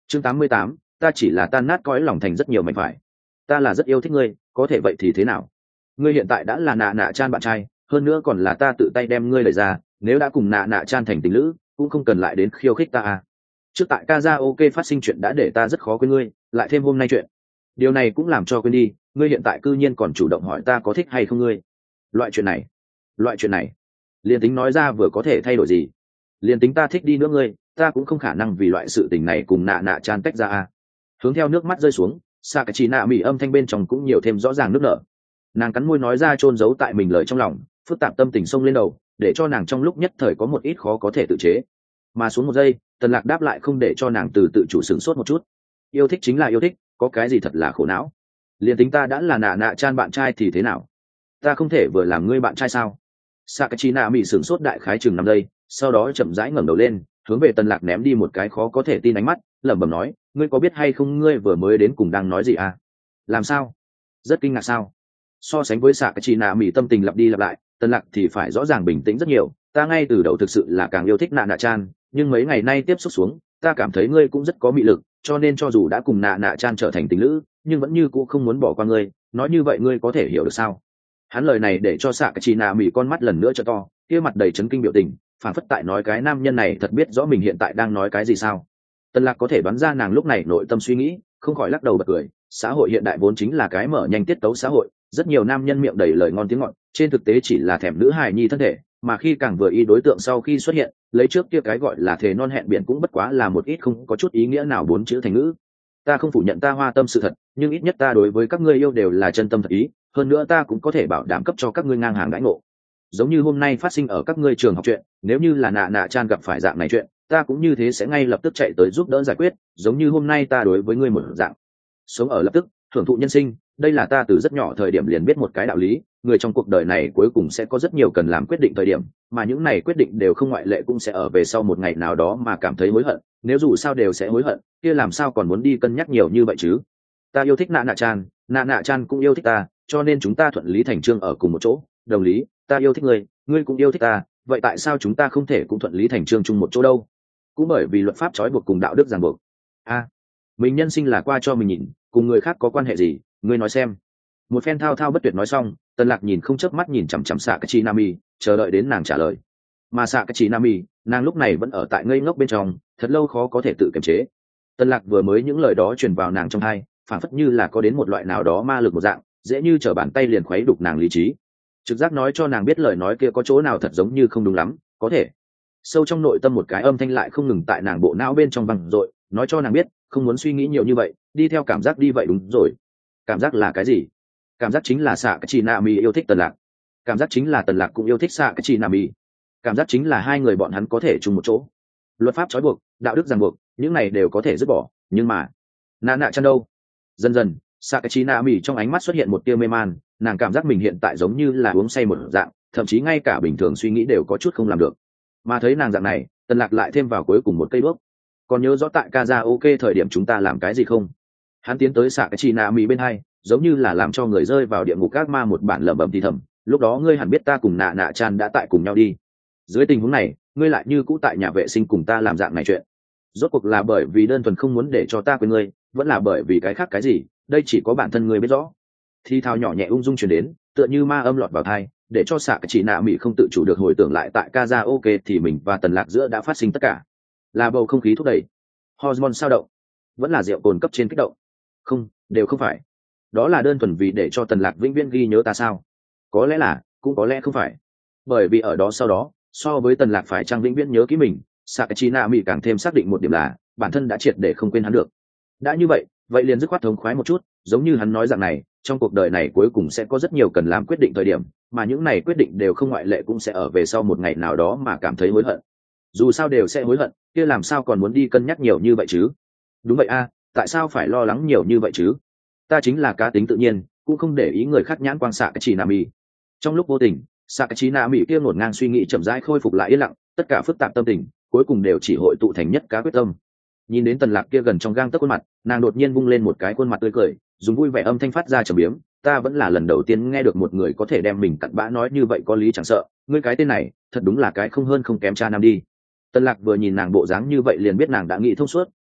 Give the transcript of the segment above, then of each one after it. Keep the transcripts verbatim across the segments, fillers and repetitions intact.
chương tám mươi tám, ta chỉ là tan nát cõi lòng thành rất nhiều mảnh phải. Ta là rất yêu thích ngươi, có thể vậy thì thế nào? Ngươi hiện tại đã là nạ nạ chan bạn trai, hơn nữa còn là ta tự tay đem ngươi đẩy ra, nếu đã cùng nạ nạ chan thành tình lữ cũng không cần lại đến khiêu khích ta à. Trước tại karaoke phát sinh chuyện đã để ta rất khó quên ngươi, lại thêm hôm nay chuyện, điều này cũng làm cho quên đi. Ngươi hiện tại cư nhiên còn chủ động hỏi ta có thích hay không ngươi. Loại chuyện này loại chuyện này liền tính nói ra vừa có thể thay đổi gì. Liền tính ta thích đi nữa ngươi, ta cũng không khả năng vì loại sự tình này cùng nạ nạ chan tách ra à. Hướng theo nước mắt rơi xuống, Sakachi nạ mỉ âm thanh bên trong cũng nhiều thêm rõ ràng nước nở. Nàng cắn môi nói ra chôn giấu tại mình lời trong lòng, phức tạp tâm tình xông lên đầu, để cho nàng trong lúc nhất thời có một ít khó có thể tự chế. Mà xuống một giây, Tần Lạc đáp lại không để cho nàng từ tự chủ sửng sốt một chút. Yêu thích chính là yêu thích, có cái gì thật là khổ não. Liền tính ta đã là nạ nạ chan bạn trai thì thế nào? Ta không thể vừa làm ngươi bạn trai sao? Sakachi nạ mỉ sửng sốt đại khái chừng năm giây, sau đó chậm rãi ngẩng đầu lên, hướng về Tần Lạc ném đi một cái khó có thể tin ánh mắt, lẩm bẩm nói, ngươi có biết hay không ngươi vừa mới đến cùng đang nói gì à? Làm sao? Rất kinh ngạc sao? So sánh với Sakachi nạ mỉ tâm tình lặp đi lặp lại, Tần Lạc thì phải rõ ràng bình tĩnh rất nhiều. Ta ngay từ đầu thực sự là càng yêu thích nạ nạ chan, nhưng mấy ngày nay tiếp xúc xuống, ta cảm thấy ngươi cũng rất có mị lực, cho nên cho dù đã cùng nạ nạ chan trở thành tình lữ, nhưng vẫn như cũ không muốn bỏ qua ngươi. Nói như vậy ngươi có thể hiểu được sao? Hắn lời này để cho Sakachi nạ mỉ con mắt lần nữa trợ to, kia mặt đầy chấn kinh biểu tình, phản phất tại nói cái nam nhân này thật biết rõ mình hiện tại đang nói cái gì sao. Tần Lạc có thể đoán ra nàng lúc này nội tâm suy nghĩ, không khỏi lắc đầu bật cười. Xã hội hiện đại vốn chính là cái mở nhanh tiết tấu xã hội, rất nhiều nam nhân miệng đầy lời ngon tiếng ngọt, trên thực tế chỉ là thèm nữ hài nhi thân thể, mà khi càng vừa ý đối tượng sau khi xuất hiện, lấy trước kia cái gọi là thề non hẹn biển cũng bất quá là một ít không có chút ý nghĩa nào bốn chữ thành ngữ. Ta không phủ nhận ta hoa tâm sự thật, nhưng ít nhất ta đối với các ngươi yêu đều là chân tâm thật ý, hơn nữa ta cũng có thể bảo đảm cấp cho các ngươi ngang hàng đãi ngộ. Giống như hôm nay phát sinh ở các ngươi trường học chuyện, nếu như là nạ nạ chan gặp phải dạng này chuyện, ta cũng như thế sẽ ngay lập tức chạy tới giúp đỡ giải quyết, giống như hôm nay ta đối với ngươi một dạng. Sống ở lập tức, hưởng thụ nhân sinh, đây là ta từ rất nhỏ thời điểm liền biết một cái đạo lý, người trong cuộc đời này cuối cùng sẽ có rất nhiều cần làm quyết định thời điểm, mà những này quyết định đều không ngoại lệ cũng sẽ ở về sau một ngày nào đó mà cảm thấy hối hận, nếu dù sao đều sẽ hối hận, kia làm sao còn muốn đi cân nhắc nhiều như vậy chứ. Ta yêu thích nạ nạ chan, nạ nạ chan cũng yêu thích ta, cho nên chúng ta thuận lý thành chương ở cùng một chỗ. Đồng lý, ta yêu thích ngươi, ngươi cũng yêu thích ta, vậy tại sao chúng ta không thể cũng thuận lý thành chương chung một chỗ đâu? Cũng bởi vì luật pháp trói buộc cùng đạo đức ràng buộc. A, à, mình nhân sinh là qua cho mình nhìn, cùng người khác có quan hệ gì, ngươi nói xem. Một phen thao thao bất tuyệt nói xong, Tần Lạc nhìn không chớp mắt nhìn chằm chằm Sakachi Nami, chờ đợi đến nàng trả lời. Mà Sakachi Nami, nàng lúc này vẫn ở tại ngây ngốc bên trong, thật lâu khó có thể tự kiềm chế. Tần Lạc vừa mới những lời đó truyền vào nàng trong tai, phản phất như là có đến một loại nào đó ma lực một dạng, dễ như trở bàn tay liền khuấy đục nàng lý trí. Trực giác nói cho nàng biết lời nói kia có chỗ nào thật giống như không đúng lắm, có thể. Sâu trong nội tâm một cái âm thanh lại không ngừng tại nàng bộ não bên trong vang dội, nói cho nàng biết, không muốn suy nghĩ nhiều như vậy, đi theo cảm giác đi vậy đúng rồi. Cảm giác là cái gì? Cảm giác chính là Sakachi Nami yêu thích Tần Lạc. Cảm giác chính là Tần Lạc cũng yêu thích Sakachi Nami. Cảm giác chính là hai người bọn hắn có thể chung một chỗ. Luật pháp trói buộc, đạo đức ràng buộc, những này đều có thể dứt bỏ, nhưng mà nạ nạ chan đâu? Dần dần, Sakachi Nami trong ánh mắt xuất hiện một tia mê man, nàng cảm giác mình hiện tại giống như là uống say một dạng, thậm chí ngay cả bình thường suy nghĩ đều có chút không làm được. Mà thấy nàng dạng này, Tần Lạc lại thêm vào cuối cùng một cây bước. Còn nhớ rõ tại karaoke thời điểm chúng ta làm cái gì không? Hắn tiến tới Sakachi Nami bên hai, giống như là làm cho người rơi vào địa ngục các ma một bản lẩm bẩm thì thầm, lúc đó ngươi hẳn biết ta cùng nạ nạ chan đã tại cùng nhau đi. Dưới tình huống này, ngươi lại như cũ tại nhà vệ sinh cùng ta làm dạng này chuyện. Rốt cuộc là bởi vì đơn thuần không muốn để cho ta quên ngươi, vẫn là bởi vì cái khác cái gì, đây chỉ có bản thân ngươi biết rõ. Thì thào nhỏ nhẹ ung dung truyền đến, tựa như ma âm lọt vào tai, để cho Sakachi Nami không tự chủ được hồi tưởng lại tại karaoke thì mình và Tần Lạc giữa đã phát sinh tất cả. Là bầu không khí thúc đẩy, hormone sao động, vẫn là rượu cồn cấp trên kích động? Không, đều không phải. Đó là đơn thuần vì để cho Tần Lạc vĩnh viễn ghi nhớ ta sao? Có lẽ là, cũng có lẽ không phải. Bởi vì ở đó sau đó, so với Tần Lạc phải chăng vĩnh viễn nhớ kỹ mình, Sakachi Nami càng thêm xác định một điểm là bản thân đã triệt để không quên hắn được. Đã như vậy, vậy liền dứt khoát thống khoái một chút, giống như hắn nói rằng này, trong cuộc đời này cuối cùng sẽ có rất nhiều cần làm quyết định thời điểm, mà những này quyết định đều không ngoại lệ cũng sẽ ở về sau một ngày nào đó mà cảm thấy hối hận. Dù sao đều sẽ hối hận, kia làm sao còn muốn đi cân nhắc nhiều như vậy chứ? Đúng vậy a, tại sao phải lo lắng nhiều như vậy chứ? Ta chính là cá tính tự nhiên, cũng không để ý người khác nhãn quan Sakachi Nami. Trong lúc vô tình, Sakachi Nami kia ngổn ngang suy nghĩ chậm rãi khôi phục lại yên lặng, tất cả phức tạp tâm tình cuối cùng đều chỉ hội tụ thành nhất cá quyết tâm. Nhìn đến Tần Lạc kia gần trong gang tấc khuôn mặt, nàng đột nhiên vung lên một cái khuôn mặt tươi cười, dùng vui vẻ âm thanh phát ra trầm biếm, ta vẫn là lần đầu tiên nghe được một người có thể đem mình cặn bã nói như vậy có lý chẳng sợ, ngươi cái tên này, thật đúng là cái không hơn không kém cha nam đi. Tần Lạc vừa nhìn nàng bộ dáng như vậy liền biết nàng đã nghĩ thông suốt,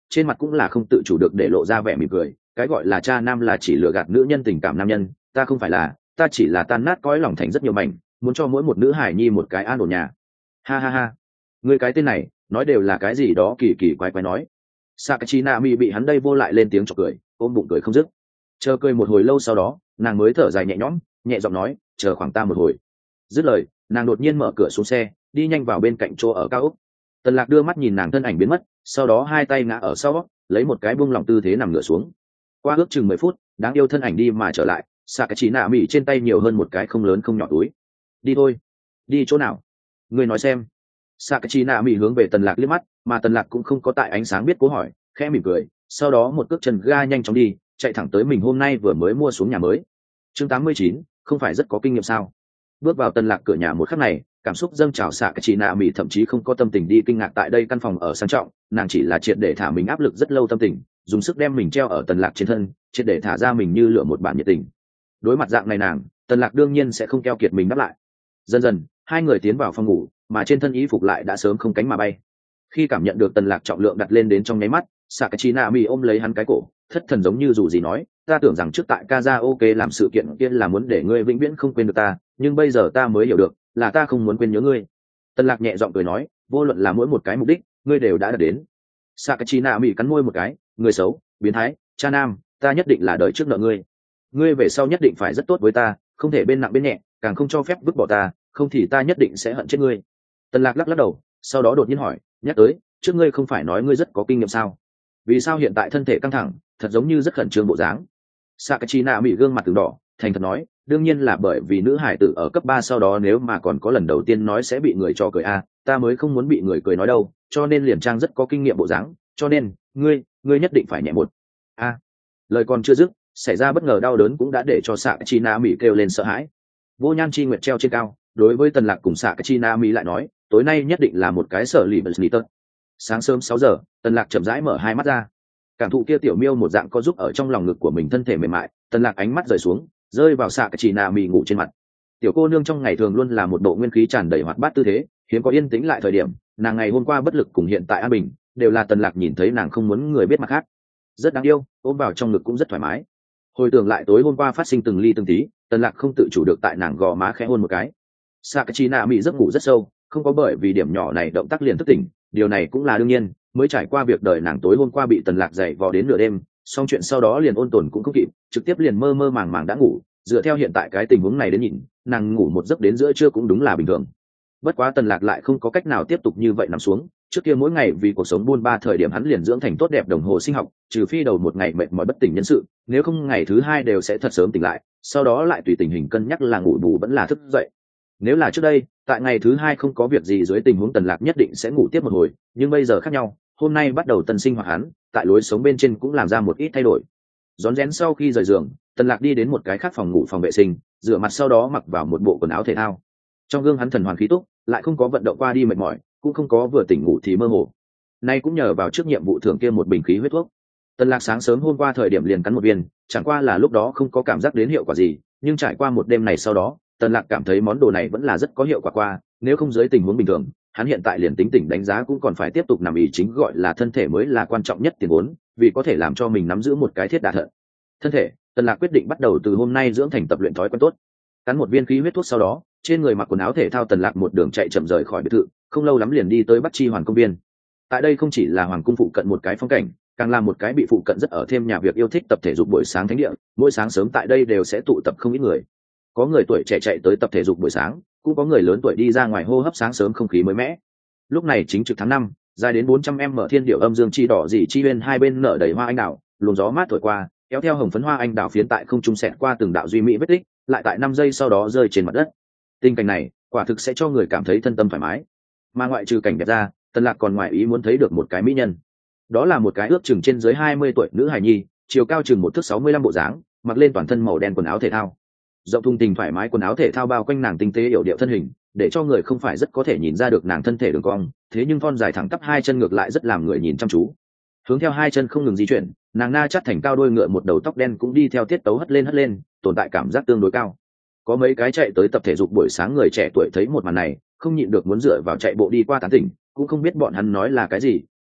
trên mặt cũng là không tự chủ được để lộ ra vẻ mỉm cười. Cái gọi là cha nam là chỉ lừa gạt nữ nhân tình cảm nam nhân, ta không phải là, ta chỉ là tan nát cõi lòng thành rất nhiều mảnh, muốn cho mỗi một nữ hải nhi một cái an ổn nhà. Ha ha ha, người cái tên này nói đều là cái gì đó kỳ kỳ quái quái nói. Sakachi Nami bị hắn đây vô lại lên tiếng chọc cười, ôm bụng cười không dứt. Chờ cười một hồi lâu sau đó, nàng mới thở dài nhẹ nhõm, nhẹ giọng nói, chờ khoảng ta một hồi. Dứt lời, nàng đột nhiên mở cửa xuống xe, đi nhanh vào bên cạnh chỗ ở cao ốc. Tần Lạc đưa mắt nhìn nàng thân ảnh biến mất, sau đó hai tay ngã ở sau, lấy một cái buông lỏng tư thế nằm ngửa xuống. Qua ước chừng mười phút, đáng yêu thân ảnh đi mà trở lại, Sakachi Nami trên tay nhiều hơn một cái không lớn không nhỏ túi. Đi thôi. Đi chỗ nào? Ngươi nói xem. Sakachi Nami hướng về Tần Lạc liếc mắt, mà Tần Lạc cũng không có tại ánh sáng biết cố hỏi, khẽ mỉm cười, sau đó một cước chân ga nhanh chóng đi, chạy thẳng tới mình hôm nay vừa mới mua xuống nhà mới. Chương tám mươi chín, không phải rất có kinh nghiệm sao? Bước vào Tần Lạc cửa nhà một khắc này, cảm xúc dâng trào Sakachi Nami thậm chí không có tâm tình đi kinh ngạc tại đây căn phòng ở sang trọng, nàng chỉ là triệt để thả mình áp lực rất lâu tâm tình, dùng sức đem mình treo ở Tần Lạc trên thân, triệt để thả ra mình như lửa một bản nhiệt tình. Đối mặt dạng này nàng, Tần Lạc đương nhiên sẽ không keo kiệt mình đáp lại. Dần dần, hai người tiến vào phòng ngủ, mà trên thân y phục lại đã sớm không cánh mà bay. Khi cảm nhận được Tần Lạc trọng lượng đặt lên đến trong nháy mắt, Sakachi Nami ôm lấy hắn cái cổ, thất thần giống như dù gì nói, ta tưởng rằng trước tại karaoke làm sự kiện kia là muốn để ngươi vĩnh viễn không quên được ta, nhưng bây giờ ta mới hiểu được, là ta không muốn quên nhớ ngươi. Tần Lạc nhẹ giọng cười nói, vô luận là mỗi một cái mục đích, ngươi đều đã đạt đến. Sakachi Nami cắn môi một cái, người xấu, biến thái, cha nam, ta nhất định là đời trước nợ ngươi. Ngươi về sau nhất định phải rất tốt với ta, không thể bên nặng bên nhẹ, càng không cho phép vứt bỏ ta, không thì ta nhất định sẽ hận chết ngươi. Tần Lạc lắc lắc đầu, sau đó đột nhiên hỏi, nhắc tới, trước ngươi không phải nói ngươi rất có kinh nghiệm sao? Vì sao hiện tại thân thể căng thẳng, thật giống như rất khẩn trương bộ dáng? Sakachi Nami gương mặt từng đỏ, thành thật nói, đương nhiên là bởi vì nữ hải tử ở cấp ba sau đó nếu mà còn có lần đầu tiên nói sẽ bị người cho cười a, à, ta mới không muốn bị người cười nói đâu, cho nên liền trang rất có kinh nghiệm bộ dáng, cho nên, ngươi, ngươi nhất định phải nhẹ một. A. À, lời còn chưa dứt, xảy ra bất ngờ đau đớn cũng đã để cho Sakachi Nami kêu lên sợ hãi. Vô Nhan Chi Nguyệt treo trên cao, đối với Tần Lạc cùng Sakachi Nami lại nói, tối nay nhất định là một cái sở lì bật nhị tật. Sáng sớm sáu giờ, Tần Lạc chậm rãi mở hai mắt ra. Cảm thụ kia tiểu miêu một dạng có giúp ở trong lòng ngực của mình thân thể mềm mại, Tần Lạc ánh mắt rời xuống, rơi vào Sakachi Nami ngủ trên mặt. Tiểu cô nương trong ngày thường luôn là một bộ nguyên khí tràn đầy hoạt bát tư thế, hiếm có yên tĩnh lại thời điểm, nàng ngày hôm qua bất lực cùng hiện tại an bình, đều là Tần Lạc nhìn thấy nàng không muốn người biết mặt khác. Rất đáng yêu, ôm vào trong ngực cũng rất thoải mái. Hồi tưởng lại tối hôm qua phát sinh từng ly từng tí, Tần Lạc không tự chủ được tại nàng gò má khẽ hôn một cái. Sakachi Nami giấc ngủ rất sâu, không có bởi vì điểm nhỏ này động tác liền thức tỉnh, điều này cũng là đương nhiên, mới trải qua việc đời nàng tối hôm qua bị Tần Lạc dậy vò đến nửa đêm, xong chuyện sau đó liền ôn tồn cũng không kịp, trực tiếp liền mơ mơ màng màng đã ngủ, dựa theo hiện tại cái tình huống này đến nhìn, nàng ngủ một giấc đến giữa trưa cũng đúng là bình thường. Bất quá Tần Lạc lại không có cách nào tiếp tục như vậy nằm xuống, trước kia mỗi ngày vì cuộc sống buôn ba thời điểm hắn liền dưỡng thành tốt đẹp đồng hồ sinh học, trừ phi đầu một ngày mệt mỏi bất tỉnh nhân sự, nếu không ngày thứ hai đều sẽ thật sớm tỉnh lại, sau đó lại tùy tình hình cân nhắc là ngủ bù vẫn là thức dậy. Nếu là trước đây, tại ngày thứ hai không có việc gì dưới tình huống Tần Lạc nhất định sẽ ngủ tiếp một hồi, nhưng bây giờ khác nhau, hôm nay bắt đầu tân sinh hoạt hắn, tại lối sống bên trên cũng làm ra một ít thay đổi. Rón rén sau khi rời giường, Tần Lạc đi đến một cái khác phòng ngủ phòng vệ sinh, rửa mặt sau đó mặc vào một bộ quần áo thể thao. Trong gương hắn thần hoàn khí túc, lại không có vận động qua đi mệt mỏi, cũng không có vừa tỉnh ngủ thì mơ hồ. Nay cũng nhờ vào trước nhiệm vụ thưởng kia một bình khí huyết thuốc. Tần Lạc sáng sớm hôm qua thời điểm liền cắn một viên, chẳng qua là lúc đó không có cảm giác đến hiệu quả gì, nhưng trải qua một đêm này sau đó, Tần Lạc cảm thấy món đồ này vẫn là rất có hiệu quả qua, nếu không dưới tình huống bình thường, hắn hiện tại liền tính tỉnh đánh giá cũng còn phải tiếp tục nằm ý chính gọi là thân thể mới là quan trọng nhất tiền vốn, vì có thể làm cho mình nắm giữ một cái thiết đả thận. Thân thể, Tần Lạc quyết định bắt đầu từ hôm nay dưỡng thành tập luyện thói quen tốt. Cắn một viên khí huyết thuốc sau đó, trên người mặc quần áo thể thao Tần Lạc một đường chạy chậm rời khỏi biệt thự, không lâu lắm liền đi tới Bắc Chi Hoàn công viên. Tại đây không chỉ là hoàng cung phụ cận một cái phong cảnh, càng là một cái bị phụ cận rất ở thêm nhà việc yêu thích tập thể dục buổi sáng thánh địa, mỗi sáng sớm tại đây đều sẽ tụ tập không ít người. Có người tuổi trẻ chạy tới tập thể dục buổi sáng, cũng có người lớn tuổi đi ra ngoài hô hấp sáng sớm không khí mới mẻ. Lúc này chính trực tháng năm, dài đến bốn trăm em mở thiên điệu âm dương chi đỏ dị chi bên hai bên nở đầy hoa anh đào, luồng gió mát thổi qua, kéo theo hồng phấn hoa anh đào phiến tại không trung xẹt qua từng đạo duy mỹ vết tích, lại tại năm giây sau đó rơi trên mặt đất. Tình cảnh này, quả thực sẽ cho người cảm thấy thân tâm thoải mái. Mà ngoại trừ cảnh đẹp ra, Tần Lạc còn ngoại ý muốn thấy được một cái mỹ nhân. Đó là một cái ước chừng trên dưới hai mươi tuổi nữ hài nhi, chiều cao chừng một thước sáu mươi lăm bộ dáng, mặc lên toàn thân màu đen quần áo thể thao. Rộng thùng tình thoải mái quần áo thể thao bao quanh nàng tinh tế yểu điệu thân hình, để cho người không phải rất có thể nhìn ra được nàng thân thể đường cong, thế nhưng thon dài thẳng tắp hai chân ngược lại rất làm người nhìn chăm chú. Hướng theo hai chân không ngừng di chuyển, nàng na chắt thành cao đôi ngựa một đầu tóc đen cũng đi theo tiết tấu hất lên hất lên, tồn tại cảm giác tương đối cao. Có mấy cái chạy tới tập thể dục buổi sáng người trẻ tuổi thấy một màn này, không nhịn được muốn dựa vào chạy bộ đi qua tán tỉnh, cũng không biết bọn hắn nói là cái gì,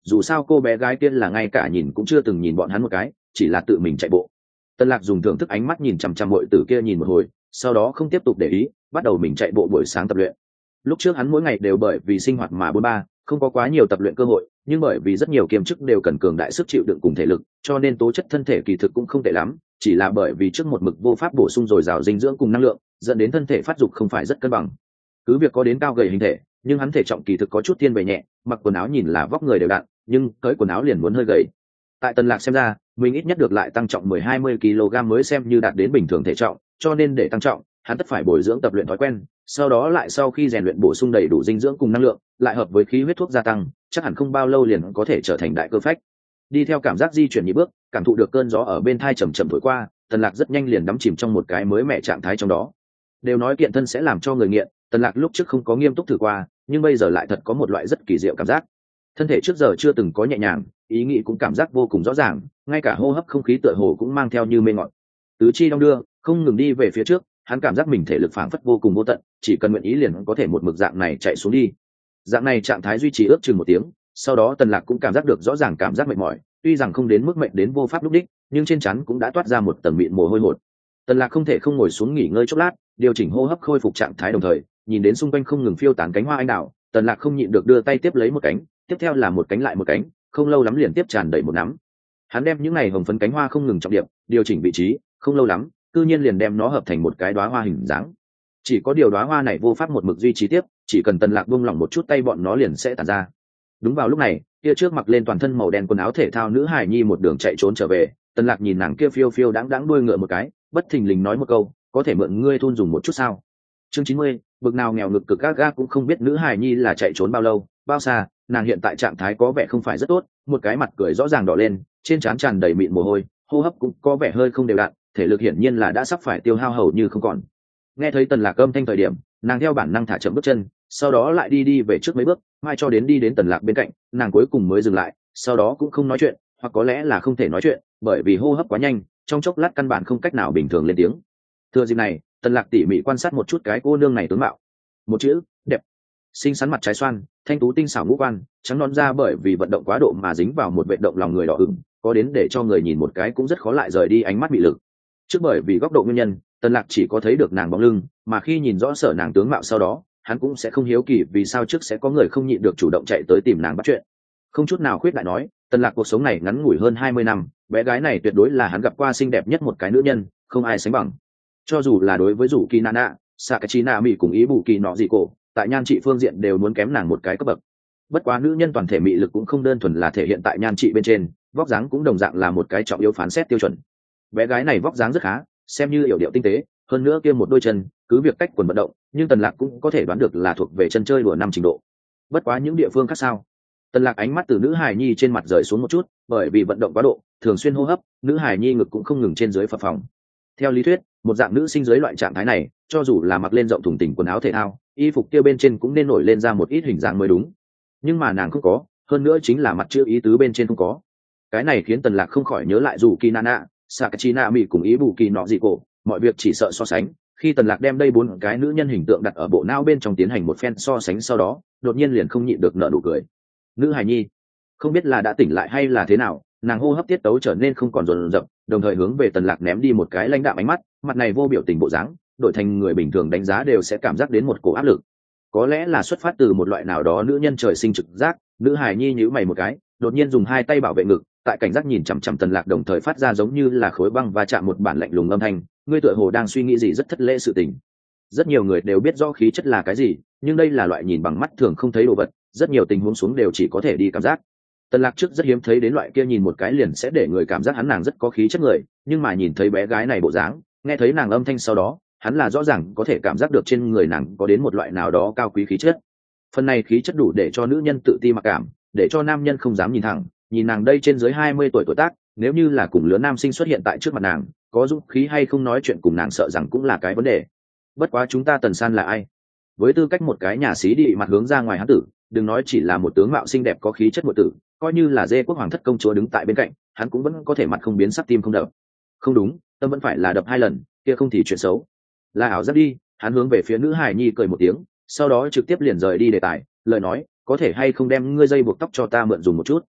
dù sao cô bé gái kia là ngay cả nhìn cũng chưa từng nhìn bọn hắn một cái, chỉ là tự mình chạy bộ. Tân Lạc dùng thưởng thức ánh mắt nhìn chằm chằm muội tử kia nhìn một hồi, sau đó không tiếp tục để ý, bắt đầu mình chạy bộ buổi sáng tập luyện. Lúc trước hắn mỗi ngày đều bởi vì sinh hoạt mà bôn ba, không có quá nhiều tập luyện cơ hội, nhưng bởi vì rất nhiều kiêm chức đều cần cường đại sức chịu đựng cùng thể lực, cho nên tố chất thân thể kỳ thực cũng không tệ lắm, chỉ là bởi vì trước một mực vô pháp bổ sung dồi dào dinh dưỡng cùng năng lượng, dẫn đến thân thể phát dục không phải rất cân bằng. Cứ việc có đến cao gầy hình thể, nhưng hắn thể trọng kỳ thực có chút thiên về nhẹ, mặc quần áo nhìn là vóc người đều đặn, nhưng cởi quần áo liền muốn hơi gầy. Tại Tần Lạc xem ra, mình ít nhất được lại tăng trọng mười hai mươi ki lô gam mới xem như đạt đến bình thường thể trọng, cho nên để tăng trọng, hắn tất phải bồi dưỡng tập luyện thói quen, sau đó lại sau khi rèn luyện bổ sung đầy đủ dinh dưỡng cùng năng lượng, lại hợp với khí huyết thuốc gia tăng, chắc hẳn không bao lâu liền có thể trở thành đại cơ phách. Đi theo cảm giác di chuyển nhịp bước, cảm thụ được cơn gió ở bên thai chậm chậm thổi qua, Tần Lạc rất nhanh liền đắm chìm trong một cái mới mẻ trạng thái trong đó. Đều nói kiện thân sẽ làm cho người nghiện, Tần Lạc lúc trước không có nghiêm túc thử qua, nhưng bây giờ lại thật có một loại rất kỳ diệu cảm giác. Thân thể trước giờ chưa từng có nhẹ nhàng, ý nghĩ cũng cảm giác vô cùng rõ ràng, ngay cả hô hấp không khí tựa hồ cũng mang theo như mê ngọt. Tứ chi đong đưa, không ngừng đi về phía trước, hắn cảm giác mình thể lực phảng phất vô cùng vô tận, chỉ cần nguyện ý liền có thể một mực dạng này chạy xuống đi. Dạng này trạng thái duy trì ước chừng một tiếng, sau đó Tần Lạc cũng cảm giác được rõ ràng cảm giác mệt mỏi, tuy rằng không đến mức mệt đến vô pháp lúc đích, nhưng trên trán cũng đã toát ra một tầng mịn mồ hôi hột. Tần Lạc không thể không ngồi xuống nghỉ ngơi chốc lát, điều chỉnh hô hấp khôi phục trạng thái đồng thời, nhìn đến xung quanh không ngừng phiêu tán cánh hoa anh đào, Tần Lạc không nhịn được đưa tay tiếp lấy một cánh, tiếp theo là một cánh lại một cánh, không lâu lắm liền tiếp tràn đầy một nắm. Hắn đem những này hồng phấn cánh hoa không ngừng trọng điệp, điều chỉnh vị trí, không lâu lắm, tự nhiên liền đem nó hợp thành một cái đóa hoa hình dáng. Chỉ có điều đóa hoa này vô pháp một mực duy trì tiếp, chỉ cần Tần Lạc buông lỏng một chút tay bọn nó liền sẽ tản ra. Đúng vào lúc này, kia trước mặc lên toàn thân màu đen quần áo thể thao nữ hài nhi một đường chạy trốn trở về, Tần Lạc nhìn nàng kia phiêu phiêu đáng đáng đuôi ngựa một cái, bất thình lình nói một câu, có thể mượn ngươi thun dùng một chút sao? Chương chín mươi, bực nào nghèo ngực cực gác gác cũng không biết nữ hài nhi là chạy trốn bao lâu, bao xa, nàng hiện tại trạng thái có vẻ không phải rất tốt, một cái mặt cười rõ ràng đỏ lên, trên trán tràn đầy mịn mồ hôi, hô hấp cũng có vẻ hơi không đều đặn, thể lực hiển nhiên là đã sắp phải tiêu hao hầu như không còn. Nghe thấy Tần Lạc âm thanh thời điểm, nàng theo bản năng thả chậm bước chân, sau đó lại đi đi về trước mấy bước, mai cho đến đi đến Tần Lạc bên cạnh, nàng cuối cùng mới dừng lại, sau đó cũng không nói chuyện, hoặc có lẽ là không thể nói chuyện, bởi vì hô hấp quá nhanh, trong chốc lát căn bản không cách nào bình thường lên tiếng. Thừa dịp này, Tần Lạc tỉ mỉ quan sát một chút cái cô nương này tướng mạo. Một chữ, đẹp. Xinh xắn mặt trái xoan, thanh tú tinh xảo ngũ quan, trắng nõn da bởi vì vận động quá độ mà dính vào một vệt động lòng người đỏ ửng, có đến để cho người nhìn một cái cũng rất khó lại rời đi ánh mắt bị lực. Trước bởi vì góc độ nguyên nhân, Tần Lạc chỉ có thấy được nàng bóng lưng, mà khi nhìn rõ sở nàng tướng mạo sau đó, hắn cũng sẽ không hiếu kỳ vì sao trước sẽ có người không nhịn được chủ động chạy tới tìm nàng bắt chuyện. Không chút nào khuyết đại nói, Tần Lạc cuộc sống này ngắn ngủi hơn hai mươi năm, bé gái này tuyệt đối là hắn gặp qua xinh đẹp nhất một cái nữ nhân, không ai sánh bằng. Cho dù là đối với Dụ Kỳ Nana, Sakachina Mị cùng ý bù kỳ nọ gì cổ, tại nhan trị phương diện đều muốn kém nàng một cái cấp bậc. Bất quá nữ nhân toàn thể mị lực cũng không đơn thuần là thể hiện tại nhan trị bên trên, vóc dáng cũng đồng dạng là một cái trọng yếu phán xét tiêu chuẩn. Bé gái này vóc dáng rất khá, xem như yểu điệu tinh tế, hơn nữa kia một đôi chân, cứ việc cách quần vận động, nhưng Tần Lạc cũng có thể đoán được là thuộc về chân chơi đùa năm trình độ. Bất quá những địa phương khác sao? Tần Lạc ánh mắt từ nữ hài nhi trên mặt rời xuống một chút, bởi vì vận động quá độ, thường xuyên hô hấp, nữ hài nhi ngực cũng không ngừng trên dưới phập phồng. Theo lý thuyết, một dạng nữ sinh dưới loại trạng thái này, cho dù là mặc lên rộng thùng tình quần áo thể thao, y phục kia bên trên cũng nên nổi lên ra một ít hình dạng mới đúng. Nhưng mà nàng không có, hơn nữa chính là mặt chữ ý tứ bên trên không có. Cái này khiến Tần Lạc không khỏi nhớ lại dù Kinana, Sakachina Mị cùng ý bù kỳ nọ gì cổ, mọi việc chỉ sợ so sánh. Khi Tần Lạc đem đây bốn cái nữ nhân hình tượng đặt ở bộ não bên trong tiến hành một phen so sánh sau đó, đột nhiên liền không nhịn được nở nụ cười. Nữ hài nhi, không biết là đã tỉnh lại hay là thế nào, nàng hô hấp tiết tấu trở nên không còn dồn dập, đồng thời hướng về Tần Lạc ném đi một cái lãnh đạm ánh mắt, mặt này vô biểu tình bộ dáng, đổi thành người bình thường đánh giá đều sẽ cảm giác đến một cổ áp lực. Có lẽ là xuất phát từ một loại nào đó nữ nhân trời sinh trực giác, nữ hài nhi nhíu mày một cái, đột nhiên dùng hai tay bảo vệ ngực, tại cảnh giác nhìn chằm chằm Tần Lạc đồng thời phát ra giống như là khối băng va chạm một bản lạnh lùng âm thanh, ngươi tựa hồ đang suy nghĩ gì rất thất lễ sự tình. Rất nhiều người đều biết rõ khí chất là cái gì, nhưng đây là loại nhìn bằng mắt thường không thấy đồ vật, rất nhiều tình huống xuống đều chỉ có thể đi cảm giác. Tần Lạc trước rất hiếm thấy đến loại kia nhìn một cái liền sẽ để người cảm giác hắn nàng rất có khí chất người, nhưng mà nhìn thấy bé gái này bộ dáng, nghe thấy nàng âm thanh sau đó, hắn là rõ ràng có thể cảm giác được trên người nàng có đến một loại nào đó cao quý khí chất. Phần này khí chất đủ để cho nữ nhân tự ti mặc cảm, để cho nam nhân không dám nhìn thẳng, nhìn nàng đây trên dưới hai mươi tuổi tuổi tác, nếu như là cùng lứa nam sinh xuất hiện tại trước mặt nàng, có dũng khí hay không nói chuyện cùng nàng sợ rằng cũng là cái vấn đề. Bất quá chúng ta Tần San là ai? Với tư cách một cái nhà sĩ địa mặt hướng ra ngoài hắn tử, đừng nói chỉ là một tướng mạo xinh đẹp có khí chất muội tử, coi như là dê quốc hoàng thất công chúa đứng tại bên cạnh, hắn cũng vẫn có thể mặt không biến sắc tim không đập. Không đúng, tâm vẫn phải là đập hai lần, kia không thì chuyện xấu. Là ảo giác đi, hắn hướng về phía nữ hài nhi cười một tiếng, sau đó trực tiếp liền rời đi đề tài, lời nói, có thể hay không đem ngươi dây buộc tóc cho ta mượn dùng một chút.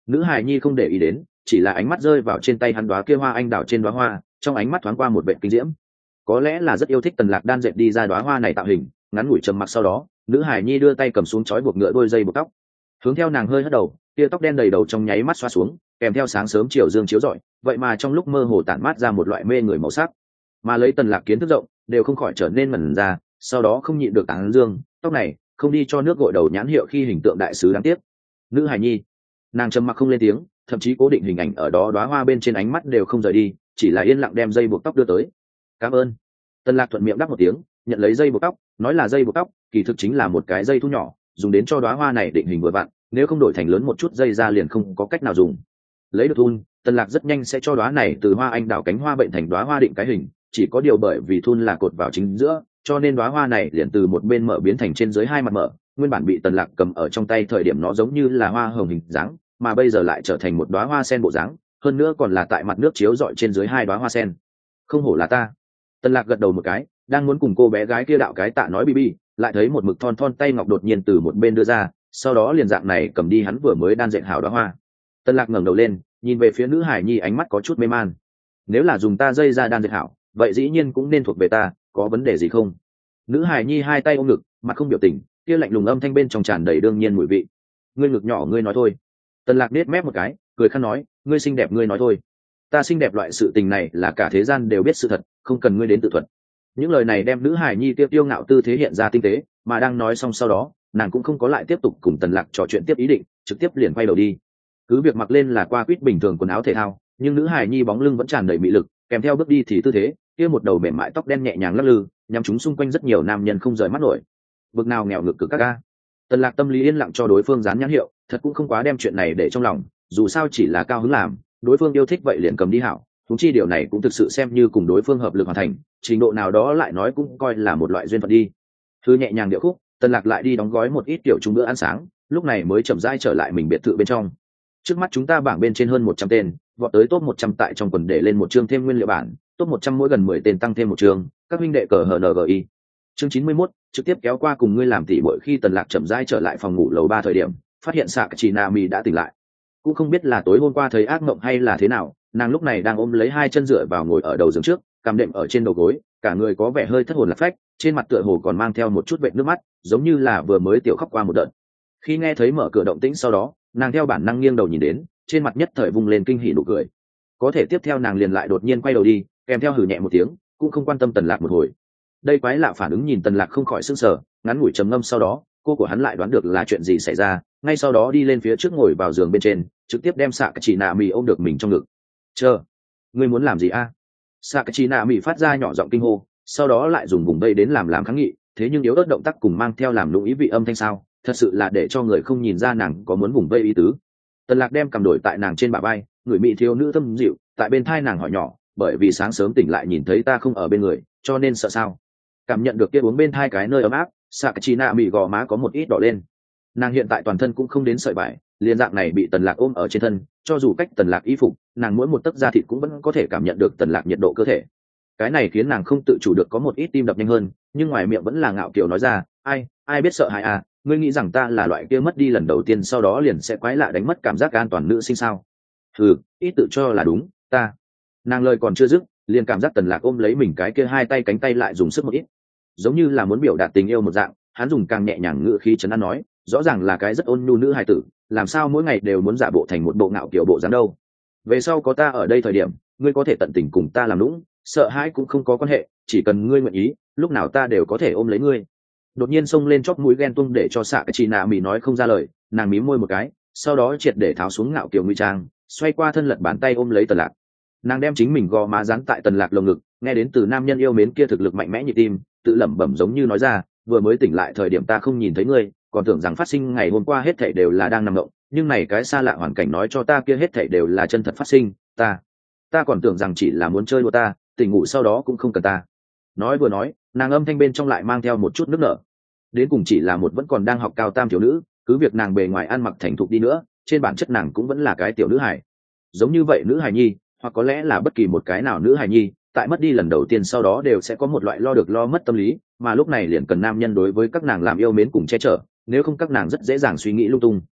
Nữ hài nhi không để ý đến, chỉ là ánh mắt rơi vào trên tay hắn đóa kia hoa anh đào trên đóa hoa, trong ánh mắt thoáng qua một vẻ kinh diễm. Có lẽ là rất yêu thích tần lạc đan dệt đi ra đóa hoa này tạo hình. Ngắn ngủi trầm mặc sau đó, nữ hài nhi đưa tay cầm xuống trói buộc ngựa đôi dây buộc tóc, hướng theo nàng hơi hất đầu, kia tóc đen đầy đầu trong nháy mắt xoa xuống, kèm theo sáng sớm chiều dương chiếu rọi, vậy mà trong lúc mơ hồ tản mát ra một loại mê người màu sắc. Mà lấy tần lạc kiến thức rộng, đều không khỏi trở nên mẩn ra, sau đó không nhịn được tán dương, tóc này không đi cho nước gội đầu nhãn hiệu khi hình tượng đại sứ đáng tiếc. Nữ hài nhi, nàng trầm mặc không lên tiếng, thậm chí cố định hình ảnh ở đó đóa hoa bên trên ánh mắt đều không rời đi, chỉ là yên lặng đem dây buộc tóc đưa tới. Cảm ơn. Tần lạc thuận miệng đáp một tiếng, nhận lấy dây buộc tóc, nói là dây buộc tóc, kỳ thực chính là một cái dây thu nhỏ, dùng đến cho đóa hoa này định hình vừa vặn, nếu không đổi thành lớn một chút dây ra liền không có cách nào dùng. Lấy được thun, tần lạc rất nhanh sẽ cho đóa này từ hoa anh đào cánh hoa bệnh thành đóa hoa định cái hình, chỉ có điều bởi vì thun là cột vào chính giữa, cho nên đóa hoa này liền từ một bên mở biến thành trên dưới hai mặt mở, nguyên bản bị tần lạc cầm ở trong tay thời điểm nó giống như là hoa hồng hình dáng, mà bây giờ lại trở thành một đóa hoa sen bộ dáng, hơn nữa còn là tại mặt nước chiếu rọi trên dưới hai đóa hoa sen. Không hổ là ta. Tần lạc gật đầu một cái, đang muốn cùng cô bé gái kia đạo cái tạ nói bi bi, lại thấy một mực thon thon tay ngọc đột nhiên từ một bên đưa ra, sau đó liền dạng này cầm đi hắn vừa mới đan dệt hảo đóa hoa. Tần lạc ngẩng đầu lên, nhìn về phía nữ hải nhi ánh mắt có chút mê man. Nếu là dùng ta dây ra đan dệt hảo, vậy dĩ nhiên cũng nên thuộc về ta, có vấn đề gì không? Nữ hải nhi hai tay ôm ngực, mặt không biểu tình, kia lạnh lùng âm thanh bên trong tràn đầy đương nhiên mùi vị. Ngươi ngực nhỏ ngươi nói thôi. Tần lạc nết mép một cái, cười khăn nói, ngươi xinh đẹp ngươi nói thôi. Ta xinh đẹp loại sự tình này là cả thế gian đều biết sự thật, không cần ngươi đến tự thuật. Những lời này đem nữ hải nhi tiêu tiêu ngạo tư thế hiện ra tinh tế, mà đang nói xong sau đó, nàng cũng không có lại tiếp tục cùng tần lạc trò chuyện tiếp ý định, trực tiếp liền quay đầu đi. Cứ việc mặc lên là qua quýt bình thường quần áo thể thao, nhưng nữ hải nhi bóng lưng vẫn tràn đầy mị lực, kèm theo bước đi thì tư thế, kia một đầu mềm mại tóc đen nhẹ nhàng lắc lư, nhắm chúng xung quanh rất nhiều nam nhân không rời mắt nổi. Bực nào nghèo ngực cực các ca. Tần lạc tâm lý yên lặng cho đối phương dán nhãn hiệu, thật cũng không quá đem chuyện này để trong lòng, dù sao chỉ là cao hứng làm, đối phương yêu thích vậy liền cầm đi hảo. Chúng chi điều này cũng thực sự xem như cùng đối phương hợp lực hoàn thành, trình độ nào đó lại nói cũng coi là một loại duyên phận đi. Thư nhẹ nhàng điệu khúc, tần lạc lại đi đóng gói một ít tiểu chúng bữa ăn sáng, lúc này mới chậm rãi trở lại mình biệt thự bên trong. Trước mắt chúng ta bảng bên trên hơn một trăm tên, vọt tới top một trăm tại trong quần để lên một chương thêm nguyên liệu bản, top một trăm mỗi gần mười tên tăng thêm một chương, các huynh đệ cờ hờ en giê i. Chương chín mươi mốt, trực tiếp kéo qua cùng ngươi làm tỷ muội. Khi tần lạc chậm rãi trở lại phòng ngủ lầu ba thời điểm, phát hiện Sakachinami đã tỉnh lại. Cũng không biết là tối hôm qua thấy ác mộng hay là thế nào, nàng lúc này đang ôm lấy hai chân dựa vào ngồi ở đầu giường trước, cằm đệm ở trên đầu gối, cả người có vẻ hơi thất hồn lạc phách, trên mặt tựa hồ còn mang theo một chút vệt nước mắt, giống như là vừa mới tiểu khóc qua một đợt. Khi nghe thấy mở cửa động tĩnh sau đó, nàng theo bản năng nghiêng đầu nhìn đến, trên mặt nhất thời vung lên kinh hỉ nụ cười. Có thể tiếp theo nàng liền lại đột nhiên quay đầu đi, kèm theo hừ nhẹ một tiếng, cũng không quan tâm tần lạc một hồi. Đây quái lạ phản ứng nhìn tần lạc không khỏi sửng sở, ngắn ngủi trầm ngâm sau đó, cô của hắn lại đoán được là chuyện gì xảy ra, ngay sau đó đi lên phía trước ngồi vào giường bên trên, trực tiếp đem Sakachinami ôm được mình trong ngực. Chờ, ngươi muốn làm gì a? Sakachinami phát ra nhỏ giọng kinh hô, sau đó lại dùng vùng đây đến làm làm kháng nghị, thế nhưng yếu ớt động tác cùng mang theo làm lung ý vị âm thanh sao, thật sự là để cho người không nhìn ra nàng có muốn vùng vây ý tứ. Tần lạc đem cầm đổi tại nàng trên bả vai, người mỹ thiếu nữ thâm dịu tại bên thai nàng hỏi nhỏ, bởi vì sáng sớm tỉnh lại nhìn thấy ta không ở bên người, cho nên sợ sao? Cảm nhận được kia uống bên thai cái nơi ấm áp, Sakachinami gò má có một ít đỏ lên. Nàng hiện tại toàn thân cũng không đến sợi vải, liên dạng này bị tần lạc ôm ở trên thân, cho dù cách tần lạc y phục, nàng mỗi một tấc da thịt cũng vẫn có thể cảm nhận được tần lạc nhiệt độ cơ thể. Cái này khiến nàng không tự chủ được có một ít tim đập nhanh hơn, nhưng ngoài miệng vẫn là ngạo kiều nói ra, ai ai biết sợ hãi à, ngươi nghĩ rằng ta là loại kia mất đi lần đầu tiên sau đó liền sẽ quái lạ đánh mất cảm giác an toàn nữ sinh sao? Ừ, ít tự cho là đúng, ta. Nàng lời còn chưa dứt, liền cảm giác tần lạc ôm lấy mình cái kia hai tay cánh tay lại dùng sức một ít, giống như là muốn biểu đạt tình yêu một dạng. Hắn dùng càng nhẹ nhàng ngữ khí trấn an nói, rõ ràng là cái rất ôn nhu nữ hài tử, làm sao mỗi ngày đều muốn giả bộ thành một bộ ngạo kiểu bộ dáng đâu? Về sau có ta ở đây thời điểm, ngươi có thể tận tình cùng ta làm lũng, sợ hãi cũng không có quan hệ, chỉ cần ngươi nguyện ý, lúc nào ta đều có thể ôm lấy ngươi. Đột nhiên xông lên chóp mũi ghen tuông để cho Sakachinami nói không ra lời, nàng mím môi một cái, sau đó triệt để tháo xuống ngạo kiểu nguy trang, xoay qua thân lật bàn tay ôm lấy tần lạc. Nàng đem chính mình gò má dán tại tần lạc lồng ngực, nghe đến từ nam nhân yêu mến kia thực lực mạnh mẽ nhịp tim, tự lẩm bẩm giống như nói ra, vừa mới tỉnh lại thời điểm ta không nhìn thấy ngươi, còn tưởng rằng phát sinh ngày hôm qua hết thảy đều là đang nằm mộng, nhưng này cái xa lạ hoàn cảnh nói cho ta kia hết thảy đều là chân thật phát sinh, ta ta còn tưởng rằng chỉ là muốn chơi đùa ta, tỉnh ngủ sau đó cũng không cần ta. Nói vừa nói, nàng âm thanh bên trong lại mang theo một chút nước nở. Đến cùng chỉ là một vẫn còn đang học cao tam thiếu nữ, cứ việc nàng bề ngoài ăn mặc thành thục đi nữa, trên bản chất nàng cũng vẫn là cái tiểu nữ hài. Giống như vậy nữ hài nhi, hoặc có lẽ là bất kỳ một cái nào nữ hài nhi, tại mất đi lần đầu tiên sau đó đều sẽ có một loại lo được lo mất tâm lý, mà lúc này liền cần nam nhân đối với các nàng làm yêu mến cùng che chở, nếu không các nàng rất dễ dàng suy nghĩ lung tung.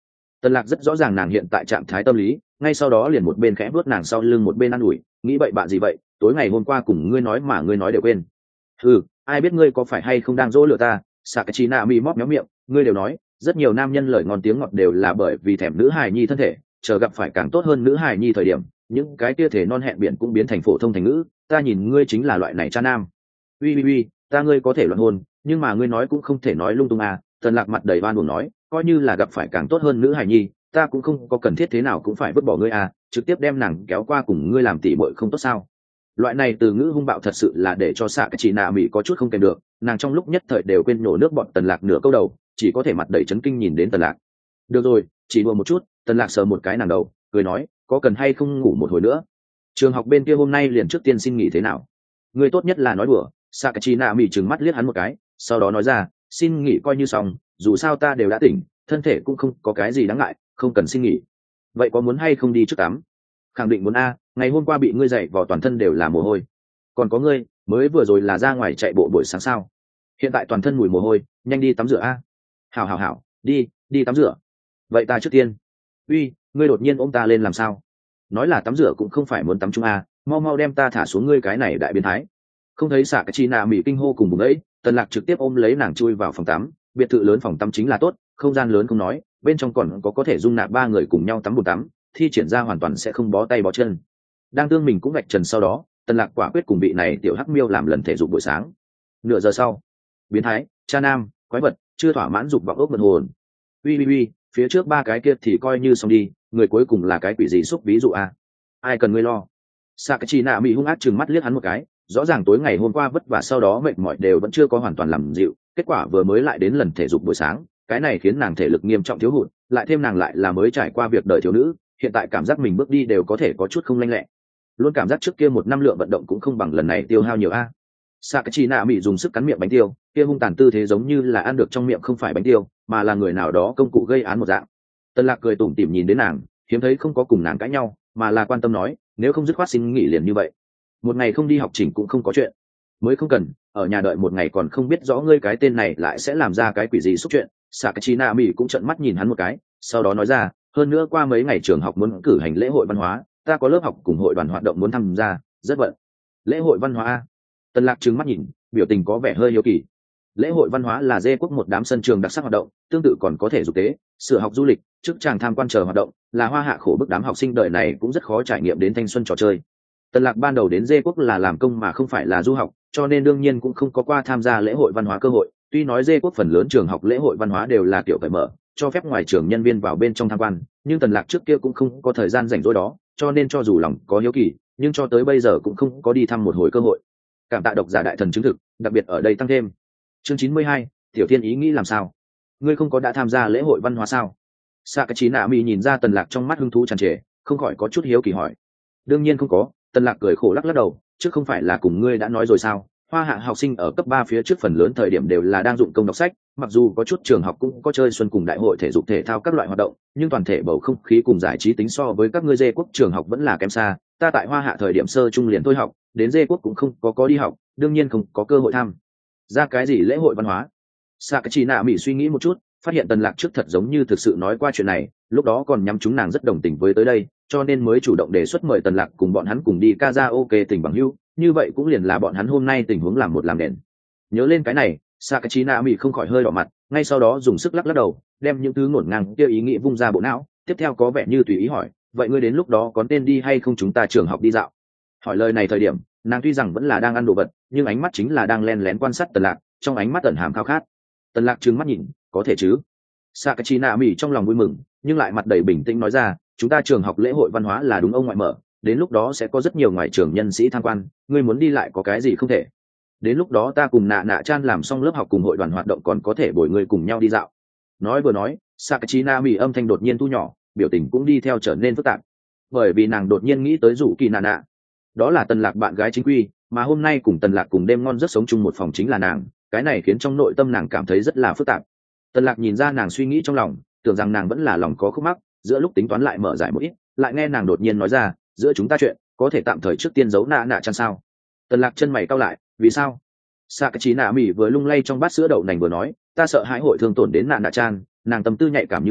Tần Lạc rất rõ ràng nàng hiện tại trạng thái tâm lý, ngay sau đó liền một bên khẽ vuốt nàng sau lưng một bên ăn ủi, nghĩ vậy bạn gì vậy, tối ngày hôm qua cùng ngươi nói mà ngươi nói đều quên. Ừ, ai biết ngươi có phải hay không đang dỗ lừa ta? Sakachina mi móp méo miệng, ngươi đều nói, rất nhiều nam nhân lời ngon tiếng ngọt đều là bởi vì thèm nữ hài nhi thân thể, chờ gặp phải càng tốt hơn nữ hài nhi thời điểm, những cái kia thể non hẹn biển cũng biến thành phổ thông thành ngữ, ta nhìn ngươi chính là loại này cha nam. Ui ui ui, ta ngươi có thể loạn hôn, nhưng mà ngươi nói cũng không thể nói lung tung à. Tần Lạc mặt đầy oan uổng nói, coi như là gặp phải càng tốt hơn nữ hài nhi, ta cũng không có cần thiết thế nào cũng phải vứt bỏ ngươi à, trực tiếp đem nàng kéo qua cùng ngươi làm tỷ muội không tốt sao? Loại này từ ngữ hung bạo thật sự là để cho xạ cái chị nạ mỹ có chút không kèm được, nàng trong lúc nhất thời đều quên nổ nước bọn Tần Lạc nửa câu đầu, chỉ có thể mặt đầy chấn kinh nhìn đến Tần Lạc. Được rồi, chỉ đùa một chút. Tần Lạc sờ một cái nàng đầu, cười nói, có cần hay không ngủ một hồi nữa? Trường học bên kia hôm nay liền trước tiên xin nghỉ thế nào? Ngươi tốt nhất là nói đùa. Xạ cái chị nạ mỹ trừng mắt liếc hắn một cái, sau đó nói ra, xin nghỉ coi như xong, dù sao ta đều đã tỉnh, thân thể cũng không có cái gì đáng ngại, không cần xin nghỉ. Vậy có muốn hay không đi trước tắm? Khẳng định muốn a, ngày hôm qua bị ngươi dậy vào toàn thân đều là mồ hôi. Còn có ngươi, mới vừa rồi là ra ngoài chạy bộ buổi sáng sao? Hiện tại toàn thân mùi mồ hôi, nhanh đi tắm rửa a. Hảo hảo hảo, đi, đi tắm rửa. Vậy ta trước tiên. Uy, ngươi đột nhiên ôm ta lên làm sao? Nói là tắm rửa cũng không phải muốn tắm chung a, mau mau đem ta thả xuống ngươi cái này đại biến thái. Không thấy xả cái chi nạ mỹ kinh hô cùng bùng ấy, Tần Lạc trực tiếp ôm lấy nàng chui vào phòng tắm, biệt thự lớn phòng tắm chính là tốt, không gian lớn không nói, bên trong còn có có thể dung nạp ba người cùng nhau tắm bồn tắm, thi triển ra hoàn toàn sẽ không bó tay bó chân. Đang tương mình cũng gạch trần sau đó, Tần Lạc quả quyết cùng vị này tiểu hắc miêu làm lần thể dục buổi sáng. Nửa giờ sau, biến thái, cha nam, quái vật, chưa thỏa mãn dục vọng ốc mật hồn. Ui ui ui, phía trước ba cái kia thì coi như xong đi, người cuối cùng là cái quỷ gì xúc ví dụ a? Ai cần ngươi lo? Sakachina mỹ hung ác trừng mắt liếc hắn một cái, rõ ràng tối ngày hôm qua vất vả sau đó mệt mỏi đều vẫn chưa có hoàn toàn làm dịu, kết quả vừa mới lại đến lần thể dục buổi sáng, cái này khiến nàng thể lực nghiêm trọng thiếu hụt, lại thêm nàng lại là mới trải qua việc đời thiếu nữ, hiện tại cảm giác mình bước đi đều có thể có chút không lanh lẹ, luôn cảm giác trước kia một năm lượng vận động cũng không bằng lần này tiêu hao nhiều a. Sakachina mỹ dùng sức cắn miệng bánh tiêu, kia hung tàn tư thế giống như là ăn được trong miệng không phải bánh tiêu, mà là người nào đó công cụ gây án một dạng. Tần Lạc cười tủm tỉm nhìn đến nàng, hiếm thấy không có cùng nàng cãi nhau, mà là quan tâm nói, nếu không dứt khoát xin nghỉ liền như vậy, một ngày không đi học chỉnh cũng không có chuyện. Mới không cần, ở nhà đợi một ngày còn không biết rõ ngươi cái tên này lại sẽ làm ra cái quỷ gì xúc chuyện. Sakachina mỹ cũng trợn mắt nhìn hắn một cái, sau đó nói ra, hơn nữa qua mấy ngày trường học muốn cử hành lễ hội văn hóa, ta có lớp học cùng hội đoàn hoạt động muốn tham gia, rất bận. Lễ hội văn hóa? Tần Lạc trừng mắt nhìn, biểu tình có vẻ hơi hiếu kỳ. Lễ hội văn hóa là dê quốc một đám sân trường đặc sắc hoạt động, tương tự còn có thể dục tế, sửa học du lịch, chức chàng tham quan chờ hoạt động, là hoa hạ khổ bức đám học sinh đời này cũng rất khó trải nghiệm đến thanh xuân trò chơi. Tần Lạc ban đầu đến dê quốc là làm công mà không phải là du học, cho nên đương nhiên cũng không có qua tham gia lễ hội văn hóa cơ hội. Tuy nói dê quốc phần lớn trường học lễ hội văn hóa đều là kiểu cởi mở, cho phép ngoài trường nhân viên vào bên trong tham quan, nhưng Tần Lạc trước kia cũng không có thời gian rảnh rỗi đó, cho nên cho dù lòng có hiếu kỳ, nhưng cho tới bây giờ cũng không có đi thăm một hồi cơ hội. Cảm tạ độc giả đại thần chứng thực, đặc biệt ở đây tăng thêm. Chương chín mươi hai, tiểu thiên ý nghĩ làm sao? Ngươi không có đã tham gia lễ hội văn hóa sao? Sakachina mỹ nhìn ra Tần Lạc trong mắt hứng thú tràn trề, không khỏi có chút hiếu kỳ hỏi. Đương nhiên không có. Tần Lạc cười khổ lắc lắc đầu, chứ không phải là cùng ngươi đã nói rồi sao? Hoa hạ học sinh ở cấp ba phía trước phần lớn thời điểm đều là đang dụng công đọc sách, mặc dù có chút trường học cũng có chơi xuân cùng đại hội thể dục thể thao các loại hoạt động, nhưng toàn thể bầu không khí cùng giải trí tính so với các ngươi dê quốc trường học vẫn là kém xa. Ta tại Hoa hạ thời điểm sơ trung liền thôi học, đến dê quốc cũng không có có đi học, đương nhiên không có cơ hội tham ra cái gì lễ hội văn hóa. Sakachina mỹ suy nghĩ một chút, phát hiện Tần Lạc trước thật giống như thực sự nói qua chuyện này, lúc đó còn nhắm chúng nàng rất đồng tình với tới đây, cho nên mới chủ động đề xuất mời Tần Lạc cùng bọn hắn cùng đi karaoke tình bằng hữu, như vậy cũng liền là bọn hắn hôm nay tình huống làm một làm đèn. Nhớ lên cái này, Sakachina mỹ không khỏi hơi đỏ mặt, ngay sau đó dùng sức lắc lắc đầu, đem những thứ ngổn ngang kia ý nghĩ vung ra bộ não, tiếp theo có vẻ như tùy ý hỏi, vậy ngươi đến lúc đó có nên đi hay không chúng ta trường học đi dạo? Hỏi lời này thời điểm, nàng tuy rằng vẫn là đang ăn đồ vật, nhưng ánh mắt chính là đang lén lén quan sát Tần Lạc, trong ánh mắt ẩn hàm khao khát. Tần Lạc trừng mắt nhìn, có thể chứ? Sakachina mỹ trong lòng vui mừng, nhưng lại mặt đầy bình tĩnh nói ra, chúng ta trường học lễ hội văn hóa là đúng ông ngoại mở, đến lúc đó sẽ có rất nhiều ngoài trường nhân sĩ tham quan, ngươi muốn đi lại có cái gì không thể? Đến lúc đó ta cùng nạ nạ chan làm xong lớp học cùng hội đoàn hoạt động còn có thể bồi ngươi cùng nhau đi dạo. Nói vừa nói, Sakachina mỹ âm thanh đột nhiên thu nhỏ, biểu tình cũng đi theo trở nên phức tạp, bởi vì nàng đột nhiên nghĩ tới rủ kỳ nạ nạ. Đó là Tần Lạc bạn gái chính quy, mà hôm nay cùng Tần Lạc cùng đêm ngon giấc sống chung một phòng chính là nàng, cái này khiến trong nội tâm nàng cảm thấy rất là phức tạp. Tần Lạc nhìn ra nàng suy nghĩ trong lòng, tưởng rằng nàng vẫn là lòng có khúc mắc, giữa lúc tính toán lại mở giải một ít, lại nghe nàng đột nhiên nói ra, giữa chúng ta chuyện, có thể tạm thời trước tiên giấu nạ nạ chăn sao? Tần Lạc chân mày cau lại, vì sao? Sakachina mỹ vừa lung lay trong bát sữa đậu nành vừa nói, ta sợ hãi hội thương tổn đến nạ nạ chan, nàng tâm tư nhạy cảm như vậy,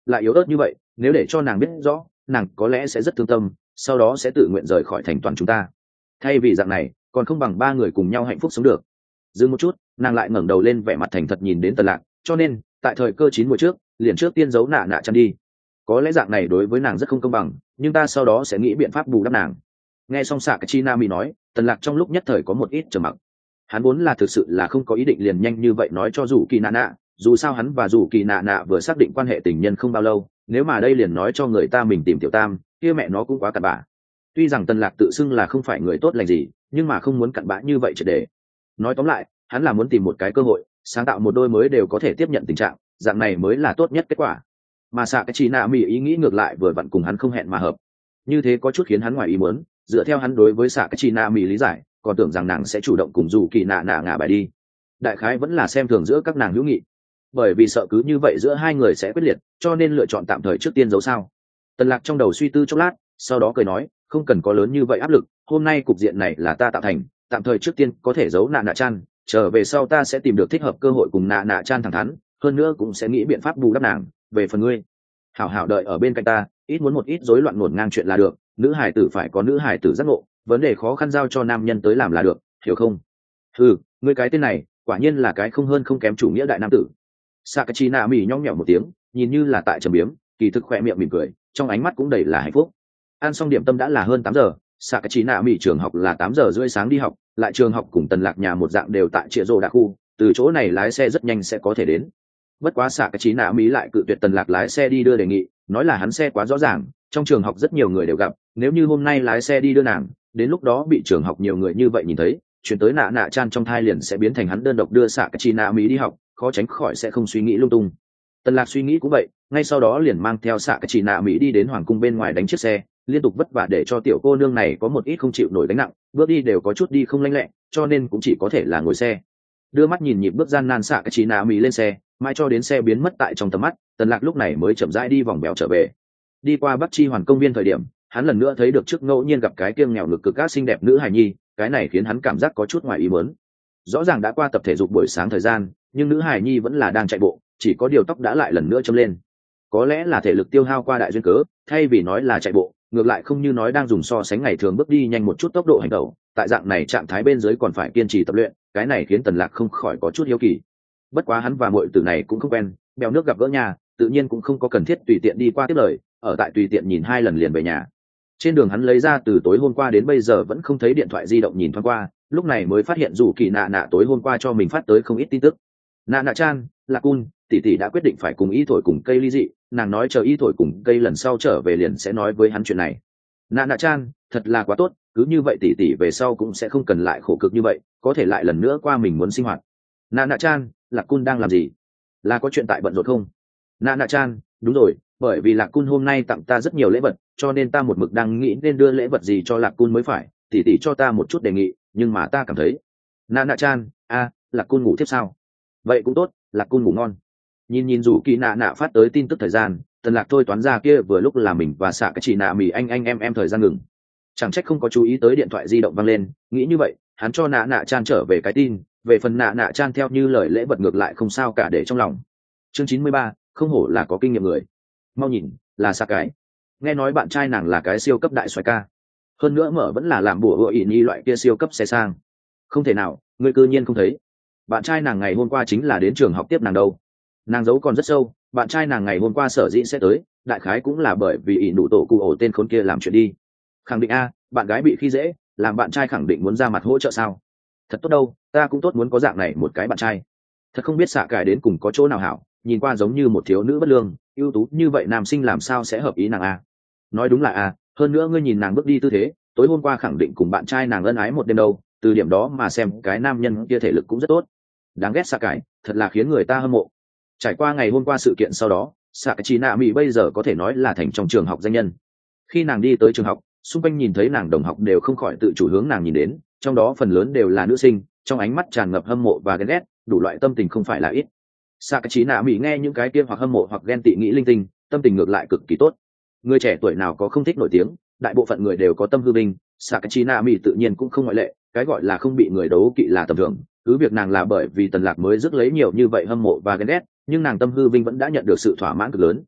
lại yếu ớt như vậy, nếu để cho nàng biết rõ, nàng có lẽ sẽ rất thương tâm, sau đó sẽ tự nguyện rời khỏi thành toàn chúng ta. Thay vì dạng này, còn không bằng ba người cùng nhau hạnh phúc sống được. Dừng một chút, nàng lại ngẩng đầu lên vẻ mặt thành thật nhìn đến Tần Lạc, cho nên tại thời cơ chín mùa trước, liền trước tiên giấu nạ nạ chăn đi. Có lẽ dạng này đối với nàng rất không công bằng, nhưng ta sau đó sẽ nghĩ biện pháp bù đắp nàng. Nghe xong Sakachi Nami nói, Tần Lạc trong lúc nhất thời có một ít trầm mặc. Hắn vốn là thực sự là không có ý định liền nhanh như vậy nói cho dù Kỳ Nạ Nạ, dù sao hắn và dù Kỳ Nạ Nạ vừa xác định quan hệ tình nhân không bao lâu, nếu mà đây liền nói cho người ta mình tìm tiểu tam, kia mẹ nó cũng quá cặn bã. Tuy rằng Tần Lạc tự xưng là không phải người tốt lành gì, nhưng mà không muốn cặn bã như vậy triệt để. Nói tóm lại, hắn là muốn tìm một cái cơ hội, sáng tạo một đôi mới đều có thể tiếp nhận tình trạng, dạng này mới là tốt nhất kết quả. Mà Sakachi Nami ý nghĩ ngược lại vừa vặn cùng hắn không hẹn mà hợp. Như thế có chút khiến hắn ngoài ý muốn, dựa theo hắn đối với Sakachi Nami lý giải, còn tưởng rằng nàng sẽ chủ động cùng dù Kỳ Nạ Nạ ngả bài đi. Đại khái vẫn là xem thường giữa các nàng hữu nghị, bởi vì sợ cứ như vậy giữa hai người sẽ quyết liệt, cho nên lựa chọn tạm thời trước tiên giấu sao. Tần Lạc trong đầu suy tư chốc lát, sau đó cười nói, không cần có lớn như vậy áp lực, hôm nay cục diện này là ta tạo thành, tạm thời trước tiên có thể giấu Nạ Nạ Chan, trở về sau ta sẽ tìm được thích hợp cơ hội cùng Nạ Nạ Chan thẳng thắn, hơn nữa cũng sẽ nghĩ biện pháp bù đắp nàng. Về phần ngươi, hảo hảo đợi ở bên cạnh ta, ít muốn một ít rối loạn ngổn ngang chuyện là được, nữ hài tử phải có nữ hài tử giác ngộ, vấn đề khó khăn giao cho nam nhân tới làm là được, hiểu không? Ừ, ngươi cái tên này quả nhiên là cái không hơn không kém chủ nghĩa đại nam tử. Sakachi Nami nhõng nhẽo một tiếng, nhìn như là tại trầm biếm, kỳ thực khỏe miệng mỉm cười, trong ánh mắt cũng đầy là hạnh phúc. Ăn xong điểm tâm đã là hơn tám giờ, Sakachi Nami trường học là tám giờ rưỡi sáng đi học, lại trường học cùng Tần Lạc nhà một dạng đều tại Trịa Rồ Đạ khu, từ chỗ này lái xe rất nhanh sẽ có thể đến. Bất quá Sakachi Nami lại cự tuyệt Tần Lạc lái xe đi đưa đề nghị, nói là hắn xe quá rõ ràng, trong trường học rất nhiều người đều gặp, nếu như hôm nay lái xe đi đưa nàng, đến lúc đó bị trường học nhiều người như vậy nhìn thấy, chuyển tới Nạ Nạ Chan trong thai liền sẽ biến thành hắn đơn độc đưa Sakachi Nami đi học, khó tránh khỏi sẽ không suy nghĩ lung tung. Tần Lạc suy nghĩ cũng vậy, ngay sau đó liền mang theo Sakachi Nami đi đến hoàng cung bên ngoài đánh chiếc xe, liên tục vất vả để cho tiểu cô nương này có một ít không chịu nổi gánh nặng, bước đi đều có chút đi không lanh lẹ, cho nên cũng chỉ có thể là ngồi xe. Đưa mắt nhìn nhịp bước gian nan Sakachi Nami lên xe, mãi cho đến xe biến mất tại trong tầm mắt, Tần Lạc lúc này mới chậm rãi đi vòng bèo trở về. Đi qua Bắc Chi Hoàn công viên thời điểm, hắn lần nữa thấy được trước ngẫu nhiên gặp cái kiêng nghèo ngực cực ác xinh đẹp nữ hài nhi, cái này khiến hắn cảm giác có chút ngoài ý muốn. Rõ ràng đã qua tập thể dục buổi sáng thời gian, nhưng nữ hài nhi vẫn là đang chạy bộ, chỉ có điều tóc đã lại lần nữa châm lên. Có lẽ là thể lực tiêu hao qua đại duyên cớ, thay vì nói là chạy bộ, ngược lại không như nói đang dùng so sánh ngày thường bước đi nhanh một chút tốc độ hành động, tại dạng này trạng thái bên dưới còn phải kiên trì tập luyện, cái này khiến Tần Lạc không khỏi có chút hiếu kỳ. Bất quá hắn và muội tử này cũng không quen, bèo nước gặp gỡ nhà, tự nhiên cũng không có cần thiết tùy tiện đi qua tiếp lời, ở tại tùy tiện nhìn hai lần liền về nhà. Trên đường hắn lấy ra từ tối hôm qua đến bây giờ vẫn không thấy điện thoại di động nhìn thoáng qua, lúc này mới phát hiện dù Kỳ Nạ Nạ tối hôm qua cho mình phát tới không ít tin tức. Nạ Nạ Chan, Lạc Cun, tỷ tỷ đã quyết định phải cùng y thổi cùng cây ly dị, nàng nói chờ y thổi cùng cây lần sau trở về liền sẽ nói với hắn chuyện này. Nạ Nạ Chan, thật là quá tốt, cứ như vậy tỷ tỷ về sau cũng sẽ không cần lại khổ cực như vậy, có thể lại lần nữa qua mình muốn sinh hoạt. Nạ Nạ Chan, Lạc Cun đang làm gì? Là có chuyện tại bận rộn không? Nạ Nạ Chan, đúng rồi, bởi vì Lạc Cun hôm nay tặng ta rất nhiều lễ vật, cho nên ta một mực đang nghĩ nên đưa lễ vật gì cho Lạc Cun mới phải, tỷ tỷ cho ta một chút đề nghị, nhưng mà ta cảm thấy. Nạ Nạ Chan, a, Lạc Cun ngủ tiếp sao? Vậy cũng tốt, Lạc Cun ngủ ngon. Nhìn nhìn dù Kỳ Nạ Nạ phát tới tin tức thời gian, Tần Lạc thôi toán ra kia vừa lúc là mình và xạ cái chị nạ mì anh anh em em thời gian ngừng. Chẳng trách không có chú ý tới điện thoại di động vang lên, nghĩ như vậy, hắn cho Nạ Nạ Chan trở về cái tin, về phần Nạ Nạ Chan theo như lời lễ vật ngược lại không sao cả để trong lòng. Chương chín mươi ba, không hổ là có kinh nghiệm người. Mau nhìn, là xạ cái. Nghe nói bạn trai nàng là cái siêu cấp đại soái ca. Hơn nữa mở vẫn là làm bùa hựa ỉ nhi loại kia siêu cấp xe sang. Không thể nào, ngươi cư nhiên không thấy. Bạn trai nàng ngày hôm qua chính là đến trường học tiếp nàng đâu. Nàng giấu còn rất sâu, bạn trai nàng ngày hôm qua sở dĩ sẽ tới, đại khái cũng là bởi vì ỷ nụ tổ cụ ổ tên khốn kia làm chuyện đi. Khẳng định a, bạn gái bị khi dễ, làm bạn trai khẳng định muốn ra mặt hỗ trợ sao? Thật tốt đâu, ta cũng tốt muốn có dạng này một cái bạn trai. Thật không biết xạ cải đến cùng có chỗ nào hảo, nhìn qua giống như một thiếu nữ bất lương, ưu tú như vậy nam sinh làm sao sẽ hợp ý nàng a? Nói đúng là a, hơn nữa ngươi nhìn nàng bước đi tư thế, tối hôm qua khẳng định cùng bạn trai nàng ân ái một đêm đâu, từ điểm đó mà xem cái nam nhân kia thể lực cũng rất tốt. Đáng ghét xạ cải, thật là khiến người ta hâm mộ. Trải qua ngày hôm qua sự kiện sau đó, Sakachi Nami bây giờ có thể nói là thành trong trường học danh nhân. Khi nàng đi tới trường học, xung quanh nhìn thấy nàng đồng học đều không khỏi tự chủ hướng nàng nhìn đến, trong đó phần lớn đều là nữ sinh, trong ánh mắt tràn ngập hâm mộ và ghen ghét, đủ loại tâm tình không phải là ít. Sakachi Nami nghe những cái kia hoặc hâm mộ hoặc ghen tị nghĩ linh tinh, tâm tình ngược lại cực kỳ tốt. Người trẻ tuổi nào có không thích nổi tiếng, đại bộ phận người đều có tâm hư vinh, Sakachi Nami tự nhiên cũng không ngoại lệ, cái gọi là không bị người đấu kỵ là tầm thường. Cứ việc nàng là bởi vì Tần Lạc mới rước lấy nhiều như vậy hâm mộ và ghen ghét, nhưng nàng tâm hư vinh vẫn đã nhận được sự thỏa mãn cực lớn.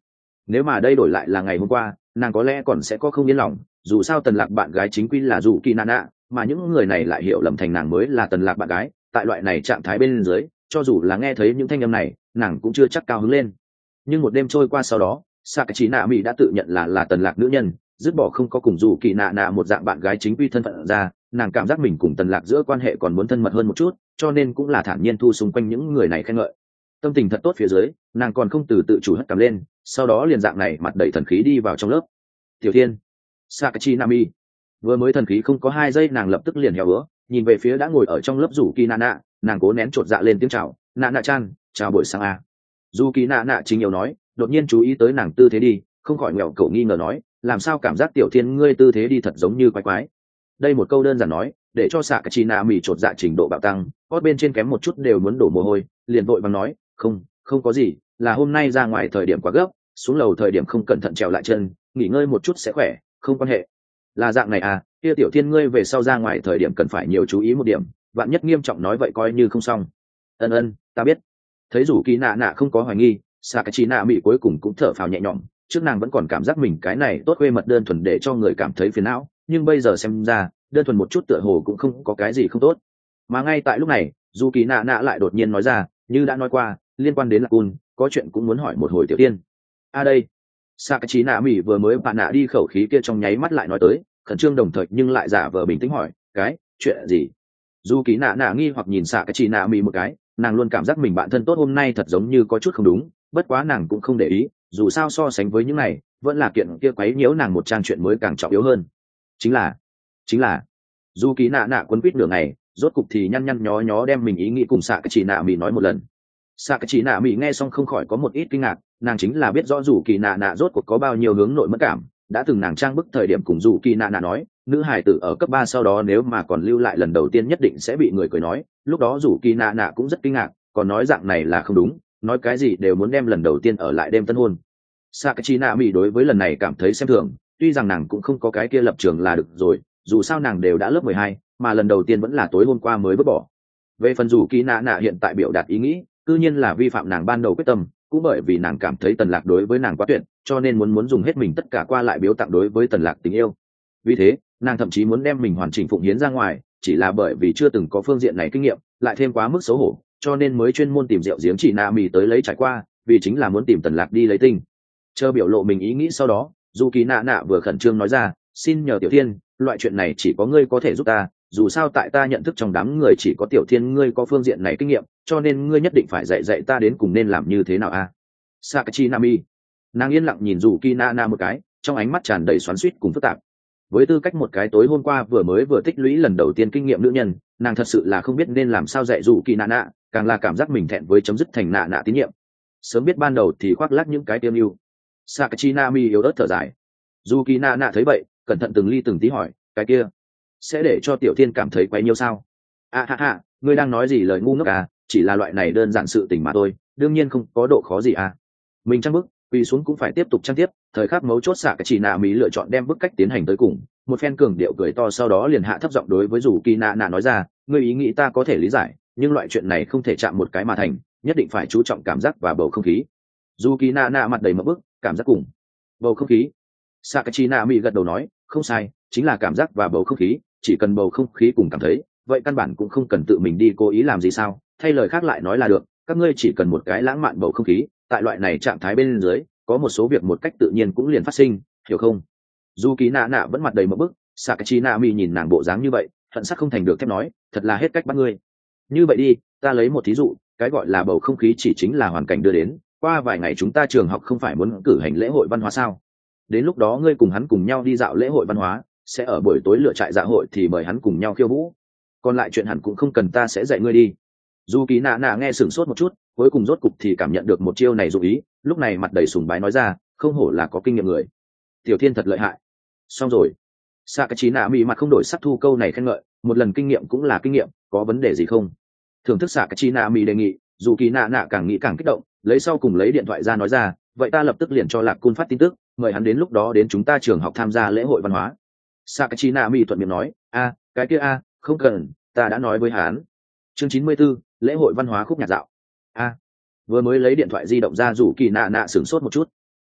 nếu mà đây đổi lại là ngày hôm qua nàng có lẽ còn sẽ có không yên lòng, dù sao tần lạc bạn gái chính quy là dù kỳ nạ nạ, mà những người này lại hiểu lầm thành nàng mới là tần lạc bạn gái. Tại loại này trạng thái bên dưới, cho dù là nghe thấy những thanh âm này nàng cũng chưa chắc cao hứng lên. Nhưng một đêm trôi qua sau đó, Sakachi nạ mỹ đã tự nhận là là tần lạc nữ nhân, dứt bỏ không có cùng dù kỳ nạ nạ một dạng bạn gái chính quy thân phận ra, nàng cảm giác mình cùng tần lạc giữa quan hệ còn muốn thân mật hơn một chút, cho nên cũng là thản nhiên thu xung quanh những người này khen ngợi. Tâm tình thật tốt phía dưới, nàng còn không từ tự chủ hất cằm lên, sau đó liền dạng này mặt đầy thần khí đi vào trong lớp. Tiểu Thiên, Sakachi Nami. Vừa mới thần khí không có hai giây nàng lập tức liền heo bữa, nhìn về phía đã ngồi ở trong lớp rủ kỳ nạ nạ, nàng cố nén chột dạ lên tiếng chào, nạ nạ chan, chào buổi sáng a. Dù kỳ nạ nạ chính yếu nói, đột nhiên chú ý tới nàng tư thế đi, không khỏi nghẹo cậu nghi ngờ nói, làm sao cảm giác Tiểu Thiên ngươi tư thế đi thật giống như quái quái. Đây một câu đơn giản nói, để cho Sakachi Nami chột dạ trình độ bạo tăng, cốt bên trên kém một chút đều muốn đổ mồ hôi, liền vội vàng nói, không, không có gì, là hôm nay ra ngoài thời điểm quá gấp, xuống lầu thời điểm không cẩn thận trèo lại chân, nghỉ ngơi một chút sẽ khỏe, không quan hệ. Là dạng này à, kia Tiểu Thiên ngươi về sau ra ngoài thời điểm cần phải nhiều chú ý một điểm, vạn nhất nghiêm trọng nói vậy coi như không xong. Ân ân, ta biết. Thấy rủ kỳ nạ nạ không có hoài nghi, Sakachi nạ mỹ cuối cùng cũng thở phào nhẹ nhõm, trước nàng vẫn còn cảm giác mình cái này tốt khuê mật đơn thuần để cho người cảm thấy phiền não, nhưng bây giờ xem ra đơn thuần một chút tựa hồ cũng không có cái gì không tốt. Mà ngay tại lúc này, dù kỳ nạ nạ lại đột nhiên nói ra, như đã nói qua, liên quan đến Lạc Cun, có chuyện cũng muốn hỏi một hồi Tiểu Tiên. A à đây, Sakachi nạ mỹ vừa mới bạn nạ đi khẩu khí kia trong nháy mắt lại nói tới, khẩn trương đồng thời nhưng lại giả vờ bình tĩnh hỏi, cái chuyện gì? Dù kỳ nạ nạ nghi hoặc nhìn Sakachi nạ mỹ một cái, nàng luôn cảm giác mình bạn thân tốt hôm nay thật giống như có chút không đúng, bất quá nàng cũng không để ý, dù sao so sánh với những này, vẫn là kiện kia quấy nhiễu nàng một trang chuyện mới càng trọng yếu hơn. Chính là, chính là, dù kỳ nạ nạ quấn quýt nửa ngày, rốt cục thì nhăn nhăn nhó nhó đem mình ý nghĩ cùng Sakachi nạ mỹ nói một lần. Sakachi nạ mỹ nghe xong không khỏi có một ít kinh ngạc, nàng chính là biết rõ dù kỳ nạ nạ rốt cuộc có bao nhiêu hướng nội mất cảm, đã từng nàng trang bức thời điểm cùng dù kỳ nạ nạ nói, nữ hài tử ở cấp ba sau đó nếu mà còn lưu lại lần đầu tiên nhất định sẽ bị người cười nói, lúc đó dù kỳ nạ nạ cũng rất kinh ngạc, còn nói dạng này là không đúng, nói cái gì đều muốn đem lần đầu tiên ở lại đêm tân hôn. Sakachi nạ mỹ đối với lần này cảm thấy xem thường, tuy rằng nàng cũng không có cái kia lập trường là được rồi, dù sao nàng đều đã lớp mười hai, mà lần đầu tiên vẫn là tối hôm qua mới vứt bỏ. Về phần dù kỳ nạ nạ hiện tại biểu đạt ý nghĩ, tự nhiên là vi phạm nàng ban đầu quyết tâm, cũng bởi vì nàng cảm thấy Tần Lạc đối với nàng quá tuyệt, cho nên muốn muốn dùng hết mình tất cả qua lại biếu tặng đối với Tần Lạc tình yêu. Vì thế, nàng thậm chí muốn đem mình hoàn chỉnh phụng hiến ra ngoài, chỉ là bởi vì chưa từng có phương diện này kinh nghiệm, lại thêm quá mức xấu hổ, cho nên mới chuyên môn tìm rượu giếng chỉ nạ mì tới lấy trải qua, vì chính là muốn tìm Tần Lạc đi lấy tinh. Chờ biểu lộ mình ý nghĩ sau đó, dù kỳ nạ nạ vừa khẩn trương nói ra, xin nhờ Tiểu Thiên, loại chuyện này chỉ có ngươi có thể giúp ta, dù sao tại ta nhận thức trong đám người chỉ có Tiểu Thiên ngươi có phương diện này kinh nghiệm, cho nên ngươi nhất định phải dạy dạy ta đến cùng nên làm như thế nào a. À? Sakachi Nami, nàng yên lặng nhìn dù kỳ nạ nạ một cái, trong ánh mắt tràn đầy xoắn xuýt cùng phức tạp. Với tư cách một cái tối hôm qua vừa mới vừa tích lũy lần đầu tiên kinh nghiệm nữ nhân, nàng thật sự là không biết nên làm sao dạy dù kỳ nạ nạ, càng là cảm giác mình thẹn với chấm dứt thành nạ nạ tín nhiệm. Sớm biết ban đầu thì khoác lác những cái tiêm yêu. Sakachi Nami yếu ớt thở dài. Dù kỳ nạ nạ thấy vậy, cẩn thận từng ly từng tí hỏi, cái kia sẽ để cho Tiểu Thiên cảm thấy quấy nhiêu sao? À ha ha, ngươi đang nói gì lời ngu ngốc à, chỉ là loại này đơn giản sự tình mà thôi, đương nhiên không có độ khó gì à. Mình trang bức, quỳ xuống cũng phải tiếp tục trang tiếp, thời khắc mấu chốt xạ cái chỉ nạ mỹ lựa chọn đem bức cách tiến hành tới cùng, một phen cường điệu cười to sau đó liền hạ thấp giọng đối với dù kỳ nạ nạ nói ra, ngươi ý nghĩ ta có thể lý giải, nhưng loại chuyện này không thể chạm một cái mà thành, nhất định phải chú trọng cảm giác và bầu không khí. Dù kỳ nạ nạ mặt đầy mập bức, cảm giác cùng bầu không khí. Sakachi nạ mỹ gật đầu nói, không sai, chính là cảm giác và bầu không khí, chỉ cần bầu không khí cùng cảm thấy, vậy căn bản cũng không cần tự mình đi cố ý làm gì sao, thay lời khác lại nói là được, các ngươi chỉ cần một cái lãng mạn bầu không khí, tại loại này trạng thái bên dưới, có một số việc một cách tự nhiên cũng liền phát sinh, hiểu không? Dù kỳ nạ nạ vẫn mặt đầy mập bức, Sakachi Nami nhìn nàng bộ dáng như vậy, hận sắc không thành được thép nói, thật là hết cách bắt ngươi. Như vậy đi, ta lấy một thí dụ, cái gọi là bầu không khí chỉ chính là hoàn cảnh đưa đến, qua vài ngày chúng ta trường học không phải muốn cử hành lễ hội văn hóa sao? Đến lúc đó ngươi cùng hắn cùng nhau đi dạo lễ hội văn hóa, sẽ ở buổi tối lựa trại dạ hội thì mời hắn cùng nhau khiêu vũ. Còn lại chuyện hẳn cũng không cần ta sẽ dạy ngươi đi. Dù kỳ nạ nạ nghe sửng sốt một chút, cuối cùng rốt cục thì cảm nhận được một chiêu này dụ ý, lúc này mặt đầy sùng bái nói ra, không hổ là có kinh nghiệm người. Tiểu Thiên thật lợi hại. Xong rồi. Sakachi Nami mặt không đổi sắc thu câu này khen ngợi, một lần kinh nghiệm cũng là kinh nghiệm, có vấn đề gì không? Thưởng thức Sakachi Nami đề nghị, dù kỳ nạ nạ càng nghĩ càng kích động, lấy sau cùng lấy điện thoại ra nói ra, vậy ta lập tức liền cho Lạc Cun phát tin tức, mời hắn đến lúc đó đến chúng ta trường học tham gia lễ hội văn hóa. Sakachi Nami thuận miệng nói, a, cái kia a, không cần, ta đã nói với hắn. Chương chín mươi 94, lễ hội văn hóa khúc nhạc dạo. A, vừa mới lấy điện thoại di động ra rủ kỳ nạ nạ sửng sốt một chút.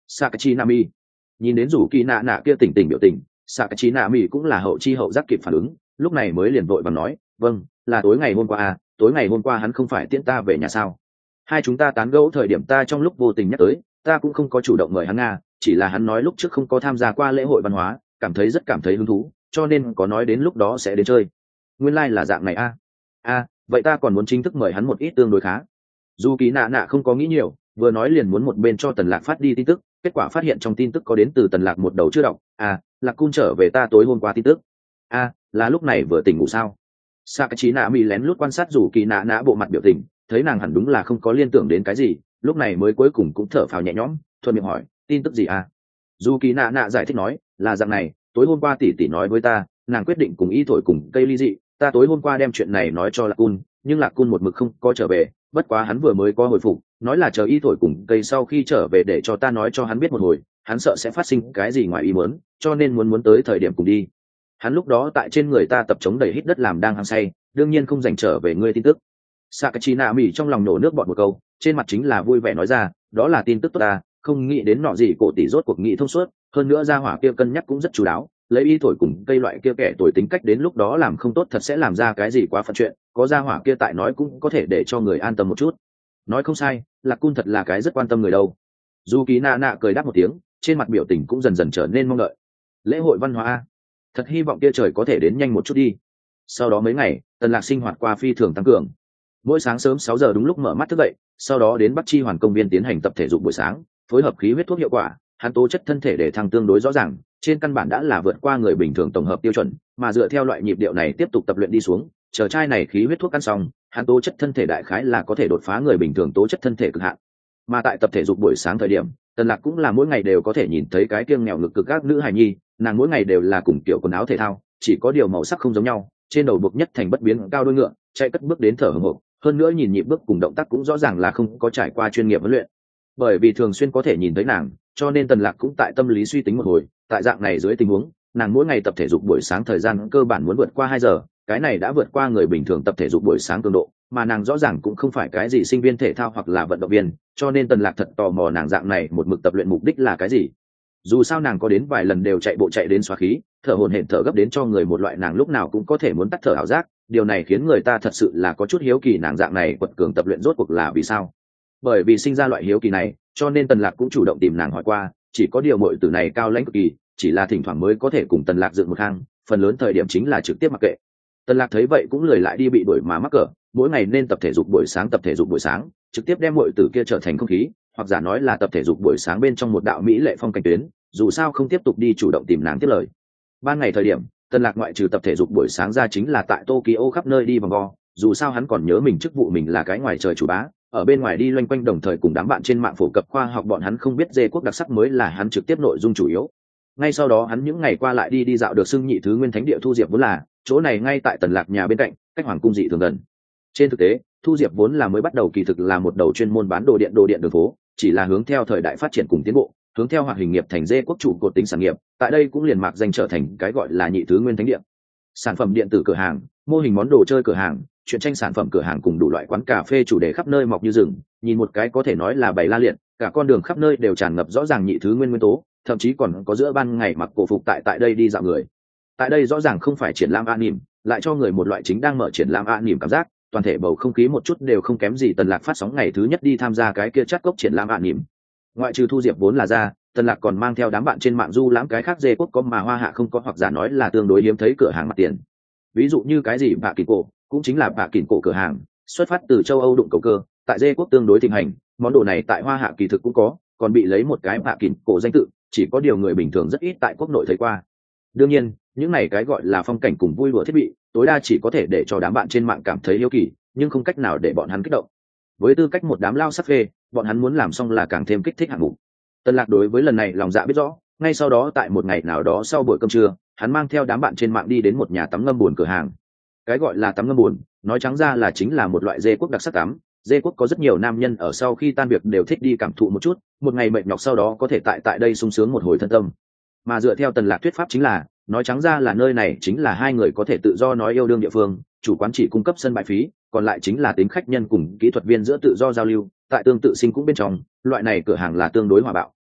Sakachi Nami. Nhìn đến rủ kỳ nạ nạ kia tỉnh tỉnh biểu tình, Sakachi Nami cũng là hậu chi hậu giác kịp phản ứng, lúc này mới liền vội vàng nói, vâng, là tối ngày hôm qua à, tối ngày hôm qua hắn không phải tiễn ta về nhà sao? Hai chúng ta tán gẫu thời điểm ta trong lúc vô tình nhắc tới, ta cũng không có chủ động mời hắn nga, chỉ là hắn nói lúc trước không có tham gia qua lễ hội văn hóa, cảm thấy rất cảm thấy hứng thú, cho nên có nói đến lúc đó sẽ đến chơi. Nguyên lai like là dạng này a. À. A, à, vậy ta còn muốn chính thức mời hắn một ít tương đối khá. Dù kỳ nạ nạ không có nghĩ nhiều, vừa nói liền muốn một bên cho Tần Lạc phát đi tin tức, kết quả phát hiện trong tin tức có đến từ Tần Lạc một đầu chưa đọc. À, Lạc Cun trở về ta tối hôm qua tin tức. A, à, là lúc này vừa tỉnh ngủ sao? Sakachi Nami lén lút quan sát dù kỳ nạ nạ bộ mặt biểu tình, thấy nàng hẳn đúng là không có liên tưởng đến cái gì, lúc này mới cuối cùng cũng thở phào nhẹ nhõm, thuận miệng hỏi, tin tức gì à? Dù kỳ nạ nạ giải thích nói, là dạng này, tối hôm qua tỷ tỷ nói với ta, nàng quyết định cùng y thổi cùng cây ly dị, ta tối hôm qua đem chuyện này nói cho Lạc Cun, nhưng Lạc Cun một mực không có trở về, bất quá hắn vừa mới có hồi phục, nói là chờ y thổi cùng cây sau khi trở về để cho ta nói cho hắn biết một hồi, hắn sợ sẽ phát sinh cái gì ngoài ý muốn, cho nên muốn muốn tới thời điểm cùng đi. Hắn lúc đó tại trên người ta tập chống đầy hít đất làm đang hăng say, đương nhiên không dành trở về ngươi tin tức. Sakachi Nami trong lòng nổ nước bọt một câu, trên mặt chính là vui vẻ nói ra, đó là tin tức tốt ta, không nghĩ đến nọ gì cổ tỷ rốt cuộc nghĩ thông suốt, hơn nữa gia hỏa kia cân nhắc cũng rất chú đáo, lấy y thổi cùng cây loại kia kẻ tuổi tính cách đến lúc đó làm không tốt thật sẽ làm ra cái gì quá phận chuyện, có gia hỏa kia tại nói cũng có thể để cho người an tâm một chút. Nói không sai, Lạc Cun thật là cái rất quan tâm người đâu. Dù Kỳ Nạ Nạ cười đáp một tiếng, trên mặt biểu tình cũng dần dần trở nên mong đợi. Lễ hội văn hóa, thật hy vọng kia trời có thể đến nhanh một chút đi. Sau đó mấy ngày, Tần Lạc sinh hoạt qua phi thường tăng cường. Mỗi sáng sớm sáu giờ đúng lúc mở mắt thức dậy, sau đó đến Bắc Chi Hoàn công viên tiến hành tập thể dục buổi sáng, phối hợp khí huyết thuốc hiệu quả, hắn tố chất thân thể để thăng tương đối rõ ràng, trên căn bản đã là vượt qua người bình thường tổng hợp tiêu chuẩn, mà dựa theo loại nhịp điệu này tiếp tục tập luyện đi xuống, chờ chai này khí huyết thuốc ăn xong, hắn tố chất thân thể đại khái là có thể đột phá người bình thường tố chất thân thể cực hạn. Mà tại tập thể dục buổi sáng thời điểm, Tần Lạc cũng là mỗi ngày đều có thể nhìn thấy cái kiêng nghèo ngực cực các nữ hài nhi, nàng mỗi ngày đều là cùng kiểu quần áo thể thao, chỉ có điều màu sắc không giống nhau, trên đầu buộc nhất thành bất biến cao đuôi ngựa, chạy cất bước đến thở hổn hển, hơn nữa nhìn nhịp bước cùng động tác cũng rõ ràng là không có trải qua chuyên nghiệp huấn luyện. Bởi vì thường xuyên có thể nhìn thấy nàng, cho nên Tần Lạc cũng tại tâm lý suy tính một hồi, tại dạng này dưới tình huống, nàng mỗi ngày tập thể dục buổi sáng thời gian cơ bản muốn vượt qua hai giờ, cái này đã vượt qua người bình thường tập thể dục buổi sáng cường độ, mà nàng rõ ràng cũng không phải cái gì sinh viên thể thao hoặc là vận động viên, cho nên Tần Lạc thật tò mò nàng dạng này một mực tập luyện mục đích là cái gì. Dù sao nàng có đến vài lần đều chạy bộ chạy đến xóa khí, thở hổn hển thở gấp đến cho người một loại nàng lúc nào cũng có thể muốn tắt thở ảo giác, điều này khiến người ta thật sự là có chút hiếu kỳ nàng dạng này quật cường tập luyện rốt cuộc là vì sao. Bởi vì sinh ra loại hiếu kỳ này, cho nên Tần Lạc cũng chủ động tìm nàng hỏi qua, chỉ có điều muội tử này cao lãnh cực kỳ, chỉ là thỉnh thoảng mới có thể cùng Tần Lạc dựng một hang, phần lớn thời điểm chính là trực tiếp mặc kệ. Tần Lạc thấy vậy cũng lười lại đi bị đuổi mà mắc cỡ, mỗi ngày nên tập thể dục buổi sáng tập thể dục buổi sáng, trực tiếp đem muội tử kia trở thành không khí, hoặc giả nói là tập thể dục buổi sáng bên trong một đạo mỹ lệ phong cảnh tuyến, dù sao không tiếp tục đi chủ động tìm nàng tiếp lời. Ban ngày thời điểm, Tần Lạc ngoại trừ tập thể dục buổi sáng ra chính là tại Tokyo khắp nơi đi vòng vo, dù sao hắn còn nhớ mình chức vụ mình là cái ngoài trời chủ bá, ở bên ngoài đi loanh quanh đồng thời cùng đám bạn trên mạng phổ cập khoa học, bọn hắn không biết dê quốc đặc sắc mới là hắn trực tiếp nội dung chủ yếu. Ngay sau đó hắn những ngày qua lại đi đi dạo được xưng nhị thứ nguyên thánh địa Thu Diệp vốn là, chỗ này ngay tại Tần Lạc nhà bên cạnh, cách hoàng cung dị thường gần. Trên thực tế, Thu Diệp vốn là mới bắt đầu kỳ thực là một đầu chuyên môn bán đồ điện đồ điện đường phố, chỉ là hướng theo thời đại phát triển cùng tiến bộ, hướng theo hoạt hình nghiệp thành dê quốc chủ cột tính sản nghiệp, tại đây cũng liền mạc danh trở thành cái gọi là nhị thứ nguyên thánh địa. Sản phẩm điện tử cửa hàng, mô hình món đồ chơi cửa hàng, truyện tranh sản phẩm cửa hàng cùng đủ loại quán cà phê chủ đề khắp nơi mọc như rừng, nhìn một cái có thể nói là bày la liệt, cả con đường khắp nơi đều tràn ngập rõ ràng nhị thứ nguyên nguyên tố, thậm chí còn có giữa ban ngày mặc cổ phục tại tại đây đi dạo người. Tại đây rõ ràng không phải triển lãm anime, lại cho người một loại chính đang mở triển lãm anime cảm giác, toàn thể bầu không khí một chút đều không kém gì Tần Lạc phát sóng ngày thứ nhất đi tham gia cái kia chát cốc triển lãm anime. Ngoại trừ Thu Diệp vốn là ra, Tần Lạc còn mang theo đám bạn trên mạng du lãm cái khác dê quốc có mà hoa hạ không có, hoặc giả nói là tương đối hiếm thấy cửa hàng mặt tiền. Ví dụ như cái gì bạ kỉnh cổ, cũng chính là bạ kỉnh cổ cửa hàng, xuất phát từ châu Âu đụng cầu cơ, tại dê quốc tương đối thịnh hành, món đồ này tại hoa hạ kỳ thực cũng có, còn bị lấy một cái bạ kỉnh cổ danh tự, chỉ có điều người bình thường rất ít tại quốc nội thấy qua. Đương nhiên, những này cái gọi là phong cảnh cùng vui đùa thiết bị, tối đa chỉ có thể để cho đám bạn trên mạng cảm thấy hiếu kỳ, nhưng không cách nào để bọn hắn kích động. Với tư cách một đám lao sắc phê, bọn hắn muốn làm xong là càng thêm kích thích hạng mục. Tần Lạc đối với lần này lòng dạ biết rõ, ngay sau đó tại một ngày nào đó sau buổi cơm trưa, hắn mang theo đám bạn trên mạng đi đến một nhà tắm ngâm buồn cửa hàng. Cái gọi là tắm ngâm buồn, nói trắng ra là chính là một loại dê quốc đặc sắc tắm. Dê quốc có rất nhiều nam nhân ở sau khi tan việc đều thích đi cảm thụ một chút, một ngày mệt nhọc sau đó có thể tại tại đây sung sướng một hồi thân tâm. Mà dựa theo Tần Lạc thuyết pháp chính là, nói trắng ra là nơi này chính là hai người có thể tự do nói yêu đương địa phương, chủ quán chỉ cung cấp sân bãi phí, còn lại chính là tính khách nhân cùng kỹ thuật viên giữa tự do giao lưu, tại tương tự sinh cũng bên trong, loại này cửa hàng là tương đối hòa bạo,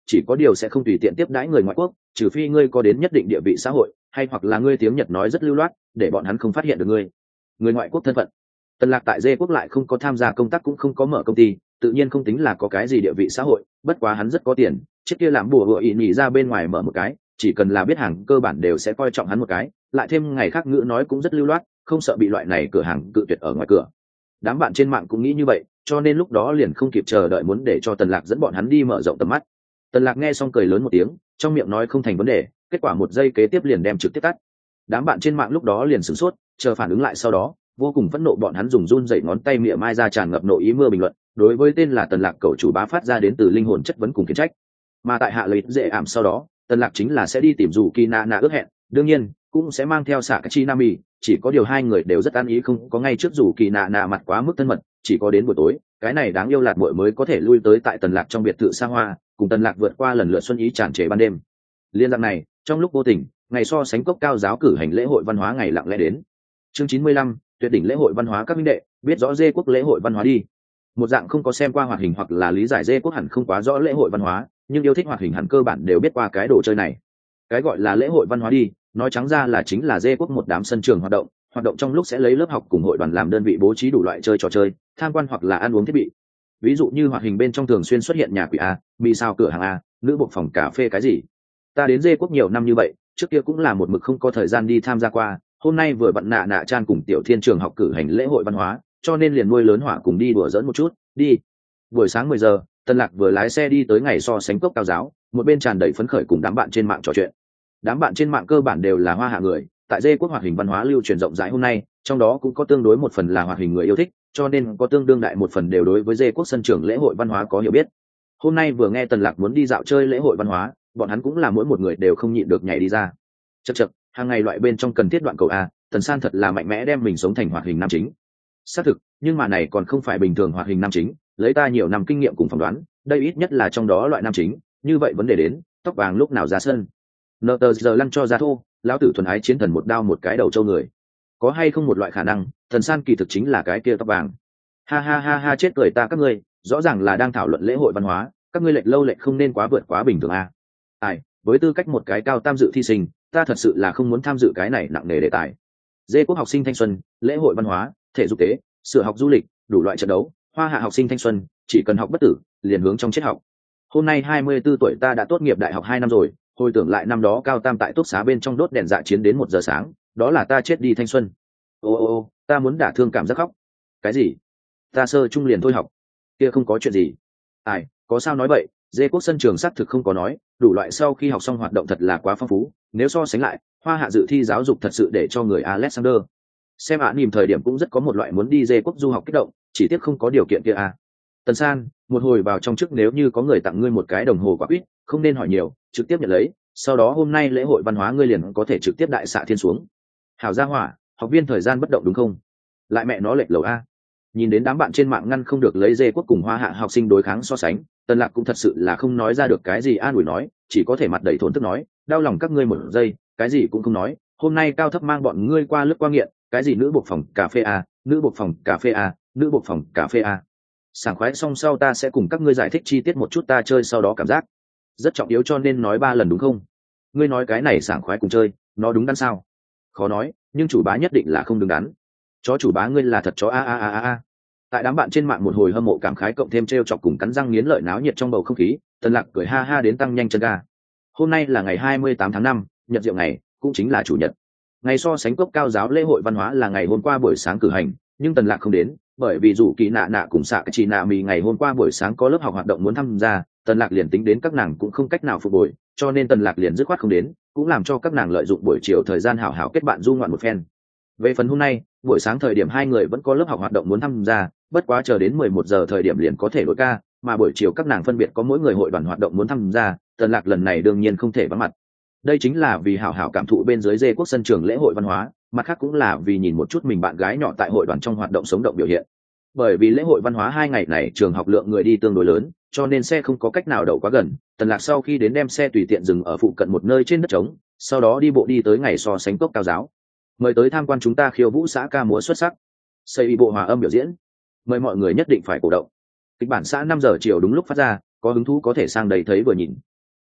chỉ có điều sẽ không tùy tiện tiếp đãi người ngoại quốc, trừ phi ngươi có đến nhất định địa vị xã hội, hay hoặc là ngươi tiếng Nhật nói rất lưu loát, để bọn hắn không phát hiện được ngươi người ngoại quốc thân phận. Tần Lạc tại Dê quốc lại không có tham gia công tác, cũng không có mở công ty, tự nhiên không tính là có cái gì địa vị xã hội, bất quá hắn rất có tiền, trước kia làm bùa hựa ỉ nhỉ ra bên ngoài mở một cái, chỉ cần là biết hàng cơ bản đều sẽ coi trọng hắn một cái, lại thêm ngày khác ngữ nói cũng rất lưu loát, không sợ bị loại này cửa hàng cự tuyệt ở ngoài cửa. Đám bạn trên mạng cũng nghĩ như vậy, cho nên lúc đó liền không kịp chờ đợi muốn để cho Tần Lạc dẫn bọn hắn đi mở rộng tầm mắt. Tần Lạc nghe xong cười lớn một tiếng, trong miệng nói không thành vấn đề, kết quả một giây kế tiếp liền đem trực tiếp tắt. Đám bạn trên mạng lúc đó liền sửng sốt, chờ phản ứng lại sau đó, vô cùng phẫn nộ, bọn hắn dùng run rẩy ngón tay mỉa mai ra tràn ngập nội ý mưa bình luận, đối với tên là Tần Lạc cầu chủ bá phát ra đến từ linh hồn chất vấn cùng khiển trách. Mà tại hạ lợi dễ ảm sau đó, Tần Lạc chính là sẽ đi tìm dù Kỳ Na Na ước hẹn, đương nhiên cũng sẽ mang theo Sakachi Nami, chỉ có điều hai người đều rất ăn ý, không có ngay trước dù Kỳ Na Na mặt quá mức thân mật, chỉ có đến buổi tối, cái này đáng yêu lạt muội mới có thể lui tới tại Tần Lạc trong biệt thự xa hoa, cùng Tần Lạc vượt qua lần lượt xuân ý tràn trề ban đêm. Liên dạng này, trong lúc vô tình, ngày so sánh cốc cao giáo cử hành lễ hội văn hóa ngày lặng lẽ đến. Chương chín mươi lăm, tuyệt đỉnh lễ hội văn hóa các minh đệ, biết rõ Dê quốc lễ hội văn hóa đi. Một dạng không có xem qua hoạt hình hoặc là lý giải Dê quốc hẳn không quá rõ lễ hội văn hóa, nhưng yêu thích hoạt hình hẳn cơ bản đều biết qua cái đồ chơi này. Cái gọi là lễ hội văn hóa đi, nói trắng ra là chính là Dê quốc một đám sân trường hoạt động, hoạt động trong lúc sẽ lấy lớp học cùng hội đoàn làm đơn vị bố trí đủ loại chơi trò chơi, tham quan hoặc là ăn uống thiết bị. Ví dụ như hoạt hình bên trong thường xuyên xuất hiện nhà quỷ a, mì sao cửa hàng a, nữ bộ phòng cà phê cái gì. Ta đến Dê quốc nhiều năm như vậy, trước kia cũng là một mực không có thời gian đi tham gia qua, hôm nay vừa bận nạ nạ chan cùng tiểu thiên trường học cử hành lễ hội văn hóa, cho nên liền nuôi lớn hỏa cùng đi đùa giỡn một chút. Đi. Buổi sáng mười giờ, Tần Lạc vừa lái xe đi tới ngày so sánh cốc cao giáo, một bên tràn đầy phấn khởi cùng đám bạn trên mạng trò chuyện. Đám bạn trên mạng cơ bản đều là hoa hạ người, tại Dê quốc hoạt hình văn hóa lưu truyền rộng rãi hôm nay, trong đó cũng có tương đối một phần là hoạt hình người yêu thích, cho nên có tương đương đại một phần đều đối với Dê quốc sân trường lễ hội văn hóa có hiểu biết. Hôm nay vừa nghe Tần Lạc muốn đi dạo chơi lễ hội văn hóa, bọn hắn cũng là mỗi một người đều không nhịn được nhảy đi ra. Chậc chậc, hàng ngày loại bên trong cần thiết đoạn cầu a, Tần San thật là mạnh mẽ đem mình sống thành hoạt hình nam chính. Xác thực, nhưng mà này còn không phải bình thường hoạt hình nam chính, lấy ta nhiều năm kinh nghiệm cùng phỏng đoán, đây ít nhất là trong đó loại nam chính, như vậy vấn đề đến, tóc vàng lúc nào ra sân. Nợ tờ giờ lăn cho ra thô, lão tử thuần ái chiến thần một đao một cái đầu châu người. Có hay không một loại khả năng, Tần San kỳ thực chính là cái kia tóc vàng. Ha ha ha ha, chết cười ta các ngươi, rõ ràng là đang thảo luận lễ hội văn hóa, các ngươi lệch lâu lệch không nên quá vượt quá bình thường a. Ai, với tư cách một cái cao tam dự thi sinh, ta thật sự là không muốn tham dự cái này nặng nề đề tài. Dê quốc học sinh thanh xuân, lễ hội văn hóa, thể dục tế, sửa học du lịch, đủ loại trận đấu, hoa hạ học sinh thanh xuân, chỉ cần học bất tử, liền hướng trong triết học. Hôm nay hai mươi tư tuổi ta đã tốt nghiệp đại học hai năm rồi, hồi tưởng lại năm đó cao tam tại túc xá bên trong đốt đèn dạ chiến đến một giờ sáng, đó là ta chết đi thanh xuân. Ô ô ô, ta muốn đả thương cảm giác khóc. Cái gì? Ta sơ trung liền thôi học. Kia không có chuyện gì. Ai, có sao nói vậy, Dê quốc sân trường xác thực không có nói, đủ loại sau khi học xong hoạt động thật là quá phong phú, nếu so sánh lại, hoa hạ dự thi giáo dục thật sự để cho người Alexander. Xem ạ niềm thời điểm cũng rất có một loại muốn đi Dê quốc du học kích động, chỉ tiếc không có điều kiện kia à. Tần San, một hồi vào trong trước nếu như có người tặng ngươi một cái đồng hồ quả quýt, không nên hỏi nhiều, trực tiếp nhận lấy, sau đó hôm nay lễ hội văn hóa ngươi liền có thể trực tiếp đại xạ thiên xuống. Hảo gia hỏa, học viên thời gian bất động đúng không? Lại mẹ nó lệch lầu a. Nhìn đến đám bạn trên mạng ngăn không được lấy Dê quốc cùng hoa hạ học sinh đối kháng so sánh, Tần Lạc cũng thật sự là không nói ra được cái gì an ủi nói, chỉ có thể mặt đầy thốn tức nói, đau lòng các ngươi một giây, cái gì cũng không nói, hôm nay cao thấp mang bọn ngươi qua lướt qua nghiện, cái gì nữ buộc phòng cà phê a, nữ buộc phòng cà phê a, nữ buộc phòng cà phê a. Sảng khoái xong sau ta sẽ cùng các ngươi giải thích chi tiết một chút ta chơi sau đó cảm giác. Rất trọng yếu cho nên nói ba lần đúng không? Ngươi nói cái này sảng khoái cùng chơi, nó đúng đắn sao? Khó nói, nhưng chủ bá nhất định là không đứng đắn. Chó chủ bá ngươi là thật chó a a a a a. Tại đám bạn trên mạng một hồi hâm mộ cảm khái cộng thêm trêu chọc cùng cắn răng nghiến lợi náo nhiệt trong bầu không khí, Tần Lạc cười ha ha đến tăng nhanh chân ga. Hôm nay là ngày hai mươi tám tháng năm, nhật diệu ngày, cũng chính là chủ nhật. Ngày so sánh cốc cao giáo lễ hội văn hóa là ngày hôm qua buổi sáng cử hành, nhưng Tần Lạc không đến, bởi vì dù Kỳ Nạ Nạ cùng Sạ Chỉ Nạ Mì ngày hôm qua buổi sáng có lớp học hoạt động muốn tham gia, Tần Lạc liền tính đến các nàng cũng không cách nào phục hồi, cho nên Tần Lạc liền dứt khoát không đến, cũng làm cho các nàng lợi dụng buổi chiều thời gian hảo hảo kết bạn du ngoạn một phen. Về phần hôm nay, buổi sáng thời điểm hai người vẫn có lớp học hoạt động muốn tham gia, bất quá chờ đến mười một giờ thời điểm liền có thể đổi ca, mà buổi chiều các nàng phân biệt có mỗi người hội đoàn hoạt động muốn tham gia, Tần Lạc lần này đương nhiên không thể vắng mặt. Đây chính là vì hảo hảo cảm thụ bên dưới Dê quốc sân trường lễ hội văn hóa, mặt khác cũng là vì nhìn một chút mình bạn gái nhỏ tại hội đoàn trong hoạt động sống động biểu hiện. Bởi vì lễ hội văn hóa hai ngày này trường học lượng người đi tương đối lớn, cho nên xe không có cách nào đậu quá gần. Tần Lạc sau khi đến đem xe tùy tiện dừng ở phụ cận một nơi trên đất trống, sau đó đi bộ đi tới ngày so sánh cốc cao giáo. Mời tới tham quan chúng ta khiêu vũ xã ca múa xuất sắc, xây bộ hòa âm biểu diễn, mời mọi người nhất định phải cổ động. Kịch bản xã năm giờ chiều đúng lúc phát ra, có hứng thú có thể sang đây thấy vừa nhìn.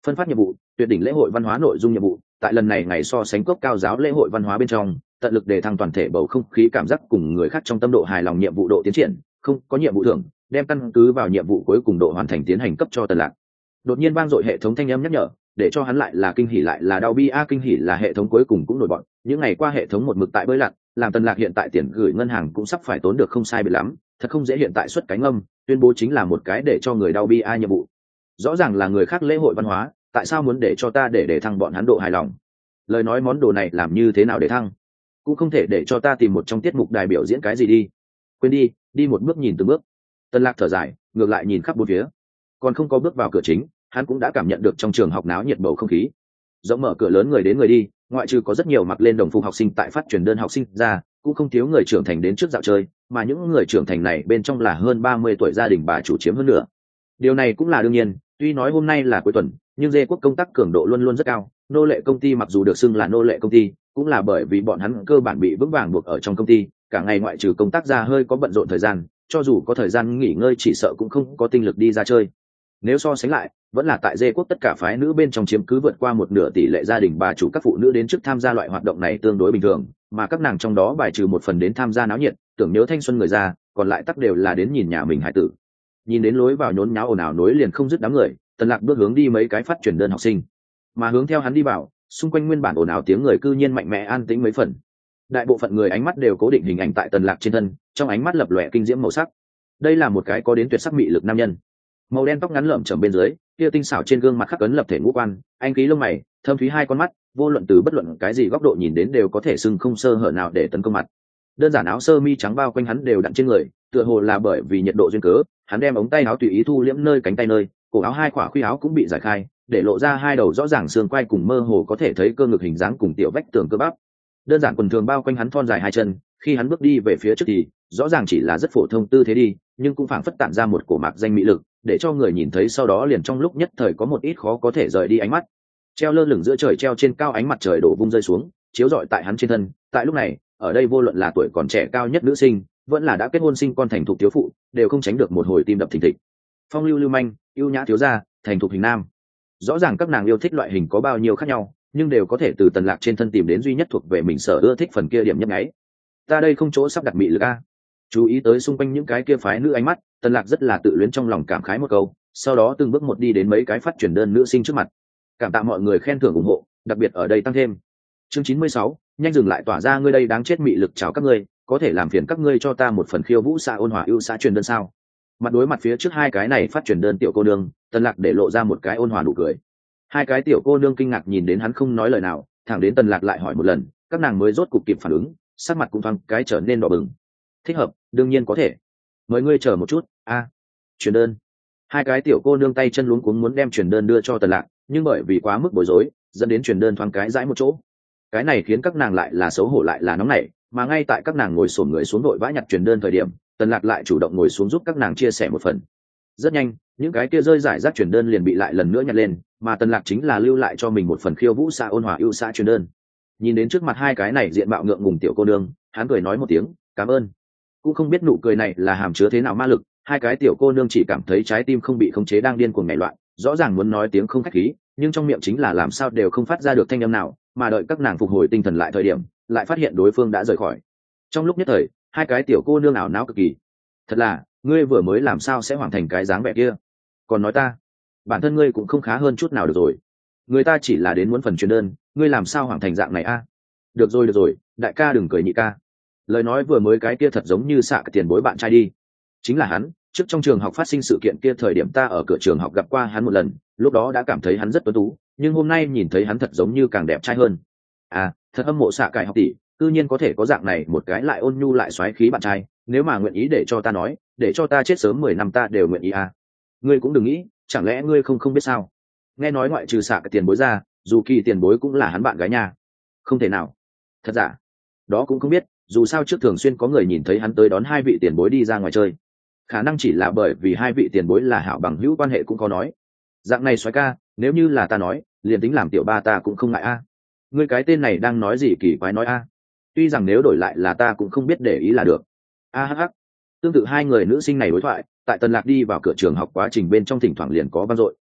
Phân phát nhiệm vụ: tuyệt đỉnh lễ hội văn hóa nội dung nhiệm vụ. Tại lần này ngày so sánh cốc cao giáo lễ hội văn hóa bên trong, tận lực để thăng toàn thể bầu không khí cảm giác cùng người khác trong tâm độ hài lòng nhiệm vụ độ tiến triển, không có nhiệm vụ thưởng, đem căn cứ vào nhiệm vụ cuối cùng độ hoàn thành tiến hành cấp cho Tần Lạc. Đột nhiên vang dội hệ thống thanh âm nhắc nhở, để cho hắn lại là kinh hỉ lại là đau bi a. Kinh hỉ là hệ thống cuối cùng cũng nổi bọn, những ngày qua hệ thống một mực tại bơi lặn, làm Tần Lạc hiện tại tiền gửi ngân hàng cũng sắp phải tốn được không sai biệt lắm, thật không dễ hiện tại xuất cánh âm, tuyên bố chính là một cái để cho người đau bi a nhiệm vụ. Rõ ràng là người khác lễ hội văn hóa, tại sao muốn để cho ta để để thăng bọn hắn độ hài lòng? Lời nói món đồ này làm như thế nào để thăng? Cũng không thể để cho ta tìm một trong tiết mục đài biểu diễn cái gì đi. Quên đi, đi một bước nhìn từng bước. Tần Lạc thở dài, ngược lại nhìn khắp bốn phía. Còn không có bước vào cửa chính, hắn cũng đã cảm nhận được trong trường học náo nhiệt bầu không khí. Rộng mở cửa lớn người đến người đi, ngoại trừ có rất nhiều mặc lên đồng phục học sinh tại phát truyền đơn học sinh ra, cũng không thiếu người trưởng thành đến trước dạo chơi, mà những người trưởng thành này bên trong là hơn ba mươi tuổi gia đình bà chủ chiếm hơn nữa. Điều này cũng là đương nhiên, tuy nói hôm nay là cuối tuần, nhưng Dê Quốc công tác cường độ luôn luôn rất cao, nô lệ công ty mặc dù được xưng là nô lệ công ty, cũng là bởi vì bọn hắn cơ bản bị vững vàng buộc ở trong công ty, cả ngày ngoại trừ công tác ra hơi có bận rộn thời gian, cho dù có thời gian nghỉ ngơi chỉ sợ cũng không có tinh lực đi ra chơi. Nếu so sánh lại, vẫn là tại Dê Quốc tất cả phái nữ bên trong chiếm cứ vượt qua một nửa tỷ lệ gia đình bà chủ các phụ nữ đến trước tham gia loại hoạt động này tương đối bình thường, mà các nàng trong đó bài trừ một phần đến tham gia náo nhiệt, tưởng nhớ thanh xuân người già, còn lại tất đều là đến nhìn nhà mình hải tử. Nhìn đến lối vào nhốn nháo ồn ào nối liền không dứt đám người, Tần Lạc bước hướng đi mấy cái phát truyền đơn học sinh, mà hướng theo hắn đi vào, xung quanh nguyên bản ồn ào tiếng người cư nhiên mạnh mẽ an tĩnh mấy phần. Đại bộ phận người ánh mắt đều cố định hình ảnh tại Tần Lạc trên thân, trong ánh mắt lập lòe kinh diễm màu sắc. Đây là một cái có đến tuyệt sắc mị lực nam nhân. Màu đen tóc ngắn lởm chởm bên dưới, kia tinh xảo trên gương mặt khắc ấn lập thể ngũ quan, anh khí lông mày, thâm thúy hai con mắt, vô luận từ bất luận cái gì góc độ nhìn đến đều có thể sừng không sơ hở nào để tấn công mặt. Đơn giản áo sơ mi trắng bao quanh hắn đều đặn trên người, tựa hồ là bởi vì nhiệt độ duyên cớ, hắn đem ống tay áo tùy ý thu liễm nơi cánh tay nơi, cổ áo hai khỏa khuy áo cũng bị giải khai, để lộ ra hai đầu rõ ràng xương quai cùng mơ hồ có thể thấy cơ ngực hình dáng cùng tiểu vách tường cơ bắp. Đơn giản quần thường bao quanh hắn thon dài hai chân, khi hắn bước đi về phía trước thì rõ ràng chỉ là rất phổ thông tư thế đi, nhưng cũng phảng phất tản ra một cổ mạc danh mỹ lực, để cho người nhìn thấy sau đó liền trong lúc nhất thời có một ít khó có thể rời đi ánh mắt. Treo lơ lửng giữa trời treo trên cao ánh mặt trời đổ vung rơi xuống, chiếu rọi tại hắn trên thân. Tại lúc này, ở đây vô luận là tuổi còn trẻ cao nhất nữ sinh, vẫn là đã kết hôn sinh con thành thục thiếu phụ, đều không tránh được một hồi tim đập thình thịch. Phong lưu lưu manh, yêu nhã thiếu gia, thành thục hình nam. Rõ ràng các nàng yêu thích loại hình có bao nhiêu khác nhau, nhưng đều có thể từ Tần Lạc trên thân tìm đến duy nhất thuộc về mình sở ưa thích phần kia điểm nhấp nháy. Ta đây không chỗ sắp đặt mị lực a. Chú ý tới xung quanh những cái kia phái nữ ánh mắt, Tần Lạc rất là tự luyến trong lòng cảm khái một câu, sau đó từng bước một đi đến mấy cái phát truyền đơn nữ sinh trước mặt. Cảm tạ mọi người khen thưởng ủng hộ, đặc biệt ở đây tăng thêm. Chương chín mươi sáu, nhanh dừng lại tỏa ra ngươi đây đáng chết mị lực chào các ngươi, có thể làm phiền các ngươi cho ta một phần khiêu vũ xã ôn hòa ưu xã truyền đơn sao? Mặt đối mặt phía trước hai cái này phát truyền đơn tiểu cô nương, Tần Lạc để lộ ra một cái ôn hòa nụ cười. Hai cái tiểu cô nương kinh ngạc nhìn đến hắn không nói lời nào, thẳng đến Tần Lạc lại hỏi một lần, các nàng mới rốt cục kịp phản ứng, sắc mặt cũng thoáng cái trở nên đỏ bừng. Thích hợp, đương nhiên có thể. Mời ngươi chờ một chút, a, à, truyền đơn. Hai cái tiểu cô nương tay chân luống cuống muốn đem truyền đơn đưa cho Tần Lạc, nhưng bởi vì quá mức bối rối, dẫn đến truyền đơn thoáng cái dãi một chỗ. Cái này khiến các nàng lại là xấu hổ lại là nóng nảy, mà ngay tại các nàng ngồi xổm người xuống đội vã nhặt truyền đơn thời điểm, Tần Lạc lại chủ động ngồi xuống giúp các nàng chia sẻ một phần. Rất nhanh, những cái kia rơi rải rác truyền đơn liền bị lại lần nữa nhặt lên, mà Tần Lạc chính là lưu lại cho mình một phần khiêu vũ xã ôn hòa ưu xã truyền đơn. Nhìn đến trước mặt hai cái này diện mạo ngượng ngùng tiểu cô nương, hắn cười nói một tiếng, "Cảm ơn." Cũng không biết nụ cười này là hàm chứa thế nào ma lực, hai cái tiểu cô nương chỉ cảm thấy trái tim không bị khống chế đang điên cuồng nhảy loạn, rõ ràng muốn nói tiếng không khách khí, nhưng trong miệng chính là làm sao đều không phát ra được thanh âm nào, mà đợi các nàng phục hồi tinh thần lại thời điểm, lại phát hiện đối phương đã rời khỏi. Trong lúc nhất thời, hai cái tiểu cô nương ảo não cực kỳ. Thật là, ngươi vừa mới làm sao sẽ hoàn thành cái dáng vẻ kia? Còn nói ta, bản thân ngươi cũng không khá hơn chút nào được rồi. Người ta chỉ là đến muốn phần truyền đơn, ngươi làm sao hoàn thành dạng này a? Được rồi được rồi, đại ca đừng cười nhị ca. Lời nói vừa mới cái kia thật giống như xạ cái tiền bối bạn trai đi. Chính là hắn, trước trong trường học phát sinh sự kiện kia thời điểm ta ở cửa trường học gặp qua hắn một lần, lúc đó đã cảm thấy hắn rất tuấn tú, nhưng hôm nay nhìn thấy hắn thật giống như càng đẹp trai hơn. À, thật âm mộ xạ cải học tỷ, tự nhiên có thể có dạng này một cái lại ôn nhu lại xoáy khí bạn trai, nếu mà nguyện ý để cho ta nói, để cho ta chết sớm mười năm ta đều nguyện ý à. Ngươi cũng đừng nghĩ, chẳng lẽ ngươi không không biết sao? Nghe nói ngoại trừ xạ cái tiền bối ra, dù kỳ tiền bối cũng là hắn bạn gái nha. Không thể nào. Thật giả? Đó cũng không biết, dù sao trước thường xuyên có người nhìn thấy hắn tới đón hai vị tiền bối đi ra ngoài chơi. Khả năng chỉ là bởi vì hai vị tiền bối là hảo bằng hữu quan hệ cũng có nói. Dạng này xoáy ca, nếu như là ta nói, liền tính làm tiểu ba ta cũng không ngại a. Ngươi cái tên này đang nói gì kỳ quái nói a? Tuy rằng nếu đổi lại là ta cũng không biết để ý là được. A hắc hắc. Tương tự hai người nữ sinh này đối thoại, tại Tần Lạc đi vào cửa trường học quá trình bên trong thỉnh thoảng liền có vang dội.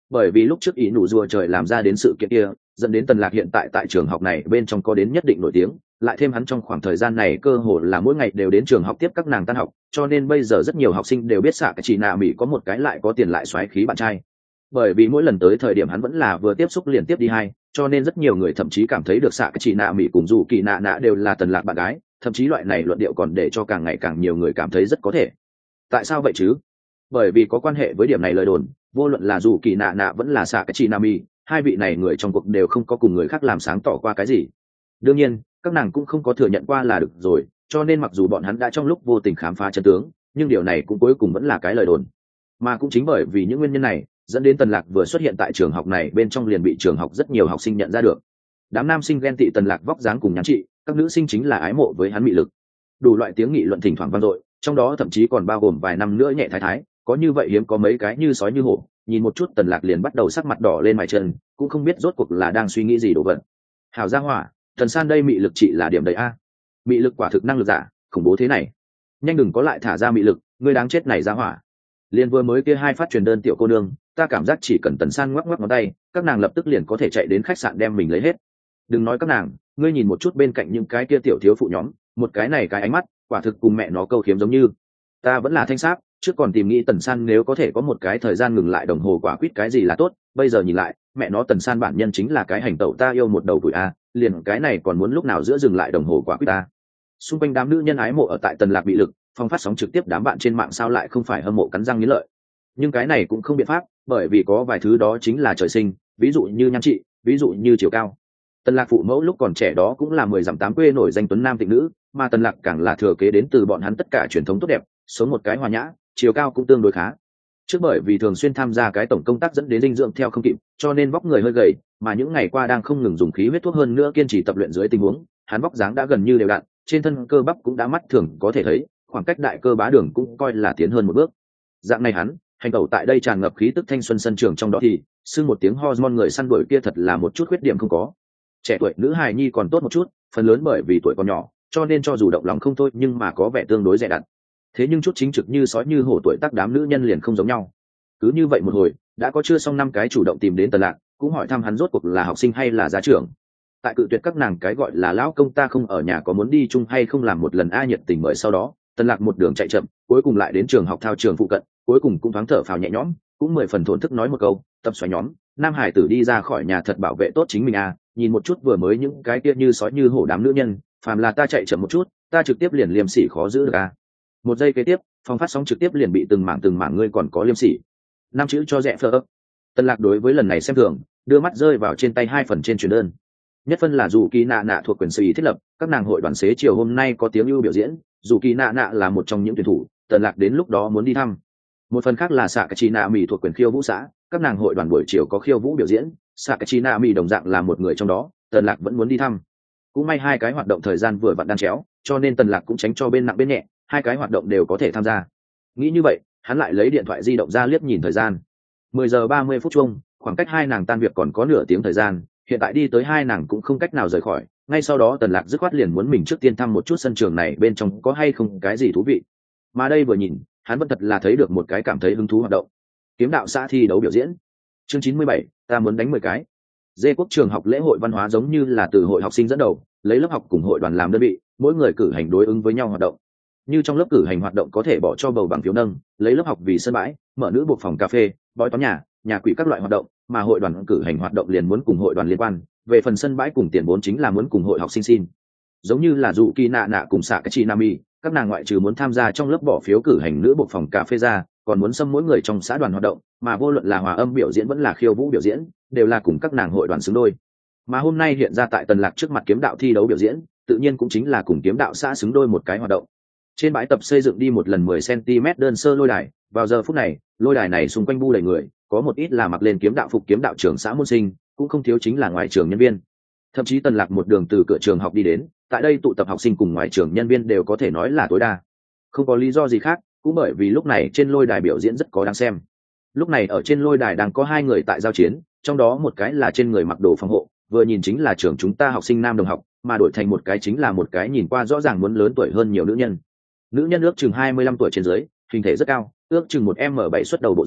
bởi vì lúc trước ý nụ rùa trời làm ra đến sự kiện kia, dẫn đến Tần Lạc hiện tại tại trường học này bên trong có đến nhất định nổi tiếng, lại thêm hắn trong khoảng thời gian này cơ hồ là mỗi ngày đều đến trường học tiếp các nàng tan học, cho nên bây giờ rất nhiều học sinh đều biết xạ cái chị nạ mỹ có một cái lại có tiền lại xoáy khí bạn trai. Bởi vì mỗi lần tới thời điểm hắn vẫn là vừa tiếp xúc liền tiếp đi hai, cho nên rất nhiều người thậm chí cảm thấy được xạ cái chị nạ mỹ cùng dù kỳ nạ nạ đều là Tần Lạc bạn gái, thậm chí loại này luận điệu còn để cho càng ngày càng nhiều người cảm thấy rất có thể. Tại sao vậy chứ? Bởi vì có quan hệ với điểm này lời đồn, vô luận là dù kỳ nạ nạ vẫn là xạ cái chị nạ mỹ, hai vị này người trong cuộc đều không có cùng người khác làm sáng tỏ qua cái gì. Đương nhiên các nàng cũng không có thừa nhận qua là được rồi, cho nên mặc dù bọn hắn đã trong lúc vô tình khám phá chân tướng, nhưng điều này cũng cuối cùng vẫn là cái lời đồn. Mà cũng chính bởi vì những nguyên nhân này, dẫn đến Tần Lạc vừa xuất hiện tại trường học này bên trong liền bị trường học rất nhiều học sinh nhận ra được. Đám nam sinh ghen tị Tần Lạc vóc dáng cùng nhắn chị, các nữ sinh chính là ái mộ với hắn mị lực. Đủ loại tiếng nghị luận thỉnh thoảng vang dội, trong đó thậm chí còn bao gồm vài năm nữa nhẹ thái thái, có như vậy hiếm có mấy cái như sói như hổ, nhìn một chút Tần Lạc liền bắt đầu sắc mặt đỏ lên mày chân, cũng không biết rốt cuộc là đang suy nghĩ gì đồ vật. Hảo gia hỏa, Tần San đây mị lực chị là điểm đầy a. Mị lực quả thực năng lực giả, khủng bố thế này. Nhanh đừng có lại thả ra mị lực, ngươi đáng chết này gia hỏa. Liên vừa mới kia hai phát truyền đơn tiểu cô nương, ta cảm giác chỉ cần Tần San ngoắc ngoắc ngón tay, các nàng lập tức liền có thể chạy đến khách sạn đem mình lấy hết. Đừng nói các nàng, ngươi nhìn một chút bên cạnh những cái kia tiểu thiếu phụ nhóm, một cái này cái ánh mắt, quả thực cùng mẹ nó câu khiếm giống như. Ta vẫn là thanh sáp, trước còn tìm nghĩ Tần San nếu có thể có một cái thời gian ngừng lại đồng hồ quả quýt cái gì là tốt, bây giờ nhìn lại, mẹ nó Tần San bản nhân chính là cái hành tẩu ta yêu một đầu tuổi a, liền cái này còn muốn lúc nào giữa dừng lại đồng hồ quả quýt ta. Xung quanh đám nữ nhân ái mộ ở tại Tần Lạc bị lực, phong phát sóng trực tiếp đám bạn trên mạng sao lại không phải hâm mộ cắn răng nghiến lợi. Nhưng cái này cũng không biện pháp, bởi vì có vài thứ đó chính là trời sinh, ví dụ như nhan trị, ví dụ như chiều cao. Tần Lạc phụ mẫu lúc còn trẻ đó cũng là mười dặm tám quê nổi danh tuấn nam tịnh nữ, mà Tần Lạc càng là thừa kế đến từ bọn hắn tất cả truyền thống tốt đẹp, sống một cái hòa nhã, chiều cao cũng tương đối khá. Trước bởi vì thường xuyên tham gia cái tổng công tác dẫn đến dinh dưỡng theo không kịp, cho nên vóc người hơi gầy, mà những ngày qua đang không ngừng dùng khí huyết thuốc hơn nữa kiên trì tập luyện dưới tình huống, hắn vóc dáng đã gần như đều đặn, trên thân cơ bắp cũng đã mắt thường có thể thấy, khoảng cách đại cơ bá đường cũng coi là tiến hơn một bước. Dạng này hắn, hành tẩu tại đây tràn ngập khí tức thanh xuân sân trường trong đó thì, xưng một tiếng hormone người săn đuổi kia thật là một chút khuyết điểm không có. Trẻ tuổi nữ hài nhi còn tốt một chút, phần lớn bởi vì tuổi còn nhỏ, cho nên cho dù động lòng không thôi nhưng mà có vẻ tương đối dè dặt. Thế nhưng chút chính trực như sói như hổ tuổi tác đám nữ nhân liền không giống nhau. Cứ như vậy một hồi, đã có chưa xong năm cái chủ động tìm đến Tần Lạc, cũng hỏi thăm hắn rốt cuộc là học sinh hay là gia trưởng. Tại cự tuyệt các nàng cái gọi là lão công ta không ở nhà có muốn đi chung hay không làm một lần a nhiệt tình mời sau đó, Tần Lạc một đường chạy chậm, cuối cùng lại đến trường học thao trường phụ cận, cuối cùng cũng thoáng thở phào nhẹ nhõm, cũng mười phần thổn thức nói một câu, tập xoáy nhóm, nam hải tử đi ra khỏi nhà thật bảo vệ tốt chính mình a, nhìn một chút vừa mới những cái kia như sói như hổ đám nữ nhân, phàm là ta chạy chậm một chút, ta trực tiếp liền liêm sỉ khó giữ được a. Một giây kế tiếp, phòng phát sóng trực tiếp liền bị từng mảng từng mảng ngươi còn có liêm sỉ. Năm chữ cho rẻ phơ. Tần Lạc đối với lần này xem thường, đưa mắt rơi vào trên tay hai phần trên truyền đơn. Nhất phân là dù kỳ nạ nạ thuộc quyền sở ý thiết lập, các nàng hội đoàn xế chiều hôm nay có tiếng ưu biểu diễn, dù kỳ nạ nạ là một trong những tuyển thủ, Tần Lạc đến lúc đó muốn đi thăm. Một phần khác là xạ cái chi nạ mì thuộc quyền khiêu vũ xã, các nàng hội đoàn buổi chiều có khiêu vũ biểu diễn, xạ cái chi nạ mì đồng dạng là một người trong đó, Tần Lạc vẫn muốn đi thăm. Cũng may hai cái hoạt động thời gian vừa vặn đan chéo, cho nên Tần Lạc cũng tránh cho bên nặng bên nhẹ, hai cái hoạt động đều có thể tham gia. Nghĩ như vậy, hắn lại lấy điện thoại di động ra liếc nhìn thời gian. mười giờ ba mươi phút chung, khoảng cách hai nàng tan việc còn có nửa tiếng thời gian, hiện tại đi tới hai nàng cũng không cách nào rời khỏi, ngay sau đó Tần Lạc dứt khoát liền muốn mình trước tiên thăm một chút sân trường này bên trong có hay không cái gì thú vị. Mà đây vừa nhìn, hắn vẫn thật là thấy được một cái cảm thấy hứng thú hoạt động. Kiếm đạo xã thi đấu biểu diễn. Chương chín mươi bảy, ta muốn đánh mười cái. Dê quốc trường học lễ hội văn hóa giống như là từ hội học sinh dẫn đầu, lấy lớp học cùng hội đoàn làm đơn vị, mỗi người cử hành đối ứng với nhau hoạt động. Như trong lớp cử hành hoạt động có thể bỏ cho bầu bằng phiếu nâng, lấy lớp học vì sân bãi, mở nữ buộc phòng cà phê, bói toán nhà, nhà quỷ các loại hoạt động, mà hội đoàn cử hành hoạt động liền muốn cùng hội đoàn liên quan, về phần sân bãi cùng tiền vốn chính là muốn cùng hội học sinh xin. Giống như là dụ kỳ nạ nạ cùng xạ cái chi nami, các nàng ngoại trừ muốn tham gia trong lớp bỏ phiếu cử hành nữ buộc phòng cà phê ra, còn muốn xâm mỗi người trong xã đoàn hoạt động, mà vô luận là hòa âm biểu diễn vẫn là khiêu vũ biểu diễn, đều là cùng các nàng hội đoàn xứng đôi. Mà hôm nay hiện ra tại Tần Lạc trước mặt kiếm đạo thi đấu biểu diễn, tự nhiên cũng chính là cùng kiếm đạo xã xứng đôi một cái hoạt động. Trên bãi tập xây dựng đi một lần mười xăng-ti-mét đơn sơ lôi đài, vào giờ phút này, lôi đài này xung quanh bu đầy người, có một ít là mặc lên kiếm đạo phục kiếm đạo trưởng xã môn sinh, cũng không thiếu chính là ngoại trường nhân viên. Thậm chí Tần Lạc một đường từ cửa trường học đi đến, tại đây tụ tập học sinh cùng ngoại trường nhân viên đều có thể nói là tối đa. Không có lý do gì khác, cũng bởi vì lúc này trên lôi đài biểu diễn rất có đáng xem. Lúc này ở trên lôi đài đang có hai người tại giao chiến, trong đó một cái là trên người mặc đồ phòng hộ, vừa nhìn chính là trường chúng ta học sinh nam đồng học, mà đổi thành một cái chính là một cái nhìn qua rõ ràng muốn lớn tuổi hơn nhiều nữ nhân. Nữ nhân ước chừng hai mươi lăm tuổi trên dưới, hình thể rất cao, ước chừng một em bảy xuất đầu bộ dáng,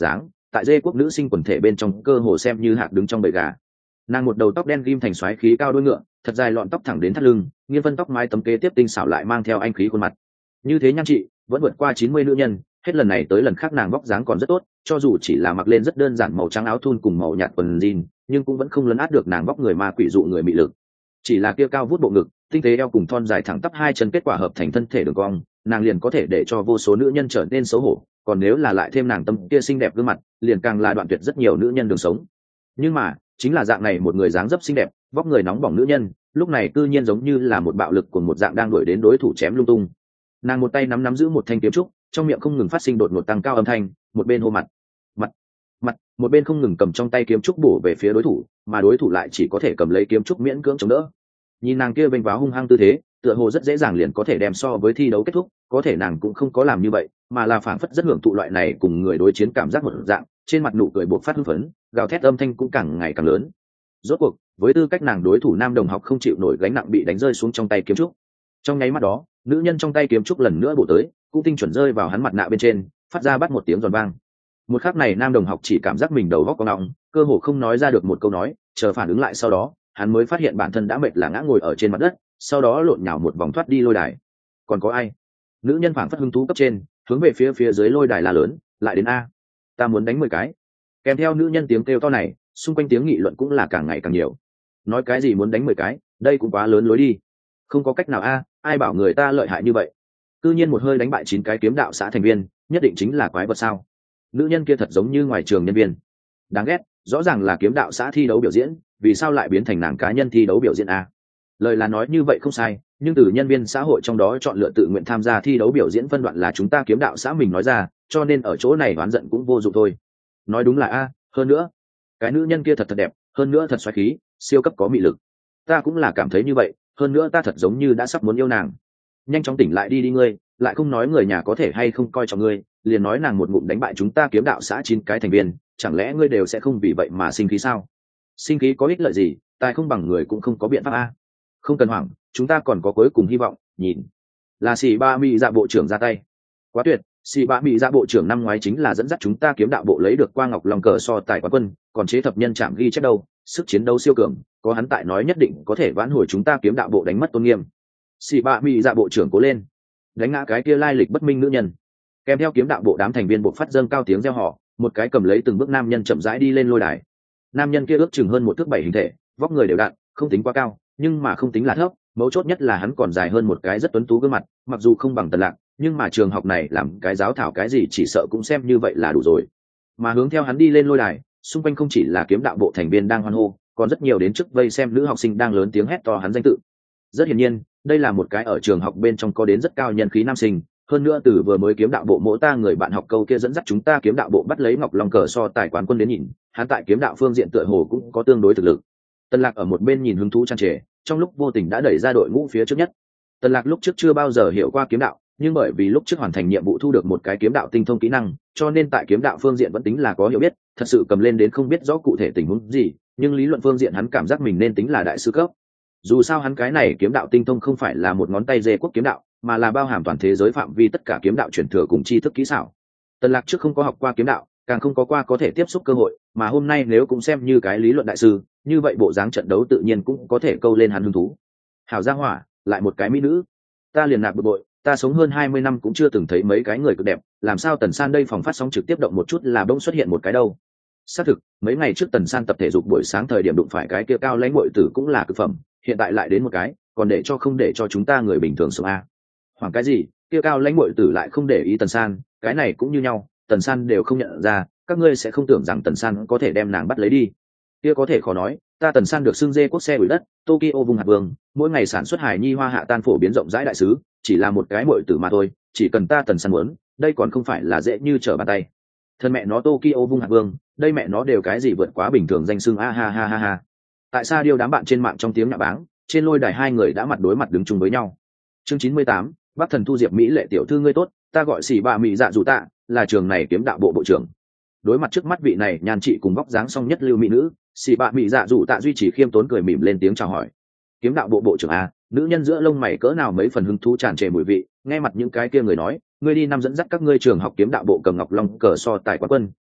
tại dê quốc nữ sinh quần thể bên trong cơ hồ xem như hạt đứng trong bầy gà. Nàng một đầu tóc đen ghim thành xoáy khí cao đuôi ngựa, thật dài lọn tóc thẳng đến thắt lưng, nghiêng vân tóc mái tấm kế tiếp tinh xảo lại mang theo anh khí khuôn mặt. Như thế nhan chị vẫn vượt qua chín mươi nữ nhân, hết lần này tới lần khác nàng vóc dáng còn rất tốt, cho dù chỉ là mặc lên rất đơn giản màu trắng áo thun cùng màu nhạt quần jean, nhưng cũng vẫn không lấn át được nàng vóc người ma quỷ dụ người mị lực. Chỉ là kia cao vút bộ ngực, tinh tế eo cùng thon dài thẳng tắp hai chân kết quả hợp thành thân thể đường cong, nàng liền có thể để cho vô số nữ nhân trở nên xấu hổ, còn nếu là lại thêm nàng tâm kia xinh đẹp gương mặt, liền càng là đoạn tuyệt rất nhiều nữ nhân đường sống. Nhưng mà, chính là dạng này một người dáng dấp xinh đẹp, vóc người nóng bỏng nữ nhân, lúc này cư nhiên giống như là một bạo lực của một dạng đang đuổi đến đối thủ chém lung tung. Nàng một tay nắm nắm giữ một thanh kiếm trúc, trong miệng không ngừng phát sinh đột ngột tăng cao âm thanh, một bên hô mặt, mặt, mặt, một bên không ngừng cầm trong tay kiếm trúc bổ về phía đối thủ, mà đối thủ lại chỉ có thể cầm lấy kiếm trúc miễn cưỡng chống đỡ. Nhìn nàng kia vênh váo hung hăng tư thế, tựa hồ rất dễ dàng liền có thể đem so với thi đấu kết thúc, có thể nàng cũng không có làm như vậy, mà là phảng phất rất hưởng thụ loại này cùng người đối chiến cảm giác một dạng, trên mặt nụ cười bộc phát hưng phấn, gào thét âm thanh cũng càng ngày càng lớn. Rốt cuộc, với tư cách nàng đối thủ nam đồng học không chịu nổi gánh nặng bị đánh rơi xuống trong tay kiếm trúc. Trong nháy mắt đó, nữ nhân trong tay kiếm trúc lần nữa bổ tới, cũng tinh chuẩn rơi vào hắn mặt nạ bên trên, phát ra bắt một tiếng giòn vang. Một khắc này nam đồng học chỉ cảm giác mình đầu óc có ngọng, cơ hồ không nói ra được một câu nói, chờ phản ứng lại sau đó, hắn mới phát hiện bản thân đã mệt là ngã ngồi ở trên mặt đất, sau đó lộn nhào một vòng thoát đi lôi đài. Còn có ai? Nữ nhân phảng phất hứng thú cấp trên, hướng về phía phía dưới lôi đài la lớn, lại đến a, ta muốn đánh mười cái. Kèm theo nữ nhân tiếng kêu to này, xung quanh tiếng nghị luận cũng là càng ngày càng nhiều. Nói cái gì muốn đánh mười cái, đây cũng quá lớn lối đi. Không có cách nào a, ai bảo người ta lợi hại như vậy. Cư nhiên một hơi đánh bại chín cái kiếm đạo xã thành viên, nhất định chính là quái vật sao? Nữ nhân kia thật giống như ngoài trường nhân viên. Đáng ghét, rõ ràng là kiếm đạo xã thi đấu biểu diễn, vì sao lại biến thành nàng cá nhân thi đấu biểu diễn a? Lời là nói như vậy không sai, nhưng từ nhân viên xã hội trong đó chọn lựa tự nguyện tham gia thi đấu biểu diễn phân đoạn là chúng ta kiếm đạo xã mình nói ra, cho nên ở chỗ này oán giận cũng vô dụng thôi. Nói đúng là a, hơn nữa, cái nữ nhân kia thật thật đẹp, hơn nữa thật xoáy khí, siêu cấp có mị lực. Ta cũng là cảm thấy như vậy, hơn nữa ta thật giống như đã sắp muốn yêu nàng. Nhanh chóng tỉnh lại đi đi ngươi, lại không nói người nhà có thể hay không coi trọng ngươi, liền nói nàng một ngụm đánh bại chúng ta kiếm đạo xã chín cái thành viên, chẳng lẽ ngươi đều sẽ không vì vậy mà sinh khí sao? Sinh khí có ích lợi gì, tài không bằng người cũng không có biện pháp a. Không cần hoảng, chúng ta còn có cuối cùng hy vọng. Nhìn, là xì ba mỹ dạ bộ trưởng ra tay, quá tuyệt. Xì ba mỹ dạ bộ trưởng năm ngoái chính là dẫn dắt chúng ta kiếm đạo bộ lấy được qua ngọc long cờ so tài quán quân, còn chế thập nhân chạm ghi chép đâu, sức chiến đấu siêu cường, có hắn tại nói nhất định có thể vãn hồi chúng ta kiếm đạo bộ đánh mất tôn nghiêm. Xì ba mỹ dạ bộ trưởng cố lên, đánh ngã cái kia lai lịch bất minh nữ nhân. Kèm theo kiếm đạo bộ đám thành viên bộ phát dâng cao tiếng reo hò, một cái cầm lấy từng bước nam nhân chậm rãi đi lên lôi đài. Nam nhân kia ước chừng hơn một thước bảy hình thể, vóc người đều đặn, không tính quá cao, nhưng mà không tính là thấp, mấu chốt nhất là hắn còn dài hơn một cái rất tuấn tú gương mặt, mặc dù không bằng Tần Lạc, nhưng mà trường học này làm cái giáo thảo cái gì chỉ sợ cũng xem như vậy là đủ rồi. Mà hướng theo hắn đi lên lôi đài, xung quanh không chỉ là kiếm đạo bộ thành viên đang hoan hô, còn rất nhiều đến trước vây xem nữ học sinh đang lớn tiếng hét to hắn danh tự. Rất hiển nhiên, đây là một cái ở trường học bên trong có đến rất cao nhân khí nam sinh, hơn nữa từ vừa mới kiếm đạo bộ mỗi ta người bạn học câu kia dẫn dắt chúng ta kiếm đạo bộ bắt lấy ngọc long cờ so tài quán quân đến nhìn, hắn tại kiếm đạo phương diện tựa hồ cũng có tương đối thực lực. Tần Lạc ở một bên nhìn hứng thú tràn trề, trong lúc vô tình đã đẩy ra đội ngũ phía trước nhất. Tần Lạc lúc trước chưa bao giờ hiểu qua kiếm đạo, nhưng bởi vì lúc trước hoàn thành nhiệm vụ thu được một cái kiếm đạo tinh thông kỹ năng, cho nên tại kiếm đạo phương diện vẫn tính là có hiểu biết, thật sự cầm lên đến không biết rõ cụ thể tình huống gì, nhưng lý luận phương diện hắn cảm giác mình nên tính là đại sư cấp. Dù sao hắn cái này kiếm đạo tinh thông không phải là một ngón tay dê quốc kiếm đạo, mà là bao hàm toàn thế giới phạm vi tất cả kiếm đạo truyền thừa cùng tri thức kỹ xảo. Tần Lạc trước không có học qua kiếm đạo, càng không có qua có thể tiếp xúc cơ hội, mà hôm nay nếu cũng xem như cái lý luận đại sư, như vậy bộ dáng trận đấu tự nhiên cũng có thể câu lên hắn hứng thú. Hảo gia hỏa, lại một cái mỹ nữ. Ta liền nạp bực bội, ta sống hơn hai mươi năm cũng chưa từng thấy mấy cái người cực đẹp, làm sao Tần San đây phòng phát sóng trực tiếp động một chút là bỗng xuất hiện một cái đâu. Xác thực, mấy ngày trước Tần San tập thể dục buổi sáng thời điểm đụng phải cái kia cao lãnh muội tử cũng là cực phẩm, hiện tại lại đến một cái, còn để cho không để cho chúng ta người bình thường sống a. Hoàng cái gì, kia cao lãnh muội tử lại không để ý Tần San, cái này cũng như nhau, Tần San đều không nhận ra, các ngươi sẽ không tưởng rằng Tần San có thể đem nàng bắt lấy đi. Kia có thể khó nói, ta Tần San được xưng dê quốc xe đuổi đất, Tokyo vùng hạt vương, mỗi ngày sản xuất hài nhi hoa hạ tan phổ biến rộng rãi đại sứ, chỉ là một cái muội tử mà thôi, chỉ cần ta Tần San muốn, đây còn không phải là dễ như trở bàn tay. Thân mẹ nó Tokyo vùng hạt vương, đây mẹ nó đều cái gì vượt quá bình thường danh xưng a ha ha ha ha. Tại sao điều đám bạn trên mạng trong tiếng nhạo báng, trên lôi đài hai người đã mặt đối mặt đứng chung với nhau. Chương chín mươi tám, Bắc Thần Thu Diệp Mỹ lệ tiểu thư ngươi tốt, ta gọi xỉ bà mỹ dạ dù tạ, là trường này kiếm đạo bộ bộ trưởng. Đối mặt trước mắt vị này nhan trị cùng vóc dáng song nhất lưu mỹ nữ, xỉ bà mỹ dạ dù tạ duy trì khiêm tốn cười mỉm lên tiếng chào hỏi. Kiếm đạo bộ bộ trưởng a, nữ nhân giữa lông mày cỡ nào mấy phần hứng thú tràn trề mùi vị, nghe mặt những cái kia người nói, ngươi đi năm dẫn dắt các ngươi trường học kiếm đạo bộ cầm ngọc long cờ so tài quán quân,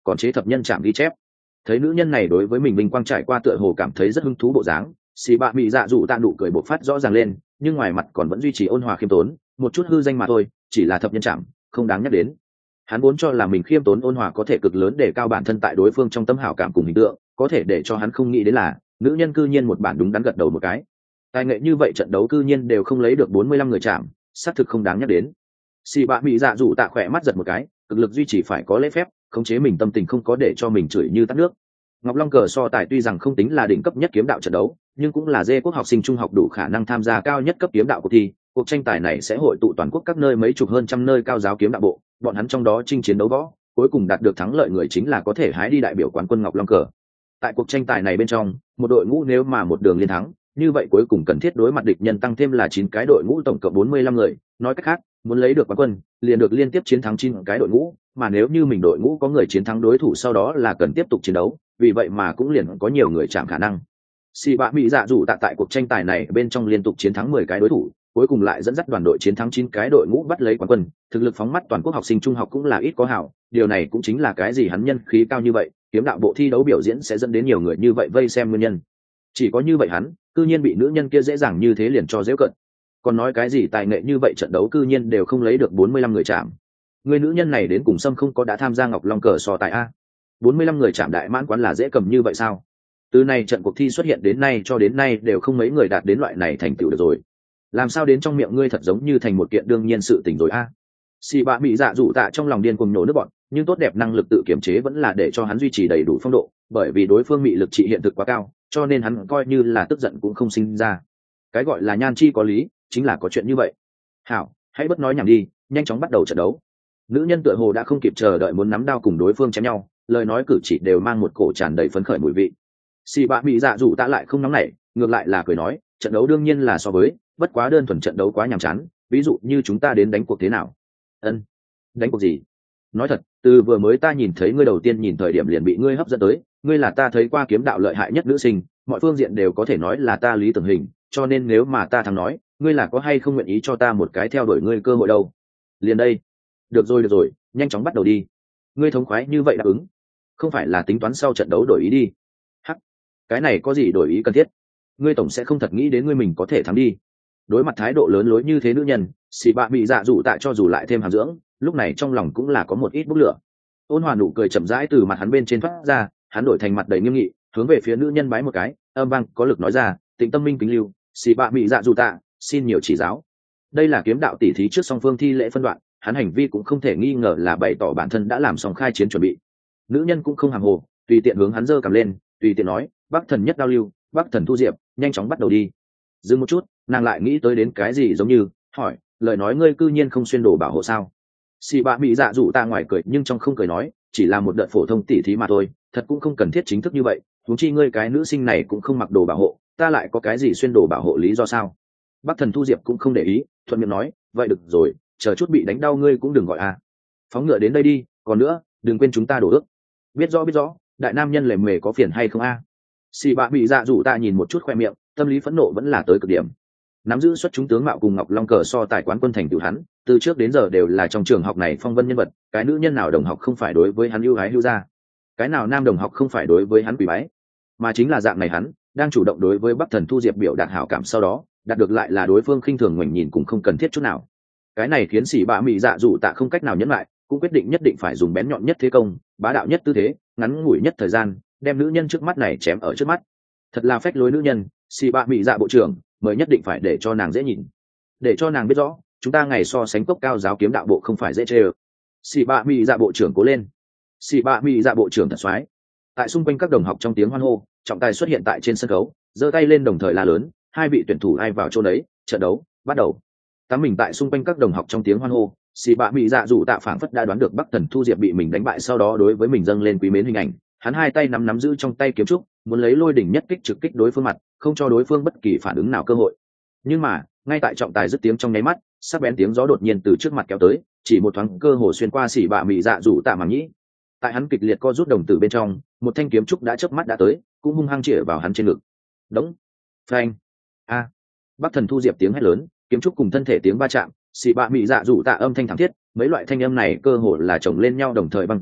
còn chế thập nhân chạm ghi chép. Thấy nữ nhân này đối với mình vinh quang trải qua tựa hồ cảm thấy rất hứng thú bộ dáng, xì bạ mị dạ dù tạ nụ cười bộc phát rõ ràng lên, nhưng ngoài mặt còn vẫn duy trì ôn hòa khiêm tốn, một chút hư danh mà thôi, chỉ là thập nhân chạm, không đáng nhắc đến. Hắn vốn cho là mình khiêm tốn ôn hòa có thể cực lớn để cao bản thân tại đối phương trong tâm hảo cảm cùng hình tượng, có thể để cho hắn không nghĩ đến là nữ nhân cư nhiên một bản đúng đắn gật đầu một cái. Tài nghệ như vậy trận đấu cư nhiên đều không lấy được bốn mươi lăm người chạm, xác thực không đáng nhắc đến. Xì bạ mị dạ dù tạ khỏe mắt giật một cái, cực lực duy trì phải có lễ phép, khống chế mình tâm tình không có để cho mình chửi như tắt nước. Ngọc Long cờ so tài tuy rằng không tính là đỉnh cấp nhất kiếm đạo trận đấu, nhưng cũng là dê quốc học sinh trung học đủ khả năng tham gia cao nhất cấp kiếm đạo cuộc thi. Cuộc tranh tài này sẽ hội tụ toàn quốc các nơi mấy chục hơn trăm nơi cao giáo kiếm đạo bộ, bọn hắn trong đó chinh chiến đấu võ, cuối cùng đạt được thắng lợi người chính là có thể hái đi đại biểu quán quân Ngọc Long cờ. Tại cuộc tranh tài này bên trong, một đội ngũ nếu mà một đường liên thắng, như vậy cuối cùng cần thiết đối mặt địch nhân tăng thêm là chín cái đội ngũ tổng cộng bốn mươi lăm người, nói cách khác, muốn lấy được quán quân, liền được liên tiếp chiến thắng chín cái đội ngũ, mà nếu như mình đội ngũ có người chiến thắng đối thủ sau đó là cần tiếp tục chiến đấu, vì vậy mà cũng liền có nhiều người chạm khả năng. Xì bạ mỹ dạ dù tạ tại cuộc tranh tài này bên trong liên tục chiến thắng mười cái đối thủ, cuối cùng lại dẫn dắt đoàn đội chiến thắng chín cái đội ngũ bắt lấy quán quân, thực lực phóng mắt toàn quốc học sinh trung học cũng là ít có hảo, điều này cũng chính là cái gì hắn nhân khí cao như vậy, kiếm đạo bộ thi đấu biểu diễn sẽ dẫn đến nhiều người như vậy vây xem nguyên nhân. Chỉ có như vậy hắn, cư nhiên bị nữ nhân kia dễ dàng như thế liền cho giễu cận. Còn nói cái gì tài nghệ như vậy trận đấu cư nhiên đều không lấy được bốn mươi lăm người chạm. Người nữ nhân này đến cùng Sâm không có đã tham gia Ngọc Long cờ so tài a. bốn mươi lăm người chạm đại mãn quán là dễ cầm như vậy sao? Từ này trận cuộc thi xuất hiện đến nay cho đến nay đều không mấy người đạt đến loại này thành tựu được rồi. Làm sao đến trong miệng ngươi thật giống như thành một kiện đương nhiên sự tình rồi a. Xì bạ mị dạ dụ tạ trong lòng điên cuồng nổ nước bọn, nhưng tốt đẹp năng lực tự kiểm chế vẫn là để cho hắn duy trì đầy đủ phong độ, bởi vì đối phương mị lực trị hiện thực quá cao, cho nên hắn coi như là tức giận cũng không sinh ra. Cái gọi là nhan chi có lý, chính là có chuyện như vậy. Hảo, hãy bất nói nhảm đi, nhanh chóng bắt đầu trận đấu. Nữ nhân tựa hồ đã không kịp chờ đợi muốn nắm đao cùng đối phương chém nhau, lời nói cử chỉ đều mang một cổ tràn đầy phấn khởi mùi vị. Xì bạ mị dạ dụ tạ lại không nóng nảy, ngược lại là cười nói, trận đấu đương nhiên là so với, bất quá đơn thuần trận đấu quá nhàm chán, ví dụ như chúng ta đến đánh cuộc thế nào? Ân, đánh cuộc gì? Nói thật, từ vừa mới ta nhìn thấy ngươi đầu tiên nhìn thời điểm liền bị ngươi hấp dẫn tới, ngươi là ta thấy qua kiếm đạo lợi hại nhất nữ sinh, mọi phương diện đều có thể nói là ta lý tưởng hình, cho nên nếu mà ta thắng nói, ngươi là có hay không nguyện ý cho ta một cái theo đuổi ngươi cơ hội đâu? Liền đây. Được rồi được rồi, nhanh chóng bắt đầu đi. Ngươi thống khoái như vậy đáp ứng, không phải là tính toán sau trận đấu đổi ý đi? Hắc, cái này có gì đổi ý cần thiết? Ngươi tổng sẽ không thật nghĩ đến ngươi mình có thể thắng đi. Đối mặt thái độ lớn lối như thế nữ nhân, xì bạ bị dạ dụ tạ cho dù lại thêm hàm dưỡng, lúc này trong lòng cũng là có một ít bốc lửa. Ôn hòa nụ cười chậm rãi từ mặt hắn bên trên thoát ra, hắn đổi thành mặt đầy nghiêm nghị, hướng về phía nữ nhân bái một cái, âm vang có lực nói ra, Tịnh tâm minh kính lưu, xì bạ bị dạ dụ tạ, xin nhiều chỉ giáo. Đây là kiếm đạo tỷ thí trước song phương thi lễ phân đoạn, hắn hành vi cũng không thể nghi ngờ là bày tỏ bản thân đã làm xong khai chiến chuẩn bị. Nữ nhân cũng không hàm hồ, tùy tiện hướng hắn giơ cầm lên, tùy tiện nói, Bắc thần nhất đao lưu, Bắc thần thu diệp, nhanh chóng bắt đầu đi. Dừng một chút, nàng lại nghĩ tới đến cái gì giống như hỏi, lời nói ngươi cư nhiên không xuyên đồ bảo hộ sao? Xì bạ bị dạ dụ ta ngoài cười nhưng trong không cười nói, chỉ là một đợt phổ thông tỉ thí mà thôi, thật cũng không cần thiết chính thức như vậy, huống chi ngươi cái nữ sinh này cũng không mặc đồ bảo hộ, ta lại có cái gì xuyên đồ bảo hộ lý do sao? Bắc thần thu diệp cũng không để ý, thuận miệng nói, vậy được rồi, chờ chút bị đánh đau ngươi cũng đừng gọi à. Phóng ngựa đến đây đi, còn nữa, đừng quên chúng ta đổ ước. Biết rõ biết rõ, đại nam nhân lề mề có phiền hay không a? À? Xì bạ bị dạ dụ ta nhìn một chút khoe miệng, tâm lý phẫn nộ vẫn là tới cực điểm. Nắm giữ xuất chúng tướng mạo cùng Ngọc Long cờ so tài quán quân thành tựu hắn, từ trước đến giờ đều là trong trường học này phong vân nhân vật, cái nữ nhân nào đồng học không phải đối với hắn ưu ái hưu ra, cái nào nam đồng học không phải đối với hắn quỳ bái, mà chính là dạng này hắn đang chủ động đối với Bắc thần thu diệp biểu đạt hảo cảm, sau đó đạt được lại là đối phương khinh thường ngoảnh nhìn cũng không cần thiết chút nào. Cái này khiến xỉ bạ mị dạ dụ tạ không cách nào nhẫn lại, cũng quyết định nhất định phải dùng bén nhọn nhất thế công, bá đạo nhất tư thế, ngắn ngủi nhất thời gian, đem nữ nhân trước mắt này chém ở trước mắt. Thật là phách lối nữ nhân, xỉ bạ mị dạ bộ trưởng mới nhất định phải để cho nàng dễ nhìn, để cho nàng biết rõ chúng ta ngày so sánh cốc cao giáo kiếm đạo bộ không phải dễ chê ơ. Xỉ bạ mị dạ bộ trưởng cố lên, xỉ bạ mị dạ bộ trưởng thật xoái. Tại xung quanh các đồng học trong tiếng hoan hô, trọng tài xuất hiện tại trên sân khấu, giơ tay lên đồng thời la lớn, hai vị tuyển thủ ai vào chỗ đấy, trận đấu bắt đầu. Tắm mình tại xung quanh các đồng học trong tiếng hoan hô, xì bạ mị dạ dụ tạ phảng phất đã đoán được Bắc thần thu diệp bị mình đánh bại, sau đó đối với mình dâng lên quý mến hình ảnh, hắn hai tay nắm nắm giữ trong tay kiếm trúc, muốn lấy lôi đỉnh nhất kích trực kích đối phương mặt, không cho đối phương bất kỳ phản ứng nào cơ hội. Nhưng mà ngay tại trọng tài dứt tiếng trong nháy mắt, sắc bén tiếng gió đột nhiên từ trước mặt kéo tới, chỉ một thoáng cơ hồ xuyên qua xì bạ mị dạ dụ tạ màng nhĩ. Tại hắn kịch liệt co rút đồng tử bên trong, một thanh kiếm trúc đã chớp mắt đã tới, cũng hung hăng chĩa vào hắn trên ngực. Đống, phanh, a. Bắc thần thu diệp tiếng hét lớn, kiếm trúc cùng thân thể tiếng va chạm, xì bạ mị dạ dụ tạ âm thanh thảm thiết, mấy loại thanh âm này cơ hồ là chồng lên nhau đồng thời bằng dội,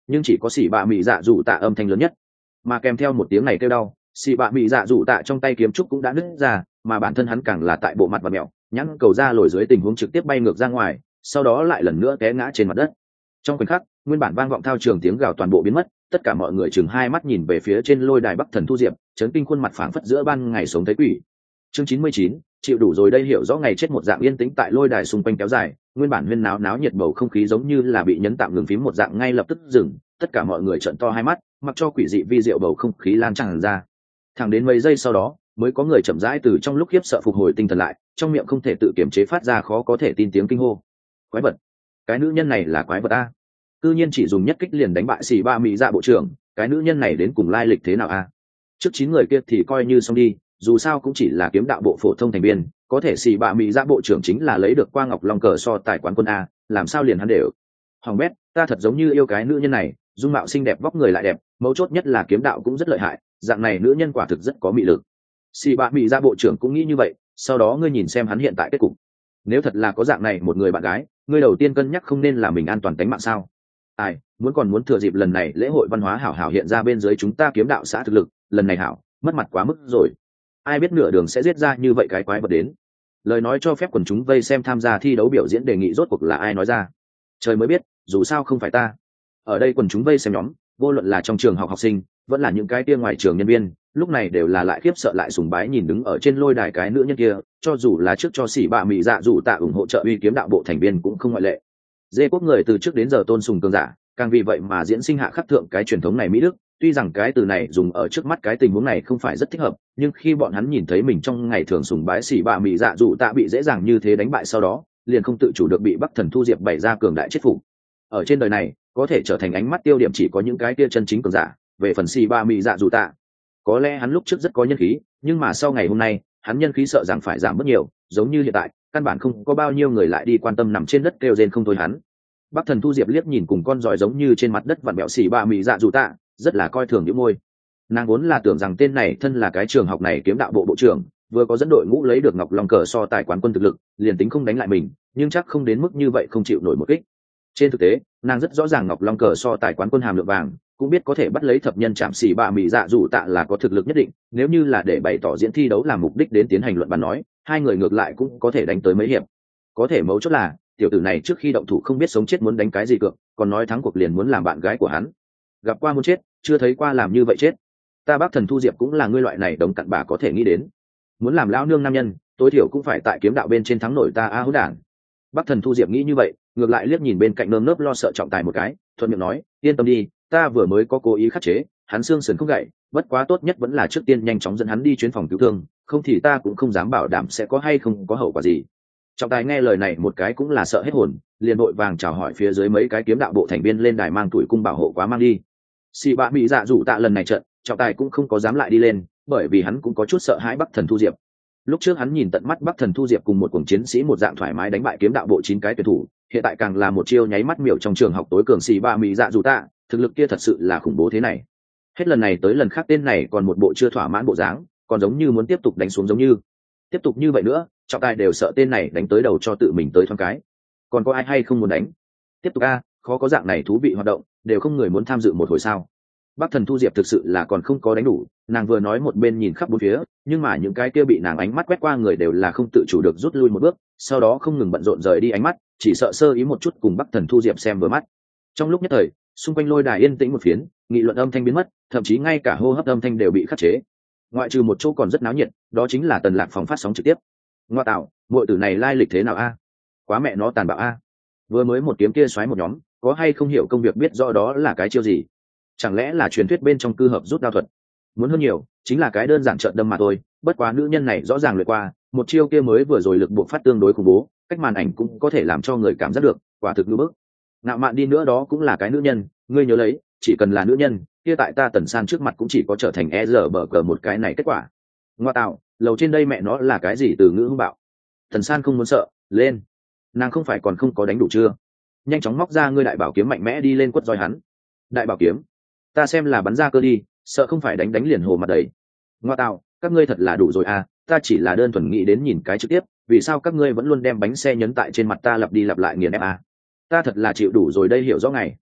nhưng chỉ có xỉ bạ mị dạ dù tạ âm thanh lớn nhất, mà kèm theo một tiếng này kêu đau, xỉ bạ mị dạ dù tạ trong tay kiếm trúc cũng đã nứt ra, mà bản thân hắn càng là tại bộ mặt và mẹo nhãn cầu ra lồi dưới tình huống trực tiếp bay ngược ra ngoài, sau đó lại lần nữa té ngã trên mặt đất. Trong khoảnh khắc, nguyên bản vang vọng thao trường tiếng gào toàn bộ biến mất, tất cả mọi người chừng hai mắt nhìn về phía trên lôi đài Bắc Thần Thu Diệp, chấn kinh khuôn mặt phảng phất giữa ban ngày sống thấy quỷ. Chương chín mươi chín, chịu đủ rồi đây hiểu rõ ngày chết một dạng yên tĩnh tại lôi đài xung quanh kéo dài, nguyên bản huyên náo náo nhiệt bầu không khí giống như là bị nhấn tạm ngừng phím một dạng ngay lập tức dừng, tất cả mọi người trợn to hai mắt, mặc cho quỷ dị vi diệu bầu không khí lan tràn ra. Thẳng đến mấy giây sau đó, mới có người chậm rãi từ trong lúc khiếp sợ phục hồi tinh thần lại, trong miệng không thể tự kiểm chế phát ra khó có thể tin tiếng kinh hô. Quái vật, cái nữ nhân này là quái vật a. Cư nhiên chỉ dùng nhất kích liền đánh bại xì ba mỹ dạ bộ trưởng, cái nữ nhân này đến cùng lai lịch thế nào a? Trước chín người kia thì coi như xong đi, dù sao cũng chỉ là kiếm đạo bộ phổ thông thành viên, có thể xì ba mỹ dạ bộ trưởng chính là lấy được qua ngọc long cờ so tài quán quân a, làm sao liền hắn đều. Hoàng bét, ta thật giống như yêu cái nữ nhân này, dung mạo xinh đẹp vóc người lại đẹp, mấu chốt nhất là kiếm đạo cũng rất lợi hại, dạng này nữ nhân quả thực rất có mị lực. Xì ba mỹ dạ bộ trưởng cũng nghĩ như vậy, sau đó ngươi nhìn xem hắn hiện tại kết cục. Nếu thật là có dạng này một người bạn gái, ngươi đầu tiên cân nhắc không nên là mình an toàn tính mạng sao? Ai, muốn còn muốn thừa dịp lần này lễ hội văn hóa hảo hảo hiện ra bên dưới chúng ta kiếm đạo xã thực lực, lần này hảo, mất mặt quá mức rồi. Ai biết nửa đường sẽ giết ra như vậy cái quái vật đến. Lời nói cho phép quần chúng vây xem tham gia thi đấu biểu diễn đề nghị rốt cuộc là ai nói ra. Trời mới biết, dù sao không phải ta. Ở đây quần chúng vây xem nhóm, vô luận là trong trường học học sinh, vẫn là những cái kia ngoài trường nhân viên, lúc này đều là lại khiếp sợ lại sùng bái nhìn đứng ở trên lôi đài cái nữ nhân kia, cho dù là trước cho xỉ bạ mị dạ dù tạ ủng hộ trợ uy kiếm đạo bộ thành viên cũng không ngoại lệ. Dê quốc người từ trước đến giờ tôn sùng cường giả, càng vì vậy mà diễn sinh hạ khắc thượng cái truyền thống này mỹ đức. Tuy rằng cái từ này dùng ở trước mắt cái tình huống này không phải rất thích hợp, nhưng khi bọn hắn nhìn thấy mình trong ngày thường sùng bái xỉ bạ mị dạ dù tạ bị dễ dàng như thế đánh bại sau đó, liền không tự chủ được bị Bắc Thần Thu Diệp bày ra cường đại chết phục. Ở trên đời này, có thể trở thành ánh mắt tiêu điểm chỉ có những cái kia chân chính cường giả. Về phần xỉ bạ mị dạ dù tạ, có lẽ hắn lúc trước rất có nhân khí, nhưng mà sau ngày hôm nay, hắn nhân khí sợ rằng phải giảm mất nhiều, giống như hiện tại, căn bản không có bao nhiêu người lại đi quan tâm nằm trên đất kêu rên không thôi hắn. Bắc Thần Thu Diệp liếc nhìn cùng con giỏi giống như trên mặt đất vặn bẹo xỉ bạ mị dạ dù tạ, rất là coi thường những môi. Nàng vốn là tưởng rằng tên này thân là cái trường học này kiếm đạo bộ bộ trưởng, vừa có dẫn đội ngũ lấy được ngọc long cờ so tài quán quân thực lực, liền tính không đánh lại mình, nhưng chắc không đến mức như vậy không chịu nổi một kích. Trên thực tế, nàng rất rõ ràng ngọc long cờ so tài quán quân hàm lượng vàng, cũng biết có thể bắt lấy thập nhân chạm xỉ bạ mị dạ dù tạ là có thực lực nhất định. Nếu như là để bày tỏ diễn thi đấu làm mục đích đến tiến hành luận bàn nói, hai người ngược lại cũng có thể đánh tới mấy hiệp. Có thể mấu chốt là tiểu tử này trước khi động thủ không biết sống chết muốn đánh cái gì cược, còn nói thắng cuộc liền muốn làm bạn gái của hắn. Gặp qua muốn chết, chưa thấy qua làm như vậy chết. Ta Bắc Thần Thu Diệp cũng là ngươi loại này đồng cặn bà có thể nghĩ đến. Muốn làm lão nương nam nhân, tối thiểu cũng phải tại kiếm đạo bên trên thắng nổi ta a hữu đản. Bắc Thần Thu Diệp nghĩ như vậy, ngược lại liếc nhìn bên cạnh nơm nớp lo sợ trọng tài một cái, thuận miệng nói, yên tâm đi, ta vừa mới có cố ý khắc chế, hắn xương sườn không gãy, bất quá tốt nhất vẫn là trước tiên nhanh chóng dẫn hắn đi chuyến phòng cứu thương, không thì ta cũng không dám bảo đảm sẽ có hay không có hậu quả gì. Trọng tài nghe lời này một cái cũng là sợ hết hồn, liền vội vàng chào hỏi phía dưới mấy cái kiếm đạo bộ thành viên lên đài mang tuổi cung bảo hộ quá mang đi. Xì bạ mỹ dạ dù tạ lần này trận, trọng tài cũng không có dám lại đi lên, bởi vì hắn cũng có chút sợ hãi Bắc Thần Thu Diệp. Lúc trước hắn nhìn tận mắt Bắc Thần Thu Diệp cùng một cuồng chiến sĩ một dạng thoải mái đánh bại kiếm đạo bộ chín cái tuyển thủ, hiện tại càng là một chiêu nháy mắt miểu trong trường học tối cường xì bạ mỹ dạ dù tạ, thực lực kia thật sự là khủng bố thế này. Hết lần này tới lần khác tên này còn một bộ chưa thỏa mãn bộ dáng, còn giống như muốn tiếp tục đánh xuống giống như. Tiếp tục như vậy nữa, trọng tài đều sợ tên này đánh tới đầu cho tự mình tới thoáng cái. Còn có ai hay không muốn đánh? Tiếp tục a, khó có dạng này thú vị hoạt động, đều không người muốn tham dự một hồi sao? Bắc Thần Thu Diệp thực sự là còn không có đánh đủ, nàng vừa nói một bên nhìn khắp bốn phía, nhưng mà những cái kia bị nàng ánh mắt quét qua người đều là không tự chủ được rút lui một bước, sau đó không ngừng bận rộn rời đi ánh mắt, chỉ sợ sơ ý một chút cùng Bắc Thần Thu Diệp xem vừa mắt. Trong lúc nhất thời, xung quanh lôi đài yên tĩnh một phiến, nghị luận âm thanh biến mất, thậm chí ngay cả hô hấp âm thanh đều bị khắc chế. Ngoại trừ một chỗ còn rất náo nhiệt, đó chính là Tần Lạc phòng phát sóng trực tiếp. Ngoa tạo, muội tử này lai lịch thế nào a? Quá mẹ nó tàn bạo a. Vừa mới một kiếm kia xoáy một nhóm, có hay không hiểu công việc biết rõ đó là cái chiêu gì? Chẳng lẽ là truyền thuyết bên trong cư hợp rút đao thuật? Muốn hơn nhiều, chính là cái đơn giản trợn đâm mà thôi, bất quá nữ nhân này rõ ràng luyện qua, một chiêu kia mới vừa rồi lực buộc phát tương đối khủng bố, cách màn ảnh cũng có thể làm cho người cảm giác được, quả thực ngư bức. Ngạo mạn đi nữa đó cũng là cái nữ nhân, ngươi nhớ lấy, chỉ cần là nữ nhân, kia tại ta Tần San trước mặt cũng chỉ có trở thành e rờ bờ cờ một cái này kết quả. Ngoa tạo, lầu trên đây mẹ nó là cái gì từ ngữ hung bạo? Tần San không muốn sợ, lên. Nàng không phải còn không có đánh đủ chưa? Nhanh chóng móc ra ngươi đại bảo kiếm mạnh mẽ đi lên quất roi hắn. Đại bảo kiếm? Ta xem là bắn ra cơ đi, sợ không phải đánh đánh liền hồ mặt đầy. Ngoa tạo, các ngươi thật là đủ rồi à, ta chỉ là đơn thuần nghĩ đến nhìn cái trực tiếp, vì sao các ngươi vẫn luôn đem bánh xe nhấn tại trên mặt ta lặp đi lặp lại nghiền ép à? Ta thật là chịu đủ rồi đây hiểu rõ ngày.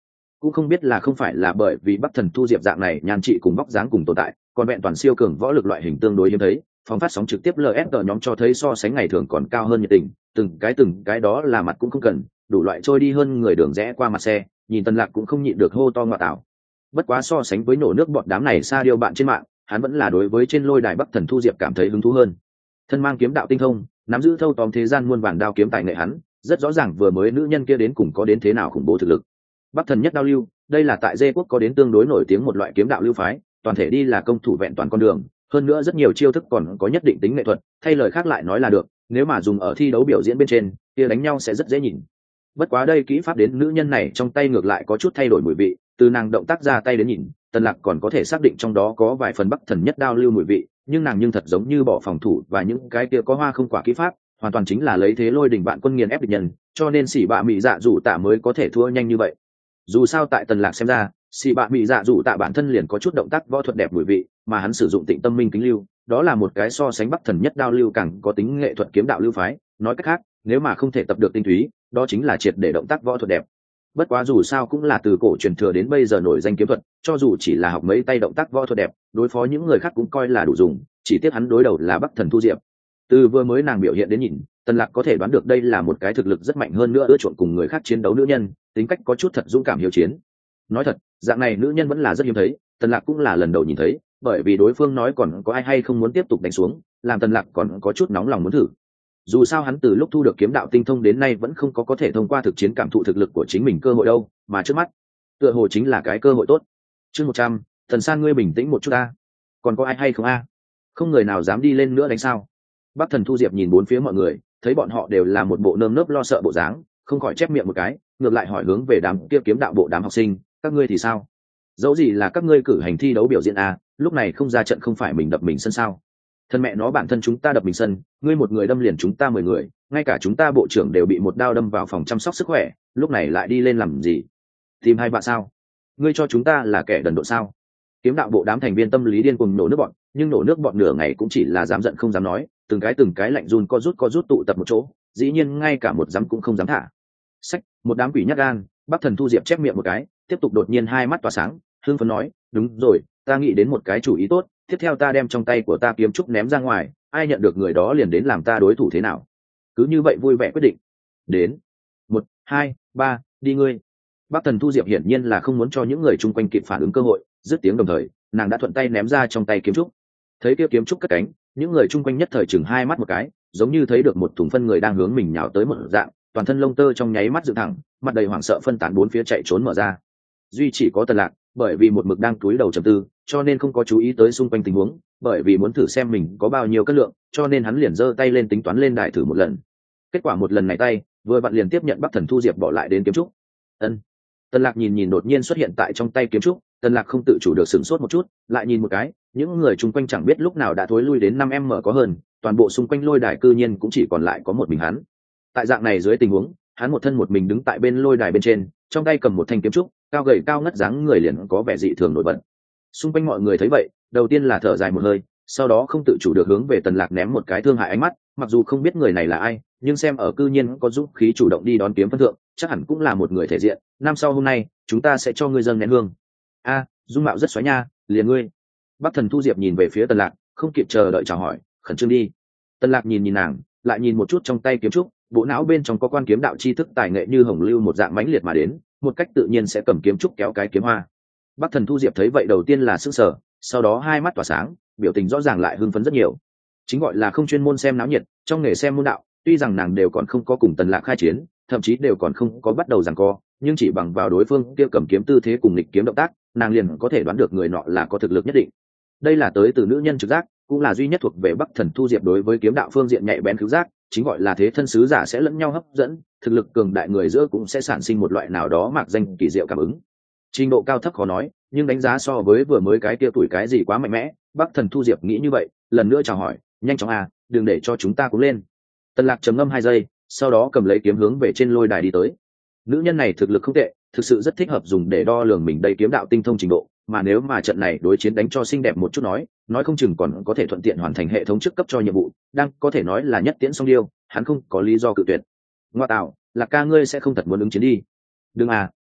cũng không biết là không phải là bởi vì Bắc Thần Thu Diệp dạng này nhan trị cùng vóc dáng cùng tồn tại, còn vẹn toàn siêu cường võ lực loại hình tương đối hiếm thấy, phòng phát sóng trực tiếp lờ ép tê nhóm cho thấy so sánh ngày thường còn cao hơn nhiệt tình, từng cái từng cái đó là mặt cũng không cần, đủ loại trôi đi hơn người đường rẽ qua mặt xe, nhìn Tần Lạc cũng không nhịn được hô to ngọa tảo. Bất quá so sánh với nổ nước bọt đám này xa điêu bạn trên mạng, hắn vẫn là đối với trên lôi đài Bắc Thần Thu Diệp cảm thấy hứng thú hơn. Thân mang kiếm đạo tinh thông, nắm giữ thâu tóm thế gian muôn vàn đao kiếm tài nghệ hắn, rất rõ ràng vừa mới nữ nhân kia đến cùng có đến thế nào khủng bố thực lực. Bắc Thần Nhất Đao Lưu, đây là tại Dê quốc có đến tương đối nổi tiếng một loại kiếm đạo lưu phái, toàn thể đi là công thủ vẹn toàn con đường, hơn nữa rất nhiều chiêu thức còn có nhất định tính nghệ thuật, thay lời khác lại nói là được, nếu mà dùng ở thi đấu biểu diễn bên trên, kia đánh nhau sẽ rất dễ nhìn. Bất quá đây kỹ pháp đến nữ nhân này trong tay ngược lại có chút thay đổi mùi vị, từ nàng động tác ra tay đến nhìn, Tần Lạc còn có thể xác định trong đó có vài phần Bắc Thần Nhất Đao Lưu mùi vị, nhưng nàng nhưng thật giống như bỏ phòng thủ và những cái kia có hoa không quả kỹ pháp, hoàn toàn chính là lấy thế lôi đỉnh bạn quân nghiền ép địch nhân, cho nên xỉ bạ mị dạ dụ tạ mới có thể thua nhanh như vậy. Dù sao tại Tần Lạc xem ra, xỉ bạ mị dạ dụ tạ bản thân liền có chút động tác võ thuật đẹp mùi vị, mà hắn sử dụng Tịnh Tâm Minh Kính Lưu, đó là một cái so sánh Bắc Thần Nhất Đao Lưu càng có tính nghệ thuật kiếm đạo lưu phái, nói cách khác, nếu mà không thể tập được tinh túy, đó chính là triệt để động tác võ thuật đẹp. Bất quá dù sao cũng là từ cổ truyền thừa đến bây giờ nổi danh kiếm thuật, cho dù chỉ là học mấy tay động tác võ thuật đẹp, đối phó những người khác cũng coi là đủ dùng, chỉ tiếc hắn đối đầu là Bắc Thần Thu Diệp. Từ vừa mới nàng biểu hiện đến nhìn, Tần Lạc có thể đoán được đây là một cái thực lực rất mạnh hơn nữa ưa chuộng cùng người khác chiến đấu nữ nhân, tính cách có chút thật dũng cảm hiếu chiến. Nói thật, dạng này nữ nhân vẫn là rất hiếm thấy, Tần Lạc cũng là lần đầu nhìn thấy, bởi vì đối phương nói còn có ai hay không muốn tiếp tục đánh xuống, làm Tần Lạc còn có chút nóng lòng muốn thử. Dù sao hắn từ lúc thu được kiếm đạo tinh thông đến nay vẫn không có có thể thông qua thực chiến cảm thụ thực lực của chính mình cơ hội đâu, mà trước mắt, tựa hồ chính là cái cơ hội tốt. Chương một trăm, Thần San ngươi bình tĩnh một chút a. Còn có ai hay không a? Không người nào dám đi lên nữa đánh sao? Bắc Thần Thu Diệp nhìn bốn phía mọi người, thấy bọn họ đều là một bộ nơm nớp lo sợ bộ dáng, không khỏi chép miệng một cái, ngược lại hỏi hướng về đám kia kiếm đạo bộ đám học sinh, các ngươi thì sao? Dẫu gì là các ngươi cử hành thi đấu biểu diễn a, lúc này không ra trận không phải mình đập mình sân sao? Thân mẹ nó bản thân chúng ta đập mình sân, ngươi một người đâm liền chúng ta mười người, ngay cả chúng ta bộ trưởng đều bị một đao đâm vào phòng chăm sóc sức khỏe, lúc này lại đi lên làm gì? Tìm hai bạn sao? Ngươi cho chúng ta là kẻ đần độn sao? Kiếm đạo bộ đám thành viên tâm lý điên cuồng nổ nước bọn, nhưng nổ nước bọn nửa ngày cũng chỉ là dám giận không dám nói, từng cái từng cái lạnh run co rút co rút tụ tập một chỗ, dĩ nhiên ngay cả một dám cũng không dám thả. Sách, một đám quỷ nhát gan, Bắc Thần Thu Diệp chép miệng một cái, tiếp tục đột nhiên hai mắt tỏa sáng, hưng phấn nói, đúng rồi, ta nghĩ đến một cái chủ ý tốt, tiếp theo ta đem trong tay của ta kiếm trúc ném ra ngoài, ai nhận được người đó liền đến làm ta đối thủ thế nào? Cứ như vậy vui vẻ quyết định. Đến, một, hai, ba, đi ngươi. Bắc Thần Thu Diệp hiển nhiên là không muốn cho những người chung quanh kịp phản ứng cơ hội, dứt tiếng đồng thời, nàng đã thuận tay ném ra trong tay kiếm trúc. Thấy kia kiếm trúc cất cánh, những người chung quanh nhất thời chừng hai mắt một cái, giống như thấy được một thùng phân người đang hướng mình nhào tới một dạng, toàn thân lông tơ trong nháy mắt dựng thẳng, mặt đầy hoảng sợ phân tán bốn phía chạy trốn mở ra. Duy chỉ có Tần Lạc, bởi vì một mực đang cúi đầu trầm tư, cho nên không có chú ý tới xung quanh tình huống, bởi vì muốn thử xem mình có bao nhiêu cân lượng, cho nên hắn liền giơ tay lên tính toán lên đài thử một lần. Kết quả một lần này tay, vừa vặn liền tiếp nhận Bắc Thần Thu Diệp bỏ lại đến kiếm trúc. Ân. Tần Lạc nhìn nhìn đột nhiên xuất hiện tại trong tay kiếm trúc, Tần Lạc không tự chủ được sửng sốt một chút, lại nhìn một cái, những người chung quanh chẳng biết lúc nào đã thối lui đến năm em mở có hơn, toàn bộ xung quanh lôi đài cư nhiên cũng chỉ còn lại có một mình hắn. Tại dạng này dưới tình huống, hắn một thân một mình đứng tại bên lôi đài bên trên, trong tay cầm một thanh kiếm trúc, cao gầy cao ngất dáng người liền có vẻ dị thường nổi bật. Xung quanh mọi người thấy vậy, đầu tiên là thở dài một hơi, sau đó không tự chủ được hướng về Tần Lạc ném một cái thương hại ánh mắt, mặc dù không biết người này là ai, nhưng xem ở cư nhiên có dũng khí chủ động đi đón kiếm phân thượng, chắc hẳn cũng là một người thể diện, năm sau hôm nay, chúng ta sẽ cho ngươi dâng nén hương. A, dung mạo rất xoáy nha, liền ngươi. Bắc Thần Thu Diệp nhìn về phía Tần Lạc, không kịp chờ đợi chào hỏi, khẩn trương đi. Tần Lạc nhìn nhìn nàng, lại nhìn một chút trong tay kiếm trúc, bộ não bên trong có quan kiếm đạo chi thức tài nghệ như hồng lưu một dạng mãnh liệt mà đến, một cách tự nhiên sẽ cầm kiếm trúc kéo cái kiếm hoa. Bắc Thần Thu Diệp thấy vậy đầu tiên là sững sờ, sau đó hai mắt tỏa sáng, biểu tình rõ ràng lại hưng phấn rất nhiều. Chính gọi là không chuyên môn xem náo nhiệt, trong nghề xem môn đạo, tuy rằng nàng đều còn không có cùng Tần Lạc khai chiến, thậm chí đều còn không có bắt đầu giằng co, nhưng chỉ bằng vào đối phương kia cầm kiếm tư thế cùng nghịch kiếm động tác, nàng liền có thể đoán được người nọ là có thực lực nhất định. Đây là tới từ nữ nhân trực giác, cũng là duy nhất thuộc về Bắc Thần Thu Diệp đối với kiếm đạo phương diện nhạy bén khứu giác, chính gọi là thế thân sứ giả sẽ lẫn nhau hấp dẫn, thực lực cường đại người giữa cũng sẽ sản sinh một loại nào đó mạc danh kỳ diệu cảm ứng. Trình độ cao thấp khó nói, nhưng đánh giá so với vừa mới cái kia tuổi cái gì quá mạnh mẽ, Bắc Thần Thu Diệp nghĩ như vậy, lần nữa chào hỏi, nhanh chóng à, đừng để cho chúng ta cũng lên. Tần Lạc trầm ngâm hai giây, sau đó cầm lấy kiếm hướng về trên lôi đài đi tới. Nữ nhân này thực lực không tệ, thực sự rất thích hợp dùng để đo lường mình đây kiếm đạo tinh thông trình độ, mà nếu mà trận này đối chiến đánh cho xinh đẹp một chút nói, nói không chừng còn có thể thuận tiện hoàn thành hệ thống chức cấp cho nhiệm vụ, đang có thể nói là nhất tiễn song điêu, hắn không có lý do cự tuyệt. Ngoa tạo, Lạc ca ngươi sẽ không thật muốn ứng chiến đi. Đừng à,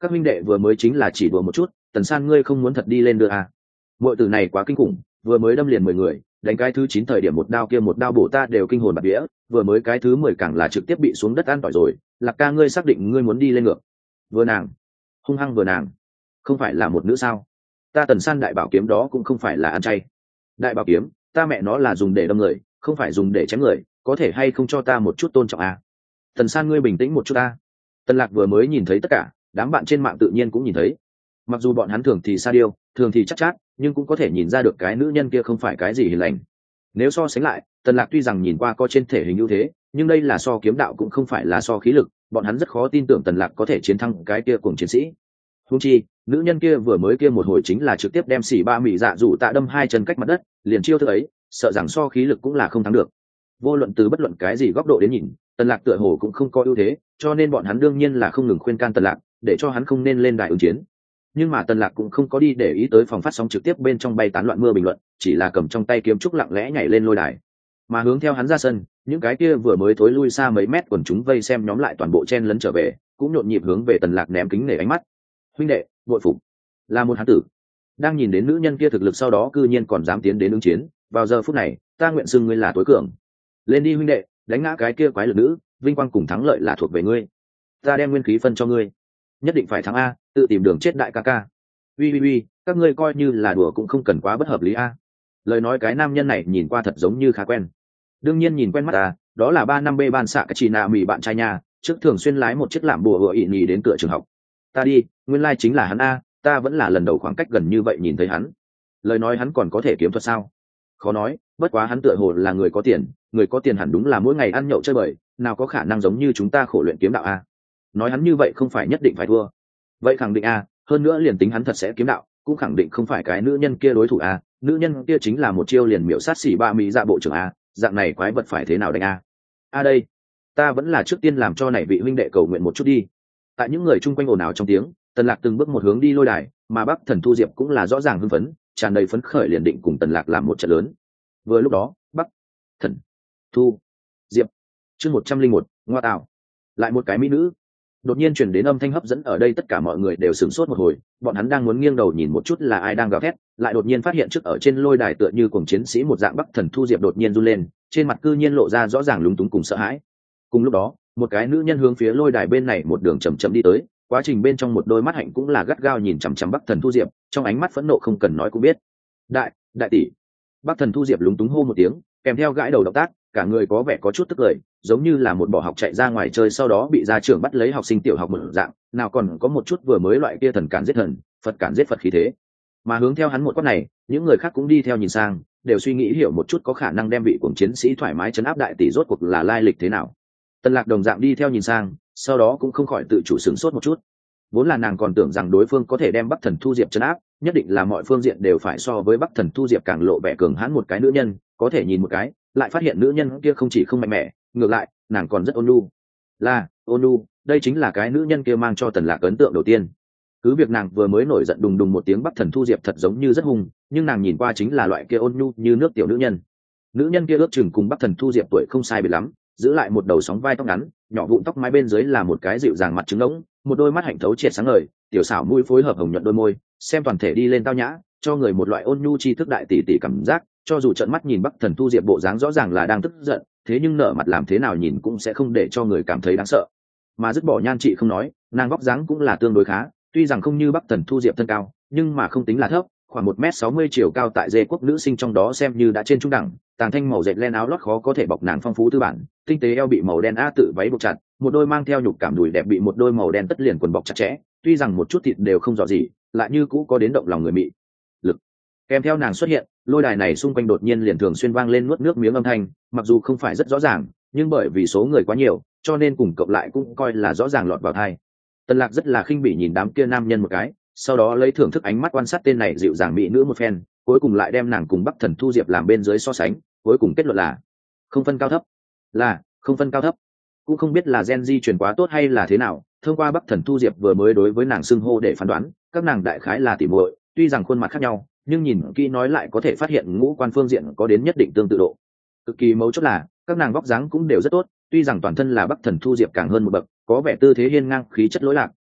các huynh đệ vừa mới chính là chỉ đùa một chút, Tần San ngươi không muốn thật đi lên đưa à. Muội tử này quá kinh khủng, vừa mới đâm liền mười người, đánh cái thứ chín thời điểm một đao kia một đao bổ ta đều kinh hồn bạt vía, vừa mới cái thứ mười càng là trực tiếp bị xuống đất ăn tỏi rồi. Lạc ca ngươi xác định ngươi muốn đi lên ngược? Vừa nàng, hung hăng vừa nàng, không phải là một nữ sao? Ta Tần San đại bảo kiếm đó cũng không phải là ăn chay. Đại bảo kiếm, ta mẹ nó là dùng để đâm người, không phải dùng để chém người, có thể hay không cho ta một chút tôn trọng à? Tần San ngươi bình tĩnh một chút ta. Tần Lạc vừa mới nhìn thấy tất cả, đám bạn trên mạng tự nhiên cũng nhìn thấy. Mặc dù bọn hắn thường thì sa điêu, thường thì chắc chát, nhưng cũng có thể nhìn ra được cái nữ nhân kia không phải cái gì hiền lành. Nếu so sánh lại, Tần Lạc tuy rằng nhìn qua có trên thể hình ưu thế, nhưng đây là so kiếm đạo cũng không phải là so khí lực, bọn hắn rất khó tin tưởng Tần Lạc có thể chiến thắng cái kia cùng chiến sĩ. Huống chi, nữ nhân kia vừa mới kia một hồi chính là trực tiếp đem xỉ ba mị dạ dụ tạ đâm hai chân cách mặt đất, liền chiêu thức ấy, sợ rằng so khí lực cũng là không thắng được. Vô luận từ bất luận cái gì góc độ đến nhìn, Tần Lạc tựa hồ cũng không có ưu thế, cho nên bọn hắn đương nhiên là không ngừng khuyên can Tần Lạc, để cho hắn không nên lên đài ứng chiến. Nhưng mà Tần Lạc cũng không có đi để ý tới phòng phát sóng trực tiếp bên trong bay tán loạn mưa bình luận, chỉ là cầm trong tay kiếm trúc lặng lẽ nhảy lên lôi đài, mà hướng theo hắn ra sân, những cái kia vừa mới thối lui xa mấy mét quần chúng vây xem nhóm lại toàn bộ chen lấn trở về, cũng nhộn nhịp hướng về Tần Lạc ném kính nể ánh mắt. Huynh đệ, bội phục, là một hán tử. Đang nhìn đến nữ nhân kia thực lực sau đó cư nhiên còn dám tiến đến ứng chiến, vào giờ phút này, ta nguyện xưng ngươi là tối cường. Lên đi huynh đệ, đánh ngã cái kia quái lực nữ, vinh quang cùng thắng lợi là thuộc về ngươi. Ta đem nguyên khí phân cho ngươi, nhất định phải thắng a, tự tìm đường chết đại ca ca. Uy uy uy, các ngươi coi như là đùa cũng không cần quá bất hợp lý a. Lời nói cái nam nhân này nhìn qua thật giống như khá quen. Đương nhiên nhìn quen mắt ta, đó là ba năm b ban xạ cái chị nạ mì bạn trai nhà, trước thường xuyên lái một chiếc lạm bùa hựa ị nhì đến cửa trường học. Ta đi, nguyên lai chính là hắn a, ta vẫn là lần đầu khoảng cách gần như vậy nhìn thấy hắn. Lời nói hắn còn có thể kiếm thuật sao? Khó nói, bất quá hắn tựa hồ là người có tiền, người có tiền hẳn đúng là mỗi ngày ăn nhậu chơi bời, nào có khả năng giống như chúng ta khổ luyện kiếm đạo a. Nói hắn như vậy không phải nhất định phải thua. Vậy khẳng định a, hơn nữa liền tính hắn thật sẽ kiếm đạo, cũng khẳng định không phải cái nữ nhân kia đối thủ a, nữ nhân kia chính là một chiêu liền miểu sát xỉ ba mỹ dạ bộ trưởng a, dạng này quái vật phải thế nào đánh a. A đây, ta vẫn là trước tiên làm cho này vị huynh đệ cầu nguyện một chút đi. Tại những người chung quanh ồn ào trong tiếng, Tần Lạc từng bước một hướng đi lôi đài, mà Bắc Thần Thu Diệp cũng là rõ ràng hưng phấn, tràn đầy phấn khởi liền định cùng Tần Lạc làm một trận lớn. Vừa lúc đó, Bắc Thần Thu Diệp chương một trăm linh một, ngoa tạo, lại một cái mỹ nữ. Đột nhiên truyền đến âm thanh hấp dẫn ở đây tất cả mọi người đều sửng sốt một hồi, bọn hắn đang muốn nghiêng đầu nhìn một chút là ai đang gào thét, lại đột nhiên phát hiện trước ở trên lôi đài tựa như cuồng chiến sĩ một dạng Bắc Thần Thu Diệp đột nhiên run lên, trên mặt cư nhiên lộ ra rõ ràng lúng túng cùng sợ hãi. Cùng lúc đó, một cái nữ nhân hướng phía lôi đài bên này một đường chậm chậm đi tới, quá trình bên trong một đôi mắt hạnh cũng là gắt gao nhìn chằm chằm Bắc Thần Thu Diệp, trong ánh mắt phẫn nộ không cần nói cũng biết. Đại, đại tỷ. Bắc Thần Thu Diệp lúng túng hô một tiếng, kèm theo gãi đầu động tác, cả người có vẻ có chút tức cười, giống như là một bỏ học chạy ra ngoài chơi sau đó bị gia trưởng bắt lấy học sinh tiểu học một dạng, nào còn có một chút vừa mới loại kia thần cản giết thần, Phật cản giết Phật khí thế. Mà hướng theo hắn một quát này, những người khác cũng đi theo nhìn sang, đều suy nghĩ hiểu một chút có khả năng đem vị cuồng chiến sĩ thoải mái trấn áp đại tỷ rốt cuộc là lai lịch thế nào. Tần Lạc đồng dạng đi theo nhìn sang, sau đó cũng không khỏi tự chủ sửng sốt một chút. Vốn là nàng còn tưởng rằng đối phương có thể đem Bắc Thần Thu Diệp trấn áp, nhất định là mọi phương diện đều phải so với Bắc Thần Thu Diệp càng lộ vẻ cường hãn một cái nữ nhân, có thể nhìn một cái, lại phát hiện nữ nhân kia không chỉ không mạnh mẽ, ngược lại, nàng còn rất ôn nhu. Là, ôn nhu, đây chính là cái nữ nhân kia mang cho Tần Lạc ấn tượng đầu tiên. Cứ việc nàng vừa mới nổi giận đùng đùng một tiếng Bắc Thần Thu Diệp thật giống như rất hung, nhưng nàng nhìn qua chính là loại kia ôn nhu như nước tiểu nữ nhân. Nữ nhân kia ước chừng cùng Bắc Thần Thu Diệp tuổi không sai biệt lắm, giữ lại một đầu sóng vai tóc ngắn, nhỏ vụn tóc mái bên dưới là một cái dịu dàng mặt trứng ngỗng, một đôi mắt hạnh thấu triệt sáng ngời, tiểu xảo mũi phối hợp hồng nhuận đôi môi, xem toàn thể đi lên tao nhã, cho người một loại ôn nhu tri thức đại tỷ tỷ cảm giác, cho dù trợn mắt nhìn Bắc Thần Thu Diệp bộ dáng rõ ràng là đang tức giận, thế nhưng nở mặt làm thế nào nhìn cũng sẽ không để cho người cảm thấy đáng sợ. Mà dứt bỏ nhan trị không nói, nàng vóc dáng cũng là tương đối khá, tuy rằng không như Bắc Thần Thu Diệp thân cao, nhưng mà không tính là thấp, khoảng một mét sáu mươi chiều cao tại dê quốc nữ sinh trong đó xem như đã trên trung đẳng, tàng thanh màu dệt len áo lót khó có thể bọc nàng phong phú tư bản, tinh tế eo bị màu đen a tự váy buộc chặt, một đôi mang theo nhục cảm đùi đẹp bị một đôi màu đen tất liền quần bọc chặt chẽ, tuy rằng một chút thịt đều không rõ gì, lại như cũ có đến động lòng người mị lực. Kèm theo nàng xuất hiện, lôi đài này xung quanh đột nhiên liền thường xuyên vang lên nuốt nước miếng âm thanh, mặc dù không phải rất rõ ràng, nhưng bởi vì số người quá nhiều, cho nên cùng cộng lại cũng coi là rõ ràng lọt vào tai. Tần Lạc rất là khinh bỉ nhìn đám kia nam nhân một cái, sau đó lấy thưởng thức ánh mắt quan sát tên này dịu dàng mỹ nữ một phen, cuối cùng lại đem nàng cùng Bắc Thần Thu Diệp làm bên dưới so sánh, cuối cùng kết luận là không phân cao thấp, là không phân cao thấp. Cũng không biết là gen di truyền quá tốt hay là thế nào, thông qua Bắc Thần Thu Diệp vừa mới đối với nàng xưng hô để phán đoán, các nàng đại khái là tỉ muội, tuy rằng khuôn mặt khác nhau, nhưng nhìn kỹ nói lại có thể phát hiện ngũ quan phương diện có đến nhất định tương tự độ. Cực kỳ mấu chốt là các nàng vóc dáng cũng đều rất tốt, tuy rằng toàn thân là Bắc Thần Thu Diệp càng hơn một bậc, có vẻ tư thế hiên ngang khí chất lỗi lạc,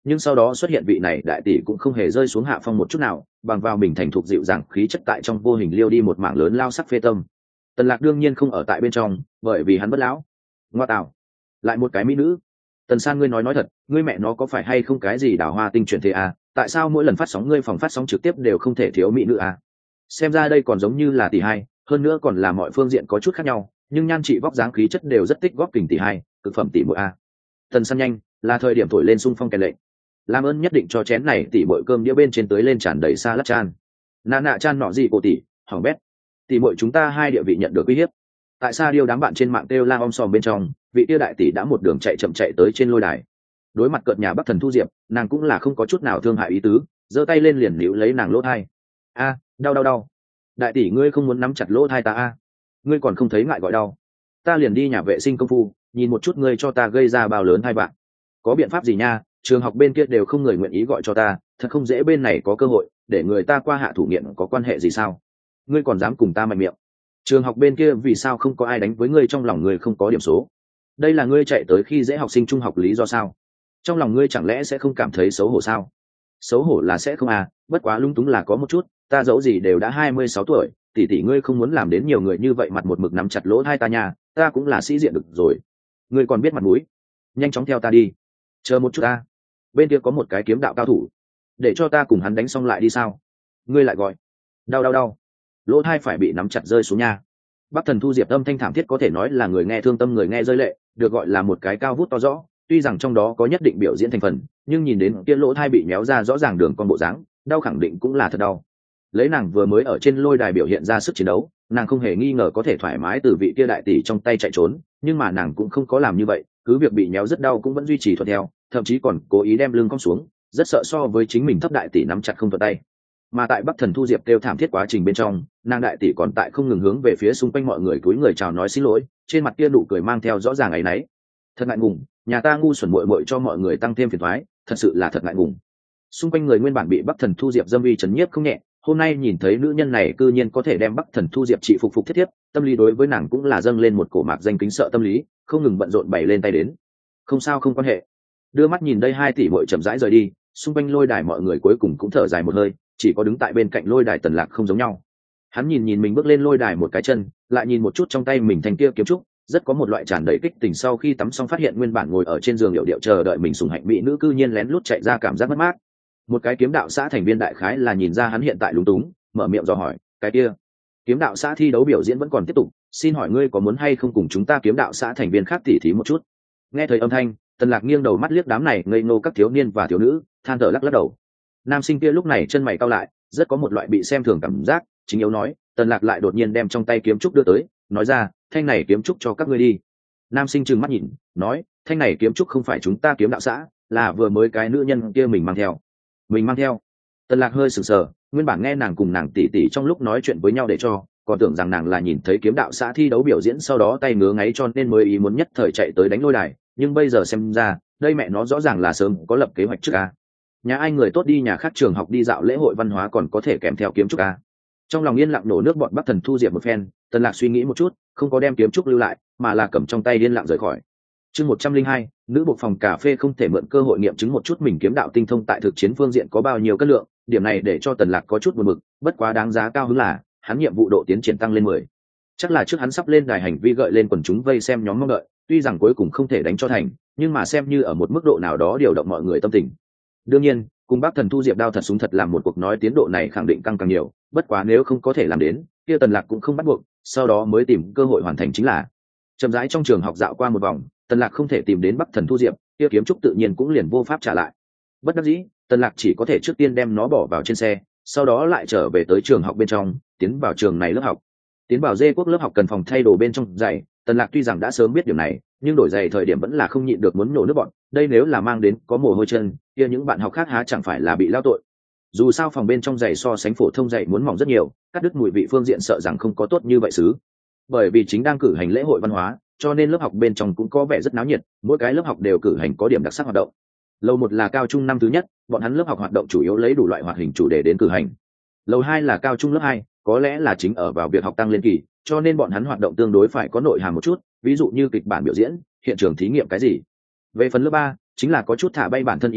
nhưng sau đó xuất hiện vị này đại tỷ cũng không hề rơi xuống hạ phong một chút nào, bằng vào mình thành thục dịu dàng khí chất tại trong vô hình liêu đi một mảng lớn lao sắc phê tâm. Tần Lạc đương nhiên không ở tại bên trong, bởi vì hắn bất lão. Ngoa tạo, lại một cái mỹ nữ. Tần San, ngươi nói nói thật, ngươi mẹ nó có phải hay không cái gì đào hoa tinh chuyển thế à? Tại sao mỗi lần phát sóng ngươi phòng phát sóng trực tiếp đều không thể thiếu mỹ nữ à? Xem ra đây còn giống như là tỷ hai, hơn nữa còn là mọi phương diện có chút khác nhau, nhưng nhan trị vóc dáng khí chất đều rất tích góp kình tỷ hai, cực phẩm tỷ muội a. Tần San nhanh, là thời điểm thổi lên xung phong kèn lệnh. Làm ơn nhất định cho chén này tỷ muội cơm đĩa bên trên tới lên tràn đầy xa lát chan. Nà nạ chan nọ gì cô tỷ, hỏng bét. Tỷ muội chúng ta hai địa vị nhận được uy hiếp. Tại sao điều đám bạn trên mạng kêu la om sòm bên trong, vị tiêu đại tỷ đã một đường chạy chậm chạy tới trên lôi đài. Đối mặt cợt nhà Bắc Thần Thu Diệp, nàng cũng là không có chút nào thương hại ý tứ, giơ tay lên liền níu lấy nàng lỗ thai. A, đau đau đau. Đại tỷ ngươi không muốn nắm chặt lỗ thai ta a? Ngươi còn không thấy ngại gọi đau? Ta liền đi nhà vệ sinh công phu, nhìn một chút ngươi cho ta gây ra bao lớn hai bạn. Có biện pháp gì nha, trường học bên kia đều không người nguyện ý gọi cho ta, thật không dễ bên này có cơ hội để người ta qua hạ thủ nghiện có quan hệ gì sao? Ngươi còn dám cùng ta mạnh miệng? Trường học bên kia vì sao không có ai đánh với ngươi, trong lòng ngươi không có điểm số? Đây là ngươi chạy tới khi dễ học sinh trung học lý do sao? Trong lòng ngươi chẳng lẽ sẽ không cảm thấy xấu hổ sao? Xấu hổ là sẽ không à, bất quá lung túng là có một chút, ta dẫu gì đều đã hai mươi sáu tuổi, tỷ tỷ ngươi không muốn làm đến nhiều người như vậy mặt một mực nắm chặt lỗ hai ta nha, ta cũng là sĩ diện được rồi. Ngươi còn biết mặt mũi, nhanh chóng theo ta đi. Chờ một chút ta, bên kia có một cái kiếm đạo cao thủ, để cho ta cùng hắn đánh xong lại đi sao? Ngươi lại gọi, đau đau đau, lỗ hai phải bị nắm chặt rơi xuống nha. Bắc Thần Thu Diệp âm thanh thảm thiết có thể nói là người nghe thương tâm người nghe rơi lệ, được gọi là một cái cao vút to rõ, tuy rằng trong đó có nhất định biểu diễn thành phần, nhưng nhìn đến kia lỗ thai bị méo ra rõ ràng đường con bộ dáng, đau khẳng định cũng là thật đau. Lấy nàng vừa mới ở trên lôi đài biểu hiện ra sức chiến đấu, nàng không hề nghi ngờ có thể thoải mái từ vị kia đại tỷ trong tay chạy trốn, nhưng mà nàng cũng không có làm như vậy, cứ việc bị méo rất đau cũng vẫn duy trì thuận theo, thậm chí còn cố ý đem lưng cong xuống, rất sợ so với chính mình thấp đại tỷ nắm chặt không thuận tay. Mà tại Bắc Thần Thu Diệp kêu thảm thiết quá trình bên trong, nàng đại tỷ còn tại không ngừng hướng về phía xung quanh mọi người cúi người chào nói xin lỗi, trên mặt kia nụ cười mang theo rõ ràng ấy nấy. Thật ngại ngùng, nhà ta ngu xuẩn muội muội cho mọi người tăng thêm phiền toái, thật sự là thật ngại ngùng. Xung quanh người nguyên bản bị Bắc Thần Thu Diệp dâm uy chấn nhiếp không nhẹ, hôm nay nhìn thấy nữ nhân này cư nhiên có thể đem Bắc Thần Thu Diệp trị phục phục thiết thiếp, tâm lý đối với nàng cũng là dâng lên một cổ mạc danh kính sợ tâm lý, không ngừng bận rộn bày lên tay đến. Không sao không quan hệ. Đưa mắt nhìn đây hai tỷ muội chậm rãi rời đi, xung quanh lôi đài mọi người cuối cùng cũng thở dài một hơi, chỉ có đứng tại bên cạnh lôi đài Tần Lạc không giống nhau. Hắn nhìn nhìn mình bước lên lôi đài một cái chân, lại nhìn một chút trong tay mình thanh kia kiếm trúc, rất có một loại tràn đầy kích tình sau khi tắm xong phát hiện nguyên bản ngồi ở trên giường điệu điệu chờ đợi mình sủng hạnh mỹ nữ cư nhiên lén lút chạy ra cảm giác mất mát. Một cái kiếm đạo xã thành viên đại khái là nhìn ra hắn hiện tại lúng túng, mở miệng dò hỏi, cái kia kiếm đạo xã thi đấu biểu diễn vẫn còn tiếp tục, xin hỏi ngươi có muốn hay không cùng chúng ta kiếm đạo xã thành viên khác tỉ thí một chút? Nghe thấy âm thanh, Tần Lạc nghiêng đầu mắt liếc đám này ngây ngô các thiếu niên và thiếu nữ, than thở lắc lắc đầu. Nam sinh kia lúc này chân mày cau lại, rất có một loại bị xem thường cảm giác, chính yếu nói, Tần Lạc lại đột nhiên đem trong tay kiếm trúc đưa tới, nói ra, thanh này kiếm trúc cho các ngươi đi. Nam sinh trừng mắt nhìn, nói, thanh này kiếm trúc không phải chúng ta kiếm đạo xã, là vừa mới cái nữ nhân kia mình mang theo. Mình mang theo? Tần Lạc hơi sửng sờ, nguyên bản nghe nàng cùng nàng tỷ tỷ trong lúc nói chuyện với nhau để cho, còn tưởng rằng nàng là nhìn thấy kiếm đạo xã thi đấu biểu diễn sau đó tay ngứa ngáy cho nên mới ý muốn nhất thời chạy tới đánh lôi đài, nhưng bây giờ xem ra, đây mẹ nó rõ ràng là sớm có lập kế hoạch trước a. Nhà ai người tốt đi nhà khác trường học đi dạo lễ hội văn hóa còn có thể kèm theo kiếm trúc a. Trong lòng yên lặng nổ nước bọn Bắc Thần Thu Diệp một phen, Tần Lạc suy nghĩ một chút, không có đem kiếm trúc lưu lại, mà là cầm trong tay yên lặng rời khỏi. Chương một trăm linh hai, nữ bộ phòng cà phê không thể mượn cơ hội nghiệm chứng một chút mình kiếm đạo tinh thông tại thực chiến phương diện có bao nhiêu cân lượng, điểm này để cho Tần Lạc có chút buồn bực, bất quá đáng giá cao hứng là, hắn nhiệm vụ độ tiến triển tăng lên mười. Chắc là trước hắn sắp lên đài hành vi gợi lên quần chúng vây xem nhóm mong đợi, tuy rằng cuối cùng không thể đánh cho thành, nhưng mà xem như ở một mức độ nào đó điều động mọi người tâm tình. Đương nhiên, cùng Bắc Thần Thu Diệp đao thật súng thật làm một cuộc nói tiến độ này khẳng định căng càng nhiều, bất quá nếu không có thể làm đến, kia Tần Lạc cũng không bắt buộc, sau đó mới tìm cơ hội hoàn thành chính là. Chậm rãi trong trường học dạo qua một vòng, Tần Lạc không thể tìm đến Bắc Thần Thu Diệp, kia kiếm trúc tự nhiên cũng liền vô pháp trả lại. Bất đắc dĩ, Tần Lạc chỉ có thể trước tiên đem nó bỏ vào trên xe, sau đó lại trở về tới trường học bên trong, tiến vào trường này lớp học. Tiến vào Dê Quốc lớp học cần phòng thay đồ bên trong giày, Tần Lạc tuy rằng đã sớm biết điều này, nhưng đổi giày thời điểm vẫn là không nhịn được muốn nổ nước bọn, đây nếu là mang đến có mồ hôi chân, kia những bạn học khác há chẳng phải là bị lao tội. Dù sao phòng bên trong giày so sánh phổ thông giày muốn mỏng rất nhiều, cắt đứt mùi vị phương diện sợ rằng không có tốt như vậy xứ. Bởi vì chính đang cử hành lễ hội văn hóa, cho nên lớp học bên trong cũng có vẻ rất náo nhiệt, mỗi cái lớp học đều cử hành có điểm đặc sắc hoạt động. Lầu một là cao trung năm thứ nhất, bọn hắn lớp học hoạt động chủ yếu lấy đủ loại hoạt hình chủ đề đến cử hành. Lầu hai là cao trung lớp hai, có lẽ là chính ở vào việc học tăng lên kỳ, cho nên bọn hắn hoạt động tương đối phải có nội hàm một chút, ví dụ như kịch bản biểu diễn, hiện trường thí nghiệm cái gì. Về phần lớp ba, chính là có chút thả bay bản thân ý tứ,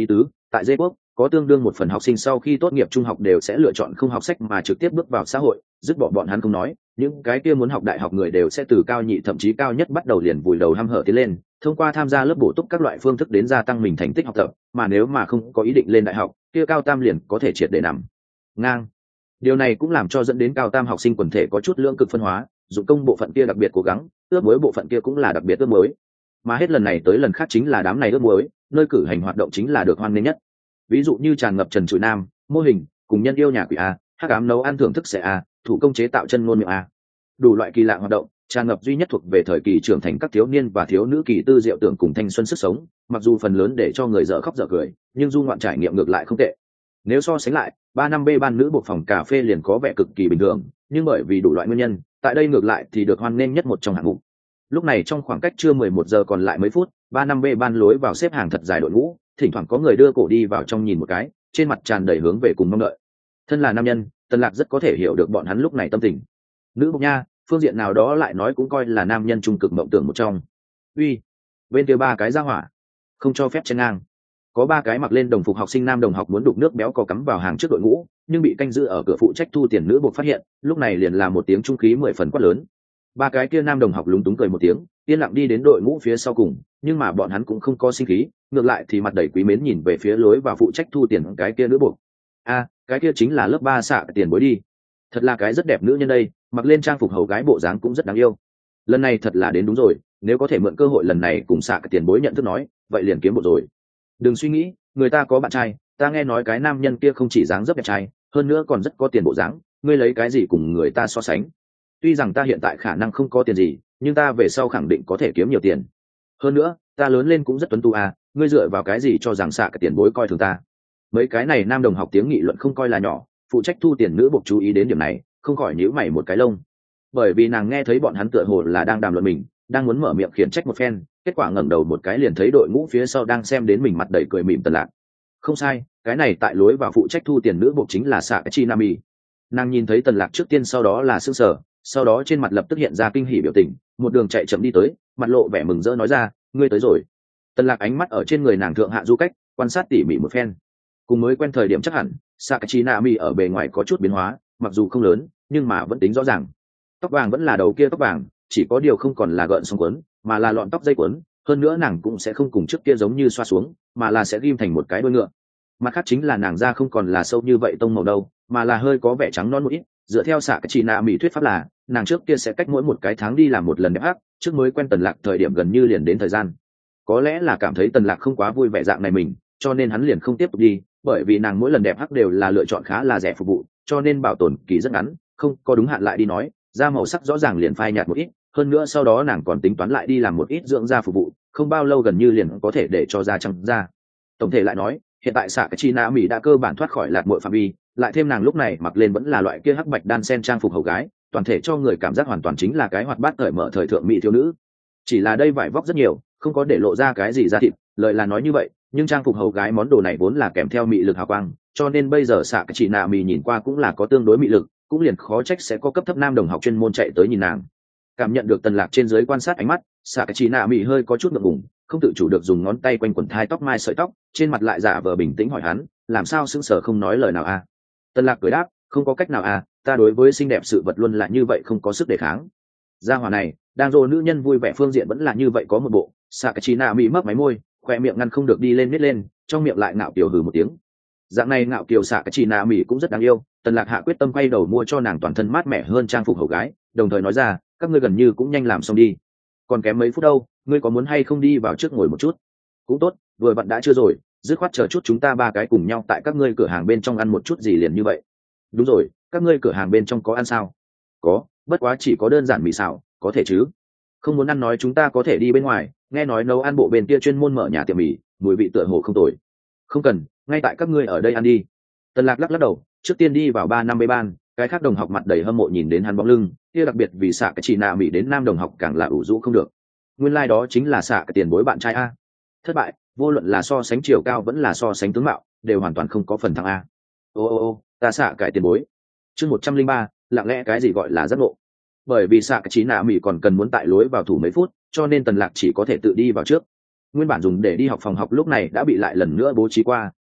tại dê quốc có tương đương một phần học sinh sau khi tốt nghiệp trung học đều sẽ lựa chọn không học sách mà trực tiếp bước vào xã hội, dứt bỏ bọn hắn không nói, những cái kia muốn học đại học người đều sẽ từ cao nhị thậm chí cao nhất bắt đầu liền vùi đầu hăm hở tiến lên, thông qua tham gia lớp bổ túc các loại phương thức đến gia tăng mình thành tích học tập, mà nếu mà không có ý định lên đại học, kia cao tam liền có thể triệt để nằm ngang. Điều này cũng làm cho dẫn đến cao tam học sinh quần thể có chút lưỡng cực phân hóa, dụng công bộ phận kia đặc biệt cố gắng, ước muối bộ phận kia cũng là đặc biệt ước muối. Mà hết lần này tới lần khác chính là đám này ước muối, nơi cử hành hoạt động chính là được hoan nghênh nhất. Ví dụ như tràn ngập trần trụi nam, mô hình, cùng nhân yêu nhà quỷ a, hắc ám nấu ăn thưởng thức sẽ a, thủ công chế tạo chân ngôn miệng a. Đủ loại kỳ lạ hoạt động, tràn ngập duy nhất thuộc về thời kỳ trưởng thành các thiếu niên và thiếu nữ kỳ tư diệu tưởng cùng thanh xuân sức sống, mặc dù phần lớn để cho người dở khóc dở cười, nhưng du ngoạn trải nghiệm ngược lại không tệ. Nếu so sánh lại, ba năm B ban nữ buộc phòng cà phê liền có vẻ cực kỳ bình thường, nhưng bởi vì đủ loại nguyên nhân, tại đây ngược lại thì được hoan nghênh nhất một trong hạng mục. Lúc này trong khoảng cách trưa mười một giờ còn lại mấy phút, ba năm B ban lối vào xếp hàng thật dài đội ngũ, thỉnh thoảng có người đưa cổ đi vào trong nhìn một cái, trên mặt tràn đầy hướng về cùng mong đợi. Thân là nam nhân, Tần Lạc rất có thể hiểu được bọn hắn lúc này tâm tình. Nữ buộc nha, phương diện nào đó lại nói cũng coi là nam nhân trung cực mộng tưởng một trong. Uy, bên kia ba cái ra hỏa, không cho phép chen ngang. Có ba cái mặc lên đồng phục học sinh nam đồng học muốn đục nước béo có cắm vào hàng trước đội ngũ, nhưng bị canh giữ ở cửa phụ trách thu tiền nữ buộc phát hiện, lúc này liền là một tiếng trung khí mười phần quát lớn. Ba cái kia nam đồng học lúng túng cười một tiếng, yên lặng đi đến đội ngũ phía sau cùng, nhưng mà bọn hắn cũng không có sinh khí, ngược lại thì mặt đầy quý mến nhìn về phía lối vào phụ trách thu tiền cái kia nữ buộc. A, à, cái kia chính là lớp ba xạ tiền bối đi. Thật là cái rất đẹp nữ nhân đây, mặc lên trang phục hầu gái bộ dáng cũng rất đáng yêu. Lần này thật là đến đúng rồi, nếu có thể mượn cơ hội lần này cùng xạ tiền bối nhận thức nói, vậy liền kiếm bộ rồi. Đừng suy nghĩ, người ta có bạn trai, ta nghe nói cái nam nhân kia không chỉ dáng dấp đẹp trai, hơn nữa còn rất có tiền bộ dáng, ngươi lấy cái gì cùng người ta so sánh? Tuy rằng ta hiện tại khả năng không có tiền gì, nhưng ta về sau khẳng định có thể kiếm nhiều tiền. Hơn nữa, ta lớn lên cũng rất tuấn tu à, ngươi dựa vào cái gì cho rằng xạ cái tiền bối coi thường ta? Mấy cái này nam đồng học tiếng nghị luận không coi là nhỏ, phụ trách thu tiền nữ buộc chú ý đến điểm này, không khỏi nhíu mày một cái lông. Bởi vì nàng nghe thấy bọn hắn tựa hồ là đang đàm luận mình, đang muốn mở miệng khiển trách một phen, kết quả ngẩng đầu một cái liền thấy đội ngũ phía sau đang xem đến mình mặt đầy cười mỉm Tần Lạc. Không sai, cái này tại lối vào phụ trách thu tiền nữ buộc chính là Sakachi Nami. Nàng nhìn thấy Tần Lạc trước tiên sau đó là sững sờ, sau đó trên mặt lập tức hiện ra kinh hỉ biểu tình, một đường chạy chậm đi tới, mặt lộ vẻ mừng rỡ nói ra, ngươi tới rồi. Tần Lạc ánh mắt ở trên người nàng thượng hạ du cách, quan sát tỉ mỉ một phen. Cùng mới quen thời điểm chắc hẳn, Sakachi Nami ở bề ngoài có chút biến hóa, mặc dù không lớn, nhưng mà vẫn tính rõ ràng. Tóc vàng vẫn là đầu kia tóc vàng, chỉ có điều không còn là gợn sóng quấn, mà là lọn tóc dây quấn, hơn nữa nàng cũng sẽ không cùng trước kia giống như xoa xuống, mà là sẽ ghim thành một cái đuôi ngựa. Mặt khác chính là nàng da không còn là sâu như vậy tông màu đâu, mà là hơi có vẻ trắng non một ít, dựa theo xạ cái chị nạ mỹ thuyết pháp là nàng trước kia sẽ cách mỗi một cái tháng đi làm một lần đẹp hắc, trước mới quen Tần Lạc thời điểm gần như liền đến thời gian. Có lẽ là cảm thấy Tần Lạc không quá vui vẻ dạng này mình, cho nên hắn liền không tiếp tục đi, bởi vì nàng mỗi lần đẹp hắc đều là lựa chọn khá là rẻ phục vụ, cho nên bảo tồn kỳ rất ngắn, không có đúng hạn lại đi nói, da màu sắc rõ ràng liền phai nhạt một ít, hơn nữa sau đó nàng còn tính toán lại đi làm một ít dưỡng da phục vụ, không bao lâu gần như liền có thể để cho da trắng da. Tổng thể lại nói, hiện tại xạ cái chi nạ mỹ đã cơ bản thoát khỏi lạc muội phạm vi, lại thêm nàng lúc này mặc lên vẫn là loại kia hắc bạch đan sen trang phục hầu gái, toàn thể cho người cảm giác hoàn toàn chính là cái hoạt bát cởi mở thời thượng mỹ thiếu nữ. Chỉ là đây vải vóc rất nhiều, không có để lộ ra cái gì da thịt, lời là nói như vậy, nhưng trang phục hầu gái món đồ này vốn là kèm theo mỹ lực hào quang, cho nên bây giờ xạ cái chi nạ mỹ nhìn qua cũng là có tương đối mỹ lực, cũng liền khó trách sẽ có cấp thấp nam đồng học chuyên môn chạy tới nhìn nàng. Cảm nhận được Tần Lạc trên dưới quan sát ánh mắt, xạ cái chi nạ mỹ hơi có chút ngượng ngùng, không tự chủ được dùng ngón tay quanh quẩn thai tóc mai sợi tóc, trên mặt lại giả vờ bình tĩnh hỏi hắn, làm sao sững sờ không nói lời nào à? Tần Lạc cười đáp, không có cách nào à, ta đối với xinh đẹp sự vật luôn là như vậy, không có sức đề kháng. Gia hỏa này, đang rồ nữ nhân vui vẻ phương diện vẫn là như vậy có một bộ. Sakachina mỹ mấp máy môi, khoe miệng ngăn không được đi lên nít lên, trong miệng lại ngạo kiều hừ một tiếng. Dạng này ngạo kiều Sakachina mỹ cũng rất đáng yêu. Tần Lạc hạ quyết tâm quay đầu mua cho nàng toàn thân mát mẻ hơn trang phục hầu gái, đồng thời nói ra, các ngươi gần như cũng nhanh làm xong đi, còn kém mấy phút đâu, ngươi có muốn hay không đi vào trước ngồi một chút? Cũng tốt, vừa vặn đã chưa rồi, dứt khoát chờ chút chúng ta ba cái cùng nhau tại các ngươi cửa hàng bên trong ăn một chút gì liền như vậy. Đúng rồi, các ngươi cửa hàng bên trong có ăn sao? Có, bất quá chỉ có đơn giản mì xào, có thể chứ? Không muốn ăn nói chúng ta có thể đi bên ngoài, nghe nói nấu ăn bộ bên kia chuyên môn mở nhà tiệm mì, mùi vị tựa hồ không tồi. Không cần, ngay tại các ngươi ở đây ăn đi. Tần Lạc lắc lắc đầu, trước tiên đi vào ba năm bê ban, cái khác đồng học mặt đầy hâm mộ nhìn đến hắn bóng lưng, kia đặc biệt vì xạ cái chỉ nạ mỹ đến nam đồng học càng là ủ rũ không được. Nguyên lai like đó chính là xạ cái tiền bối bạn trai a. Thất bại, vô luận là so sánh chiều cao vẫn là so sánh tướng mạo, đều hoàn toàn không có phần thắng a. Ô ô ô, ta xạ cái tiền bối. Chương một trăm linh ba, lặng lẽ cái gì gọi là giác ngộ. Bởi vì xạ cái chỉ nạ mỹ còn cần muốn tại lối vào thủ mấy phút, cho nên Tần Lạc chỉ có thể tự đi vào trước. Nguyên bản dùng để đi học phòng học lúc này đã bị lại lần nữa bố trí qua,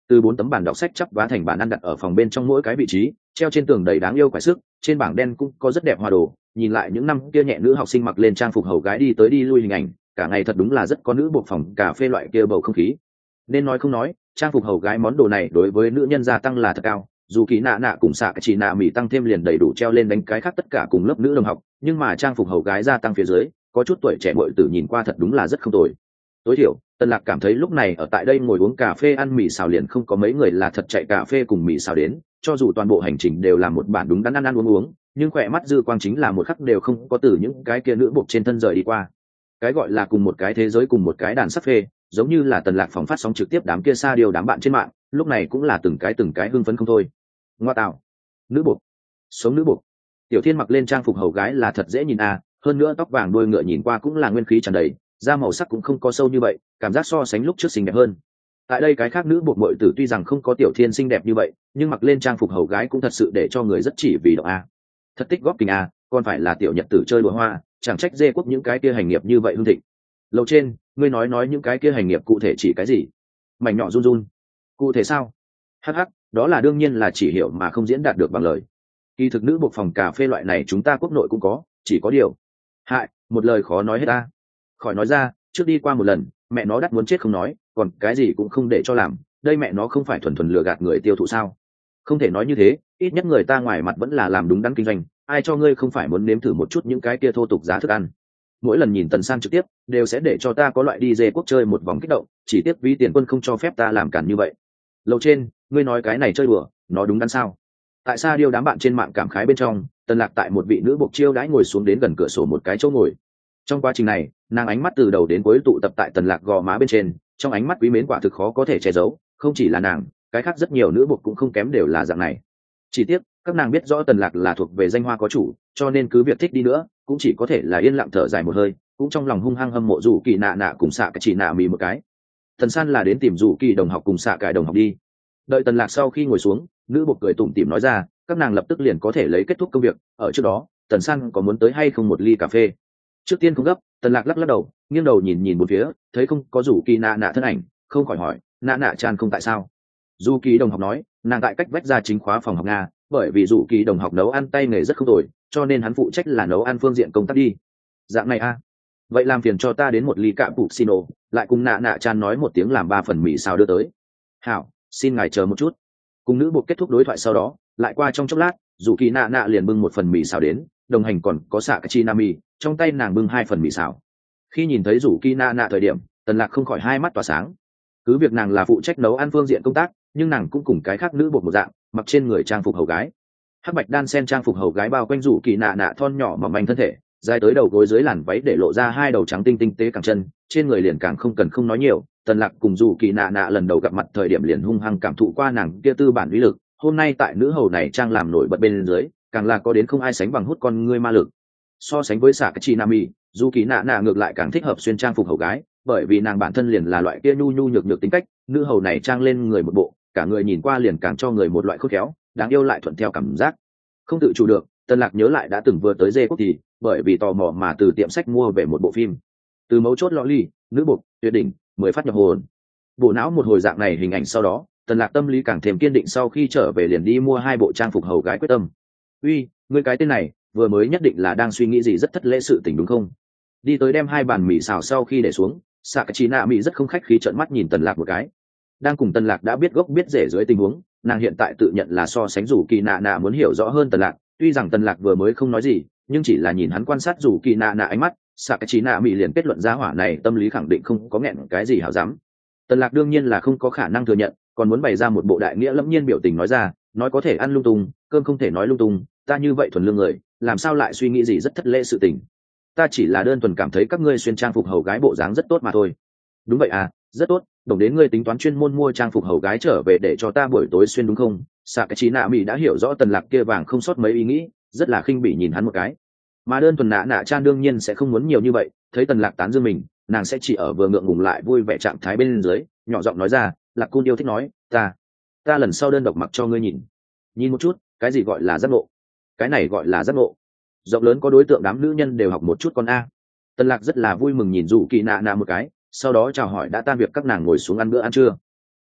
từ bốn tấm bản đọc sách chắp vá thành bàn ăn đặt ở phòng bên trong mỗi cái vị trí, treo trên tường đầy đáng yêu quái sức, trên bảng đen cũng có rất đẹp hoa đồ. Nhìn lại những năm kia nhẹ nữ học sinh mặc lên trang phục hầu gái đi tới đi lui hình ảnh, cả ngày thật đúng là rất có nữ buộc phòng cà phê loại kia bầu không khí. Nên nói không nói, trang phục hầu gái món đồ này đối với nữ nhân gia tăng là thật cao. Dù kỳ nạ nạ cùng xạ chỉ nạ mỹ tăng thêm liền đầy đủ treo lên đánh cái khác tất cả cùng lớp nữ đồng học, nhưng mà trang phục hầu gái gia tăng phía dưới, có chút tuổi trẻ muội tử nhìn qua thật đúng là rất không tồi. Tối thiểu Tân Lạc cảm thấy lúc này ở tại đây ngồi uống cà phê ăn mì xào liền không có mấy người là thật chạy cà phê cùng mì xào đến, cho dù toàn bộ hành trình đều là một bản đúng đắn ăn ăn uống uống, nhưng khỏe mắt dư quang chính là một khắc đều không có từ những cái kia nữ buộc trên thân rời đi qua. Cái gọi là cùng một cái thế giới cùng một cái đàn sắp phê, giống như là Tần Lạc phòng phát sóng trực tiếp đám kia xa điều đám bạn trên mạng, lúc này cũng là từng cái từng cái hưng phấn không thôi. Ngoa tạo, nữ buộc, sống nữ buộc. Tiểu Thiên mặc lên trang phục hầu gái là thật dễ nhìn à, hơn nữa tóc vàng đuôi ngựa nhìn qua cũng là nguyên khí tràn đầy, da màu sắc cũng không có sâu như vậy, cảm giác so sánh lúc trước xinh đẹp hơn. Tại đây cái khác nữ buộc muội tử tuy rằng không có Tiểu Thiên xinh đẹp như vậy, nhưng mặc lên trang phục hầu gái cũng thật sự để cho người rất chỉ vì động a. Thật tích góp tình a, còn phải là tiểu nhật tử chơi đùa hoa, chẳng trách dê quốc những cái kia hành nghiệp như vậy hưng thịnh. Lầu trên, ngươi nói nói những cái kia hành nghiệp cụ thể chỉ cái gì? Mảnh nhỏ run run. Cụ thể sao? Hắc hắc, đó là đương nhiên là chỉ hiểu mà không diễn đạt được bằng lời. Kỳ thực nữ buộc phòng cà phê loại này chúng ta quốc nội cũng có, chỉ có điều. Hại, một lời khó nói hết ta. Khỏi nói ra, trước đi qua một lần, mẹ nó đắt muốn chết không nói, còn cái gì cũng không để cho làm, đây mẹ nó không phải thuần thuần lừa gạt người tiêu thụ sao? Không thể nói như thế, ít nhất người ta ngoài mặt vẫn là làm đúng đắn kinh doanh, ai cho ngươi không phải muốn nếm thử một chút những cái kia thô tục giá thức ăn. Mỗi lần nhìn Tần San trực tiếp, đều sẽ để cho ta có loại đi dê quốc chơi một vòng kích động, chỉ tiếc ví tiền quân không cho phép ta làm cản như vậy. Lầu trên, ngươi nói cái này chơi đùa, nó đúng đắn sao? Tại sao điêu đám bạn trên mạng cảm khái bên trong, Tần Lạc tại một vị nữ buộc chiêu đãi ngồi xuống đến gần cửa sổ một cái chỗ ngồi. Trong quá trình này, nàng ánh mắt từ đầu đến cuối tụ tập tại Tần Lạc gò má bên trên, trong ánh mắt quý mến quả thực khó có thể che giấu, không chỉ là nàng, cái khác rất nhiều nữ buộc cũng không kém đều là dạng này. Chỉ tiếc, các nàng biết rõ Tần Lạc là thuộc về danh hoa có chủ, cho nên cứ việc thích đi nữa, cũng chỉ có thể là yên lặng thở dài một hơi, cũng trong lòng hung hăng hâm mộ Dụ Kỳ nạ nạ cùng xạ cái chỉ nạ mì một cái. Thần San là đến tìm Dụ Kỳ đồng học cùng xạ cải đồng học đi. Đợi Tần Lạc sau khi ngồi xuống, nữ buộc cười tủm tỉm nói ra, các nàng lập tức liền có thể lấy kết thúc công việc, ở trước đó, Tần San có muốn tới hay không một ly cà phê? Trước tiên không gấp, Tần Lạc lắc lắc đầu, nghiêng đầu nhìn nhìn bốn phía, thấy không có Dụ Kỳ nạ nạ thân ảnh, không khỏi hỏi, nạ nạ chan không tại sao? Dụ Kỳ đồng học nói, nàng tại cách vách ra chính khóa phòng học nga, bởi vì Dụ Kỳ đồng học nấu ăn tay nghề rất không tồi, cho nên hắn phụ trách là nấu ăn phương diện công tác đi. Dạng này a, à? Vậy làm phiền cho ta đến một ly cạm puccino, lại cùng nạ nạ chan nói một tiếng làm ba phần mì xào đưa tới. Hảo, xin ngài chờ một chút. Cùng nữ buộc kết thúc đối thoại sau đó, lại qua trong chốc lát, Dụ Kỳ nạ nạ liền bưng một phần mì xào đến, đồng hành còn có xạ chi nami, trong tay nàng bưng hai phần mì xào. Khi nhìn thấy Dụ Kỳ nạ nạ thời điểm, Tần Lạc không khỏi hai mắt tỏa sáng. Cứ việc nàng là phụ trách nấu ăn phương diện công tác, nhưng nàng cũng cùng cái khác nữ buộc một dạng, mặc trên người trang phục hầu gái. Hắc bạch đan sen trang phục hầu gái bao quanh Dụ Kỳ nạ nạ thon nhỏ mỏng manh thân thể, dài tới đầu gối dưới làn váy để lộ ra hai đầu trắng tinh tinh tế cẳng chân, trên người liền càng không cần không nói nhiều. Tần Lạc cùng Dụ Kỳ nạ nạ lần đầu gặp mặt thời điểm liền hung hăng cảm thụ qua nàng kia tư bản uy lực, hôm nay tại nữ hầu này trang làm nổi bật bên dưới, càng là có đến không ai sánh bằng hút con ngươi ma lực. So sánh với xạ chi nami, Dụ Kỳ nạ nạ ngược lại càng thích hợp xuyên trang phục hầu gái, bởi vì nàng bản thân liền là loại kia nhu nhu nhược nhược tính cách, nữ hầu này trang lên người một bộ, cả người nhìn qua liền càng cho người một loại khôn khéo, đáng yêu lại thuận theo cảm giác. Không tự chủ được, Tần Lạc nhớ lại đã từng vừa tới dê quốc thì, bởi vì tò mò mà từ tiệm sách mua về một bộ phim. Từ mấu chốt lọ ly, nữ buộc, tuyệt đỉnh, mới phát nhập hồn. Bộ não một hồi dạng này hình ảnh sau đó, Tần Lạc tâm lý càng thêm kiên định sau khi trở về liền đi mua hai bộ trang phục hầu gái quyết tâm. Uy, ngươi cái tên này, vừa mới nhất định là đang suy nghĩ gì rất thất lễ sự tình đúng không? Đi tới đem hai bàn mì xào sau khi để xuống, Sakachina Mị rất không khách khí trợn mắt nhìn Tần Lạc một cái. Đang cùng Tần Lạc đã biết gốc biết rễ dưới tình huống, nàng hiện tại tự nhận là so sánh Dụ Kỳ nạ nạ muốn hiểu rõ hơn Tần Lạc, tuy rằng Tần Lạc vừa mới không nói gì, nhưng chỉ là nhìn hắn quan sát Dụ Kỳ nạ nạ ánh mắt, Sakachina Mị liền kết luận ra hỏa này tâm lý khẳng định không có nghẹn cái gì hảo dám. Tần Lạc đương nhiên là không có khả năng thừa nhận, còn muốn bày ra một bộ đại nghĩa lẫm nhiên biểu tình nói ra, nói có thể ăn lung tung, cơm không thể nói lung tung, ta như vậy thuần lương người, làm sao lại suy nghĩ gì rất thất lễ sự tình. Ta chỉ là đơn thuần cảm thấy các ngươi xuyên trang phục hầu gái bộ dáng rất tốt mà thôi. Đúng vậy à, rất tốt, đồng đến ngươi tính toán chuyên môn mua trang phục hầu gái trở về để cho ta buổi tối xuyên đúng không? Sakachina Mị đã hiểu rõ Tần Lạc kia vàng không sót mấy ý nghĩ, rất là khinh bỉ nhìn hắn một cái. Mà đơn thuần nạ nạ chan đương nhiên sẽ không muốn nhiều như vậy, thấy Tần Lạc tán dương mình, nàng sẽ chỉ ở vừa ngượng ngùng lại vui vẻ trạng thái bên dưới, nhỏ giọng nói ra, Lạc Cun yêu thích nói, ta, ta lần sau đơn độc mặc cho ngươi nhìn. Nhìn một chút, cái gì gọi là giác ngộ? Cái này gọi là giác ngộ. Rộng lớn có đối tượng đám nữ nhân đều học một chút con a. Tần Lạc rất là vui mừng nhìn Dụ Kỳ nạ nạ một cái, sau đó chào hỏi đã tan việc các nàng ngồi xuống ăn bữa ăn trưa.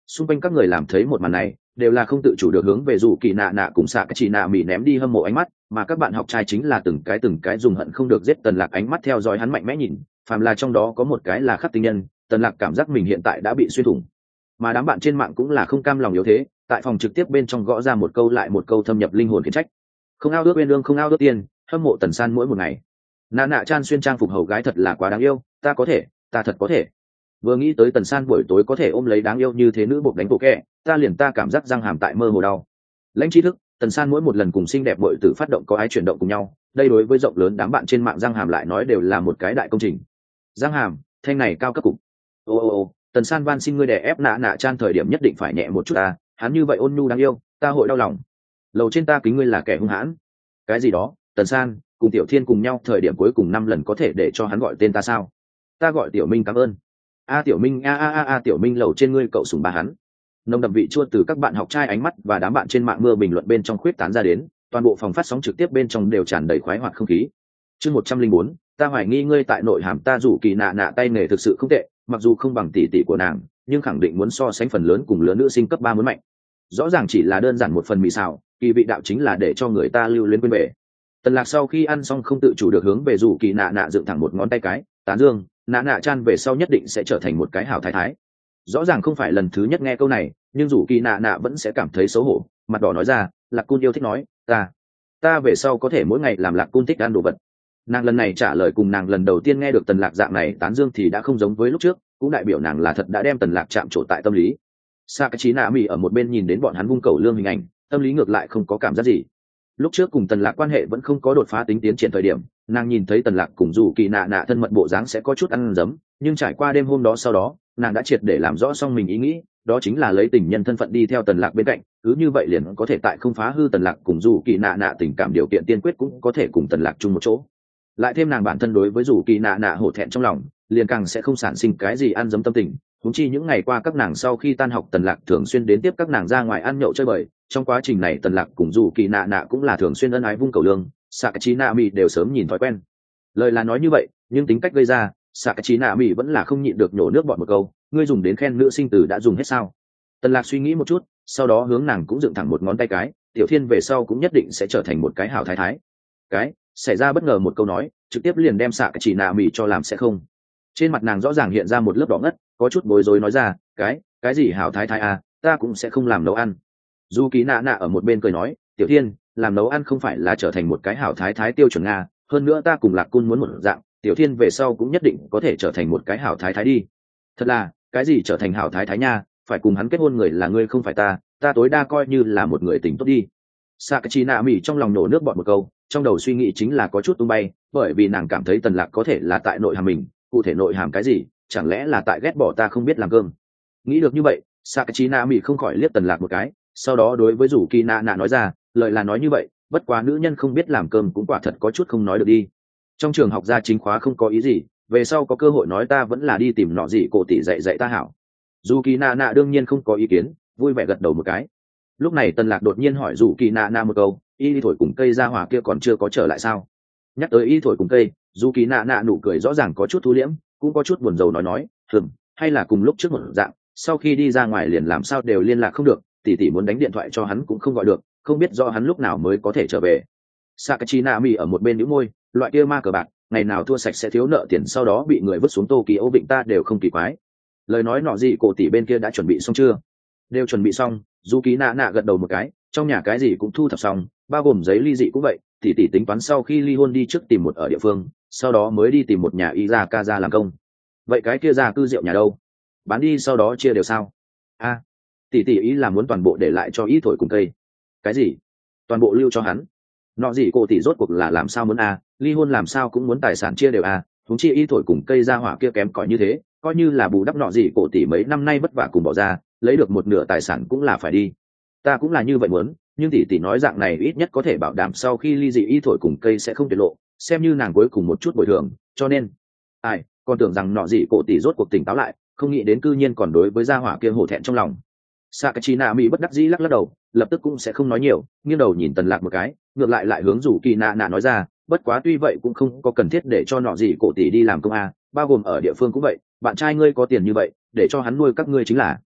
xung quanh các người làm thấy một màn này đều là không tự chủ được hướng về dù kỳ nạ nạ cùng xạ cái chỉ nạ mỹ ném đi hâm mộ ánh mắt, mà các bạn học trai chính là từng cái từng cái dùng hận không được giết Tần Lạc ánh mắt theo dõi hắn mạnh mẽ nhìn, phàm là trong đó có một cái là khắc tinh nhân, Tần Lạc cảm giác mình hiện tại đã bị xuyên thủng. Mà đám bạn trên mạng cũng là không cam lòng yếu thế, tại phòng trực tiếp bên trong gõ ra một câu lại một câu thâm nhập linh hồn khiển trách. Không ao ước bên lương không ao ước tiền, hâm mộ Tần San mỗi một ngày. Nạ nạ Chan xuyên trang phục hầu gái thật là quá đáng yêu, ta có thể, ta thật có thể. Vừa nghĩ tới Tần San buổi tối có thể ôm lấy đáng yêu như thế nữ buộc đánh bộ kẹ, ta liền ta cảm giác răng hàm tại mơ hồ đau. Lãnh tri thức, Tần San mỗi một lần cùng xinh đẹp muội tử phát động có ái chuyển động cùng nhau, đây đối với rộng lớn đám bạn trên mạng răng hàm lại nói đều là một cái đại công trình. Răng hàm, thanh này cao cấp cục. Ô ô ô, Tần San van xin ngươi đè ép nạ nạ Chan thời điểm nhất định phải nhẹ một chút ta, hắn như vậy ôn nhu đáng yêu, ta hội đau lòng. Lầu trên ta kính ngươi là kẻ hung hãn. Cái gì đó, Tần San cùng Tiểu Thiên cùng nhau thời điểm cuối cùng năm lần có thể để cho hắn gọi tên ta sao? Ta gọi Tiểu Minh cảm ơn. A Tiểu Minh a a a a Tiểu Minh lầu trên ngươi cậu sủng ba hắn. Nồng đậm vị chua từ các bạn học trai ánh mắt và đám bạn trên mạng mưa bình luận bên trong khuyết tán ra đến, toàn bộ phòng phát sóng trực tiếp bên trong đều tràn đầy khoái hoạt không khí. Chương một trăm linh bốn, ta hoài nghi ngươi tại nội hàm ta rủ kỳ nạ nạ tay nghề thực sự không tệ, mặc dù không bằng tỷ tỷ của nàng, nhưng khẳng định muốn so sánh phần lớn cùng lớn nữ sinh cấp ba muốn mạnh. Rõ ràng chỉ là đơn giản một phần mì xào, kỳ vị đạo chính là để cho người ta lưu luyến quên bể. Tần Lạc sau khi ăn xong không tự chủ được hướng về rủ kỳ nạ nạ dựng thẳng một ngón tay cái, tán dương, nạ nạ Chan về sau nhất định sẽ trở thành một cái hảo thái thái. Rõ ràng không phải lần thứ nhất nghe câu này, nhưng rủ kỳ nạ nạ vẫn sẽ cảm thấy xấu hổ, mặt đỏ nói ra, Lạc Cun yêu thích nói, ta, ta về sau có thể mỗi ngày làm Lạc Cun thích ăn đồ vật. Nàng lần này trả lời cùng nàng lần đầu tiên nghe được Tần Lạc dạng này tán dương thì đã không giống với lúc trước, cũng đại biểu nàng là thật đã đem Tần Lạc chạm trổ tại tâm lý. Sakachi Nami ở một bên nhìn đến bọn hắn vung cầu lương hình ảnh, tâm lý ngược lại không có cảm giác gì. Lúc trước cùng Tần Lạc quan hệ vẫn không có đột phá tính tiến triển thời điểm, nàng nhìn thấy Tần Lạc cùng dù kỳ nạ nạ thân mật bộ dáng sẽ có chút ăn dấm, nhưng trải qua đêm hôm đó sau đó, nàng đã triệt để làm rõ xong mình ý nghĩ, đó chính là lấy tình nhân thân phận đi theo Tần Lạc bên cạnh, cứ như vậy liền có thể tại không phá hư Tần Lạc cùng dù kỳ nạ nạ tình cảm điều kiện tiên quyết cũng có thể cùng Tần Lạc chung một chỗ. Lại thêm nàng bản thân đối với dù kỳ nạ nạ hổ thẹn trong lòng, liền càng sẽ không sản sinh cái gì ăn dấm tâm tình. Huống chi những ngày qua các nàng sau khi tan học Tần Lạc thường xuyên đến tiếp các nàng ra ngoài ăn nhậu chơi bời, trong quá trình này Tần Lạc cùng dù kỳ nạ nạ cũng là thường xuyên ân ái vung cầu lương, Sakachi Nami đều sớm nhìn thói quen. Lời là nói như vậy, nhưng tính cách gây ra, Sakachi Nami vẫn là không nhịn được nhổ nước bọt một câu, ngươi dùng đến khen nữ sinh từ đã dùng hết sao? Tần Lạc suy nghĩ một chút, sau đó hướng nàng cũng dựng thẳng một ngón tay cái, Tiểu Thiên về sau cũng nhất định sẽ trở thành một cái hảo thái thái. Cái, xảy ra bất ngờ một câu nói, trực tiếp liền đem Sakachi Nami cho làm sẽ không. Trên mặt nàng rõ ràng hiện ra một lớp đỏ ngất, có chút bối rối nói ra, cái, cái gì hảo thái thái à, ta cũng sẽ không làm nấu ăn. Dù Ký Nạ Nạ ở một bên cười nói, Tiểu Thiên, làm nấu ăn không phải là trở thành một cái hảo thái thái tiêu chuẩn nga, hơn nữa ta cùng Lạc Cun muốn một dạng, Tiểu Thiên về sau cũng nhất định có thể trở thành một cái hảo thái thái đi. Thật là, cái gì trở thành hảo thái thái nha, phải cùng hắn kết hôn người là ngươi không phải ta, ta tối đa coi như là một người tình tốt đi. Sakachi Nami trong lòng nổ nước bọt một câu, trong đầu suy nghĩ chính là có chút tung bay, bởi vì nàng cảm thấy Tần Lạc có thể là tại nội hàm mình, cụ thể nội hàm cái gì, chẳng lẽ là tại ghét bỏ ta không biết làm cơm. Nghĩ được như vậy, Sakachi Nami không khỏi liếc Tần Lạc một cái, sau đó đối với rủ kỳ nạ nạ nói ra, lời là nói như vậy, bất quá nữ nhân không biết làm cơm cũng quả thật có chút không nói được đi. Trong trường học gia chính khóa không có ý gì, về sau có cơ hội nói ta vẫn là đi tìm nọ gì cổ tỷ dạy dạy ta hảo. Dù kỳ nạ nạ đương nhiên không có ý kiến, vui vẻ gật đầu một cái. Lúc này Tần Lạc đột nhiên hỏi rủ kỳ nạ nạ một câu, y đi thổi cùng cây ra hỏa kia còn chưa có trở lại sao? Nhắc tới y thổi cùng cây, dù kỳ nạ nạ nụ cười rõ ràng có chút thu liễm, cũng có chút buồn rầu nói nói, hừm, hay là cùng lúc trước một dạng, sau khi đi ra ngoài liền làm sao đều liên lạc không được, tỷ tỷ muốn đánh điện thoại cho hắn cũng không gọi được, không biết do hắn lúc nào mới có thể trở về. Sakachi Nami ở một bên nhíu môi, loại kia ma cờ bạc, ngày nào thua sạch sẽ thiếu nợ tiền sau đó bị người vứt xuống Tokyo Vịnh ta đều không kỳ quái. Lời nói nọ gì cổ tỷ bên kia đã chuẩn bị xong chưa? Đều chuẩn bị xong, Du Ký Nạ Nạ gật đầu một cái, trong nhà cái gì cũng thu thập xong, bao gồm giấy ly dị cũng vậy, tỷ tỷ tính toán sau khi ly hôn đi trước tìm một ở địa phương, sau đó mới đi tìm một nhà izakaya làm công. Vậy cái kia ra cư rượu nhà đâu? Bán đi sau đó chia đều sao? A, à, tỷ tỷ ý là muốn toàn bộ để lại cho ý thổi cùng cây. Cái gì? Toàn bộ lưu cho hắn? Nọ gì cô tỷ rốt cuộc là làm sao muốn a? À, ly hôn làm sao cũng muốn tài sản chia đều a? À, huống chi ý thổi cùng cây ra hỏa kia kém cỏi như thế, coi như là bù đắp nọ gì cổ tỷ mấy năm nay vất vả cùng bỏ ra, lấy được một nửa tài sản cũng là phải đi. Ta cũng là như vậy muốn, nhưng tỷ tỷ nói dạng này ít nhất có thể bảo đảm sau khi ly dị ý thổi cùng cây sẽ không tiết lộ, xem như nàng cuối cùng một chút bồi thường, cho nên ai còn tưởng rằng nọ gì cổ tỷ rốt cuộc tỉnh táo lại, không nghĩ đến cư nhiên còn đối với gia hỏa kia hổ thẹn trong lòng. Sakachi Nami bất đắc dĩ lắc lắc đầu, lập tức cũng sẽ không nói nhiều, nghiêng đầu nhìn Tần Lạc một cái, ngược lại lại hướng rủ kỳ nạ nạ nói ra, bất quá tuy vậy cũng không có cần thiết để cho nọ gì cổ tỷ đi làm công a, bao gồm ở địa phương cũng vậy, bạn trai ngươi có tiền như vậy, để cho hắn nuôi các ngươi chính là.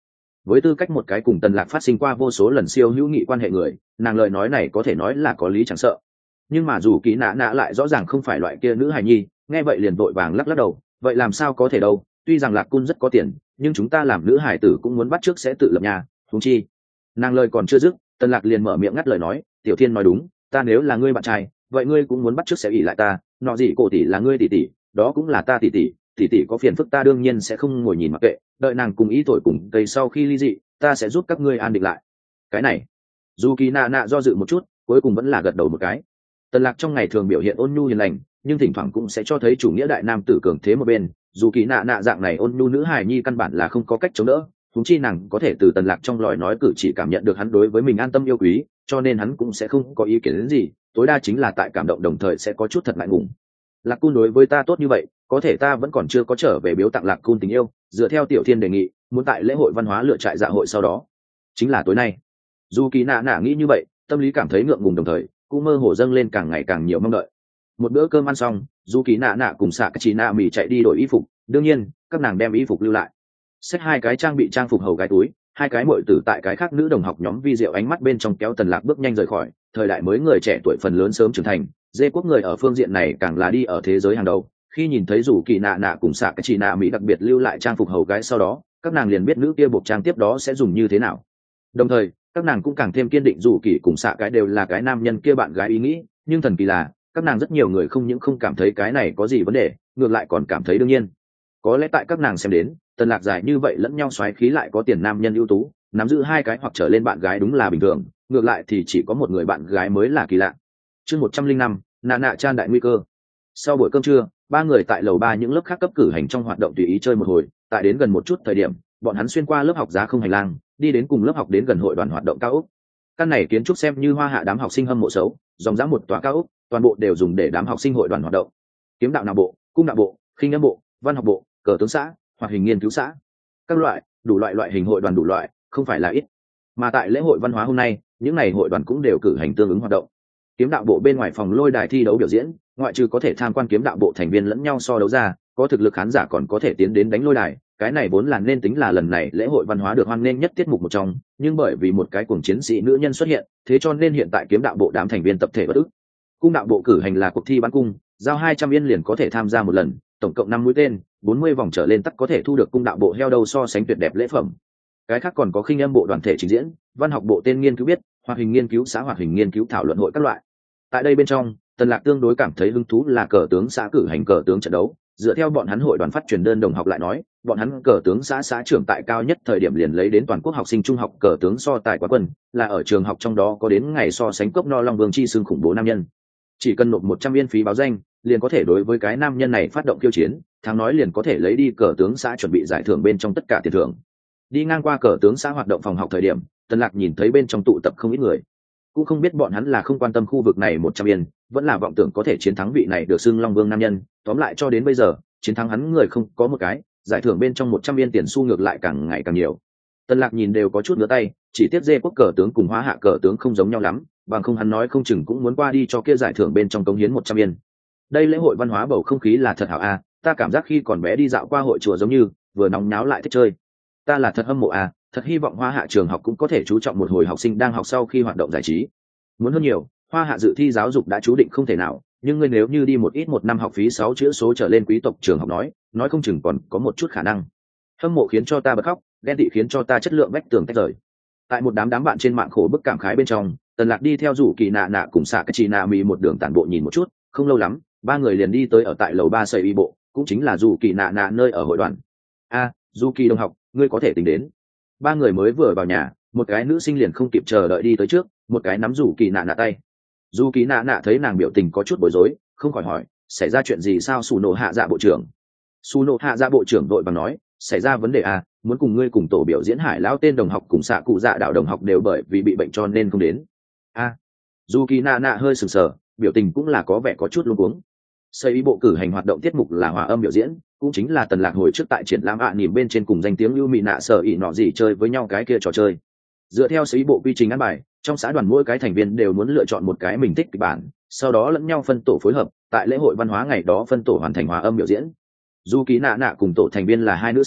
với tư cách một cái cùng Tần Lạc phát sinh qua vô số lần siêu hữu nghị quan hệ người, nàng lời nói này có thể nói là có lý chẳng sợ. Nhưng mà dù kỳ nạ nạ lại rõ ràng không phải loại kia nữ hài nhi, nghe vậy liền vội vàng lắc lắc đầu, vậy làm sao có thể đâu, tuy rằng Lạc Cun rất có tiền, nhưng chúng ta làm nữ hài tử cũng muốn bắt trước sẽ tự lập nhà, huống chi. Nàng lời còn chưa dứt, Tần Lạc liền mở miệng ngắt lời nói, Tiểu Thiên nói đúng, ta nếu là ngươi bạn trai, vậy ngươi cũng muốn bắt trước sẽ ỷ lại ta, nọ gì cổ tỷ là ngươi tỷ tỷ, đó cũng là ta tỷ tỷ, tỷ tỷ có phiền phức ta đương nhiên sẽ không ngồi nhìn mặc kệ, đợi nàng cùng ý thổi cùng cây sau khi ly dị, ta sẽ giúp các ngươi an định lại. Cái này, dù kỳ nạ nạ do dự một chút, cuối cùng vẫn là gật đầu một cái. Tần Lạc trong ngày thường biểu hiện ôn nhu hiền lành, nhưng thỉnh thoảng cũng sẽ cho thấy chủ nghĩa đại nam tử cường thế một bên, dù kỳ nạ nạ dạng này ôn nhu nữ hài nhi căn bản là không có cách chống đỡ, huống chi nàng có thể từ Tần Lạc trong lời nói cử chỉ cảm nhận được hắn đối với mình an tâm yêu quý, cho nên hắn cũng sẽ không có ý kiến đến gì, tối đa chính là tại cảm động đồng thời sẽ có chút thật ngại ngùng. Lạc Cun đối với ta tốt như vậy, có thể ta vẫn còn chưa có trở về biếu tặng Lạc Cun tình yêu, dựa theo Tiểu Thiên đề nghị, muốn tại lễ hội văn hóa lựa trại dạ hội sau đó, chính là tối nay. Dù kỳ nạ nạ nghĩ như vậy, tâm lý cảm thấy ngượng ngùng đồng thời cũng mơ hồ dâng lên càng ngày càng nhiều mong đợi. Một bữa cơm ăn xong, dù kỳ nạ nạ cùng xạ chị nạ mì chạy đi đổi y phục, đương nhiên các nàng đem y phục lưu lại, xách hai cái trang bị trang phục hầu gái túi, hai cái muội tử tại cái khác nữ đồng học nhóm vi diệu ánh mắt bên trong kéo Tần Lạc bước nhanh rời khỏi. Thời đại mới người trẻ tuổi phần lớn sớm trưởng thành, dê quốc người ở phương diện này càng là đi ở thế giới hàng đầu. Khi nhìn thấy dù kỳ nạ nạ cùng xạ chị nạ mỹ đặc biệt lưu lại trang phục hầu gái sau đó, các nàng liền biết nữ kia buộc trang tiếp đó sẽ dùng như thế nào. Đồng thời các nàng cũng càng thêm kiên định dù kỳ cùng xạ cái đều là cái nam nhân kia bạn gái ý nghĩ, nhưng thần kỳ là các nàng rất nhiều người không những không cảm thấy cái này có gì vấn đề, ngược lại còn cảm thấy đương nhiên. Có lẽ tại các nàng xem đến, Tần Lạc dài như vậy lẫn nhau xoáy khí lại có tiền nam nhân ưu tú, nắm giữ hai cái hoặc trở lên bạn gái đúng là bình thường, ngược lại thì chỉ có một người bạn gái mới là kỳ lạ. Chương một trăm linh năm, nạ nạ chan đại nguy cơ. Sau buổi cơm trưa, ba người tại lầu ba những lớp khác cấp cử hành trong hoạt động tùy ý chơi một hồi, tại đến gần một chút thời điểm, bọn hắn xuyên qua lớp học giá không hành lang, đi đến cùng lớp học đến gần hội đoàn hoạt động cao ốc. Căn này kiến trúc xem như hoa hạ đám học sinh hâm mộ xấu, dòng dã một tòa cao ốc, toàn bộ đều dùng để đám học sinh hội đoàn hoạt động. Kiếm đạo nào bộ, cung đạo bộ, khinh âm bộ, văn học bộ, cờ tướng xã, hoặc hình nghiên cứu xã, các loại đủ loại loại hình hội đoàn đủ loại, không phải là ít. Mà tại lễ hội văn hóa hôm nay, những này hội đoàn cũng đều cử hành tương ứng hoạt động. Kiếm đạo bộ bên ngoài phòng lôi đài thi đấu biểu diễn, ngoại trừ có thể tham quan kiếm đạo bộ thành viên lẫn nhau so đấu ra, có thực lực khán giả còn có thể tiến đến đánh lôi đài. Cái này vốn là nên tính là lần này lễ hội văn hóa được hoan nghênh nhất tiết mục một trong, nhưng bởi vì một cái cuồng chiến sĩ nữ nhân xuất hiện, thế cho nên hiện tại kiếm đạo bộ đám thành viên tập thể bất ức. Cung đạo bộ cử hành là cuộc thi bắn cung, giao hai trăm yên liền có thể tham gia một lần, tổng cộng năm mũi tên, bốn mươi vòng trở lên tắc có thể thu được cung đạo bộ heo đầu so sánh tuyệt đẹp lễ phẩm. Cái khác còn có khinh âm bộ đoàn thể trình diễn, văn học bộ tên nghiên cứu biết, hoạt hình nghiên cứu xã hoạt hình nghiên cứu thảo luận hội các loại. Tại đây bên trong, Tần Lạc tương đối cảm thấy hứng thú là cờ tướng xã cử hành cờ tướng trận đấu. Dựa theo bọn hắn hội đoàn phát truyền đơn đồng học lại nói, bọn hắn cờ tướng xã xã trưởng tại cao nhất thời điểm liền lấy đến toàn quốc học sinh trung học cờ tướng so tài quán quân, là ở trường học trong đó có đến ngày so sánh cốc no long vương chi xương khủng bố nam nhân. Chỉ cần nộp một trăm viên phí báo danh, liền có thể đối với cái nam nhân này phát động khiêu chiến, thắng nói liền có thể lấy đi cờ tướng xã chuẩn bị giải thưởng bên trong tất cả tiền thưởng. Đi ngang qua cờ tướng xã hoạt động phòng học thời điểm, Tần Lạc nhìn thấy bên trong tụ tập không ít người, cũng không biết bọn hắn là không quan tâm khu vực này một trăm yên, vẫn là vọng tưởng có thể chiến thắng vị này được xưng Long Vương nam nhân. Tóm lại cho đến bây giờ, chiến thắng hắn người không có một cái, giải thưởng bên trong một trăm yên tiền xu ngược lại càng ngày càng nhiều. Tần Lạc nhìn đều có chút ngứa tay, chỉ tiếc dê quốc cờ tướng cùng hóa hạ cờ tướng không giống nhau lắm, bằng không hắn nói không chừng cũng muốn qua đi cho kia giải thưởng bên trong cống hiến một trăm yên. Đây lễ hội văn hóa bầu không khí là thật hảo a, ta cảm giác khi còn bé đi dạo qua hội chùa giống như vừa nóng náo lại thích chơi. Ta là thật hâm mộ a, thật hy vọng Hoa Hạ trường học cũng có thể chú trọng một hồi học sinh đang học sau khi hoạt động giải trí. Muốn hơn nhiều, Hoa Hạ dự thi giáo dục đã chú định không thể nào, nhưng ngươi nếu như đi một ít một năm học phí sáu chữ số trở lên quý tộc trường học nói, nói không chừng còn có một chút khả năng. Hâm mộ khiến cho ta bật khóc, ghen tị khiến cho ta chất lượng vách tường tách rời. Tại một đám đám bạn trên mạng khổ bức cảm khái bên trong, Tần Lạc đi theo rủ kỳ nạ nạ cùng xạ cái chị nạ mì một đường tản bộ nhìn một chút, không lâu lắm, ba người liền đi tới ở tại lầu ba sợi y bộ, cũng chính là rủ kỳ nạ nạ nơi ở hội đoàn. A, à, rủ kỳ đồng học, ngươi có thể tính đến. Ba người mới vừa vào nhà, một cái nữ sinh liền không kịp chờ đợi đi tới trước, một cái nắm rủ kỳ nạ nạ tay. Rủ kỳ nạ nạ thấy nàng biểu tình có chút bối rối, không khỏi hỏi, xảy ra chuyện gì sao? Sù nổ hạ dạ bộ trưởng. Sù nổ hạ dạ bộ trưởng đội bằng nói, xảy ra vấn đề à, muốn cùng ngươi cùng tổ biểu diễn hải lão tên đồng học cùng xạ cụ dạ đạo đồng học đều bởi vì bị bệnh cho nên không đến. A, à, dù kỳ nạ nạ hơi sừng sờ, biểu tình cũng là có vẻ có chút luống cuống. Xây ý bộ cử hành hoạt động tiết mục là hòa âm biểu diễn, cũng chính là Tần Lạc hồi trước tại triển lãm ạ nỉm bên trên cùng danh tiếng lưu mị nạ sở ỉ nọ gì chơi với nhau cái kia trò chơi. Dựa theo xây ý bộ quy trình ăn bài, trong xã đoàn mỗi cái thành viên đều muốn lựa chọn một cái mình thích kịch bản, sau đó lẫn nhau phân tổ phối hợp, tại lễ hội văn hóa ngày đó phân tổ hoàn thành hòa âm biểu diễn. Dù kỳ nạ nạ cùng tổ thành viên là hai nữ sinh,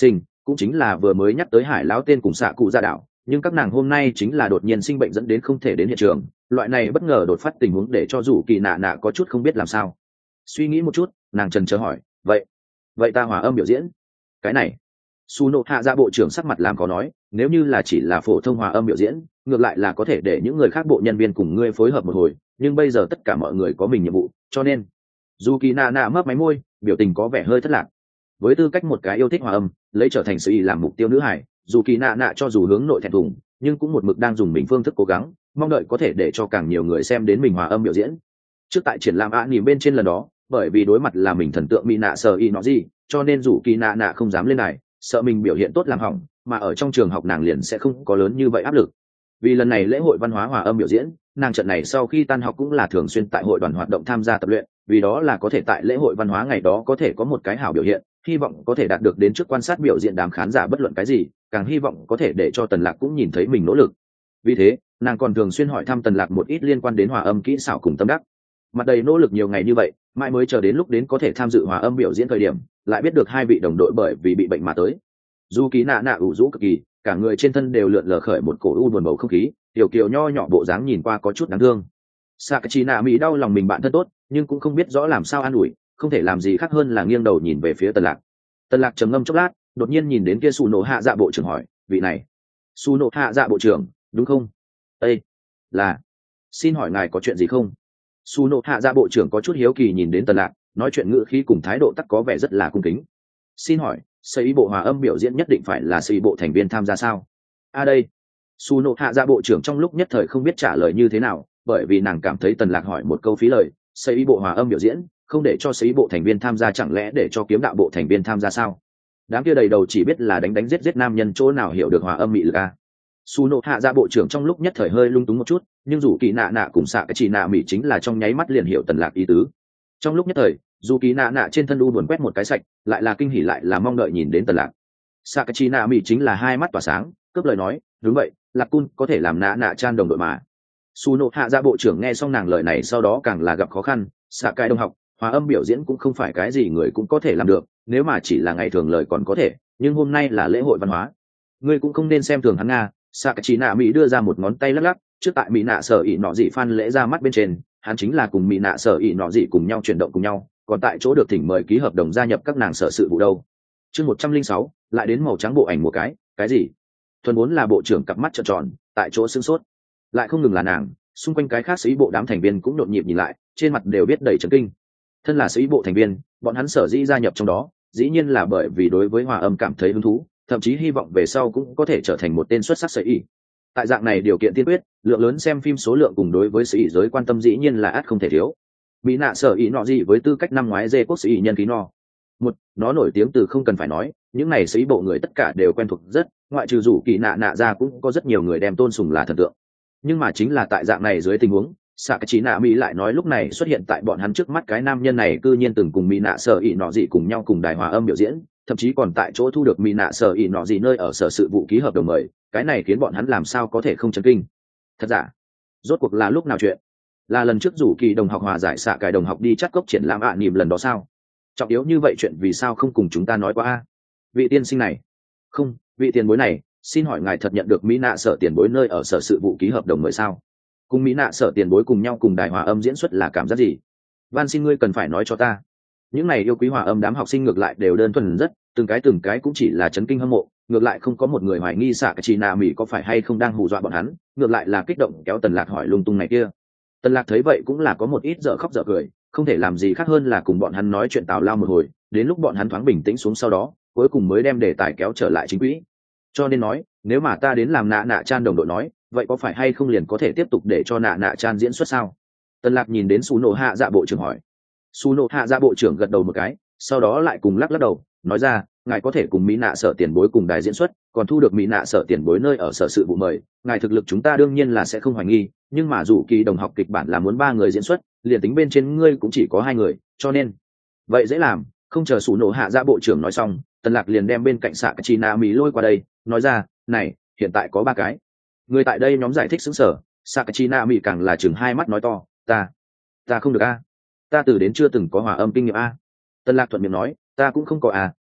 cũng chính là vừa mới nhắc tới hải lão tên cùng xạ cụ ra đảo, nhưng các nàng hôm nay chính là đột nhiên sinh bệnh dẫn đến không thể đến hiện trường. Loại này bất ngờ đột phát tình huống để cho dù kỳ nạ nạ có chút không biết làm sao. Suy nghĩ một chút, nàng trần chờ hỏi, vậy vậy ta hòa âm biểu diễn cái này? Su nộ hạ dạ bộ trưởng sắc mặt làm có nói, nếu như là chỉ là phổ thông hòa âm biểu diễn, ngược lại là có thể để những người khác bộ nhân viên cùng ngươi phối hợp một hồi, nhưng bây giờ tất cả mọi người có mình nhiệm vụ, cho nên dù kỳ nạ nạ mấp máy môi, biểu tình có vẻ hơi thất lạc. Với tư cách một cái yêu thích hòa âm, lấy trở thành sự ý làm mục tiêu nữ hải, dù kỳ nạ nạ cho dù hướng nội thẹn thùng, nhưng cũng một mực đang dùng mình phương thức cố gắng, mong đợi có thể để cho càng nhiều người xem đến mình hòa âm biểu diễn. Trước tại triển lãm ạ nhìn bên trên lần đó, bởi vì đối mặt là mình thần tượng mỹ nạ sờ y nó gì, cho nên dù kỳ nạ nạ không dám lên này, sợ mình biểu hiện tốt làm hỏng, mà ở trong trường học nàng liền sẽ không có lớn như vậy áp lực. Vì lần này lễ hội văn hóa hòa âm biểu diễn, nàng trận này sau khi tan học cũng là thường xuyên tại hội đoàn hoạt động tham gia tập luyện, vì đó là có thể tại lễ hội văn hóa ngày đó có thể có một cái hảo biểu hiện, hy vọng có thể đạt được đến trước quan sát biểu diễn đám khán giả bất luận cái gì, càng hy vọng có thể để cho Tần Lạc cũng nhìn thấy mình nỗ lực. Vì thế, nàng còn thường xuyên hỏi thăm Tần Lạc một ít liên quan đến hòa âm kỹ xảo cùng tâm đắc. Mặt đầy nỗ lực nhiều ngày như vậy, mãi mới chờ đến lúc đến có thể tham dự hòa âm biểu diễn thời điểm, lại biết được hai vị đồng đội bởi vì bị bệnh mà tới. Dù Kỳ Nạ Nạ ủ rũ cực kỳ, cả người trên thân đều lượn lờ khởi một cổ u buồn bầu không khí, tiểu kiều nho nhỏ bộ dáng nhìn qua có chút đáng thương. Sakachi Nạ Mỹ đau lòng mình bạn thân tốt, nhưng cũng không biết rõ làm sao an ủi, không thể làm gì khác hơn là nghiêng đầu nhìn về phía Tần Lạc. Tần Lạc trầm ngâm chốc lát, đột nhiên nhìn đến kia Sù Nổ Hạ Dạ bộ trưởng hỏi, vị này, Sù Nổ Hạ Dạ bộ trưởng, đúng không? Ê, là, xin hỏi ngài có chuyện gì không? Sù Nổ Hạ Dạ bộ trưởng có chút hiếu kỳ nhìn đến Tần Lạc, nói chuyện ngữ khí cùng thái độ tắc có vẻ rất là cung kính. Xin hỏi, xây bộ hòa âm biểu diễn nhất định phải là xây bộ thành viên tham gia sao? A à đây, Sù Nổ Hạ Dạ bộ trưởng trong lúc nhất thời không biết trả lời như thế nào, bởi vì nàng cảm thấy Tần Lạc hỏi một câu phí lời, xây bộ hòa âm biểu diễn, không để cho xây bộ thành viên tham gia chẳng lẽ để cho kiếm đạo bộ thành viên tham gia sao? Đám kia đầy đầu chỉ biết là đánh đánh giết giết nam nhân chỗ nào hiểu được hòa âm mị lực a. Su nộ hạ dạ bộ trưởng trong lúc nhất thời hơi lung túng một chút, nhưng dù kỳ nạ nạ cùng xạ cái chỉ nạ mị chính là trong nháy mắt liền hiểu Tần Lạc ý tứ. Trong lúc nhất thời, dù kỳ nạ nạ trên thân u buồn quét một cái sạch, lại là kinh hỉ lại là mong đợi nhìn đến Tần Lạc. Xạ cái chỉ nạ mị chính là hai mắt tỏa sáng, cướp lời nói, đúng vậy, Lạc Cun có thể làm nạ nạ chan đồng đội mà. Su nộ hạ dạ bộ trưởng nghe xong nàng lời này sau đó càng là gặp khó khăn, xạ cái đồng học, hòa âm biểu diễn cũng không phải cái gì người cũng có thể làm được, nếu mà chỉ là ngày thường lời còn có thể, nhưng hôm nay là lễ hội văn hóa, ngươi cũng không nên xem thường hắn nga. Sakachi nạ mỹ đưa ra một ngón tay lắc lắc, trước tại mỹ nạ sở ỉ nọ dị phan lễ ra mắt bên trên, hắn chính là cùng mỹ nạ sở ỉ nọ dị cùng nhau chuyển động cùng nhau, còn tại chỗ được thỉnh mời ký hợp đồng gia nhập các nàng sở sự vụ đâu. Chương một trăm linh sáu, lại đến màu trắng bộ ảnh một cái, cái gì? Thuần vốn là bộ trưởng cặp mắt trợn tròn, tại chỗ sững sốt. Lại không ngừng là nàng, xung quanh cái khác sĩ bộ đám thành viên cũng nhộn nhịp nhìn lại, trên mặt đều biết đầy chấn kinh. Thân là sĩ bộ thành viên, bọn hắn sở dĩ gia nhập trong đó, dĩ nhiên là bởi vì đối với hòa âm cảm thấy hứng thú, thậm chí hy vọng về sau cũng có thể trở thành một tên xuất sắc sĩ y. Tại dạng này điều kiện tiên quyết, lượng lớn xem phim số lượng cùng đối với sĩ y giới quan tâm dĩ nhiên là ắt không thể thiếu. Mỹ nạ sở y nọ gì với tư cách năm ngoái dê quốc sĩ y nhân khí no. Một, nó nổi tiếng từ không cần phải nói, những này sĩ bộ người tất cả đều quen thuộc rất, ngoại trừ rủ kỳ nạ nạ ra cũng có rất nhiều người đem tôn sùng là thần tượng. Nhưng mà chính là tại dạng này dưới tình huống, Sakachi nạ mỹ lại nói lúc này xuất hiện tại bọn hắn trước mắt cái nam nhân này cư nhiên từng cùng mỹ nạ sở ỉ nọ dị cùng nhau cùng đài hòa âm biểu diễn, thậm chí còn tại chỗ thu được mỹ nạ sở ỉ nọ dị nơi ở sở sự vụ ký hợp đồng mời, cái này khiến bọn hắn làm sao có thể không chấn kinh. Thật giả, rốt cuộc là lúc nào chuyện? Là lần trước rủ kỳ đồng học hòa giải xạ cải đồng học đi chắc cốc triển lãm ạ niềm lần đó sao? Trọng yếu như vậy chuyện vì sao không cùng chúng ta nói qua a? Vị tiên sinh này, không, vị tiền bối này, xin hỏi ngài thật nhận được mỹ nạ sở tiền bối nơi ở sở sự vụ ký hợp đồng mời sao? Cùng mỹ nạ sở tiền bối cùng nhau cùng đài hòa âm diễn xuất là cảm giác gì? Van xin ngươi cần phải nói cho ta. Những này yêu quý hòa âm đám học sinh ngược lại đều đơn thuần rất, từng cái từng cái cũng chỉ là chấn kinh hâm mộ, ngược lại không có một người hoài nghi xạ cái chị nà mỹ có phải hay không đang hù dọa bọn hắn, ngược lại là kích động kéo Tần Lạc hỏi lung tung này kia. Tần Lạc thấy vậy cũng là có một ít dở khóc dở cười, không thể làm gì khác hơn là cùng bọn hắn nói chuyện tào lao một hồi, đến lúc bọn hắn thoáng bình tĩnh xuống sau đó, cuối cùng mới đem đề tài kéo trở lại chính quỹ. Cho nên nói, nếu mà ta đến làm nạ nạ chan đồng đội nói, vậy có phải hay không liền có thể tiếp tục để cho nạ nạ chan diễn xuất sao? Tần Lạc nhìn đến Su nổ hạ dạ bộ trưởng hỏi. Su nổ hạ dạ bộ trưởng gật đầu một cái, sau đó lại cùng lắc lắc đầu, nói ra, ngài có thể cùng mỹ nạ sở tiền bối cùng đài diễn xuất, còn thu được mỹ nạ sở tiền bối nơi ở sở sự vụ mời, ngài thực lực chúng ta đương nhiên là sẽ không hoài nghi, nhưng mà dù kỳ đồng học kịch bản là muốn ba người diễn xuất, liền tính bên trên ngươi cũng chỉ có hai người, cho nên vậy dễ làm. Không chờ Su nổ hạ dạ bộ trưởng nói xong, Tần Lạc liền đem bên cạnh xạ chi na mỹ lôi qua đây, nói ra, này, hiện tại có ba cái người tại đây. Nhóm giải thích xứng sở, Sakachi Nami càng là chừng hai mắt nói to, ta ta không được a, ta từ đến chưa từng có hòa âm kinh nghiệm a. Tân Lạc thuận miệng nói, ta cũng không có a,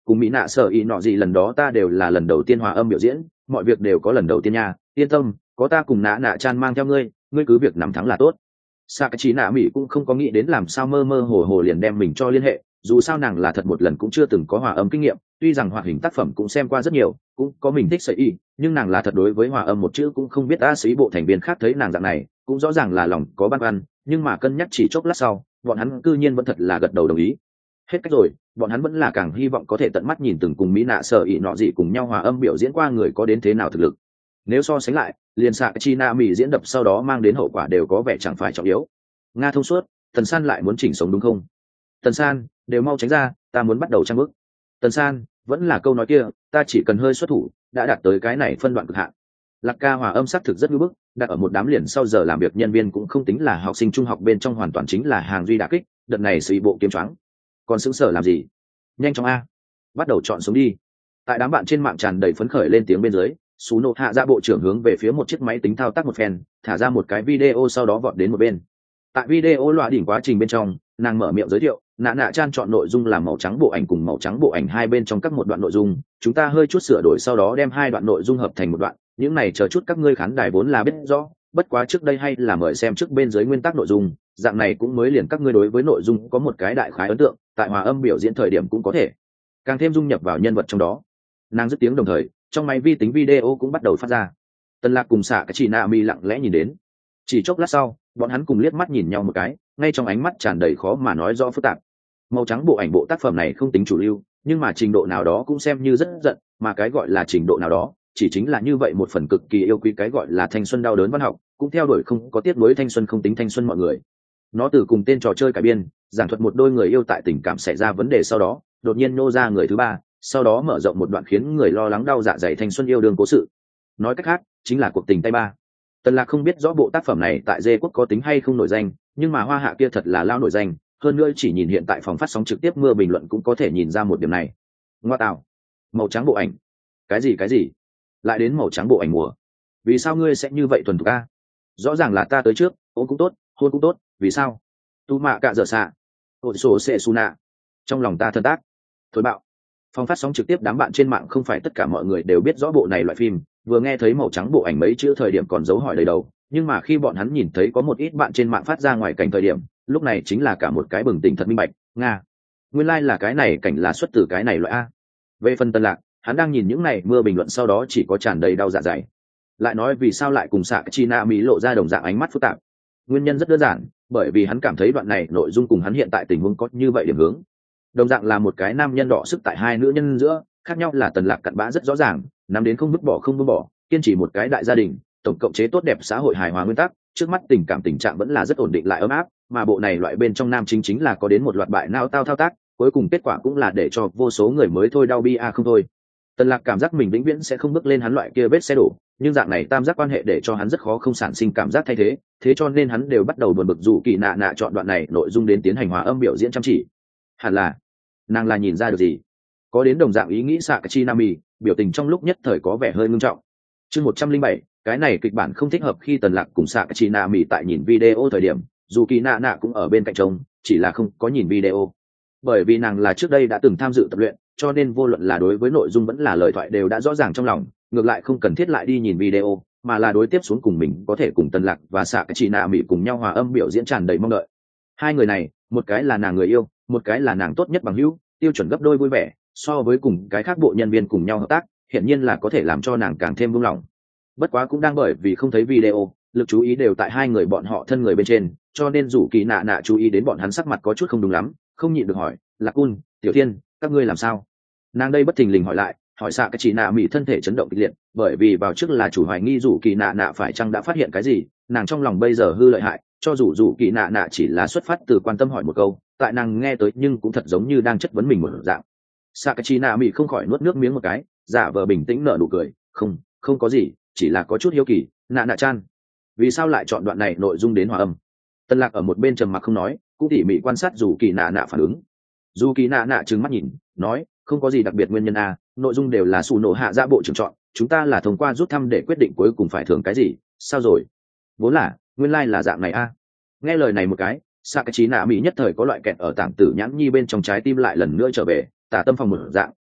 cùng mỹ nạ sợ ý nọ gì lần đó ta đều là lần đầu tiên hòa âm biểu diễn, mọi việc đều có lần đầu tiên nha, yên tâm, có ta cùng nạ nạ chan mang theo ngươi, ngươi cứ việc nắm thắng là tốt. Sakachi nạ mỹ cũng không có nghĩ đến làm sao mơ mơ hồ hồ liền đem mình cho liên hệ, dù sao nàng là thật một lần cũng chưa từng có hòa âm kinh nghiệm, tuy rằng hoạt hình tác phẩm cũng xem qua rất nhiều, cũng có mình thích sợi y, nhưng nàng là thật đối với hòa âm một chữ cũng không biết. A sĩ bộ thành viên khác thấy nàng dạng này cũng rõ ràng là lòng có băn khoăn, nhưng mà cân nhắc chỉ chốc lát sau, bọn hắn cư nhiên vẫn thật là gật đầu đồng ý. Hết cách rồi, bọn hắn vẫn là càng hy vọng có thể tận mắt nhìn từng cùng mỹ nạ sở ỉ nọ gì cùng nhau hòa âm biểu diễn qua người có đến thế nào thực lực. Nếu so sánh lại, liền Sakachi nạ mỹ diễn đập sau đó mang đến hậu quả đều có vẻ chẳng phải trọng yếu. Nga thông suốt, Tần San lại muốn chỉnh sống đúng không? Tần San, đều mau tránh ra, ta muốn bắt đầu trang bức. Tần San, vẫn là câu nói kia, ta chỉ cần hơi xuất thủ đã đạt tới cái này phân đoạn cực hạn. Lạc ca hòa âm sắc thực rất ngưỡng bức, đặt ở một đám liền sau giờ làm việc nhân viên cũng không tính là học sinh trung học bên trong, hoàn toàn chính là hàng duy đả kích. Đợt này sĩ bộ kiếm choáng, còn sững sờ làm gì? Nhanh chóng a, bắt đầu chọn sống đi. Tại đám bạn trên mạng tràn đầy phấn khởi lên tiếng bên dưới, Sú Nộ Hạ Dạ bộ trưởng hướng về phía một chiếc máy tính thao tác một phen, thả ra một cái video, sau đó vọt đến một bên. Tại video loa đỉnh quá trình bên trong, nàng mở miệng giới thiệu, nạ nạ chan chọn nội dung là màu trắng bộ ảnh cùng màu trắng bộ ảnh hai bên trong các một đoạn nội dung, chúng ta hơi chút sửa đổi sau đó đem hai đoạn nội dung hợp thành một đoạn, những này chờ chút các ngươi khán đài vốn là biết rõ, bất quá trước đây hay là mời xem trước bên dưới nguyên tắc nội dung, dạng này cũng mới liền các ngươi đối với nội dung có một cái đại khái ấn tượng, tại hòa âm biểu diễn thời điểm cũng có thể càng thêm dung nhập vào nhân vật trong đó. Nàng dứt tiếng đồng thời, trong máy vi tính video cũng bắt đầu phát ra. Tân Lạc cùng xạ cái chị nạ mi lặng lẽ nhìn đến, chỉ chốc lát sau, bọn hắn cùng liếc mắt nhìn nhau một cái, ngay trong ánh mắt tràn đầy khó mà nói rõ phức tạp. Màu trắng bộ ảnh bộ tác phẩm này không tính chủ lưu, nhưng mà trình độ nào đó cũng xem như rất giận, mà cái gọi là trình độ nào đó chỉ chính là như vậy một phần cực kỳ yêu quý cái gọi là thanh xuân đau đớn văn học, cũng theo đuổi không có tiếc nuối thanh xuân không tính thanh xuân mọi người. Nó từ cùng tên trò chơi cải biên, giảng thuật một đôi người yêu tại tình cảm xảy ra vấn đề sau đó đột nhiên nô ra người thứ ba, sau đó mở rộng một đoạn khiến người lo lắng đau dạ dày thanh xuân yêu đương cố sự. Nói cách khác, chính là cuộc tình tay ba. Tần Lạc không biết rõ bộ tác phẩm này tại Dê quốc có tính hay không nổi danh, nhưng mà Hoa Hạ kia thật là lao nổi danh, hơn nữa chỉ nhìn hiện tại phòng phát sóng trực tiếp mưa bình luận cũng có thể nhìn ra một điểm này. Ngoa tạo, màu trắng bộ ảnh, cái gì cái gì, lại đến màu trắng bộ ảnh mùa, vì sao ngươi sẽ như vậy thuần thục a? Rõ ràng là ta tới trước, ôn cũng tốt, hôn cũng tốt, vì sao? Tu mạ cạ dở xạ, ôi sổ sệ su nạ, trong lòng ta thân tác, thối bạo. Phòng phát sóng trực tiếp đám bạn trên mạng không phải tất cả mọi người đều biết rõ bộ này loại phim, vừa nghe thấy màu trắng bộ ảnh mấy chữ thời điểm còn dấu hỏi đầy đầu, nhưng mà khi bọn hắn nhìn thấy có một ít bạn trên mạng phát ra ngoài cảnh thời điểm, lúc này chính là cả một cái bừng tỉnh thật minh bạch. Nga, nguyên lai là cái này cảnh là xuất từ cái này loại a. Về phần Tân Lạc, hắn đang nhìn những này mưa bình luận sau đó chỉ có tràn đầy đau dạ dày. Lại nói vì sao lại cùng xạ China Mỹ lộ ra đồng dạng ánh mắt phức tạp. Nguyên nhân rất đơn giản, bởi vì hắn cảm thấy đoạn này nội dung cùng hắn hiện tại tình huống có như vậy điểm hướng. Đồng dạng là một cái nam nhân đọ sức tại hai nữ nhân giữa, khác nhau là Tần Lạc cặn bã rất rõ ràng, nắm đến không vứt bỏ không buông bỏ, kiên trì một cái đại gia đình, tổng cộng chế tốt đẹp xã hội hài hòa nguyên tắc, trước mắt tình cảm tình trạng vẫn là rất ổn định lại ấm áp, mà bộ này loại bên trong nam chính chính là có đến một loạt bại não tao thao tác, cuối cùng kết quả cũng là để cho vô số người mới thôi đau bi a không thôi. Tần Lạc cảm giác mình vĩnh viễn sẽ không bước lên hắn loại kia vết xe đổ, nhưng dạng này tam giác quan hệ để cho hắn rất khó không sản sinh cảm giác thay thế, thế cho nên hắn đều bắt đầu buồn bực dù Kỳ Nạ Nạ chọn đoạn này nội dung đến tiến hành hòa âm biểu diễn chăm chỉ. Hẳn là, nàng là nhìn ra được gì? Có đến đồng dạng ý nghĩ Sakachi Nami, biểu tình trong lúc nhất thời có vẻ hơi ngưng trọng. Chương một trăm linh bảy, cái này kịch bản không thích hợp. Khi Tần Lạc cùng Sakachi Nami tại nhìn video thời điểm, dù Kỳ Nạ Nạ cũng ở bên cạnh trông, chỉ là không có nhìn video. Bởi vì nàng là trước đây đã từng tham dự tập luyện, cho nên vô luận là đối với nội dung vẫn là lời thoại đều đã rõ ràng trong lòng, ngược lại không cần thiết lại đi nhìn video, mà là đối tiếp xuống cùng mình có thể cùng Tần Lạc và Sakachi Nami cùng nhau hòa âm biểu diễn tràn đầy mong đợi. Hai người này, một cái là nàng người yêu, một cái là nàng tốt nhất bằng hữu, tiêu chuẩn gấp đôi vui vẻ, so với cùng cái khác bộ nhân viên cùng nhau hợp tác, hiện nhiên là có thể làm cho nàng càng thêm vui lòng. Bất quá cũng đang bởi vì không thấy video, lực chú ý đều tại hai người bọn họ thân người bên trên, cho nên dù Kỳ Nạ Nạ chú ý đến bọn hắn sắc mặt có chút không đúng lắm, không nhịn được hỏi, Lạc Cun, Tiểu Thiên, các ngươi làm sao? Nàng đây bất thình lình hỏi lại, hỏi xạ cái chị nạ mỹ thân thể chấn động kịch liệt, bởi vì vào trước là chủ hoài nghi dù Kỳ Nạ Nạ phải chăng đã phát hiện cái gì, nàng trong lòng bây giờ hư lợi hại, cho dù dù Kỳ Nạ Nạ chỉ là xuất phát từ quan tâm hỏi một câu, tại nàng nghe tới nhưng cũng thật giống như đang chất vấn mình một dạng. Sakachi Nami không khỏi nuốt nước miếng một cái, giả vờ bình tĩnh nở nụ cười, không, không có gì, chỉ là có chút hiếu kỳ. Nạ Nạ chan, vì sao lại chọn đoạn này nội dung đến hòa âm? Tân Lạc ở một bên trầm mặc không nói, cũng tỉ mỉ quan sát dù Kỳ Nạ Nạ phản ứng. Dù Kỳ Nạ Nạ trừng mắt nhìn, nói, không có gì đặc biệt nguyên nhân a, nội dung đều là Sú Nộ Hạ Dạ bộ trưởng chọn, chúng ta là thông qua rút thăm để quyết định cuối cùng phải thưởng cái gì, sao rồi? Vốn là, nguyên lai like là dạng này a. Nghe lời này một cái, Sakachi Nami nhất thời có loại kẹt ở tảng tử nhãn nhi bên trong trái tim lại lần nữa trở về, tả tâm phòng một dạng,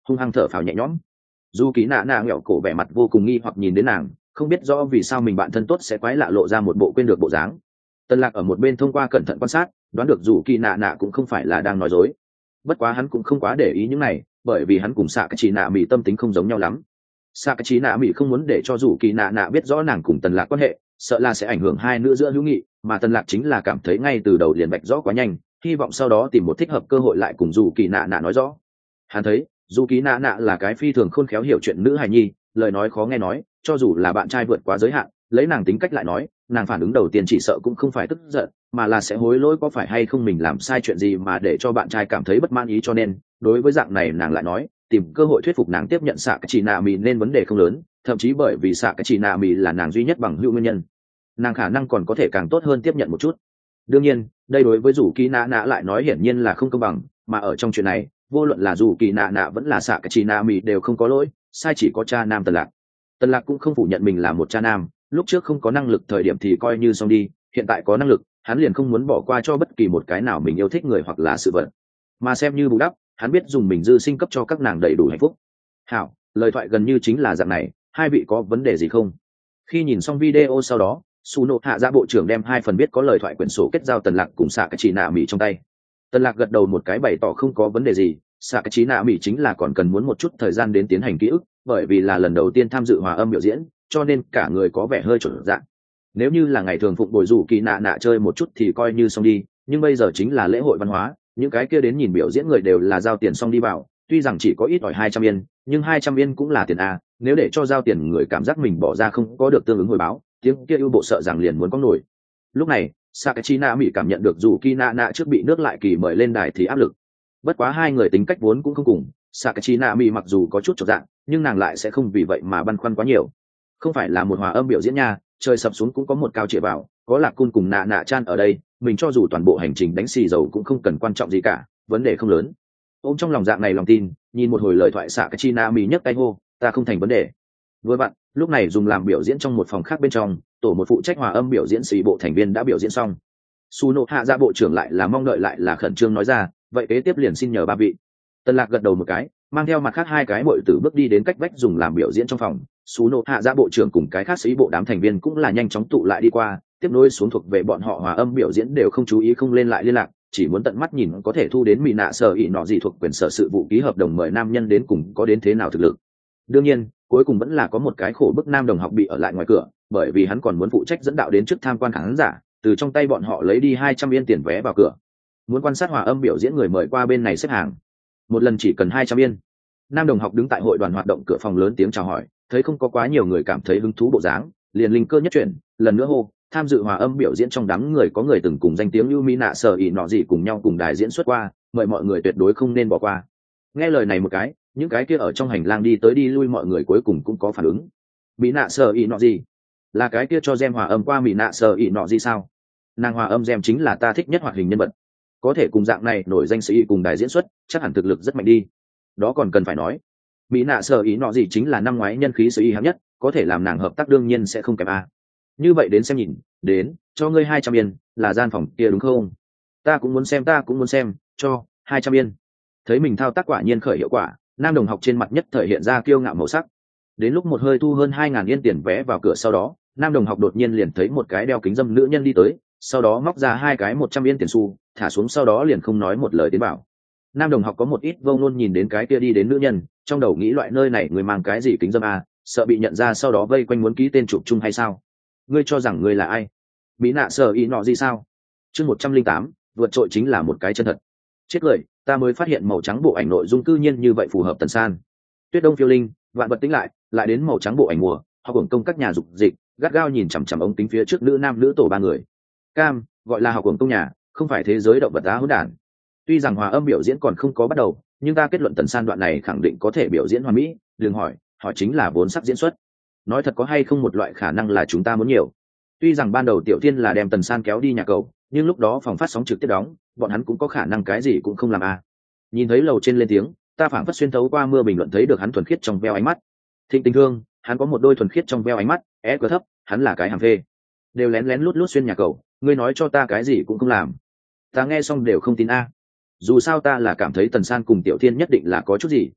hung hăng thở phào nhẹ nhõm. Dù kỳ nạ nạ nghẹo cổ vẻ mặt vô cùng nghi hoặc nhìn đến nàng, không biết rõ vì sao mình bạn thân tốt sẽ quái lạ lộ ra một bộ quên được bộ dáng. Tân Lạc ở một bên thông qua cẩn thận quan sát, đoán được dù kỳ nạ nạ cũng không phải là đang nói dối. Bất quá hắn cũng không quá để ý những này, bởi vì hắn cùng xạ cái chỉ nạ mỹ tâm tính không giống nhau lắm. Xạ cái chỉ nạ mỹ không muốn để cho dù kỳ nạ nạ biết rõ nàng cùng Tần Lạc quan hệ, sợ là sẽ ảnh hưởng hai nữ giữa hữu nghị, mà Tần Lạc chính là cảm thấy ngay từ đầu liền bạch rõ quá nhanh, hy vọng sau đó tìm một thích hợp cơ hội lại cùng dù kỳ nạ nạ nói rõ. Hắn thấy dù kỳ nạ nạ là cái phi thường khôn khéo hiểu chuyện nữ hài nhi, lời nói khó nghe nói, cho dù là bạn trai vượt quá giới hạn, lấy nàng tính cách lại nói, nàng phản ứng đầu tiên chỉ sợ cũng không phải tức giận, mà là sẽ hối lỗi có phải hay không mình làm sai chuyện gì mà để cho bạn trai cảm thấy bất mãn ý, cho nên đối với dạng này nàng lại nói tìm cơ hội thuyết phục nàng tiếp nhận xạ cái chỉ nạ mì nên vấn đề không lớn, thậm chí bởi vì xạ cái chỉ nạ mì là nàng duy nhất bằng hữu nguyên nhân, nàng khả năng còn có thể càng tốt hơn tiếp nhận một chút. Đương nhiên đây đối với dù kỳ nạ nạ lại nói hiển nhiên là không công bằng, mà ở trong chuyện này vô luận là dù kỳ nạ nạ vẫn là xạ cái chỉ nạ mì đều không có lỗi, sai chỉ có cha nam Tần Lạc. Tần Lạc cũng không phủ nhận mình là một cha nam, lúc trước không có năng lực thời điểm thì coi như xong đi, hiện tại có năng lực hắn liền không muốn bỏ qua cho bất kỳ một cái nào mình yêu thích người hoặc là sự vật, mà xem như bù đắp hắn biết dùng mình dư sinh cấp cho các nàng đầy đủ hạnh phúc. Hảo, lời thoại gần như chính là dạng này, hai vị có vấn đề gì không? Khi nhìn xong video sau đó, Suno hạ ra bộ trưởng đem hai phần biết có lời thoại quyển sổ kết giao Tần Lạc cùng xạ cái chỉ nạ mỹ trong tay. Tần Lạc gật đầu một cái bày tỏ không có vấn đề gì, xạ cái chỉ nạ mỹ chính là còn cần muốn một chút thời gian đến tiến hành ký ức, bởi vì là lần đầu tiên tham dự hòa âm biểu diễn, cho nên cả người có vẻ hơi trộn dạng. Nếu như là ngày thường phụng bồi rủ kỳ nạ nạ chơi một chút thì coi như xong đi, nhưng bây giờ chính là lễ hội văn hóa, những cái kia đến nhìn biểu diễn người đều là giao tiền xong đi vào, tuy rằng chỉ có ít ỏi hai trăm yên, nhưng hai trăm yên cũng là tiền a, nếu để cho giao tiền người cảm giác mình bỏ ra không có được tương ứng hồi báo, tiếng kia ưu bộ sợ rằng liền muốn có nổi. Lúc này Sakachina mỹ cảm nhận được dù kỳ nạ nạ trước bị nước lại kỳ mời lên đài thì áp lực. Bất quá hai người tính cách vốn cũng không cùng, Sakachina mỹ mặc dù có chút chột dạng, nhưng nàng lại sẽ không vì vậy mà băn khoăn quá nhiều. Không phải là một hòa âm biểu diễn nha, trời sập xuống cũng có một cao trịa vào, có Lạc Cun cùng nạ nạ chan ở đây, mình cho dù toàn bộ hành trình đánh xì dầu cũng không cần quan trọng gì cả, vấn đề không lớn. Ôm trong lòng dạng này lòng tin, nhìn một hồi lời thoại Sakachina mỹ nhấc tay hô, ta không thành vấn đề. Với bạn, lúc này dùng làm biểu diễn trong một phòng khác bên trong, tổ một phụ trách hòa âm biểu diễn sĩ bộ thành viên đã biểu diễn xong. Suno hạ ra bộ trưởng lại là mong đợi lại là khẩn trương nói ra, vậy kế tiếp liền xin nhờ ba vị. Tân Lạc gật đầu một cái, mang theo mặt khác hai cái muội tử bước đi đến cách vách dùng làm biểu diễn trong phòng. Suno hạ ra bộ trưởng cùng cái khác sĩ bộ đám thành viên cũng là nhanh chóng tụ lại đi qua, tiếp nối xuống thuộc về bọn họ hòa âm biểu diễn đều không chú ý không lên lại liên lạc, chỉ muốn tận mắt nhìn có thể thu đến mỹ nạ sở ị nọ gì thuộc quyền sở sự vụ ký hợp đồng mời nam nhân đến cùng có đến thế nào thực lực. Đương nhiên cuối cùng vẫn là có một cái khổ bức nam đồng học bị ở lại ngoài cửa, bởi vì hắn còn muốn phụ trách dẫn đạo đến trước tham quan khán giả, từ trong tay bọn họ lấy đi hai trăm yên tiền vé vào cửa. Muốn quan sát hòa âm biểu diễn người mời qua bên này xếp hàng, một lần chỉ cần hai trăm yên. Nam đồng học đứng tại hội đoàn hoạt động cửa phòng lớn tiếng chào hỏi, thấy không có quá nhiều người cảm thấy hứng thú bộ dáng, liền linh cơ nhất chuyển, lần nữa hô, tham dự hòa âm biểu diễn trong đám người có người từng cùng danh tiếng Yumi nạ sở ỉ nọ gì cùng nhau cùng đài diễn xuất qua, mời mọi người tuyệt đối không nên bỏ qua. Nghe lời này một cái, những cái kia ở trong hành lang đi tới đi lui mọi người cuối cùng cũng có phản ứng. Mỹ nạ sở ỉ nọ gì? Là cái kia cho gem hòa âm qua mỹ nạ sở ỉ nọ gì sao? Nàng hòa âm gem chính là ta thích nhất hoạt hình nhân vật, có thể cùng dạng này nổi danh sĩ cùng đài diễn xuất, chắc hẳn thực lực rất mạnh đi. Đó còn cần phải nói, mỹ nạ sở ỉ nọ gì chính là năm ngoái nhân khí sĩ hạng nhất, có thể làm nàng hợp tác đương nhiên sẽ không kém a. Như vậy đến xem nhìn, đến, cho ngươi hai trăm yên, là gian phòng kia đúng không? Ta cũng muốn xem, ta cũng muốn xem, cho hai trăm yên. Thấy mình thao tác quả nhiên khởi hiệu quả, nam đồng học trên mặt nhất thời hiện ra kiêu ngạo màu sắc. Đến lúc một hơi thu hơn hai ngàn yên tiền vé vào cửa sau đó, nam đồng học đột nhiên liền thấy một cái đeo kính dâm nữ nhân đi tới, sau đó móc ra hai cái một trăm yên tiền xu, thả xuống sau đó liền không nói một lời tiến bảo. Nam đồng học có một ít vô ngôn nhìn đến cái kia đi đến nữ nhân, trong đầu nghĩ loại nơi này người mang cái gì kính dâm à, sợ bị nhận ra sau đó vây quanh muốn ký tên chụp chung hay sao? Ngươi cho rằng ngươi là ai? Mỹ nạ sở ý nọ gì sao? Chương một trăm linh tám, vượt trội chính là một cái chân thật. Chết cười, ta mới phát hiện màu trắng bộ ảnh nội dung cư nhiên như vậy phù hợp Tần San. Tuyết Đông phiêu linh, vạn vật tính lại, lại đến màu trắng bộ ảnh mùa, họ hưởng công các nhà dục dịch, gắt gao nhìn chằm chằm ống kính phía trước nữ nam nữ tổ ba người. Cam, gọi là học hưởng công nhà, không phải thế giới động vật đá hỗn đản. Tuy rằng hòa âm biểu diễn còn không có bắt đầu, nhưng ta kết luận Tần San đoạn này khẳng định có thể biểu diễn hoàn mỹ, đừng hỏi, hỏi chính là vốn sắc diễn xuất. Nói thật có hay không một loại khả năng là chúng ta muốn nhiều. Tuy rằng ban đầu Tiểu Thiên là đem Tần San kéo đi nhà cầu, nhưng lúc đó phòng phát sóng trực tiếp đóng, bọn hắn cũng có khả năng cái gì cũng không làm à. Nhìn thấy lầu trên lên tiếng, ta phảng phất xuyên thấu qua mưa bình luận thấy được hắn thuần khiết trong veo ánh mắt. Thịnh Tình Thương, hắn có một đôi thuần khiết trong veo ánh mắt, é cờ thấp, hắn là cái hàng phê. Đều lén lén lút lút xuyên nhà cầu, ngươi nói cho ta cái gì cũng không làm. Ta nghe xong đều không tin a. Dù sao ta là cảm thấy Tần San cùng Tiểu Thiên nhất định là có chút gì,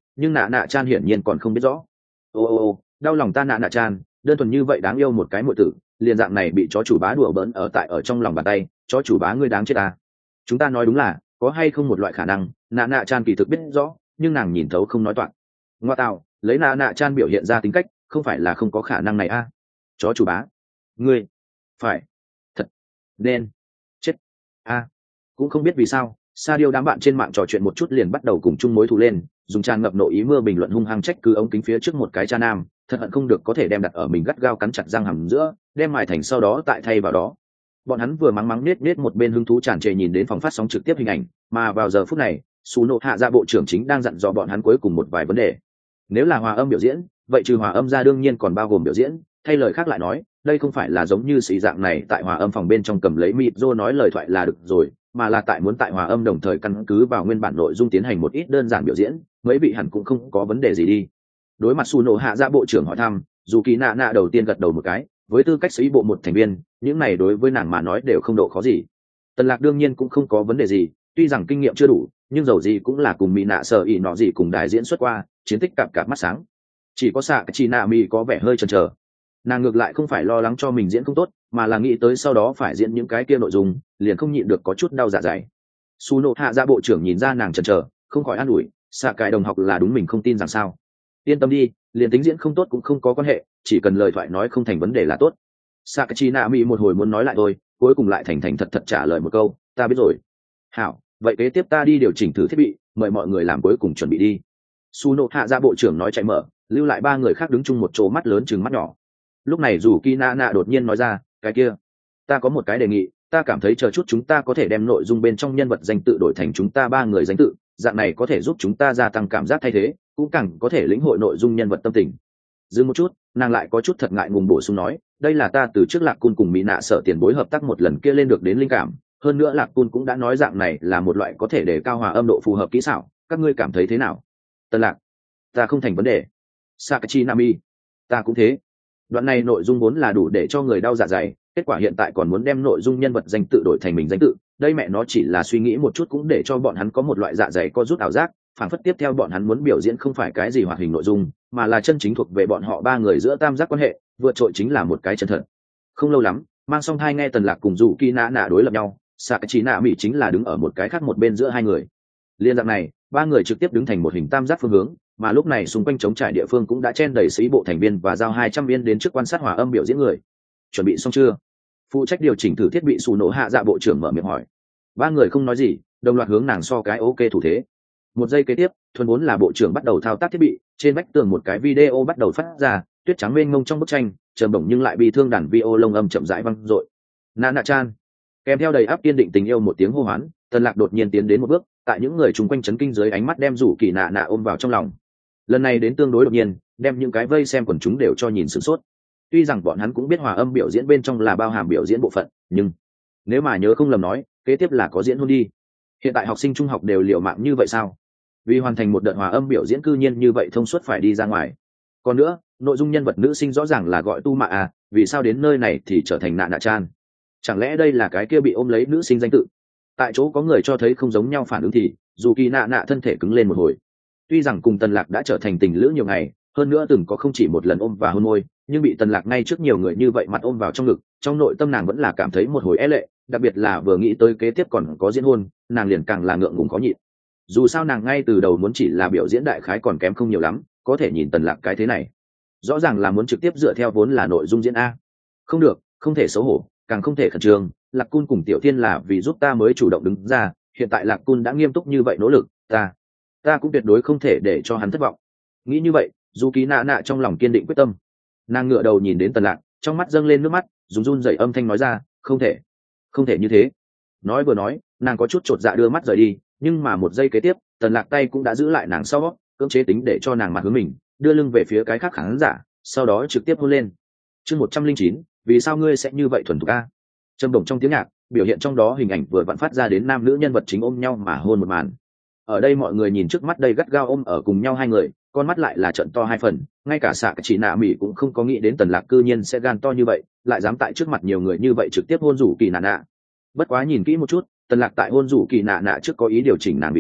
nhưng nạ nạ chan hiển nhiên còn không biết rõ. Ô ô ô đau lòng ta nạ nạ chan, đơn thuần như vậy đáng yêu một cái muội tử, liền dạng này bị chó chủ bá đùa bỡn ở tại ở trong lòng bàn tay, chó chủ bá ngươi đáng chết ta. Chúng ta nói đúng là có hay không một loại khả năng nạ nạ chan kỳ thực biết rõ, nhưng nàng nhìn thấu không nói toạc. Ngoa tạo, lấy nạ nạ chan biểu hiện ra tính cách, không phải là không có khả năng này a. Chó chủ bá, ngươi phải thật nên chết a. Cũng không biết vì sao sa điêu đám bạn trên mạng trò chuyện một chút liền bắt đầu cùng chung mối thù lên, dùng tràn ngập nội ý mưa bình luận hung hăng trách cứ ống kính phía trước một cái cha nam, thật hận không được có thể đem đặt ở mình gắt gao cắn chặt răng hầm giữa, đem mài thành sau đó tại thay vào đó. Bọn hắn vừa mắng mắng nết nết một bên hứng thú tràn trề nhìn đến phòng phát sóng trực tiếp hình ảnh, mà vào giờ phút này Sú Nộ Hạ Dạ bộ trưởng chính đang dặn dò bọn hắn cuối cùng một vài vấn đề. Nếu là hòa âm biểu diễn, vậy trừ hòa âm ra đương nhiên còn bao gồm biểu diễn, thay lời khác lại nói, đây không phải là giống như sĩ dạng này tại hòa âm phòng bên trong cầm lấy mịp rô nói lời thoại là được rồi, mà là tại muốn tại hòa âm đồng thời căn cứ vào nguyên bản nội dung tiến hành một ít đơn giản biểu diễn, mấy vị hẳn cũng không có vấn đề gì đi. Đối mặt Sú Nộ Hạ Dạ bộ trưởng hỏi thăm, dù kỳ nạ nạ đầu tiên gật đầu một cái, với tư cách sĩ bộ một thành viên, những này đối với nàng mà nói đều không độ khó gì. Tần Lạc đương nhiên cũng không có vấn đề gì, tuy rằng kinh nghiệm chưa đủ, nhưng dầu gì cũng là cùng mỹ nạ sở ỉ nọ gì cùng đại diễn xuất qua, chiến tích cặp cặp mắt sáng. Chỉ có xạ chị nạ mỹ có vẻ hơi chần chờ. Nàng ngược lại không phải lo lắng cho mình diễn không tốt, mà là nghĩ tới sau đó phải diễn những cái kia nội dung, liền không nhịn được có chút đau dạ dày. Sú Nộ Hạ Dạ bộ trưởng nhìn ra nàng chần chờ, không khỏi an ủi, xạ cái đồng học là đúng mình không tin rằng sao. Yên tâm đi, liền tính diễn không tốt cũng không có quan hệ, chỉ cần lời thoại nói không thành vấn đề là tốt. Sakachi Nami một hồi muốn nói lại thôi, cuối cùng lại thành thành thật thật trả lời một câu, ta biết rồi. Hảo, vậy kế tiếp ta đi điều chỉnh thử thiết bị, mời mọi người làm cuối cùng chuẩn bị đi. Sú Nộ Hạ Dạ bộ trưởng nói chạy mở, lưu lại ba người khác đứng chung một chỗ mắt lớn chừng mắt nhỏ. Lúc này dù Kinana đột nhiên nói ra, cái kia, ta có một cái đề nghị, ta cảm thấy chờ chút chúng ta có thể đem nội dung bên trong nhân vật danh tự đổi thành chúng ta ba người danh tự, dạng này có thể giúp chúng ta gia tăng cảm giác thay thế, cũng càng có thể lĩnh hội nội dung nhân vật tâm tình. Dừng một chút, nàng lại có chút thật ngại ngùng bổ sung nói, đây là ta từ trước Lạc Cun cùng Mỹ Nạ Sở tiền bối hợp tác một lần kia lên được đến linh cảm, hơn nữa Lạc Cun cũng đã nói dạng này là một loại có thể để cao hòa âm độ phù hợp kỹ xảo, các ngươi cảm thấy thế nào? Tân Lạc, ta không thành vấn đề. Sakachi Nami, ta cũng thế. Đoạn này nội dung vốn là đủ để cho người đau dạ dày, kết quả hiện tại còn muốn đem nội dung nhân vật danh tự đổi thành mình danh tự, đây mẹ nó chỉ là suy nghĩ một chút cũng để cho bọn hắn có một loại dạ dày co rút ảo giác, phản phất tiếp theo bọn hắn muốn biểu diễn không phải cái gì hoạt hình nội dung, mà là chân chính thuộc về bọn họ ba người giữa tam giác quan hệ, vượt trội chính là một cái chân thật. Không lâu lắm, mang song hai nghe Tần Lạc cùng Dụ Kỳ Nạ Nạ đối lập nhau, Sakachi Nạ Mỹ chính là đứng ở một cái khác một bên giữa hai người. Liên dạng này, ba người trực tiếp đứng thành một hình tam giác phương hướng, mà lúc này xung quanh trống trải địa phương cũng đã chen đầy sĩ bộ thành viên và giao hai trăm viên đến trước quan sát hòa âm biểu diễn người. Chuẩn bị xong chưa? Phụ trách điều chỉnh thử thiết bị Sú Nộ Hạ Dạ bộ trưởng mở miệng hỏi. Ba người không nói gì, đồng loạt hướng nàng so cái ok thủ thế. Một giây kế tiếp, thuần vốn là bộ trưởng bắt đầu thao tác thiết bị, trên vách tường một cái video bắt đầu phát ra, tuyết trắng mênh mông trong bức tranh, trầm bổng nhưng lại bị thương đàn vi ô lông âm chậm rãi vang dội. Nana chan, kèm theo đầy áp kiên định tình yêu một tiếng hô hoán, Tần Lạc đột nhiên tiến đến một bước, tại những người chung quanh chấn kinh dưới ánh mắt đem Dụ Kỳ Nạ Nạ ôm vào trong lòng. Lần này đến tương đối đột nhiên, đem những cái vây xem quần chúng đều cho nhìn sửng sốt. Tuy rằng bọn hắn cũng biết hòa âm biểu diễn bên trong là bao hàm biểu diễn bộ phận, nhưng nếu mà nhớ không lầm nói, kế tiếp là có diễn hôn đi. Hiện tại học sinh trung học đều liều mạng như vậy sao? Vì hoàn thành một đợt hòa âm biểu diễn cư nhiên như vậy thông suốt phải đi ra ngoài. Còn nữa, nội dung nhân vật nữ sinh rõ ràng là gọi Tu Mạ à, vì sao đến nơi này thì trở thành Nạ Nạ Chan? Chẳng lẽ đây là cái kia bị ôm lấy nữ sinh danh tự? Tại chỗ có người cho thấy không giống nhau phản ứng thì, dù Kỳ Nạ Nạ thân thể cứng lên một hồi. Tuy rằng cùng Tần Lạc đã trở thành tình lữ nhiều ngày, hơn nữa từng có không chỉ một lần ôm và hôn môi, nhưng bị Tần Lạc ngay trước nhiều người như vậy mặt ôm vào trong ngực, trong nội tâm nàng vẫn là cảm thấy một hồi é lệ, đặc biệt là vừa nghĩ tới kế tiếp còn có diễn hôn, nàng liền càng là ngượng ngùng khó nhịn. Dù sao nàng ngay từ đầu muốn chỉ là biểu diễn đại khái còn kém không nhiều lắm, có thể nhìn Tần Lạc cái thế này, rõ ràng là muốn trực tiếp dựa theo vốn là nội dung diễn a. Không được, không thể xấu hổ, càng không thể khẩn trương, Lạc Cun cùng Tiểu Thiên là vì giúp ta mới chủ động đứng ra, hiện tại Lạc Cun đã nghiêm túc như vậy nỗ lực, ta, ta cũng tuyệt đối không thể để cho hắn thất vọng. Nghĩ như vậy, Dù Kỳ Nạ Nạ trong lòng kiên định quyết tâm. Nàng ngửa đầu nhìn đến Tần Lạc, trong mắt dâng lên nước mắt, dùng run rẩy âm thanh nói ra, không thể, không thể như thế. Nói vừa nói, nàng có chút chột dạ đưa mắt rời đi, nhưng mà một giây kế tiếp, Tần Lạc tay cũng đã giữ lại nàng sau, cưỡng chế tính để cho nàng mặt hướng mình, đưa lưng về phía cái khác khán giả, sau đó trực tiếp hôn lên. Chương một trăm linh chín, vì sao ngươi sẽ như vậy thuần thục a? Trầm bổng trong tiếng nhạc, biểu hiện trong đó hình ảnh vừa vặn phát ra đến nam nữ nhân vật chính ôm nhau mà hôn một màn. Ở đây mọi người nhìn trước mắt đây gắt gao ôm ở cùng nhau hai người, con mắt lại là trợn to hai phần, ngay cả xạ chỉ nạ mỹ cũng không có nghĩ đến Tần Lạc cư nhiên sẽ gan to như vậy, lại dám tại trước mặt nhiều người như vậy trực tiếp hôn Dụ Kỳ Nạ Nạ. Bất quá nhìn kỹ một chút, Tần Lạc tại hôn Dụ Kỳ Nạ Nạ trước có ý điều chỉnh nàng vị trí,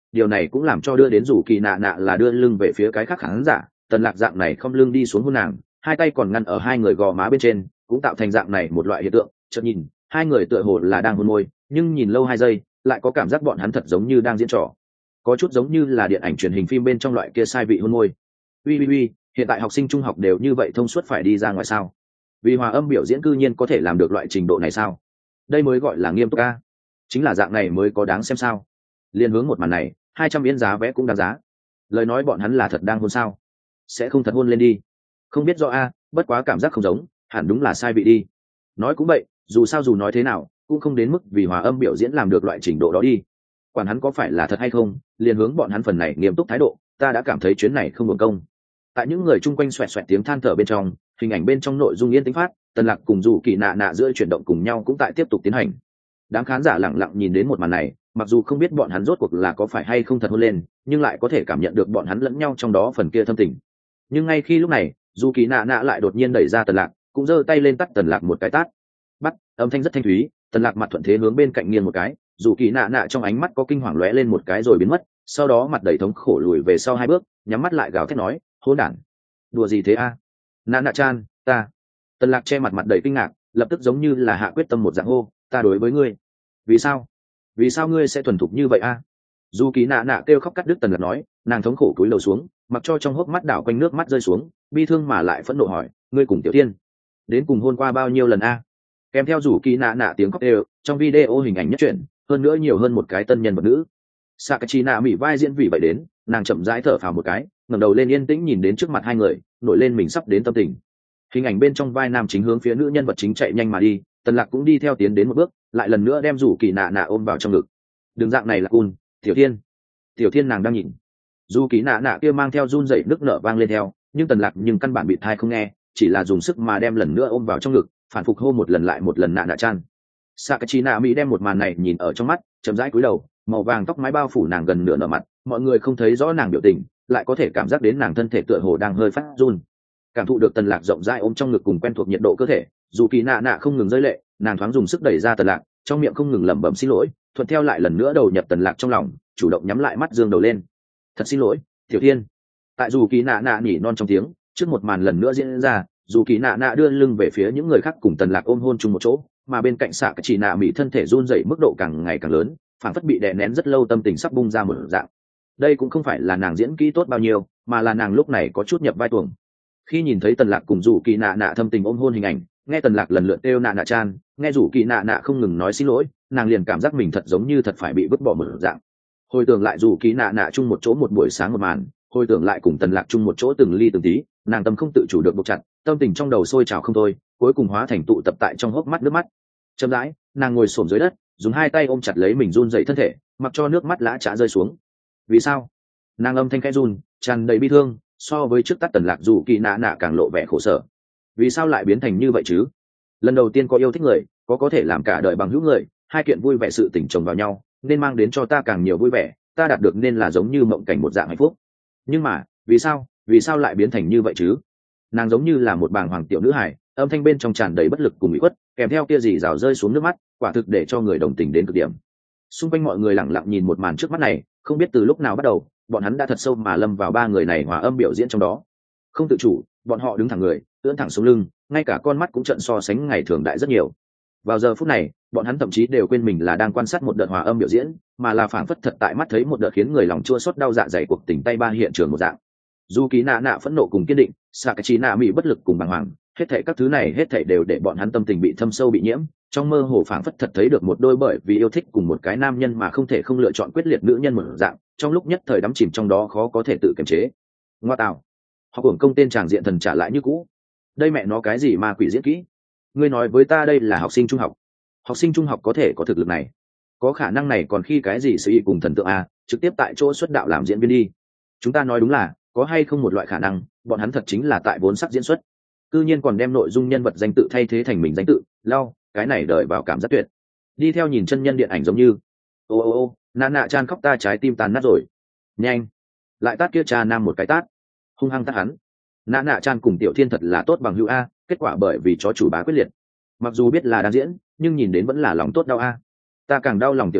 điều này cũng làm cho đưa đến rủ kỳ nạ nạ là đưa lưng về phía cái khác khán giả. Tần Lạc dạng này không lưng đi xuống hôn nàng, hai tay còn ngăn ở hai người gò má bên trên, cũng tạo thành dạng này một loại hiện tượng. Chợt nhìn, hai người tựa hồ là đang hôn môi, nhưng nhìn lâu hai giây, lại có cảm giác bọn hắn thật giống như đang diễn trò, có chút giống như là điện ảnh truyền hình phim bên trong loại kia sai vị hôn môi. Ui ui ui, hiện tại học sinh trung học đều như vậy thông suốt phải đi ra ngoài sao? Vì hòa âm biểu diễn cư nhiên có thể làm được loại trình độ này sao? Đây mới gọi là nghiêm túc a. Chính là dạng này mới có đáng xem sao? Liên hướng một màn này, hai trăm yên giá vé cũng đáng giá. Lời nói bọn hắn là thật đang hôn sao? Sẽ không thật hôn lên đi? Không biết rõ a, bất quá cảm giác không giống, hẳn đúng là sai vị đi. Nói cũng vậy, dù sao dù nói thế nào, cũng không đến mức vì hòa âm biểu diễn làm được loại trình độ đó đi. Quản hắn có phải là thật hay không, liền hướng bọn hắn phần này nghiêm túc thái độ, ta đã cảm thấy chuyến này không hưởng công. Tại những người chung quanh xoẹt xoẹt tiếng than thở bên trong, hình ảnh bên trong nội dung yên tĩnh phát, Tần Lạc cùng dù kỳ nạ nạ giữa chuyển động cùng nhau cũng tại tiếp tục tiến hành. Đám khán giả lặng lặng nhìn đến một màn này, mặc dù không biết bọn hắn rốt cuộc là có phải hay không thật hôn lên, nhưng lại có thể cảm nhận được bọn hắn lẫn nhau trong đó phần kia thâm tình. Nhưng ngay khi lúc này, dù kỳ nạ nạ lại đột nhiên đẩy ra Tần Lạc, cũng giơ tay lên tát Tần Lạc một cái tát. Bắt, âm thanh rất thanh thúy, Tần Lạc mặt thuận thế hướng bên cạnh nghiêng một cái, dù kỳ nạ nạ trong ánh mắt có kinh hoàng lóe lên một cái rồi biến mất, sau đó mặt đầy thống khổ lùi về sau hai bước, nhắm mắt lại gào thét nói, hỗn đản, đùa gì thế a? Nạ nạ chan, ta. Tần Lạc che mặt mặt đầy kinh ngạc, lập tức giống như là hạ quyết tâm một dạng hô, ta đối với ngươi. Vì sao? Vì sao ngươi sẽ thuần thục như vậy a? Dù kỳ nạ nạ kêu khóc cắt đứt Tần Lạc nói, nàng thống khổ cúi đầu xuống, mặc cho trong hốc mắt đảo quanh nước mắt rơi xuống, bi thương mà lại phẫn nộ hỏi, ngươi cùng Tiểu Thiên đến cùng hôn qua bao nhiêu lần a? Kèm theo rủ kỳ nạ nạ tiếng khóc đều, trong video hình ảnh nhất truyện, hơn nữa nhiều hơn một cái tân nhân vật nữ. Sakachi nạ mỹ vai diễn vì vậy đến, nàng chậm rãi thở phào một cái, ngẩng đầu lên yên tĩnh nhìn đến trước mặt hai người, nổi lên mình sắp đến tâm tình. Hình ảnh bên trong vai nam chính hướng phía nữ nhân vật chính chạy nhanh mà đi, Tần Lạc cũng đi theo tiến đến một bước, lại lần nữa đem rủ kỳ nạ nạ ôm vào trong ngực. Đường dạng này là cun, Tiểu Thiên. Tiểu Thiên nàng đang nhìn. Dù kỳ nạ nạ kia mang theo run rẩy nước nở vang lên theo, nhưng Tần Lạc nhưng căn bản bị thai không nghe, chỉ là dùng sức mà đem lần nữa ôm vào trong ngực, phản phục hô một lần lại một lần nạ nạ chan. Sakachi nạ mỹ đem một màn này nhìn ở trong mắt, chậm rãi cúi đầu, màu vàng tóc mái bao phủ nàng gần nửa nở mặt, mọi người không thấy rõ nàng biểu tình, lại có thể cảm giác đến nàng thân thể tựa hồ đang hơi phát run. Cảm thụ được Tần Lạc rộng rãi ôm trong ngực cùng quen thuộc nhiệt độ cơ thể, dù kỳ nạ nạ không ngừng rơi lệ, nàng thoáng dùng sức đẩy ra Tần Lạc, trong miệng không ngừng lẩm bẩm xin lỗi, thuận theo lại lần nữa đầu nhập Tần Lạc trong lòng, chủ động nhắm lại mắt dương đầu lên. Thật xin lỗi, Tiểu Thiên. Tại dù kỳ nạ nạ nhỉ non trong tiếng, trước một màn lần nữa diễn ra, dù kỳ nạ nạ đưa lưng về phía những người khác cùng Tần Lạc ôm hôn chung một chỗ, mà bên cạnh xạ chỉ nạ mỹ thân thể run rẩy mức độ càng ngày càng lớn, phản phất bị đè nén rất lâu tâm tình sắp bung ra một dạng. Đây cũng không phải là nàng diễn kỹ tốt bao nhiêu, mà là nàng lúc này có chút nhập vai tuồng. Khi nhìn thấy Tần Lạc cùng dù kỳ nạ nạ thâm tình ôm hôn hình ảnh, nghe Tần Lạc lần lượt kêu nạ nạ chan, nghe dù kỳ nạ nạ không ngừng nói xin lỗi, nàng liền cảm giác mình thật giống như thật phải bị vứt bỏ một dạng. Hồi tưởng lại dù kỳ nạ nạ chung một chỗ một buổi sáng một màn, hồi tưởng lại cùng Tần Lạc chung một chỗ từng ly từng tí, nàng tâm không tự chủ được buộc chặt, tâm tình trong đầu sôi trào không thôi, cuối cùng hóa thành tụ tập tại trong hốc mắt nước mắt. Chậm rãi, nàng ngồi xổm dưới đất, dùng hai tay ôm chặt lấy mình run rẩy thân thể, mặc cho nước mắt lã chã rơi xuống. Vì sao? Nàng âm thanh khẽ run, tràn đầy bi thương, so với trước tắt Tần Lạc dù kỳ nạ nạ càng lộ vẻ khổ sở. Vì sao lại biến thành như vậy chứ? Lần đầu tiên có yêu thích người, có có thể làm cả đời bằng hữu người, hai kiện vui vẻ sự tình chồng vào nhau, nên mang đến cho ta càng nhiều vui vẻ, ta đạt được nên là giống như mộng cảnh một dạng hạnh phúc. Nhưng mà, vì sao, vì sao lại biến thành như vậy chứ? Nàng giống như là một bàng hoàng tiểu nữ hài, âm thanh bên trong tràn đầy bất lực cùng ủy khuất, kèm theo kia gì rào rơi xuống nước mắt, quả thực để cho người đồng tình đến cực điểm. Xung quanh mọi người lặng lặng nhìn một màn trước mắt này, không biết từ lúc nào bắt đầu, bọn hắn đã thật sâu mà lâm vào ba người này hòa âm biểu diễn trong đó. Không tự chủ, bọn họ đứng thẳng người, ưỡn thẳng sống lưng, ngay cả con mắt cũng trợn so sánh ngày thường đại rất nhiều. Vào giờ phút này, bọn hắn thậm chí đều quên mình là đang quan sát một đợt hòa âm biểu diễn, mà là phảng phất thật tại mắt thấy một đợt khiến người lòng chua xót đau dạ dày cuộc tình tay ba hiện trường một dạng. Dù kỳ nạ nạ phẫn nộ cùng kiên định, Sakachi nạ mỹ bất lực cùng bàng hoàng, hết thảy các thứ này hết thảy đều để bọn hắn tâm tình bị thâm sâu bị nhiễm, trong mơ hồ phảng phất thật thấy được một đôi bởi vì yêu thích cùng một cái nam nhân mà không thể không lựa chọn quyết liệt nữ nhân một dạng, trong lúc nhất thời đắm chìm trong đó khó có thể tự kiềm chế. Ngoa tạo, học hưởng công tên chàng diện thần trả lại như cũ. Đây mẹ nó cái gì mà quỷ diễn kỹ? Ngươi nói với ta đây là học sinh trung học. Học sinh trung học có thể có thực lực này, có khả năng này, còn khi cái gì sự y cùng thần tượng a, trực tiếp tại chỗ xuất đạo làm diễn viên đi. Chúng ta nói đúng là có hay không một loại khả năng, bọn hắn thật chính là tại vốn sắc diễn xuất, cư nhiên còn đem nội dung nhân vật danh tự thay thế thành mình danh tự, lau, cái này đợi vào cảm giác tuyệt. Đi theo nhìn chân nhân điện ảnh giống như, ô ô ô, nạ nạ chan khóc ta trái tim tàn nát rồi. Nhanh, lại tát kia cha nam một cái tát, hung hăng tát hắn. Nạ nạ chan cùng Tiểu Thiên thật là tốt bằng hữu a, kết quả bởi vì chó chủ bá quyết liệt. Mặc dù biết là đang diễn, nhưng nhìn đến vẫn là lòng tốt đau a. Ta càng đau lòng Tiểu Thiên,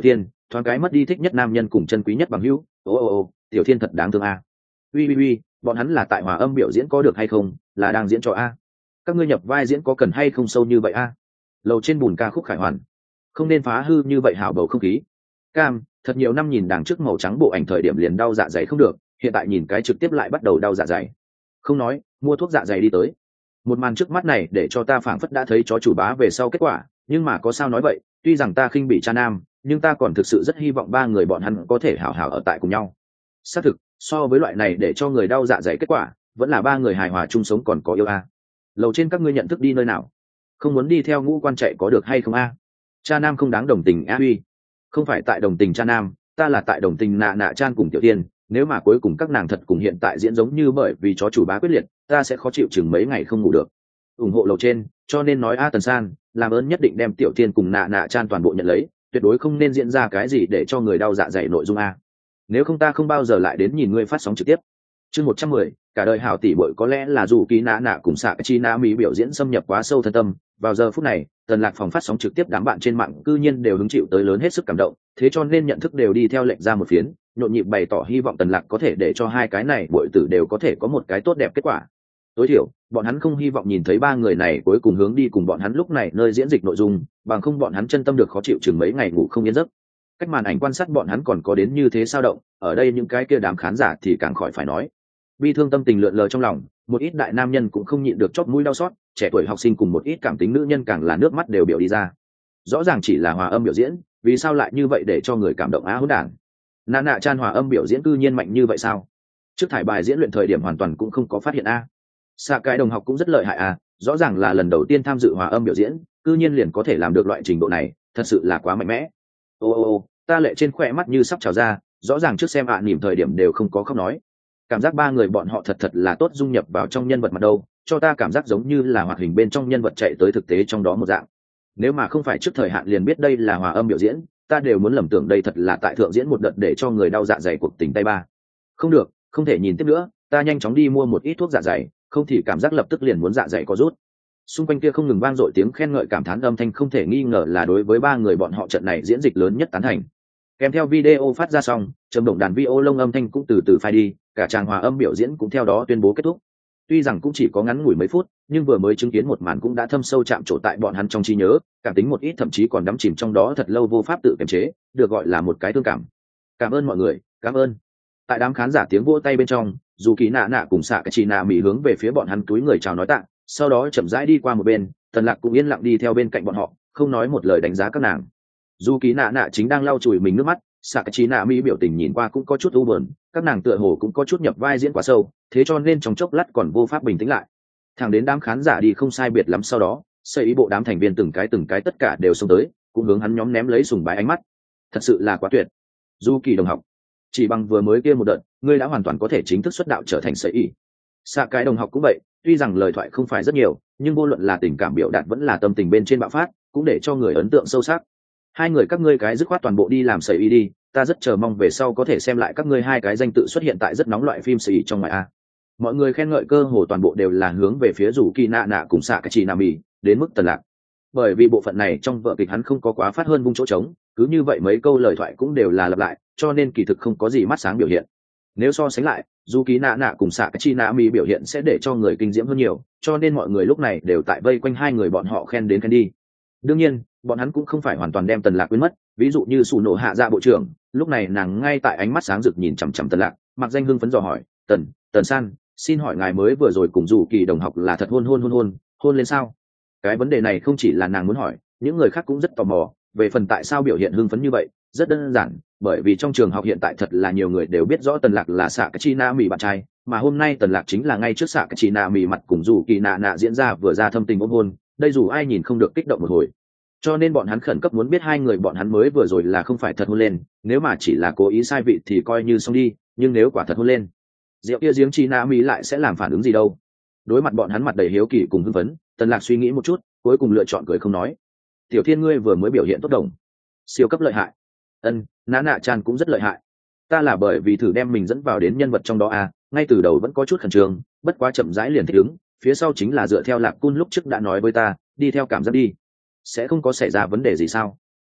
thoáng cái mất đi thích nhất nam nhân cùng chân quý nhất bằng hữu. Ô ô ô, Tiểu Thiên thật đáng thương a. Ui ui ui, bọn hắn là tại hòa âm biểu diễn có được hay không, là đang diễn trò a. Các ngươi nhập vai diễn có cần hay không sâu như vậy a. Lầu trên bùn ca khúc khải hoàn, không nên phá hư như vậy hảo bầu không khí. Cam, thật nhiều năm nhìn đằng trước màu trắng bộ ảnh thời điểm liền đau dạ dày không được, hiện tại nhìn cái trực tiếp lại bắt đầu đau dạ dày. Không nói, mua thuốc dạ dày đi tới. Một màn trước mắt này để cho ta phảng phất đã thấy chó chủ bá về sau kết quả, nhưng mà có sao nói vậy, tuy rằng ta khinh bị cha nam, nhưng ta còn thực sự rất hy vọng ba người bọn hắn có thể hảo hảo ở tại cùng nhau. Xác thực, so với loại này để cho người đau dạ dày kết quả, vẫn là ba người hài hòa chung sống còn có yêu a. Lầu trên các ngươi nhận thức đi nơi nào? Không muốn đi theo ngũ quan chạy có được hay không a? Cha nam không đáng đồng tình a huy. Không phải tại đồng tình cha nam, ta là tại đồng tình nạ nạ chan cùng Tiểu Tiên, nếu mà cuối cùng các nàng thật cùng hiện tại diễn giống như bởi vì chó chủ bá quyết liệt, ta sẽ khó chịu chừng mấy ngày không ngủ được. Ủng hộ lầu trên, cho nên nói a Tần San, làm ơn nhất định đem Tiểu Tiên cùng nạ nạ chan toàn bộ nhận lấy, tuyệt đối không nên diễn ra cái gì để cho người đau dạ dày nội dung a. Nếu không ta không bao giờ lại đến nhìn ngươi phát sóng trực tiếp. Chương một trăm mười, cả đời hảo tỷ bội có lẽ là dù kỳ nạ nạ cùng xạ chi na mỹ biểu diễn xâm nhập quá sâu thân tâm. Vào giờ phút này, Tần Lạc phòng phát sóng trực tiếp đám bạn trên mạng cư nhiên đều hứng chịu tới lớn hết sức cảm động, thế cho nên nhận thức đều đi theo lệnh ra một phiến, nhộn nhịp bày tỏ hy vọng Tần Lạc có thể để cho hai cái này bội tử đều có thể có một cái tốt đẹp kết quả. Tối thiểu, bọn hắn không hy vọng nhìn thấy ba người này cuối cùng hướng đi cùng bọn hắn lúc này nơi diễn dịch nội dung, bằng không bọn hắn chân tâm được khó chịu chừng mấy ngày ngủ không yên giấc. Cách màn ảnh quan sát bọn hắn còn có đến như thế sao động, ở đây những cái kia đám khán giả thì càng khỏi phải nói. Bi thương tâm tình lượn lờ trong lòng, một ít đại nam nhân cũng không nhịn được chót mũi đau xót, trẻ tuổi học sinh cùng một ít cảm tính nữ nhân càng là nước mắt đều biểu đi ra. Rõ ràng chỉ là hòa âm biểu diễn, vì sao lại như vậy để cho người cảm động á hỗn đản. Nạ nạ chan hòa âm biểu diễn cư nhiên mạnh như vậy sao? Trước thải bài diễn luyện thời điểm hoàn toàn cũng không có phát hiện a. Xạ cái đồng học cũng rất lợi hại a, rõ ràng là lần đầu tiên tham dự hòa âm biểu diễn, cư nhiên liền có thể làm được loại trình độ này, thật sự là quá mạnh mẽ. Ô ô ô, ta lệ trên khỏe mắt như sắp trào ra, rõ ràng trước xem ạ à, nỉm thời điểm đều không có khóc nói. Cảm giác ba người bọn họ thật thật là tốt dung nhập vào trong nhân vật mặt đâu, cho ta cảm giác giống như là hoạt hình bên trong nhân vật chạy tới thực tế trong đó một dạng. Nếu mà không phải trước thời hạn liền biết đây là hòa âm biểu diễn, ta đều muốn lầm tưởng đây thật là tại thượng diễn một đợt để cho người đau dạ dày cuộc tình tay ba. Không được, không thể nhìn tiếp nữa, ta nhanh chóng đi mua một ít thuốc dạ dày, không thì cảm giác lập tức liền muốn dạ dày có rút. Xung quanh kia không ngừng vang dội tiếng khen ngợi cảm thán âm thanh không thể nghi ngờ là đối với ba người bọn họ trận này diễn dịch lớn nhất tán thành. Kèm theo video phát ra xong, trầm động đàn vi ô lông âm thanh cũng từ từ phai đi, cả tràng hòa âm biểu diễn cũng theo đó tuyên bố kết thúc. Tuy rằng cũng chỉ có ngắn ngủi mấy phút, nhưng vừa mới chứng kiến một màn cũng đã thâm sâu chạm trổ tại bọn hắn trong trí nhớ, cảm tính một ít thậm chí còn đắm chìm trong đó thật lâu vô pháp tự kiềm chế, được gọi là một cái thương cảm. Cảm ơn mọi người, cảm ơn. Tại đám khán giả tiếng vỗ tay bên trong, dù kỳ nạ nạ cùng xạ cái chị nạ mỹ hướng về phía bọn hắn túi người chào nói tạ, sau đó chậm rãi đi qua một bên, Tần Lạc cũng yên lặng đi theo bên cạnh bọn họ, không nói một lời đánh giá các nàng. Dù kỳ nạ nạ chính đang lau chùi mình nước mắt, xạ cái chị nạ mỹ biểu tình nhìn qua cũng có chút u buồn, các nàng tựa hồ cũng có chút nhập vai diễn quá sâu, thế cho nên trong chốc lát còn vô pháp bình tĩnh lại. Thẳng đến đám khán giả đi không sai biệt lắm sau đó, xây ý bộ đám thành viên từng cái từng cái tất cả đều xông tới, cũng hướng hắn nhóm ném lấy sùng bái ánh mắt. Thật sự là quá tuyệt. Du Kỳ đồng học, chỉ bằng vừa mới kia một đợt, ngươi đã hoàn toàn có thể chính thức xuất đạo trở thành xây ý. Xạ cái đồng học cũng vậy, tuy rằng lời thoại không phải rất nhiều, nhưng vô luận là tình cảm biểu đạt vẫn là tâm tình bên trên bạo phát, cũng để cho người ấn tượng sâu sắc. Hai người các ngươi cái dứt khoát toàn bộ đi làm xây ý đi, ta rất chờ mong về sau có thể xem lại các ngươi hai cái danh tự xuất hiện tại rất nóng loại phim xây ý trong ngoài a. Mọi người khen ngợi cơ hồ toàn bộ đều là hướng về phía rủ kỳ nạ nạ cùng xạ cái chị nạ mì đến mức Tần Lạc, bởi vì bộ phận này trong vở kịch hắn không có quá phát hơn vung chỗ trống, cứ như vậy mấy câu lời thoại cũng đều là lặp lại, cho nên kỳ thực không có gì mắt sáng biểu hiện. Nếu so sánh lại, dù kỳ nạ nạ cùng xạ cái chi nạ mì biểu hiện sẽ để cho người kinh diễm hơn nhiều, cho nên mọi người lúc này đều tại vây quanh hai người bọn họ khen đến khen đi. Đương nhiên, bọn hắn cũng không phải hoàn toàn đem Tần Lạc quên mất, ví dụ như Sủ Nổ Hạ Dạ bộ trưởng, lúc này nàng ngay tại ánh mắt sáng rực nhìn chằm chằm Tần Lạc, mặc danh hưng phấn dò hỏi, "Tần, Tần San, xin hỏi ngài mới vừa rồi cùng dù kỳ đồng học là thật hôn hôn hôn hôn, hôn lên sao?" Cái vấn đề này không chỉ là nàng muốn hỏi, những người khác cũng rất tò mò, về phần tại sao biểu hiện hưng phấn như vậy, rất đơn giản, bởi vì trong trường học hiện tại thật là nhiều người đều biết rõ Tần Lạc là xạ cái chi na mì bạn trai, mà hôm nay Tần Lạc chính là ngay trước xạ cái chi na mì mặt cùng dù kỳ nạ nạ diễn ra vừa ra thâm tình ôm hôn, đây dù ai nhìn không được kích động một hồi. Cho nên bọn hắn khẩn cấp muốn biết hai người bọn hắn mới vừa rồi là không phải thật hôn lên, nếu mà chỉ là cố ý sai vị thì coi như xong đi, nhưng nếu quả thật hôn lên, rượu kia giếng chi na mì lại sẽ làm phản ứng gì đâu. Đối mặt bọn hắn mặt đầy hiếu kỳ cùng hưng phấn, Tần Lạc suy nghĩ một chút, cuối cùng lựa chọn cười không nói. "Tiểu Thiên ngươi vừa mới biểu hiện tốt đồng, siêu cấp lợi hại." "Ân, nã nạ chan cũng rất lợi hại. Ta là bởi vì thử đem mình dẫn vào đến nhân vật trong đó à, ngay từ đầu vẫn có chút khẩn trương, bất quá chậm rãi liền thích ứng, phía sau chính là dựa theo Lạc Cun lúc trước đã nói với ta, đi theo cảm giác đi. Sẽ không có xảy ra vấn đề gì sao?"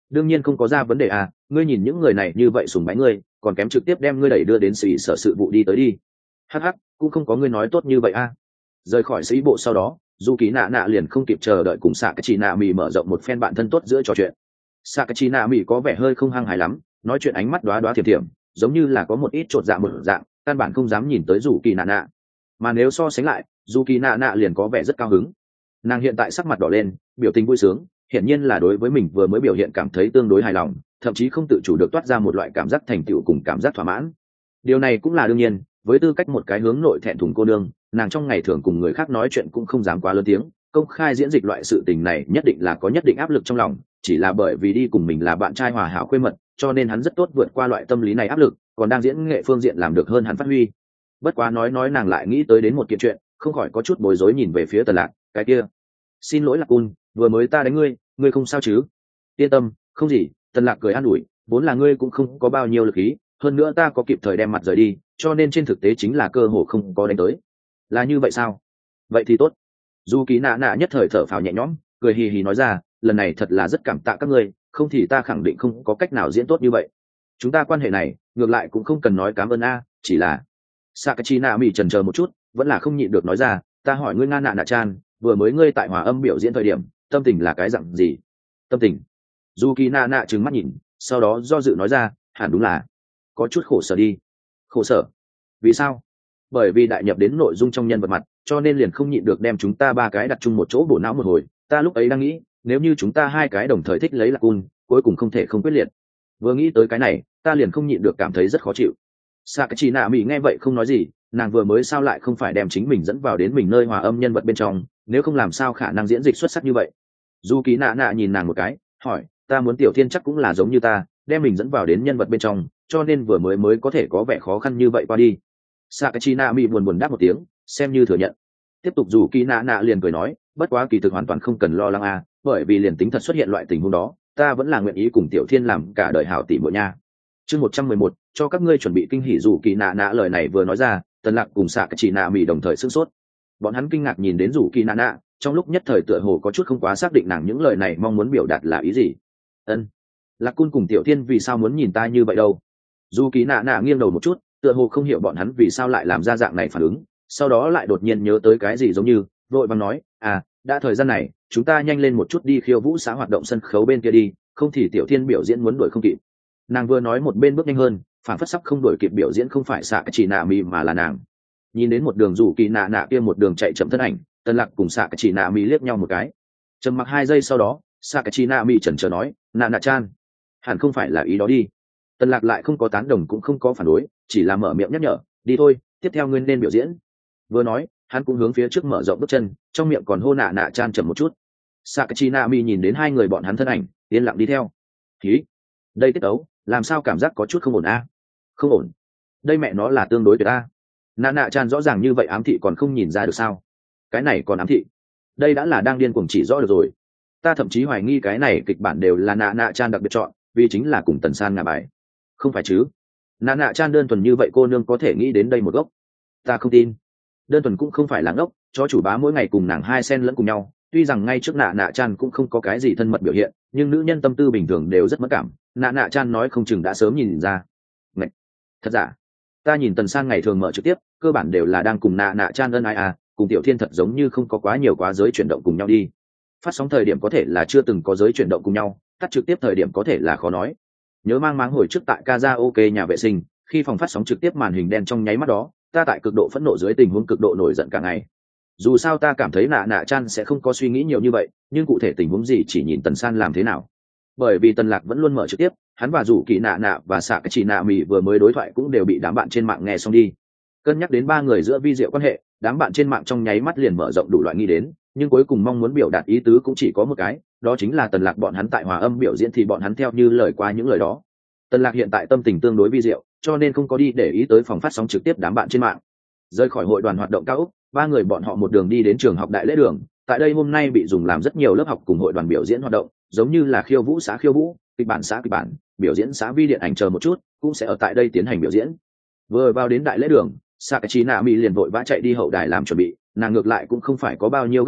đương nhiên không có ra vấn đề à, ngươi nhìn những người này như vậy sùng bái ngươi, còn kém trực tiếp đem ngươi đẩy đưa đến sĩ sở sự vụ đi tới đi. Hắc hắc, cũng không có ngươi nói tốt như vậy à. Rời khỏi sĩ bộ sau đó, dù kỳ nạ nạ liền không kịp chờ đợi cùng xạ cái chị nạ mì mở rộng một phen bạn thân tốt giữa trò chuyện. Xạ cái chị nạ mì có vẻ hơi không hăng hài lắm, nói chuyện ánh mắt đoá đoá thiểm thiểm, giống như là có một ít chột dạ một dạng, căn bản không dám nhìn tới dù kỳ nạ nạ. Mà nếu so sánh lại, dù kỳ nạ nạ liền có vẻ rất cao hứng. Nàng hiện tại sắc mặt đỏ lên, biểu tình vui sướng, hiển nhiên là đối với mình vừa mới biểu hiện cảm thấy tương đối hài lòng, thậm chí không tự chủ được toát ra một loại cảm giác thành tựu cùng cảm giác thỏa mãn. Điều này cũng là đương nhiên, với tư cách một cái hướng nội thẹn thùng cô nương, nàng trong ngày thường cùng người khác nói chuyện cũng không dám quá lớn tiếng, công khai diễn dịch loại sự tình này nhất định là có nhất định áp lực trong lòng, chỉ là bởi vì đi cùng mình là bạn trai hòa hảo khuê mật, cho nên hắn rất tốt vượt qua loại tâm lý này áp lực, còn đang diễn nghệ phương diện làm được hơn hắn phát huy. Bất quá nói nói nàng lại nghĩ tới đến một kiện chuyện, không khỏi có chút bối rối nhìn về phía Tần Lạc, cái kia, xin lỗi Lạc Cun, vừa mới ta đánh ngươi, ngươi không sao chứ? Yên tâm, không gì. Tần Lạc cười an ủi, vốn là ngươi cũng không có bao nhiêu lực khí, hơn nữa ta có kịp thời đem mặt rời đi, cho nên trên thực tế chính là cơ hồ không có đánh tới. Là như vậy sao? Vậy thì tốt. Dù Kỳ Nạ Nạ nhất thời thở phào nhẹ nhõm, cười hì hì nói ra, lần này thật là rất cảm tạ các ngươi, không thì ta khẳng định không có cách nào diễn tốt như vậy. Chúng ta quan hệ này, ngược lại cũng không cần nói cảm ơn a, chỉ là Sakachi Nạ Mị chần chờ một chút, vẫn là không nhịn được nói ra, ta hỏi ngươi Nga Nạ Nạ Chan, vừa mới ngươi tại hòa âm biểu diễn thời điểm, tâm tình là cái dạng gì? Tâm tình? Dù Kỳ Nạ Nạ trừng mắt nhìn, sau đó do dự nói ra, hẳn đúng là có chút khổ sở đi. Khổ sở? Vì sao? Bởi vì đại nhập đến nội dung trong nhân vật mặt, cho nên liền không nhịn được đem chúng ta ba cái đặt chung một chỗ bổ não một hồi. Ta lúc ấy đang nghĩ, nếu như chúng ta hai cái đồng thời thích lấy Lạc Cun, cuối cùng không thể không quyết liệt. Vừa nghĩ tới cái này, ta liền không nhịn được cảm thấy rất khó chịu. Sakachi Nạ Mị nghe vậy không nói gì, nàng vừa mới sao lại không phải đem chính mình dẫn vào đến mình nơi hòa âm nhân vật bên trong, nếu không làm sao khả năng diễn dịch xuất sắc như vậy. Dù Kỳ Nạ Nạ nhìn nàng một cái, hỏi, ta muốn Tiểu Thiên chắc cũng là giống như ta, đem mình dẫn vào đến nhân vật bên trong, cho nên vừa mới mới có thể có vẻ khó khăn như vậy qua đi. Sakachi Nạ Mị buồn buồn đáp một tiếng, xem như thừa nhận. Tiếp tục Dù Kỳ Nạ Nạ liền cười nói, bất quá kỳ thực hoàn toàn không cần lo lắng à, bởi vì liền tính thật xuất hiện loại tình huống đó, ta vẫn là nguyện ý cùng Tiểu Thiên làm cả đời hảo tỷ muội nha. Chương một trăm mười một, cho các ngươi chuẩn bị kinh hỉ. Dù Kỳ Nạ Nạ lời này vừa nói ra, Tần Lạc cùng Sakachi Nạ Mị đồng thời sửng sốt. Bọn hắn kinh ngạc nhìn đến Dù Kỳ Nạ Nạ, trong lúc nhất thời tựa hồ có chút không quá xác định nàng những lời này mong muốn biểu đạt là ý gì. Ân, Lạc Cun cùng Tiểu Thiên vì sao muốn nhìn ta như vậy đâu? Dù Kỳ Nạ Nạ nghiêng đầu một chút, tựa hồ không hiểu bọn hắn vì sao lại làm ra dạng này phản ứng, sau đó lại đột nhiên nhớ tới cái gì giống như vội vàng nói, à, đã thời gian này, chúng ta nhanh lên một chút đi khiêu vũ xã hoạt động sân khấu bên kia đi, không thì Tiểu Thiên biểu diễn muốn đuổi không kịp. Nàng vừa nói một bên bước nhanh hơn, phản phất sắp không đuổi kịp biểu diễn không phải xạ chỉ nạ mì mà là nàng. Nhìn đến một đường Dù Kỳ Nạ Nạ kia một đường chạy chậm thân ảnh, Tần Lạc cùng xạ chỉ nạ mì liếc nhau một cái. Trầm mặc hai giây sau đó, xạ chỉ nạ mì chần chờ nói, Nạ Nạ Chan, hẳn không phải là ý đó đi. Tần Lạc lại không có tán đồng cũng không có phản đối, chỉ là mở miệng nhắc nhở, đi thôi, tiếp theo ngươi nên biểu diễn. Vừa nói, hắn cũng hướng phía trước mở rộng bước chân, trong miệng còn hô Nạ Nạ Chan chậm một chút. Sakachi Nami nhìn đến hai người bọn hắn thân ảnh, yên lặng đi theo. Khí, đây tiết tấu, làm sao cảm giác có chút không ổn a? À? Không ổn. Đây mẹ nó là tương đối tuyệt a. Nạ Nạ Chan rõ ràng như vậy ám thị còn không nhìn ra được sao? Cái này còn ám thị? Đây đã là đang điên cuồng chỉ rõ được rồi. Ta thậm chí hoài nghi cái này kịch bản đều là Nạ Nạ Chan đặc biệt chọn, vì chính là cùng Tần San ngả bài. Không phải chứ? Nạ Nạ Chan đơn thuần như vậy cô nương có thể nghĩ đến đây một gốc. Ta không tin. Đơn thuần cũng không phải là ngốc, cho chủ bá mỗi ngày cùng nàng hai sen lẫn cùng nhau, tuy rằng ngay trước Nạ Nạ Chan cũng không có cái gì thân mật biểu hiện, nhưng nữ nhân tâm tư bình thường đều rất mất cảm, Nạ Nạ Chan nói không chừng đã sớm nhìn ra. Ngậy! Thật giả? Ta nhìn Tần San ngày thường mở trực tiếp, cơ bản đều là đang cùng Nạ Nạ Chan ân ai à, cùng Tiểu Thiên thật giống như không có quá nhiều quá giới chuyển động cùng nhau đi. Phát sóng thời điểm có thể là chưa từng có giới chuyển động cùng nhau, tắt trực tiếp thời điểm có thể là khó nói. Nhớ mang máng hồi trước tại karaoke nhà vệ sinh, khi phòng phát sóng trực tiếp màn hình đen trong nháy mắt đó, ta tại cực độ phẫn nộ dưới tình huống cực độ nổi giận cả ngày. Dù sao ta cảm thấy Nạ Nạ Chan sẽ không có suy nghĩ nhiều như vậy, nhưng cụ thể tình huống gì chỉ nhìn Tần San làm thế nào. Bởi vì Tần Lạc vẫn luôn mở trực tiếp, hắn và Dù Kỳ Nạ Nạ và Sạ Chỉ Nạ Mị vừa mới đối thoại cũng đều bị đám bạn trên mạng nghe xong đi. Cân nhắc đến ba người giữa vi diệu quan hệ, đám bạn trên mạng trong nháy mắt liền mở rộng đủ loại nghi đến, nhưng cuối cùng mong muốn biểu đạt ý tứ cũng chỉ có một cái, đó chính là Tần Lạc bọn hắn tại hòa âm biểu diễn thì bọn hắn theo như lời qua những lời đó. Tần Lạc hiện tại tâm tình tương đối vi diệu, cho nên không có đi để ý tới phòng phát sóng trực tiếp đám bạn trên mạng. Rời khỏi hội đoàn hoạt động cao ốc, ba người bọn họ một đường đi đến trường học Đại Lễ Đường. Tại đây hôm nay bị dùng làm rất nhiều lớp học cùng hội đoàn biểu diễn hoạt động, giống như là khiêu vũ xã khiêu vũ, kịch bản xã kịch bản, biểu diễn xã vi điện ảnh chờ một chút, cũng sẽ ở tại đây tiến hành biểu diễn. Vừa vào đến Đại Lễ Đường, Sakachi Nami liền vội vã chạy đi hậu đài làm chuẩn bị, nàng ngược lại cũng không phải có bao nhiêu gấp gáp,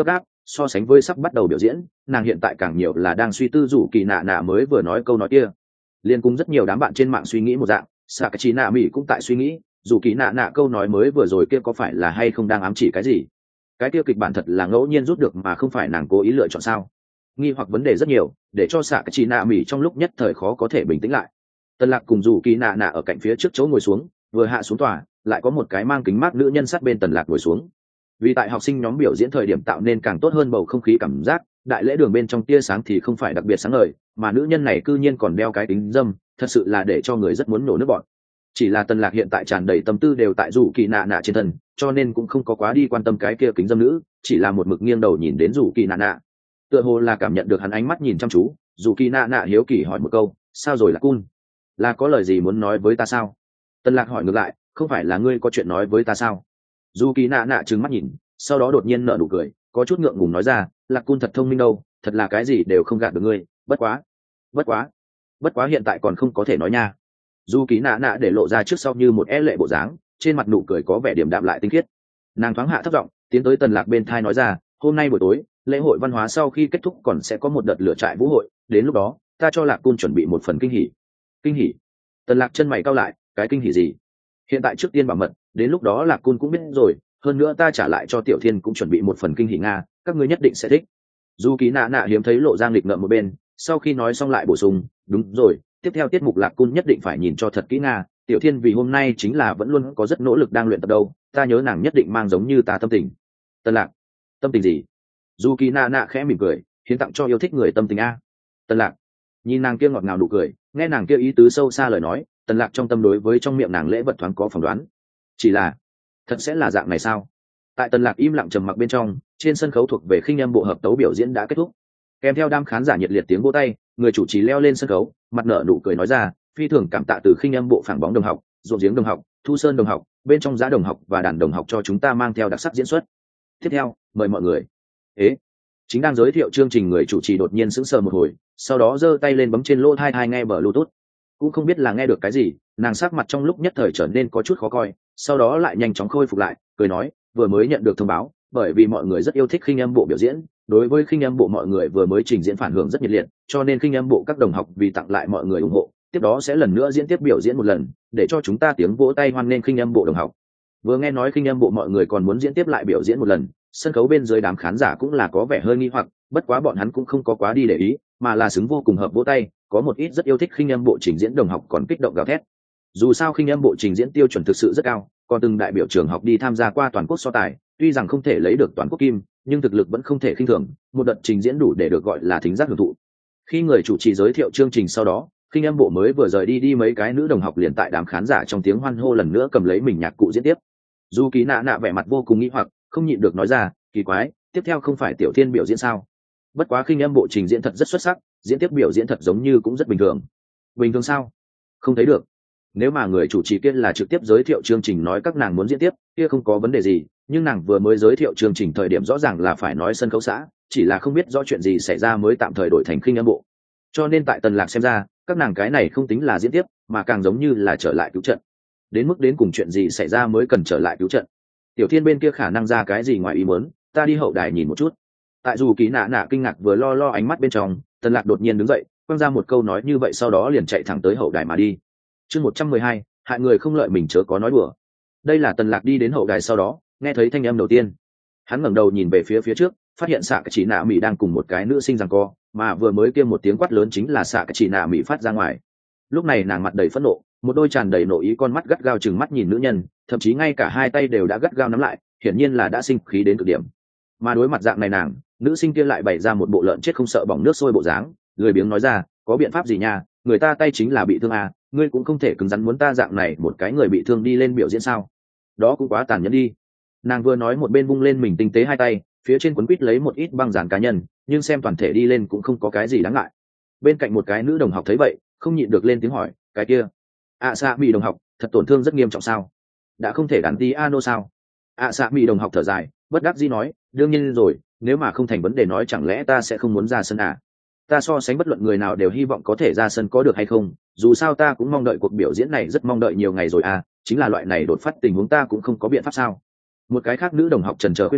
so sánh với sắp bắt đầu biểu diễn, nàng hiện tại càng nhiều là đang suy tư rủ kỳ nạ nạ mới vừa nói câu nói kia. Liên cùng rất nhiều đám bạn trên mạng suy nghĩ một dạng, Sakachi nạ mỹ cũng tại suy nghĩ, dù kỳ nạ nạ câu nói mới vừa rồi kia có phải là hay không đang ám chỉ cái gì. Cái kia kịch bản thật là ngẫu nhiên rút được mà không phải nàng cố ý lựa chọn sao? Nghi hoặc vấn đề rất nhiều, để cho Sakachi nạ mỹ trong lúc nhất thời khó có thể bình tĩnh lại. Tân Lạc cùng dù kỳ nạ nạ ở cạnh phía trước chỗ ngồi xuống, vừa hạ xuống tòa, lại có một cái mang kính mát nữ nhân sát bên Tần Lạc ngồi xuống. Vì tại học sinh nhóm biểu diễn thời điểm tạo nên càng tốt hơn bầu không khí cảm giác, đại lễ đường bên trong tia sáng thì không phải đặc biệt sáng ngời, mà nữ nhân này cư nhiên còn đeo cái kính dâm, thật sự là để cho người rất muốn nổ nước bọt. Chỉ là Tần Lạc hiện tại tràn đầy tâm tư đều tại rủ kỳ nạ nạ trên thân, cho nên cũng không có quá đi quan tâm cái kia kính dâm nữ, chỉ là một mực nghiêng đầu nhìn đến rủ kỳ nạ nạ. Tựa hồ là cảm nhận được hắn ánh mắt nhìn chăm chú, rủ kỳ nạ nạ hiếu kỳ hỏi một câu, sao rồi Lạc Cun, là có lời gì muốn nói với ta sao? Tần Lạc hỏi ngược lại, không phải là ngươi có chuyện nói với ta sao? Rủ kỳ nạ nạ trừng mắt nhìn, sau đó đột nhiên nở nụ cười, có chút ngượng ngùng nói ra, Lạc Cun thật thông minh đâu, thật là cái gì đều không gạt được ngươi, bất quá bất quá bất quá hiện tại còn không có thể nói nha. Dù ký nạ nạ để lộ ra trước sau như một e lệ bộ dáng, trên mặt nụ cười có vẻ điềm đạm lại tinh khiết. Nàng thoáng hạ thấp giọng tiến tới Tần Lạc bên thai nói ra, hôm nay buổi tối lễ hội văn hóa sau khi kết thúc còn sẽ có một đợt lửa trại vũ hội, đến lúc đó ta cho Lạc Cun chuẩn bị một phần kinh hỉ. Kinh hỉ? Tần Lạc chân mày cau lại, cái kinh hỉ gì? Hiện tại trước tiên bảo mật, đến lúc đó Lạc Cun cũng biết rồi, hơn nữa ta trả lại cho Tiểu Thiên cũng chuẩn bị một phần kinh hỉ nga, các ngươi nhất định sẽ thích. Dù ký nạ nạ hiếm thấy lộ giang lịch ngợm một bên, sau khi nói xong lại bổ sung, đúng rồi, tiếp theo tiết mục Lạc Cun nhất định phải nhìn cho thật kỹ nga, Tiểu Thiên vì hôm nay chính là vẫn luôn có rất nỗ lực đang luyện tập đâu, ta nhớ nàng nhất định mang giống như ta tâm tình. Tần Lạc, tâm tình gì? Dù kỳ nạ nạ khẽ mỉm cười, hiến tặng cho yêu thích người tâm tình a. Tần Lạc nhìn nàng kia ngọt ngào nụ cười, nghe nàng kia ý tứ sâu xa lời nói, Tần Lạc trong tâm đối với trong miệng nàng lễ vật thoáng có phỏng đoán. Chỉ là, thật sẽ là dạng này sao? Tại Tần Lạc im lặng trầm mặc bên trong, trên sân khấu thuộc về khinh âm bộ hợp tấu biểu diễn đã kết thúc. Kèm theo đám khán giả nhiệt liệt tiếng vỗ tay, người chủ trì leo lên sân khấu, mặt nở nụ cười nói ra, phi thường cảm tạ từ khinh âm bộ phản bóng đồng học, ruộng giếng đồng học, thu sơn đồng học, bên trong giá đồng học và đàn đồng học cho chúng ta mang theo đặc sắc diễn xuất. Tiếp theo, mời mọi người. Ế, chính đang giới thiệu chương trình người chủ trì đột nhiên sững sờ một hồi, sau đó giơ tay lên bấm trên lỗ tai tai nghe Bluetooth. Cũng không biết là nghe được cái gì, nàng sắc mặt trong lúc nhất thời trở nên có chút khó coi, sau đó lại nhanh chóng khôi phục lại, cười nói, vừa mới nhận được thông báo, bởi vì mọi người rất yêu thích khinh âm bộ biểu diễn, đối với khinh âm bộ mọi người vừa mới trình diễn phản hưởng rất nhiệt liệt, cho nên khinh âm bộ các đồng học vì tặng lại mọi người ủng hộ, tiếp đó sẽ lần nữa diễn tiếp biểu diễn một lần, để cho chúng ta tiếng vỗ tay hoan nghênh khinh âm bộ đồng học. Vừa nghe nói khinh âm bộ mọi người còn muốn diễn tiếp lại biểu diễn một lần, sân khấu bên dưới đám khán giả cũng là có vẻ hơi nghi hoặc, bất quá bọn hắn cũng không có quá đi để ý, mà là xứng vô cùng hợp vỗ tay, có một ít rất yêu thích khinh âm bộ trình diễn đồng học còn kích động gào thét. Dù sao khinh âm bộ trình diễn tiêu chuẩn thực sự rất cao, còn từng đại biểu trường học đi tham gia qua toàn quốc so tài, tuy rằng không thể lấy được toàn quốc kim, nhưng thực lực vẫn không thể khinh thường, một đợt trình diễn đủ để được gọi là thính giác hưởng thụ. Khi người chủ trì giới thiệu chương trình sau đó, khinh âm bộ mới vừa rời đi đi mấy cái nữ đồng học liền tại đám khán giả trong tiếng hoan hô lần nữa cầm lấy mình nhạc cụ diễn tiếp. Dù Ký Nạ Nạ vẻ mặt vô cùng nghi hoặc, không nhịn được nói ra, kỳ quái, tiếp theo không phải Tiểu Thiên biểu diễn sao? Bất quá khinh âm bộ trình diễn thật rất xuất sắc, diễn tiếp biểu diễn thật giống như cũng rất bình thường. Bình thường sao? Không thấy được. Nếu mà người chủ trì kia là trực tiếp giới thiệu chương trình nói các nàng muốn diễn tiếp, kia không có vấn đề gì, nhưng nàng vừa mới giới thiệu chương trình thời điểm rõ ràng là phải nói sân khấu xã, chỉ là không biết rõ chuyện gì xảy ra mới tạm thời đổi thành khinh âm bộ. Cho nên tại Tần Lạc xem ra, các nàng cái này không tính là diễn tiếp, mà càng giống như là trở lại cứu trận. Đến mức đến cùng chuyện gì xảy ra mới cần trở lại cứu trận. Tiểu Thiên bên kia khả năng ra cái gì ngoài ý muốn, ta đi hậu đài nhìn một chút. Tại dù Ký Nạ Nạ kinh ngạc vừa lo lo ánh mắt bên trong, Tần Lạc đột nhiên đứng dậy, quăng ra một câu nói như vậy sau đó liền chạy thẳng tới hậu đài mà đi. Chương một trăm mười hai, hại người không lợi mình chớ có nói đùa. Đây là Tần Lạc đi đến hậu đài sau đó, nghe thấy thanh âm đầu tiên. Hắn ngẩng đầu nhìn về phía phía trước, phát hiện Sạ Chỉ Nạ Mị đang cùng một cái nữ sinh giằng co, mà vừa mới kia một tiếng quát lớn chính là Sạ Chỉ Nạ Mị phát ra ngoài. Lúc này nàng mặt đầy phẫn nộ, một đôi tràn đầy nội ý con mắt gắt gao trừng mắt nhìn nữ nhân, thậm chí ngay cả hai tay đều đã gắt gao nắm lại, hiển nhiên là đã sinh khí đến cực điểm. Mà đối mặt dạng này nàng, nữ sinh kia lại bày ra một bộ lợn chết không sợ bỏng nước sôi bộ dáng, lười biếng nói ra, có biện pháp gì nha, người ta tay chính là bị thương à, ngươi cũng không thể cứng rắn muốn ta dạng này một cái người bị thương đi lên biểu diễn sao? Đó cũng quá tàn nhẫn đi. Nàng vừa nói một bên bung lên mình tinh tế hai tay, phía trên quấn quít lấy một ít băng dàn cá nhân, nhưng xem toàn thể đi lên cũng không có cái gì đáng ngại. Bên cạnh một cái nữ đồng học thấy vậy, không nhịn được lên tiếng hỏi, cái kia, ạ xạ bị đồng học, thật tổn thương rất nghiêm trọng sao? Đã không thể đàn piano sao? ạ xạ bị đồng học thở dài, bất đắc dĩ nói, đương nhiên rồi, nếu mà không thành vấn đề nói chẳng lẽ ta sẽ không muốn ra sân à? Ta so sánh bất luận người nào đều hy vọng có thể ra sân có được hay không, dù sao ta cũng mong đợi cuộc biểu diễn này rất mong đợi nhiều ngày rồi à, chính là loại này đột phát tình huống ta cũng không có biện pháp sao? Một cái khác nữ đồng học trần chờ khuyên nhủ,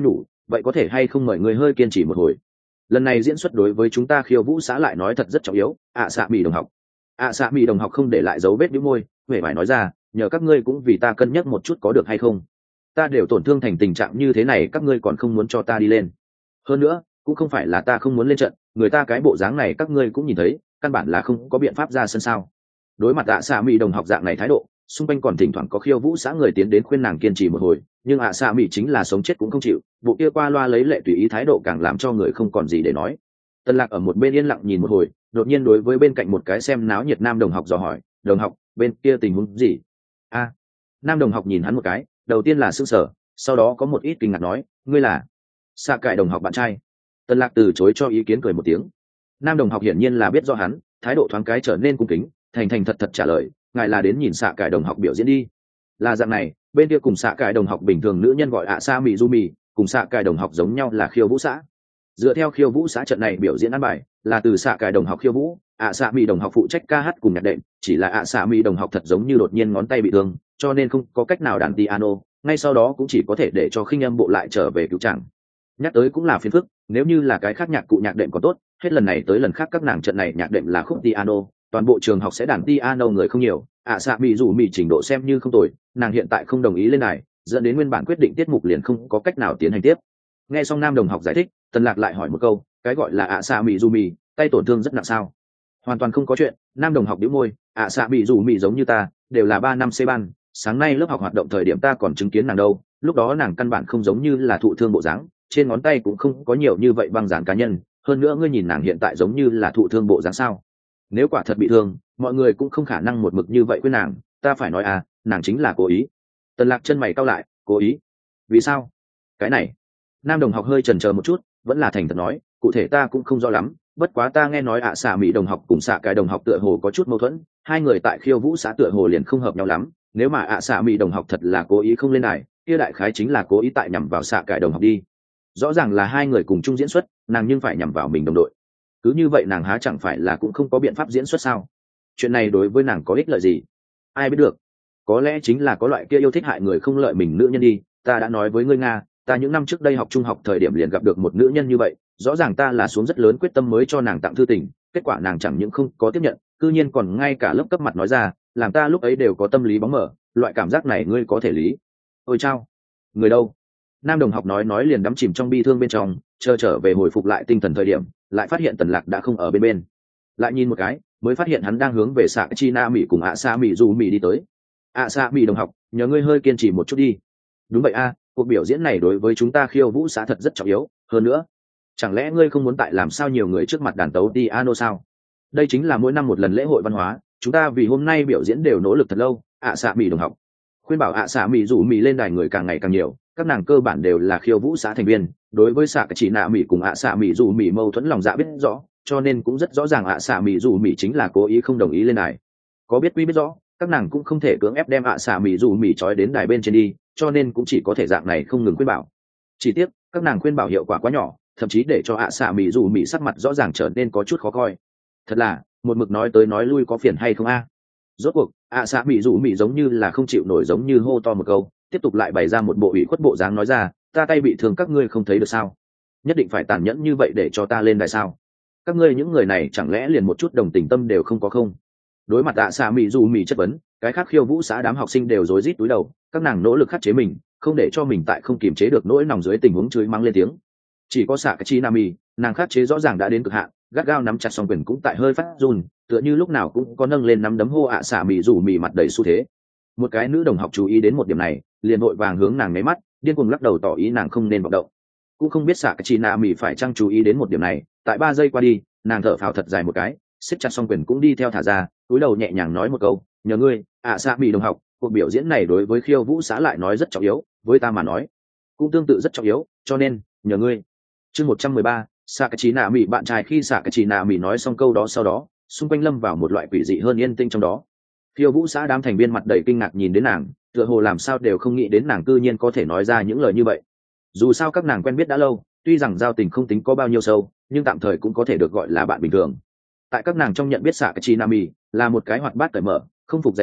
vậy có thể hay không mời người hơi kiên trì một hồi. Lần này diễn xuất đối với chúng ta khiêu vũ xã lại nói thật rất trọng yếu. ạ xạ mỹ đồng học ạ xạ mỹ đồng học không để lại dấu vết nhũ môi, huệ phải nói ra, nhờ các ngươi cũng vì ta cân nhắc một chút có được hay không. Ta đều tổn thương thành tình trạng như thế này, các ngươi còn không muốn cho ta đi lên. Hơn nữa cũng không phải là ta không muốn lên trận, người ta cái bộ dáng này các ngươi cũng nhìn thấy, căn bản là không có biện pháp ra sân sao. Đối mặt ạ xạ mỹ đồng học dạng này thái độ, xung quanh còn thỉnh thoảng có khiêu vũ xã người tiến đến khuyên nàng kiên trì một hồi, nhưng ạ xạ mỹ chính là sống chết cũng không chịu, bộ kia qua loa lấy lệ tùy ý thái độ càng làm cho người không còn gì để nói. Tân Lạc ở một bên yên lặng nhìn một hồi, đột nhiên đối với bên cạnh một cái xem náo nhiệt nam đồng học dò hỏi, đồng học bên kia tình huống gì? A. Nam đồng học nhìn hắn một cái, đầu tiên là sững sờ, sau đó có một ít kinh ngạc nói, ngươi là xạ cải đồng học bạn trai. Tân Lạc từ chối cho ý kiến, cười một tiếng. Nam đồng học hiển nhiên là biết do hắn, thái độ thoáng cái trở nên cung kính, thành thành thật thật trả lời, ngài là đến nhìn xạ cải đồng học biểu diễn đi. Là dạng này, bên kia cùng xạ cải đồng học bình thường nữ nhân gọi ạ sa mỹ du mì, cùng xạ cải đồng học giống nhau là khiêu vũ xã. Dựa theo khiêu vũ xã trận này biểu diễn ăn bài là từ xạ cải đồng học khiêu vũ, ạ xạ mỹ đồng học phụ trách ca hát cùng nhạc đệm, chỉ là ạ xạ mỹ đồng học thật giống như đột nhiên ngón tay bị thương, cho nên không có cách nào đàn piano, ngay sau đó cũng chỉ có thể để cho khinh âm bộ lại trở về cứu chàng. Nhắc tới cũng là phiền phức, nếu như là cái khác nhạc cụ nhạc đệm còn tốt, hết lần này tới lần khác các nàng trận này nhạc đệm là khúc piano, toàn bộ trường học sẽ đàn piano người không nhiều, ạ xạ mỹ dù mỹ trình độ xem như không tồi, nàng hiện tại không đồng ý lên này, dẫn đến nguyên bản quyết định tiết mục liền không có cách nào tiến hành tiếp. Nghe xong nam đồng học giải thích, Tần Lạc lại hỏi một câu, cái gọi là ạ xạ mỹ dù mỹ, tay tổn thương rất nặng sao? Hoàn toàn không có chuyện. Nam đồng học bĩu môi, ạ xạ mỹ dù mỹ giống như ta, đều là ba năm C ban, sáng nay lớp học hoạt động thời điểm ta còn chứng kiến nàng đâu, lúc đó nàng căn bản không giống như là thụ thương bộ dáng, trên ngón tay cũng không có nhiều như vậy băng dán cá nhân, hơn nữa ngươi nhìn nàng hiện tại giống như là thụ thương bộ dáng sao? Nếu quả thật bị thương, mọi người cũng không khả năng một mực như vậy với nàng, ta phải nói à, nàng chính là cố ý. Tần Lạc chân mày cau lại, cố ý? Vì sao? Cái này. Nam đồng học hơi chần chờ một chút, vẫn là thành thật nói, cụ thể ta cũng không rõ lắm, bất quá ta nghe nói ạ xạ mỹ đồng học cùng xạ cái đồng học tựa hồ có chút mâu thuẫn, hai người tại khiêu vũ xã tựa hồ liền không hợp nhau lắm, nếu mà ạ xạ mỹ đồng học thật là cố ý không lên đài, kia đại khái chính là cố ý tại nhằm vào xạ cái đồng học đi. Rõ ràng là hai người cùng chung diễn xuất, nàng nhưng phải nhằm vào mình đồng đội, cứ như vậy nàng há chẳng phải là cũng không có biện pháp diễn xuất sao? Chuyện này đối với nàng có ích lợi gì? Ai biết được, có lẽ chính là có loại kia yêu thích hại người không lợi mình nữ nhân đi. Ta đã nói với ngươi Nga, ta những năm trước đây học trung học thời điểm liền gặp được một nữ nhân như vậy, rõ ràng ta là xuống rất lớn quyết tâm mới cho nàng tặng thư tình, kết quả nàng chẳng những không có tiếp nhận, cư nhiên còn ngay cả lớp cấp mặt nói ra, làm ta lúc ấy đều có tâm lý bóng mở, loại cảm giác này ngươi có thể lý? Ôi chao, người đâu? Nam đồng học nói nói liền đắm chìm trong bi thương bên trong, chờ trở về hồi phục lại tinh thần thời điểm, lại phát hiện Tần Lạc đã không ở bên bên. Lại nhìn một cái, mới phát hiện hắn đang hướng về xạ China Mỹ cùng ạ Sa Mỹ dù Mỹ đi tới. ạ Sa Mỹ đồng học, nhờ ngươi hơi kiên trì một chút đi. Đúng vậy a, cuộc biểu diễn này đối với chúng ta khiêu vũ xã thật rất trọng yếu, hơn nữa, chẳng lẽ ngươi không muốn tại làm sao nhiều người trước mặt đàn tấu piano sao? Đây chính là mỗi năm một lần lễ hội văn hóa, chúng ta vì hôm nay biểu diễn đều nỗ lực thật lâu. ạ Sa Mỹ đồng học khuyên bảo ạ Sa Mỹ dù Mỹ lên đài người càng ngày càng nhiều, các nàng cơ bản đều là khiêu vũ xã thành viên, đối với xạ chỉ nạ mỹ cùng ạ xạ mỹ dù mỹ mâu thuẫn lòng dạ biết rõ, cho nên cũng rất rõ ràng ạ xạ mỹ dù mỹ chính là cố ý không đồng ý lên đài. Có biết quy biết rõ, các nàng cũng không thể cưỡng ép đem ạ xạ mỹ dù mỹ trói đến đài bên trên đi, cho nên cũng chỉ có thể dạng này không ngừng khuyên bảo. Chỉ tiếc các nàng khuyên bảo hiệu quả quá nhỏ, thậm chí để cho ạ xạ mỹ dù mỹ sắc mặt rõ ràng trở nên có chút khó coi. Thật là một mực nói tới nói lui có phiền hay không a? Rốt cuộc ạ xạ mỹ dù mỹ giống như là không chịu nổi, giống như hô to một câu, tiếp tục lại bày ra một bộ ủy khuất bộ dáng nói ra, ta tay bị thương các ngươi không thấy được sao? Nhất định phải tàn nhẫn như vậy để cho ta lên đài sao? Các ngươi những người này chẳng lẽ liền một chút đồng tình tâm đều không có không? Đối mặt ạ xạ mỹ dù mỹ chất vấn, cái khác khiêu vũ xã đám học sinh đều rối rít túi đầu, các nàng nỗ lực khắc chế mình, không để cho mình tại không kiềm chế được nỗi lòng dưới tình huống chửi mắng lên tiếng. Chỉ có xạ chi nami, nàng khắc chế rõ ràng đã đến cực hạn, gắt gao nắm chặt song quyền cũng tại hơi phát run, tựa như lúc nào cũng có nâng lên nắm đấm hô ạ xạ mỹ dù mỹ mặt đầy xu thế. Một cái nữ đồng học chú ý đến một điểm này, liền vội vàng hướng nàng nháy mắt, điên cuồng lắc đầu tỏ ý nàng không nên vọng động. Cũng không biết xạ chi nami phải chăng chú ý đến một điểm này, tại ba giây qua đi, nàng thở phào thật dài một cái, siết chặt song quyền cũng đi theo thả ra, cúi đầu nhẹ nhàng nói một câu, nhờ ngươi ạ xạ mỹ đồng học, cuộc biểu diễn này đối với khiêu vũ xã lại nói rất trọng yếu, với ta mà nói cũng tương tự rất trọng yếu, cho nên nhờ ngươi. Chương một trăm mười ba, Sakachi nạ mỹ bạn trai. Khi Sakachi nạ mỹ nói xong câu đó sau đó, xung quanh lâm vào một loại quỷ dị hơn yên tĩnh trong đó. Khiêu vũ xã đám thành viên mặt đầy kinh ngạc nhìn đến nàng, tựa hồ làm sao đều không nghĩ đến nàng cư nhiên có thể nói ra những lời như vậy. Dù sao các nàng quen biết đã lâu, tuy rằng giao tình không tính có bao nhiêu sâu, nhưng tạm thời cũng có thể được gọi là bạn bình thường. Tại các nàng trong nhận biết Sakachi nạ mỹ là một cái hoạt bát cởi mở, không phục dạy dỗ,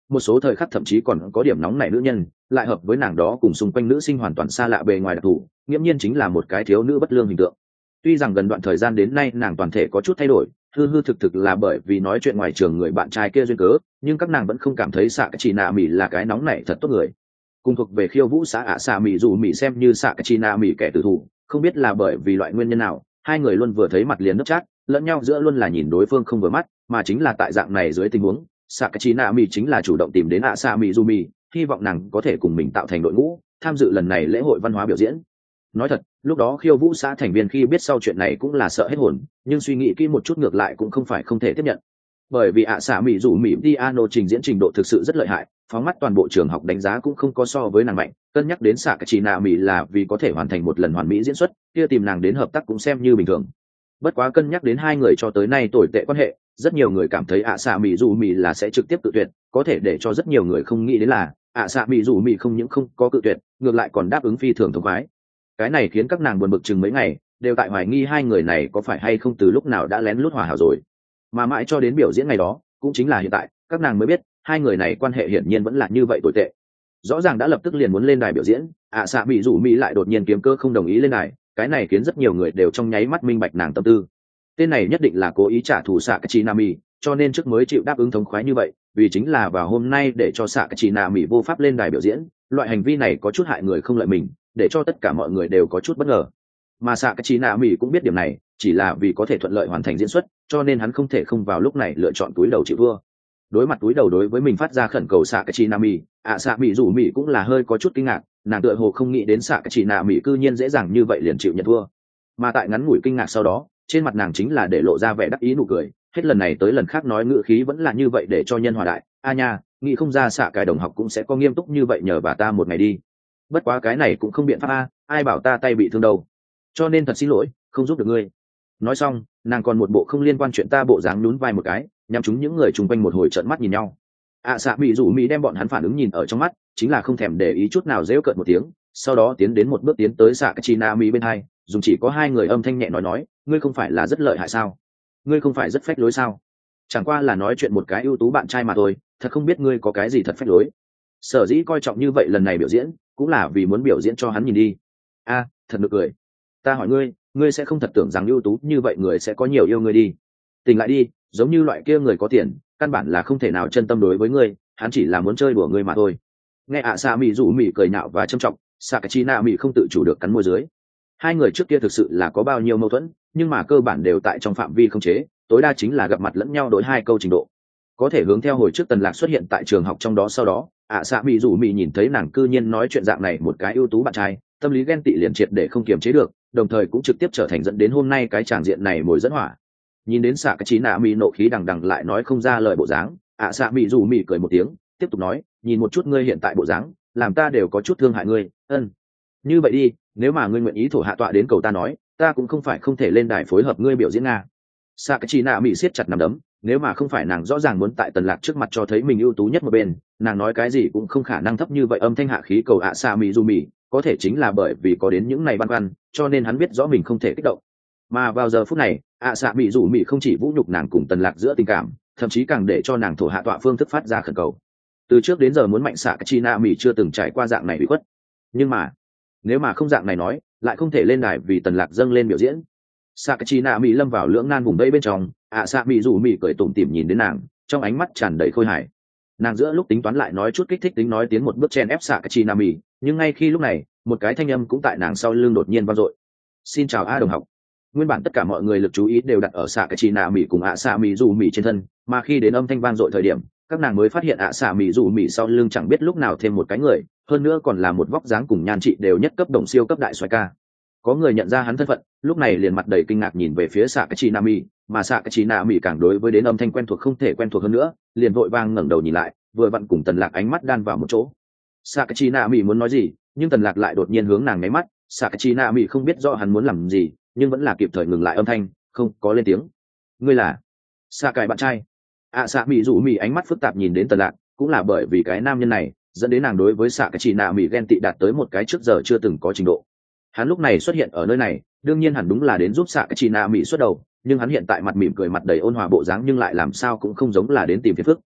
một số thời khắc thậm chí còn có điểm nóng nảy nữ nhân lại hợp với nàng đó cùng xung quanh nữ sinh hoàn toàn xa lạ bề ngoài đặc thù, nghiễm nhiên chính là một cái thiếu nữ bất lương hình tượng. Tuy rằng gần đoạn thời gian đến nay nàng toàn thể có chút thay đổi, hư hư thực thực là bởi vì nói chuyện ngoài trường người bạn trai kia duyên cớ, nhưng các nàng vẫn không cảm thấy xạ chỉ nạ mỹ là cái nóng nảy thật tốt người. Cùng thuộc về khiêu vũ xã ạ xạ mỹ dù mỹ xem như xạ chỉ nạ mỹ kẻ tử thủ, không biết là bởi vì loại nguyên nhân nào, hai người luôn vừa thấy mặt liền nấp chát, lẫn nhau giữa luôn là nhìn đối phương không vừa mắt, mà chính là tại dạng này dưới tình huống, Sakachi chính là chủ động tìm đến Asa Mizumi, hy vọng nàng có thể cùng mình tạo thành đội ngũ, tham dự lần này lễ hội văn hóa biểu diễn. Nói thật, lúc đó khiêu vũ xã thành viên khi biết sau chuyện này cũng là sợ hết hồn, nhưng suy nghĩ kỹ một chút ngược lại cũng không phải không thể tiếp nhận. Bởi vì Asa Mizumi piano trình diễn trình độ thực sự rất lợi hại, phóng mắt toàn bộ trường học đánh giá cũng không có so với nàng mạnh, cân nhắc đến Sakachi là vì có thể hoàn thành một lần hoàn mỹ diễn xuất, kia tìm nàng đến hợp tác cũng xem như bình thường. Bất quá cân nhắc đến hai người cho tới nay tồi tệ quan hệ, rất nhiều người cảm thấy ạ xạ mỹ dù mỹ là sẽ trực tiếp tự tuyệt, có thể để cho rất nhiều người không nghĩ đến là ạ xạ mỹ dù mỹ không những không có cự tuyệt, ngược lại còn đáp ứng phi thường thông khoái. Cái này khiến các nàng buồn bực chừng mấy ngày, đều tại hoài nghi hai người này có phải hay không từ lúc nào đã lén lút hòa hảo rồi. Mà mãi cho đến biểu diễn ngày đó, cũng chính là hiện tại, các nàng mới biết hai người này quan hệ hiển nhiên vẫn là như vậy tồi tệ. Rõ ràng đã lập tức liền muốn lên đài biểu diễn, ạ xạ mỹ dù mỹ lại đột nhiên kiếm cơ không đồng ý lên đài, cái này khiến rất nhiều người đều trong nháy mắt minh bạch nàng tâm tư. Tên này nhất định là cố ý trả thù Sakachi cho nên trước mới chịu đáp ứng thống khoái như vậy, vì chính là vào hôm nay để cho Sakachi vô pháp lên đài biểu diễn, loại hành vi này có chút hại người không lợi mình, để cho tất cả mọi người đều có chút bất ngờ. Mà Sakachi cũng biết điểm này, chỉ là vì có thể thuận lợi hoàn thành diễn xuất, cho nên hắn không thể không vào lúc này lựa chọn túi đầu chịu thua. Đối mặt túi đầu đối với mình phát ra khẩn cầu Sakachi ạ xạ mỹ dù mỹ cũng là hơi có chút kinh ngạc, nàng tựa hồ không nghĩ đến Sakachi cư nhiên dễ dàng như vậy liền chịu nhận thua. Mà tại ngắn ngủi kinh ngạc sau đó, trên mặt nàng chính là để lộ ra vẻ đắc ý nụ cười, hết lần này tới lần khác nói ngữ khí vẫn là như vậy để cho nhân hòa đại. A nha, nghĩ không ra xạ cài đồng học cũng sẽ có nghiêm túc như vậy nhờ bà ta một ngày đi. Bất quá cái này cũng không biện pháp a, ai bảo ta tay bị thương đâu. Cho nên thật xin lỗi, không giúp được ngươi. Nói xong, nàng còn một bộ không liên quan chuyện ta bộ dáng nhún vai một cái, nhằm chúng những người chung quanh một hồi trợn mắt nhìn nhau. ạ xạ bị rủ mỹ đem bọn hắn phản ứng nhìn ở trong mắt, chính là không thèm để ý chút nào giễu cợt một tiếng, sau đó tiến đến một bước tiến tới xạ cachina mỹ bên hai, dùng chỉ có hai người âm thanh nhẹ nói nói, ngươi không phải là rất lợi hại sao? Ngươi không phải rất phách lối sao? Chẳng qua là nói chuyện một cái ưu tú bạn trai mà thôi, thật không biết ngươi có cái gì thật phách lối. Sở dĩ coi trọng như vậy lần này biểu diễn, cũng là vì muốn biểu diễn cho hắn nhìn đi. A, thật nực cười. Ta hỏi ngươi, ngươi sẽ không thật tưởng rằng ưu tú như vậy người sẽ có nhiều yêu ngươi đi? Tỉnh lại đi, giống như loại kia người có tiền, căn bản là không thể nào chân tâm đối với ngươi, hắn chỉ là muốn chơi đùa ngươi mà thôi. Nghe ạ Sa Mị rủ mị cười nhạo và trâm trọng, Sakachina Mị không tự chủ được cắn môi dưới. Hai người trước kia thực sự là có bao nhiêu mâu thuẫn, nhưng mà cơ bản đều tại trong phạm vi không chế, tối đa chính là gặp mặt lẫn nhau đối hai câu trình độ. Có thể hướng theo hồi trước Tần Lạc xuất hiện tại trường học trong đó sau đó, ạ Sa Mị rủ mị nhìn thấy nàng cư nhiên nói chuyện dạng này một cái ưu tú bạn trai, tâm lý ghen tị liền triệt để không kiềm chế được, đồng thời cũng trực tiếp trở thành dẫn đến hôm nay cái tràng diện này mồi dẫn hỏa. Nhìn đến Sakachina Mị nộ khí đằng đằng lại nói không ra lời bộ dáng, ạ Sa Mị rủ mị cười một tiếng, tiếp tục nói, nhìn một chút ngươi hiện tại bộ dáng, làm ta đều có chút thương hại ngươi. Ân, như vậy đi, nếu mà ngươi nguyện ý thổ hạ tọa đến cầu ta nói, ta cũng không phải không thể lên đài phối hợp ngươi biểu diễn nga. Sakachina Mị siết chặt nắm đấm, nếu mà không phải nàng rõ ràng muốn tại Tần Lạc trước mặt cho thấy mình ưu tú nhất một bên, nàng nói cái gì cũng không khả năng thấp như vậy âm thanh hạ khí cầu ạ Sa Mị Mị, có thể chính là bởi vì có đến những này băn khoăn, cho nên hắn biết rõ mình không thể kích động. Mà vào giờ phút này, ạ Sa Mị Mị không chỉ vũ nhục nàng cùng Tần Lạc giữa tình cảm, thậm chí càng để cho nàng thổ hạ tọa phương thức phát ra khẩn cầu. Từ trước đến giờ muốn mạnh Sakachina Mị chưa từng trải qua dạng này bị khuất, nhưng mà nếu mà không dạng này nói, lại không thể lên đài vì Tần Lạc dâng lên biểu diễn. Sakachina Mị lâm vào lưỡng nan vùng vây bên trong, ạ Sa Mị rủ Mị cười tủm tỉm nhìn đến nàng, trong ánh mắt tràn đầy khôi hài. Nàng giữa lúc tính toán lại nói chút kích thích tính nói tiến một bước chen ép Sakachina Mị, nhưng ngay khi lúc này, một cái thanh âm cũng tại nàng sau lưng đột nhiên vang dội. Xin chào A đồng học. Nguyên bản tất cả mọi người lực chú ý đều đặt ở Sakachina Mị cùng ạ Sa Mị rủ Mị trên thân, mà khi đến âm thanh vang dội thời điểm, các nàng mới phát hiện ạ Sa Mị rủ Mị sau lưng chẳng biết lúc nào thêm một cái người, hơn nữa còn là một vóc dáng cùng nhan trị đều nhất cấp đồng siêu cấp đại xoái ca. Có người nhận ra hắn thân phận, lúc này liền mặt đầy kinh ngạc nhìn về phía Sakachina Mị, mà Sakachina Mị càng đối với đến âm thanh quen thuộc không thể quen thuộc hơn nữa, liền vội vàng ngẩng đầu nhìn lại, vừa vặn cùng Tần Lạc ánh mắt đan vào một chỗ. Sakachina Mị muốn nói gì, nhưng Tần Lạc lại đột nhiên hướng nàng nháy mắt, Sakachina Mị không biết rõ hắn muốn làm gì, nhưng vẫn là kịp thời ngừng lại âm thanh, không có lên tiếng. Ngươi là Sakai bạn trai? ạ Sa Mị rủ Mị ánh mắt phức tạp nhìn đến Tần Lạc, cũng là bởi vì cái nam nhân này dẫn đến nàng đối với Sakachina Mị ghen tị đạt tới một cái trước giờ chưa từng có trình độ. Hắn lúc này xuất hiện ở nơi này, đương nhiên hẳn đúng là đến giúp Sakachina Mị xuất đầu, nhưng hắn hiện tại mặt mỉm cười mặt đầy ôn hòa bộ dáng nhưng lại làm sao cũng không giống là đến tìm phiền phức.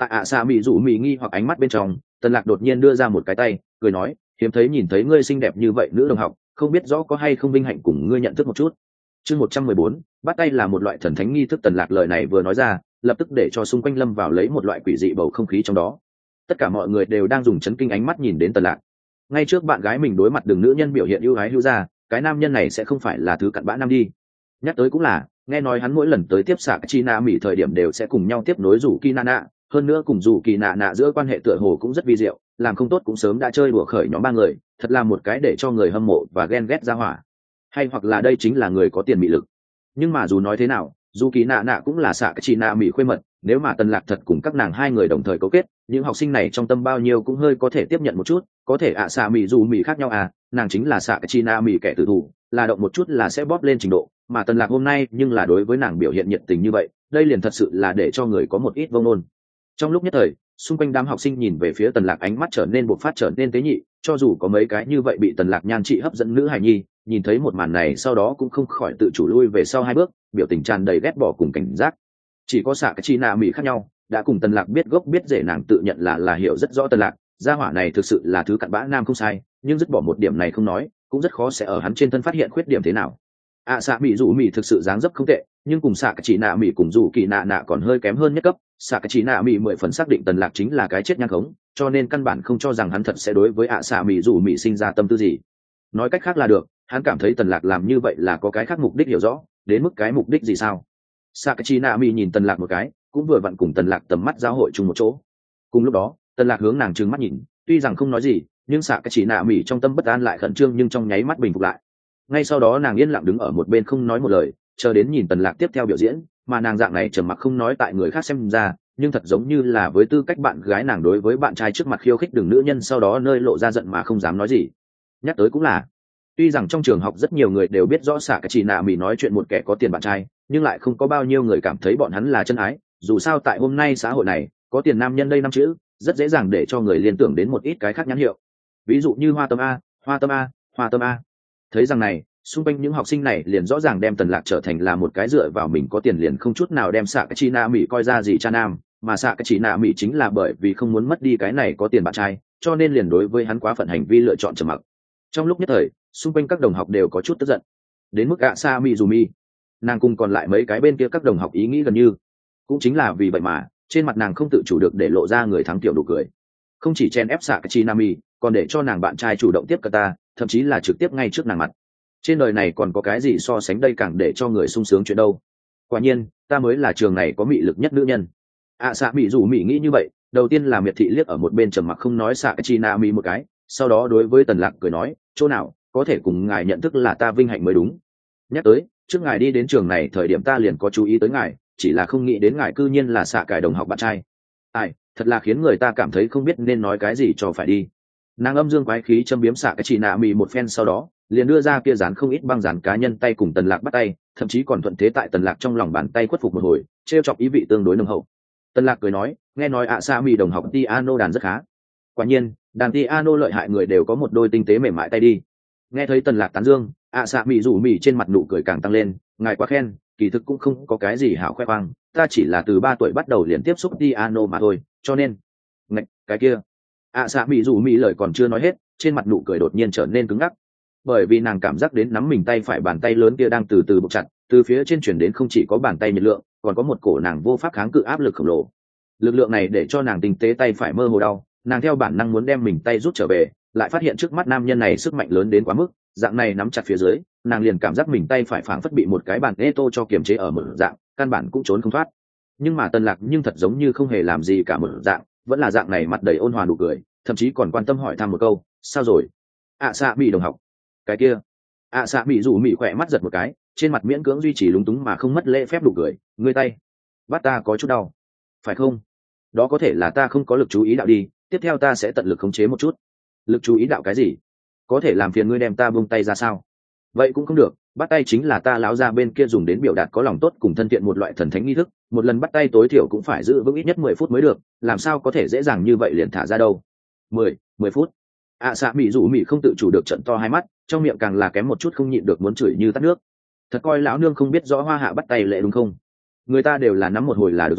tại ạ xạ mỹ rủ mỹ nghi hoặc ánh mắt bên trong, tần lạc đột nhiên đưa ra một cái tay cười nói, hiếm thấy nhìn thấy ngươi xinh đẹp như vậy nữ đồng học, không biết rõ có hay không vinh hạnh cùng ngươi nhận thức một chút. Chương một trăm mười bốn, bắt tay là một loại thần thánh nghi thức. Tần lạc lời này vừa nói ra, lập tức để cho xung quanh lâm vào lấy một loại quỷ dị bầu không khí trong đó. Tất cả mọi người đều đang dùng chấn kinh ánh mắt nhìn đến tần lạc. Ngay trước bạn gái mình đối mặt đường nữ nhân biểu hiện ưu ái hữu ra, cái nam nhân này sẽ không phải là thứ cặn bã nam đi. Nhắc tới cũng là, nghe nói hắn mỗi lần tới tiếp xạ chi na mỹ thời điểm đều sẽ cùng nhau tiếp nối rủ kỳ nạ nạ, hơn nữa cùng rủ kỳ nạ nạ giữa quan hệ tựa hồ cũng rất vi diệu, làm không tốt cũng sớm đã chơi đùa khởi nhóm ba người, thật là một cái để cho người hâm mộ và ghen ghét ra hỏa. Hay hoặc là đây chính là người có tiền mị lực. Nhưng mà dù nói thế nào, dù kỳ nạ nạ cũng là xạ chi na mỹ khuê mật, nếu mà tần lạc thật cùng các nàng hai người đồng thời cấu kết, những học sinh này trong tâm bao nhiêu cũng hơi có thể tiếp nhận một chút, có thể ạ xạ mỹ dù mỹ khác nhau à, nàng chính là xạ chi na mỹ kẻ tử thủ, là động một chút là sẽ bóp lên trình độ, mà tần lạc hôm nay nhưng là đối với nàng biểu hiện nhiệt tình như vậy, đây liền thật sự là để cho người có một ít vông nôn. Trong lúc nhất thời, xung quanh đám học sinh nhìn về phía tần lạc ánh mắt trở nên bộc phát trở nên tế nhị, cho dù có mấy cái như vậy bị tần lạc nhan trị hấp dẫn nữ hài nhi, nhìn thấy một màn này sau đó cũng không khỏi tự chủ lui về sau hai bước, biểu tình tràn đầy ghét bỏ cùng cảnh giác. Chỉ có xạ cái chi nạ mỹ khác nhau, đã cùng tần lạc biết gốc biết rễ, nàng tự nhận là là hiểu rất rõ tần lạc, gia hỏa này thực sự là thứ cặn bã nam không sai, nhưng dứt bỏ một điểm này không nói, cũng rất khó sẽ ở hắn trên thân phát hiện khuyết điểm thế nào. ạ à, xạ mỹ dù mỹ thực sự dáng dấp không tệ, nhưng cùng xạ cái chỉ nạ mỹ cùng dù kỳ nạ nạ còn hơi kém hơn nhất cấp. Xạ cái chỉ nạ mỹ mười phần xác định tần lạc chính là cái chết nhang khống, cho nên căn bản không cho rằng hắn thật sẽ đối với ạ à, xạ mỹ dù mỹ sinh ra tâm tư gì. Nói cách khác là được, hắn cảm thấy tần lạc làm như vậy là có cái khác mục đích hiểu rõ, đến mức cái mục đích gì sao? Xạ cái chỉ nạ mỹ nhìn tần lạc một cái, cũng vừa vặn cùng tần lạc tầm mắt giao hội chung một chỗ. Cùng lúc đó, tần lạc hướng nàng trừng mắt nhìn, tuy rằng không nói gì, nhưng xạ cái chỉ nạ mỹ trong tâm bất an lại khẩn trương, nhưng trong nháy mắt bình phục lại. Ngay sau đó nàng yên lặng đứng ở một bên không nói một lời, chờ đến nhìn tần lạc tiếp theo biểu diễn, mà nàng dạng này trầm mặc không nói tại người khác xem ra, nhưng thật giống như là với tư cách bạn gái nàng đối với bạn trai trước mặt khiêu khích đường nữ nhân, sau đó nơi lộ ra giận mà không dám nói gì. Nhắc tới cũng là, tuy rằng trong trường học rất nhiều người đều biết rõ xạ cái chỉ nạ mỹ nói chuyện một kẻ có tiền bạn trai, nhưng lại không có bao nhiêu người cảm thấy bọn hắn là chân ái. Dù sao tại hôm nay xã hội này, có tiền nam nhân đây năm chữ rất dễ dàng để cho người liên tưởng đến một ít cái khác nhãn hiệu, ví dụ như hoa tâm a, hoa tâm a, hoa tâm a. Thấy rằng này, xung quanh những học sinh này liền rõ ràng đem tần lạc trở thành là một cái dựa vào mình có tiền liền không chút nào đem xạ cái chi nạ mỹ coi ra gì cha nam, mà xạ cái chỉ nạ mỹ chính là bởi vì không muốn mất đi cái này có tiền bạn trai, cho nên liền đối với hắn quá phận hành vi lựa chọn trầm mặc. Trong lúc nhất thời, xung quanh các đồng học đều có chút tức giận, đến mức ạ xa mỹ dù mi, nàng cùng còn lại mấy cái bên kia các đồng học ý nghĩ gần như. Cũng chính là vì vậy mà trên mặt nàng không tự chủ được để lộ ra người thắng tiểu nụ cười, không chỉ chen ép xạ cái chi nạ mỹ, còn để cho nàng bạn trai chủ động tiếp cận ta, thậm chí là trực tiếp ngay trước nàng mặt. Trên đời này còn có cái gì so sánh đây càng để cho người sung sướng chuyện đâu. Quả nhiên ta mới là trường này có mị lực nhất nữ nhân. ạ xạ mỹ dù mỹ nghĩ như vậy, đầu tiên là miệt thị liếc ở một bên trầm mặc không nói xạ cái chi na mỹ một cái, sau đó đối với tần lạc cười nói, chỗ nào có thể cùng ngài nhận thức là ta vinh hạnh mới đúng. Nhắc tới trước ngài đi đến trường này thời điểm ta liền có chú ý tới ngài, chỉ là không nghĩ đến ngài cư nhiên là xạ cải đồng học bạn trai. Ai, thật là khiến người ta cảm thấy không biết nên nói cái gì cho phải đi. Nàng âm dương quái khí châm biếm xạ cái chỉ nạ mỹ một phen, sau đó liền đưa ra kia dán không ít băng dán cá nhân tay cùng tần lạc bắt tay, thậm chí còn thuận thế tại tần lạc trong lòng bàn tay khuất phục một hồi, trêu chọc ý vị tương đối nồng hậu. Tần lạc cười nói, nghe nói ạ xa mỹ đồng học piano đàn rất khá. Quả nhiên đàn piano lợi hại người đều có một đôi tinh tế mềm mại tay đi. Nghe thấy tần lạc tán dương, ạ xa mỹ rủ mỹ trên mặt nụ cười càng tăng lên, ngài quá khen, kỳ thực cũng không có cái gì hảo khoe khoang, ta chỉ là từ ba tuổi bắt đầu liền tiếp xúc piano mà thôi, cho nên ngạch cái kia. ạ xa mỹ rủ mỹ lời còn chưa nói hết, trên mặt nụ cười đột nhiên trở nên cứng ngắc, bởi vì nàng cảm giác đến nắm mình tay phải bàn tay lớn kia đang từ từ buộc chặt, từ phía trên chuyển đến không chỉ có bàn tay nhiệt lượng, còn có một cổ nàng vô pháp kháng cự áp lực khổng lồ. Lực lượng này để cho nàng tinh tế tay phải mơ hồ đau, nàng theo bản năng muốn đem mình tay rút trở về, lại phát hiện trước mắt nam nhân này sức mạnh lớn đến quá mức, dạng này nắm chặt phía dưới, nàng liền cảm giác mình tay phải phảng phất bị một cái bàn ê tô cho kiềm chế ở một dạng, căn bản cũng trốn không thoát. Nhưng mà tần lạc nhưng thật giống như không hề làm gì cả một dạng, vẫn là dạng này mặt đầy ôn hòa nụ cười, thậm chí còn quan tâm hỏi thăm một câu, sao rồi ạ xạ mỹ đồng học. Cái kia. ạ xạ mỹ rủ mỹ khỏe mắt giật một cái, trên mặt miễn cưỡng duy trì lúng túng mà không mất lễ phép nụ cười, ngươi tay bắt ta có chút đau phải không? Đó có thể là ta không có lực chú ý đạo đi, tiếp theo ta sẽ tận lực khống chế một chút. Lực chú ý đạo cái gì? Có thể làm phiền ngươi đem ta buông tay ra sao? Vậy cũng không được, bắt tay chính là ta láo ra bên kia dùng đến biểu đạt có lòng tốt cùng thân thiện một loại thần thánh nghi thức, một lần bắt tay tối thiểu cũng phải giữ vững ít nhất mười phút mới được, làm sao có thể dễ dàng như vậy liền thả ra đâu. Mười, mười phút. ạ xạ mỹ rủ mỹ không tự chủ được trận to hai mắt, trong miệng càng là kém một chút không nhịn được muốn chửi như tắt nước. Thật coi lão nương không biết rõ hoa hạ bắt tay lệ đúng không? Người ta đều là nắm một hồi là được rồi,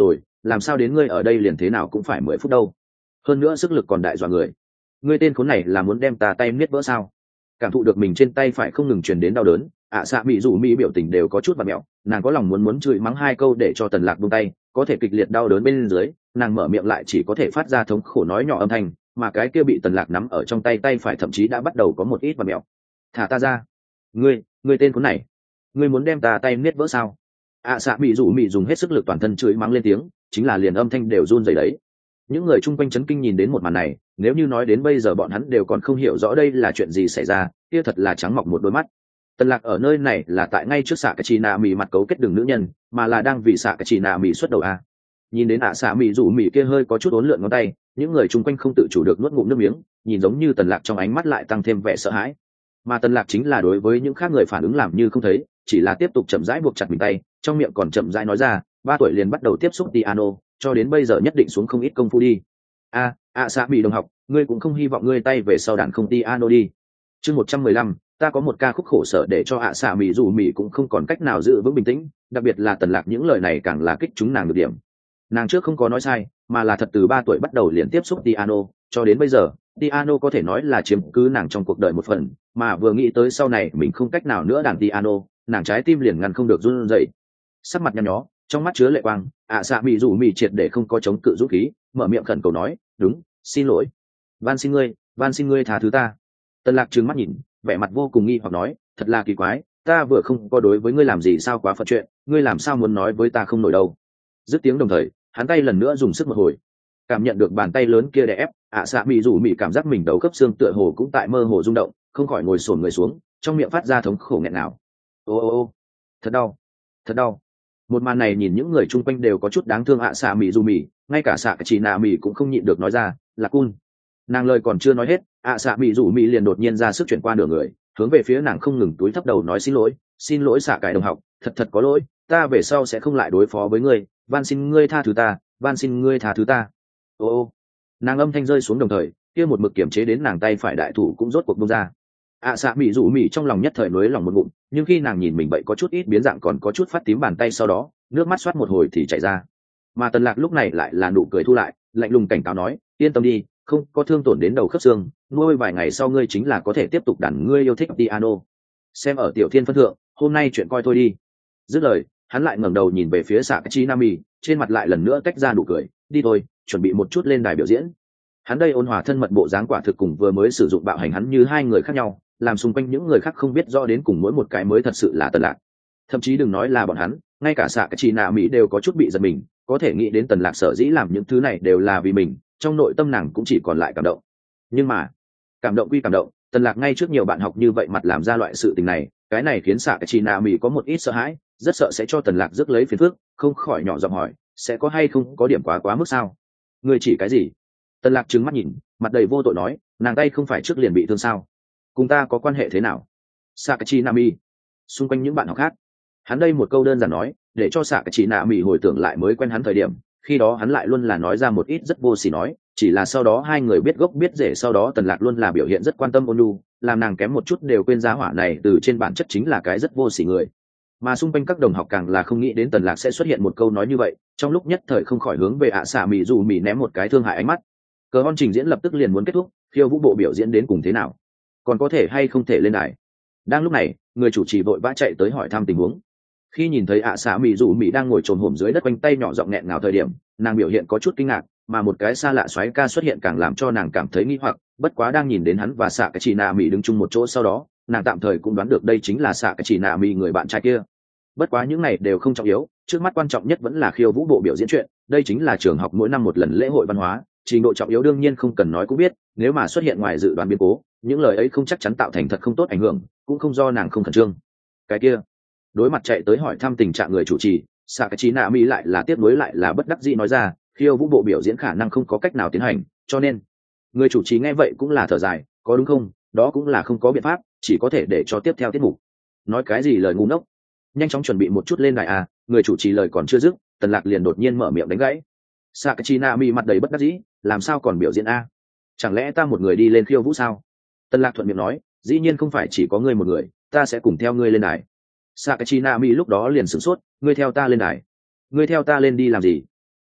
làm sao đến ngươi ở đây liền thế nào cũng phải mười phút đâu, hơn nữa sức lực còn đại dọa người. Ngươi tên khốn này là muốn đem ta tay niết vỡ sao? Cảm thụ được mình trên tay phải không ngừng truyền đến đau đớn, ạ xạ mỹ dù mỹ biểu tình đều có chút bạt mẹo, nàng có lòng muốn muốn chửi mắng hai câu để cho Tần Lạc buông tay, có thể kịch liệt đau đớn bên dưới, nàng mở miệng lại chỉ có thể phát ra thống khổ nói nhỏ âm thanh, mà cái kia bị Tần Lạc nắm ở trong tay tay phải thậm chí đã bắt đầu có một ít bạt mẹo. Thả ta ra! Ngươi, ngươi tên khốn này, ngươi muốn đem ta tay niết vỡ sao? ạ xạ mỹ dù mỹ dùng hết sức lực toàn thân chửi mắng lên tiếng, chính là liền âm thanh đều run rẩy đấy. Những người chung quanh chấn kinh nhìn đến một màn này, nếu như nói đến bây giờ bọn hắn đều còn không hiểu rõ đây là chuyện gì xảy ra, kia thật là trắng mọc một đôi mắt. Tần Lạc ở nơi này là tại ngay trước xạ cái chỉ nạ mì mặt cấu kết đường nữ nhân, mà là đang vì xạ cái chỉ nạ mì xuất đầu a. Nhìn đến ạ xạ mì rủ mì kia hơi có chút uốn lượn ngón tay, những người chung quanh không tự chủ được nuốt ngụm nước miếng, nhìn giống như Tần Lạc trong ánh mắt lại tăng thêm vẻ sợ hãi. Mà Tần Lạc chính là đối với những khác người phản ứng làm như không thấy, chỉ là tiếp tục chậm rãi buộc chặt mình tay, trong miệng còn chậm rãi nói ra, ba tuổi liền bắt đầu tiếp xúc piano, cho đến bây giờ nhất định xuống không ít công phu đi. A, ạ xạ mì đồng học, ngươi cũng không hy vọng ngươi tay về sau đàn không piano đi. Chương một trăm mười lăm, ta có một ca khúc khổ sở để cho ạ xạ mì dù mì cũng không còn cách nào giữ vững bình tĩnh, đặc biệt là Tần Lạc những lời này càng là kích chúng nàng được điểm. Nàng trước không có nói sai, mà là thật từ ba tuổi bắt đầu liền tiếp xúc piano, cho đến bây giờ, piano có thể nói là chiếm cứ nàng trong cuộc đời một phần, mà vừa nghĩ tới sau này mình không cách nào nữa đàn piano, nàng trái tim liền ngăn không được run rẩy. Sắc mặt nhăn nhó, trong mắt chứa lệ quang, ạ xạ mì dù mì triệt để không có chống cự dũng khí, mở miệng khẩn cầu nói, "Đúng, xin lỗi, van xin ngươi, van xin ngươi tha thứ ta." Tần Lạc trừng mắt nhìn, vẻ mặt vô cùng nghi hoặc nói, "Thật là kỳ quái, ta vừa không có đối với ngươi làm gì sao quá phận chuyện, ngươi làm sao muốn nói với ta không nổi đâu?" Dứt tiếng đồng thời, hắn tay lần nữa dùng sức một hồi, cảm nhận được bàn tay lớn kia đè ép, ạ xạ mì rủ mì cảm giác mình đầu khớp xương tựa hồ cũng tại mơ hồ rung động, không khỏi ngồi xổm người xuống, trong miệng phát ra thống khổ nghẹn ngào. Ô ô ô, thật đau, thật đau. Một màn này nhìn những người chung quanh đều có chút đáng thương ạ xạ mì rủ mì, ngay cả xạ cái chị nạ mì cũng không nhịn được nói ra, là cun. Nàng lời còn chưa nói hết, ạ xạ mì rủ mì liền đột nhiên ra sức chuyển qua nửa người, hướng về phía nàng không ngừng túi thấp đầu nói xin lỗi, xin lỗi xạ cái đồng học, thật thật có lỗi, ta về sau sẽ không lại đối phó với ngươi, van xin ngươi tha thứ ta, van xin ngươi tha thứ ta. Ô ô, nàng âm thanh rơi xuống đồng thời, kia một mực kiểm chế đến nàng tay phải đại thủ cũng rốt cuộc bung ra. ạ xạ mì rủ mì trong lòng nhất thời nới lòng một ngụm, nhưng khi nàng nhìn mình bậy có chút ít biến dạng còn có chút phát tím bàn tay sau đó, nước mắt xoát một hồi thì chảy ra. Mà Tần Lạc lúc này lại là nụ cười thu lại, lạnh lùng cảnh cáo nói, yên tâm đi, không có thương tổn đến đầu khớp xương, nuôi vài ngày sau ngươi chính là có thể tiếp tục đàn ngươi yêu thích piano. Xem ở tiểu thiên phân thượng, hôm nay chuyện coi thôi đi. Dứt lời, hắn lại ngẩng đầu nhìn về phía Sakachi Nami, trên mặt lại lần nữa tách ra nụ cười, đi thôi, chuẩn bị một chút lên đài biểu diễn. Hắn đây ôn hòa thân mật bộ dáng quả thực cùng vừa mới sử dụng bạo hành hắn như hai người khác nhau, làm xung quanh những người khác không biết rõ đến cùng mỗi một cái mới thật sự là Tần Lạc. Thậm chí đừng nói là bọn hắn, ngay cả Sakachi Nami đều có chút bị giật mình, có thể nghĩ đến Tần Lạc sở dĩ làm những thứ này đều là vì mình, trong nội tâm nàng cũng chỉ còn lại cảm động. Nhưng mà, cảm động quy cảm động, Tần Lạc ngay trước nhiều bạn học như vậy mặt làm ra loại sự tình này, cái này khiến Sakachi Nami có một ít sợ hãi, rất sợ sẽ cho Tần Lạc rước lấy phiền phức, không khỏi nhỏ giọng hỏi, sẽ có hay không có điểm quá quá mức sao? Ngươi chỉ cái gì? Tần Lạc trừng mắt nhìn, mặt đầy vô tội nói, nàng tay không phải trước liền bị thương sao? Cùng ta có quan hệ thế nào? Sakachi Nami, xung quanh những bạn học khác, hắn đây một câu đơn giản nói, để cho Sakachi Nami hồi tưởng lại mới quen hắn thời điểm, khi đó hắn lại luôn là nói ra một ít rất vô sỉ nói, chỉ là sau đó hai người biết gốc biết rễ, sau đó Tần Lạc luôn là biểu hiện rất quan tâm ôn nhu, làm nàng kém một chút đều quên giá hỏa này từ trên bản chất chính là cái rất vô sỉ người. Mà xung quanh các đồng học càng là không nghĩ đến Tần Lạc sẽ xuất hiện một câu nói như vậy, trong lúc nhất thời không khỏi hướng về ạ xạ mì dù mì ném một cái thương hại ánh mắt. Cờ hon trình diễn lập tức liền muốn kết thúc, khiêu vũ bộ biểu diễn đến cùng thế nào, còn có thể hay không thể lên đài. Đang lúc này, người chủ trì vội vã chạy tới hỏi thăm tình huống. Khi nhìn thấy ạ xạ mì dù mì đang ngồi trồm hổm dưới đất quanh tay nhỏ giọng nghẹn ngào thời điểm, nàng biểu hiện có chút kinh ngạc, mà một cái xa lạ xoáy ca xuất hiện càng làm cho nàng cảm thấy nghi hoặc. Bất quá đang nhìn đến hắn và xạ cái chị nạ mì đứng chung một chỗ sau đó, nàng tạm thời cũng đoán được đây chính là xạ cái chị nạ mì người bạn trai kia. Bất quá những này đều không trọng yếu, trước mắt quan trọng nhất vẫn là khiêu vũ bộ biểu diễn chuyện, đây chính là trường học mỗi năm một lần lễ hội văn hóa, trình độ trọng yếu đương nhiên không cần nói cũng biết, nếu mà xuất hiện ngoài dự đoán biến cố, những lời ấy không chắc chắn tạo thành thật không tốt ảnh hưởng, cũng không do nàng không khẩn trương. Cái kia, đối mặt chạy tới hỏi thăm tình trạng người chủ trì, Sakachi Nami lại là tiếp nối lại là bất đắc dĩ nói ra, khiêu vũ bộ biểu diễn khả năng không có cách nào tiến hành, cho nên người chủ trì nghe vậy cũng là thở dài, có đúng không, đó cũng là không có biện pháp, chỉ có thể để cho tiếp theo tiết mục. Nói cái gì lời ngu ngốc, nhanh chóng chuẩn bị một chút lên đài à. Người chủ trì lời còn chưa dứt, Tần Lạc liền đột nhiên mở miệng đánh gãy. Sakachi Nami mặt đầy bất đắc dĩ, làm sao còn biểu diễn a? Chẳng lẽ ta một người đi lên khiêu vũ sao? Tần Lạc thuận miệng nói, dĩ nhiên không phải chỉ có ngươi một người, ta sẽ cùng theo ngươi lên đài. Sakachi Nami lúc đó liền sửng sốt, ngươi theo ta lên đài? Ngươi theo ta lên đi làm gì?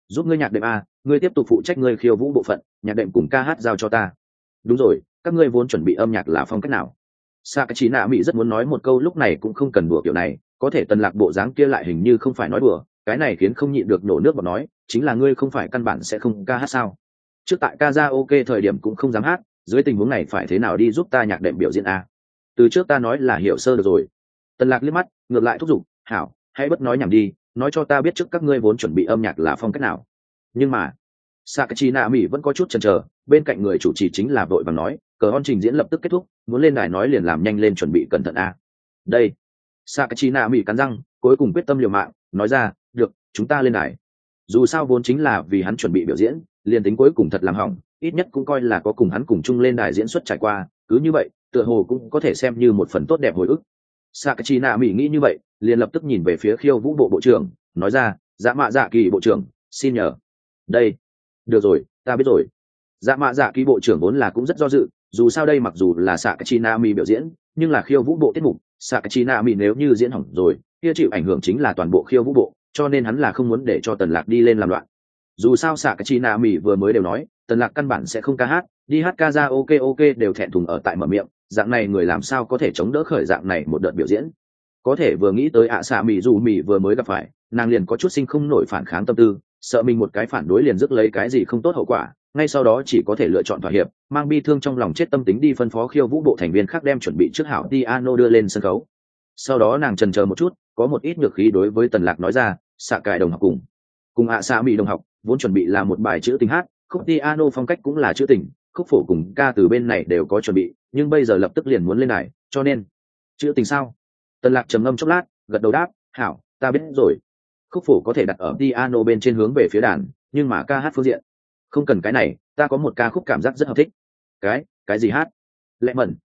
giúp ngươi nhạc đệm a, ngươi tiếp tục phụ trách ngươi khiêu vũ bộ phận, nhạc đệm cùng ca hát giao cho ta. Đúng rồi, các ngươi vốn chuẩn bị âm nhạc là phong cách nào? Sa cái trí nạ mỹ rất muốn nói một câu lúc này cũng không cần đùa kiểu này, có thể Tần Lạc bộ dáng kia lại hình như không phải nói đùa, cái này khiến không nhịn được nổ nước bọt nói, chính là ngươi không phải căn bản sẽ không ca hát sao? Trước tại karaoke thời điểm cũng không dám hát, dưới tình huống này phải thế nào đi giúp ta nhạc đệm biểu diễn a? Từ trước ta nói là hiểu sơ được rồi. Tần Lạc liếc mắt, ngược lại thúc giục, hảo, hãy bất nói nhảm đi, nói cho ta biết trước các ngươi vốn chuẩn bị âm nhạc là phong cách nào. Nhưng mà Sakachi nạ mỹ vẫn có chút chần chờ, bên cạnh người chủ trì chính là vội vàng nói, cờ on trình diễn lập tức kết thúc, muốn lên đài nói liền làm nhanh lên chuẩn bị cẩn thận a. Đây, Sakachi nạ mỹ cắn răng, cuối cùng quyết tâm liều mạng, nói ra, được, chúng ta lên đài. Dù sao vốn chính là vì hắn chuẩn bị biểu diễn, liền tính cuối cùng thật làm hỏng, ít nhất cũng coi là có cùng hắn cùng chung lên đài diễn xuất trải qua, cứ như vậy, tựa hồ cũng có thể xem như một phần tốt đẹp hồi ức. Sakachi nạ mỹ nghĩ như vậy, liền lập tức nhìn về phía khiêu vũ bộ bộ trưởng, nói ra, dạ mạ dạ kỳ bộ trưởng, xin nhờ. Đây, được rồi, ta biết rồi. Dạ mạ dạ kỳ bộ trưởng vốn là cũng rất do dự, dù sao đây mặc dù là Sakachi nạ mỹ biểu diễn, nhưng là khiêu vũ bộ tiết mục, Sakachi nạ mỹ nếu như diễn hỏng rồi, kia chịu ảnh hưởng chính là toàn bộ khiêu vũ bộ, cho nên hắn là không muốn để cho Tần Lạc đi lên làm loạn. Dù sao Sakachi nạ mỹ vừa mới đều nói, Tần Lạc căn bản sẽ không ca hát, đi hát karaoke ok đều thẹn thùng ở tại mở miệng, dạng này người làm sao có thể chống đỡ khởi dạng này một đợt biểu diễn. Có thể vừa nghĩ tới ạ xạ mỹ dù mỹ vừa mới gặp phải, nàng liền có chút sinh không nổi phản kháng tâm tư, sợ mình một cái phản đối liền rước lấy cái gì không tốt hậu quả, ngay sau đó chỉ có thể lựa chọn thỏa hiệp, mang bi thương trong lòng chết tâm tính đi phân phó khiêu vũ bộ thành viên khác đem chuẩn bị trước hảo piano đưa lên sân khấu. Sau đó nàng chần chờ một chút, có một ít nhược khí đối với Tần Lạc nói ra, xạ cài đồng học cùng cùng ạ xạ mỹ đồng học vốn chuẩn bị là một bài chữ tình hát, khúc piano phong cách cũng là chữ tình, khúc phổ cùng ca từ bên này đều có chuẩn bị, nhưng bây giờ lập tức liền muốn lên đài, cho nên chữ tình sao? Tần Lạc trầm ngâm chốc lát, gật đầu đáp, hảo, ta biết rồi. Khúc phổ có thể đặt ở piano bên trên hướng về phía đàn, nhưng mà ca hát phương diện không cần cái này, ta có một ca khúc cảm giác rất hợp thích. Cái, cái gì hát? Lẹ mẩn,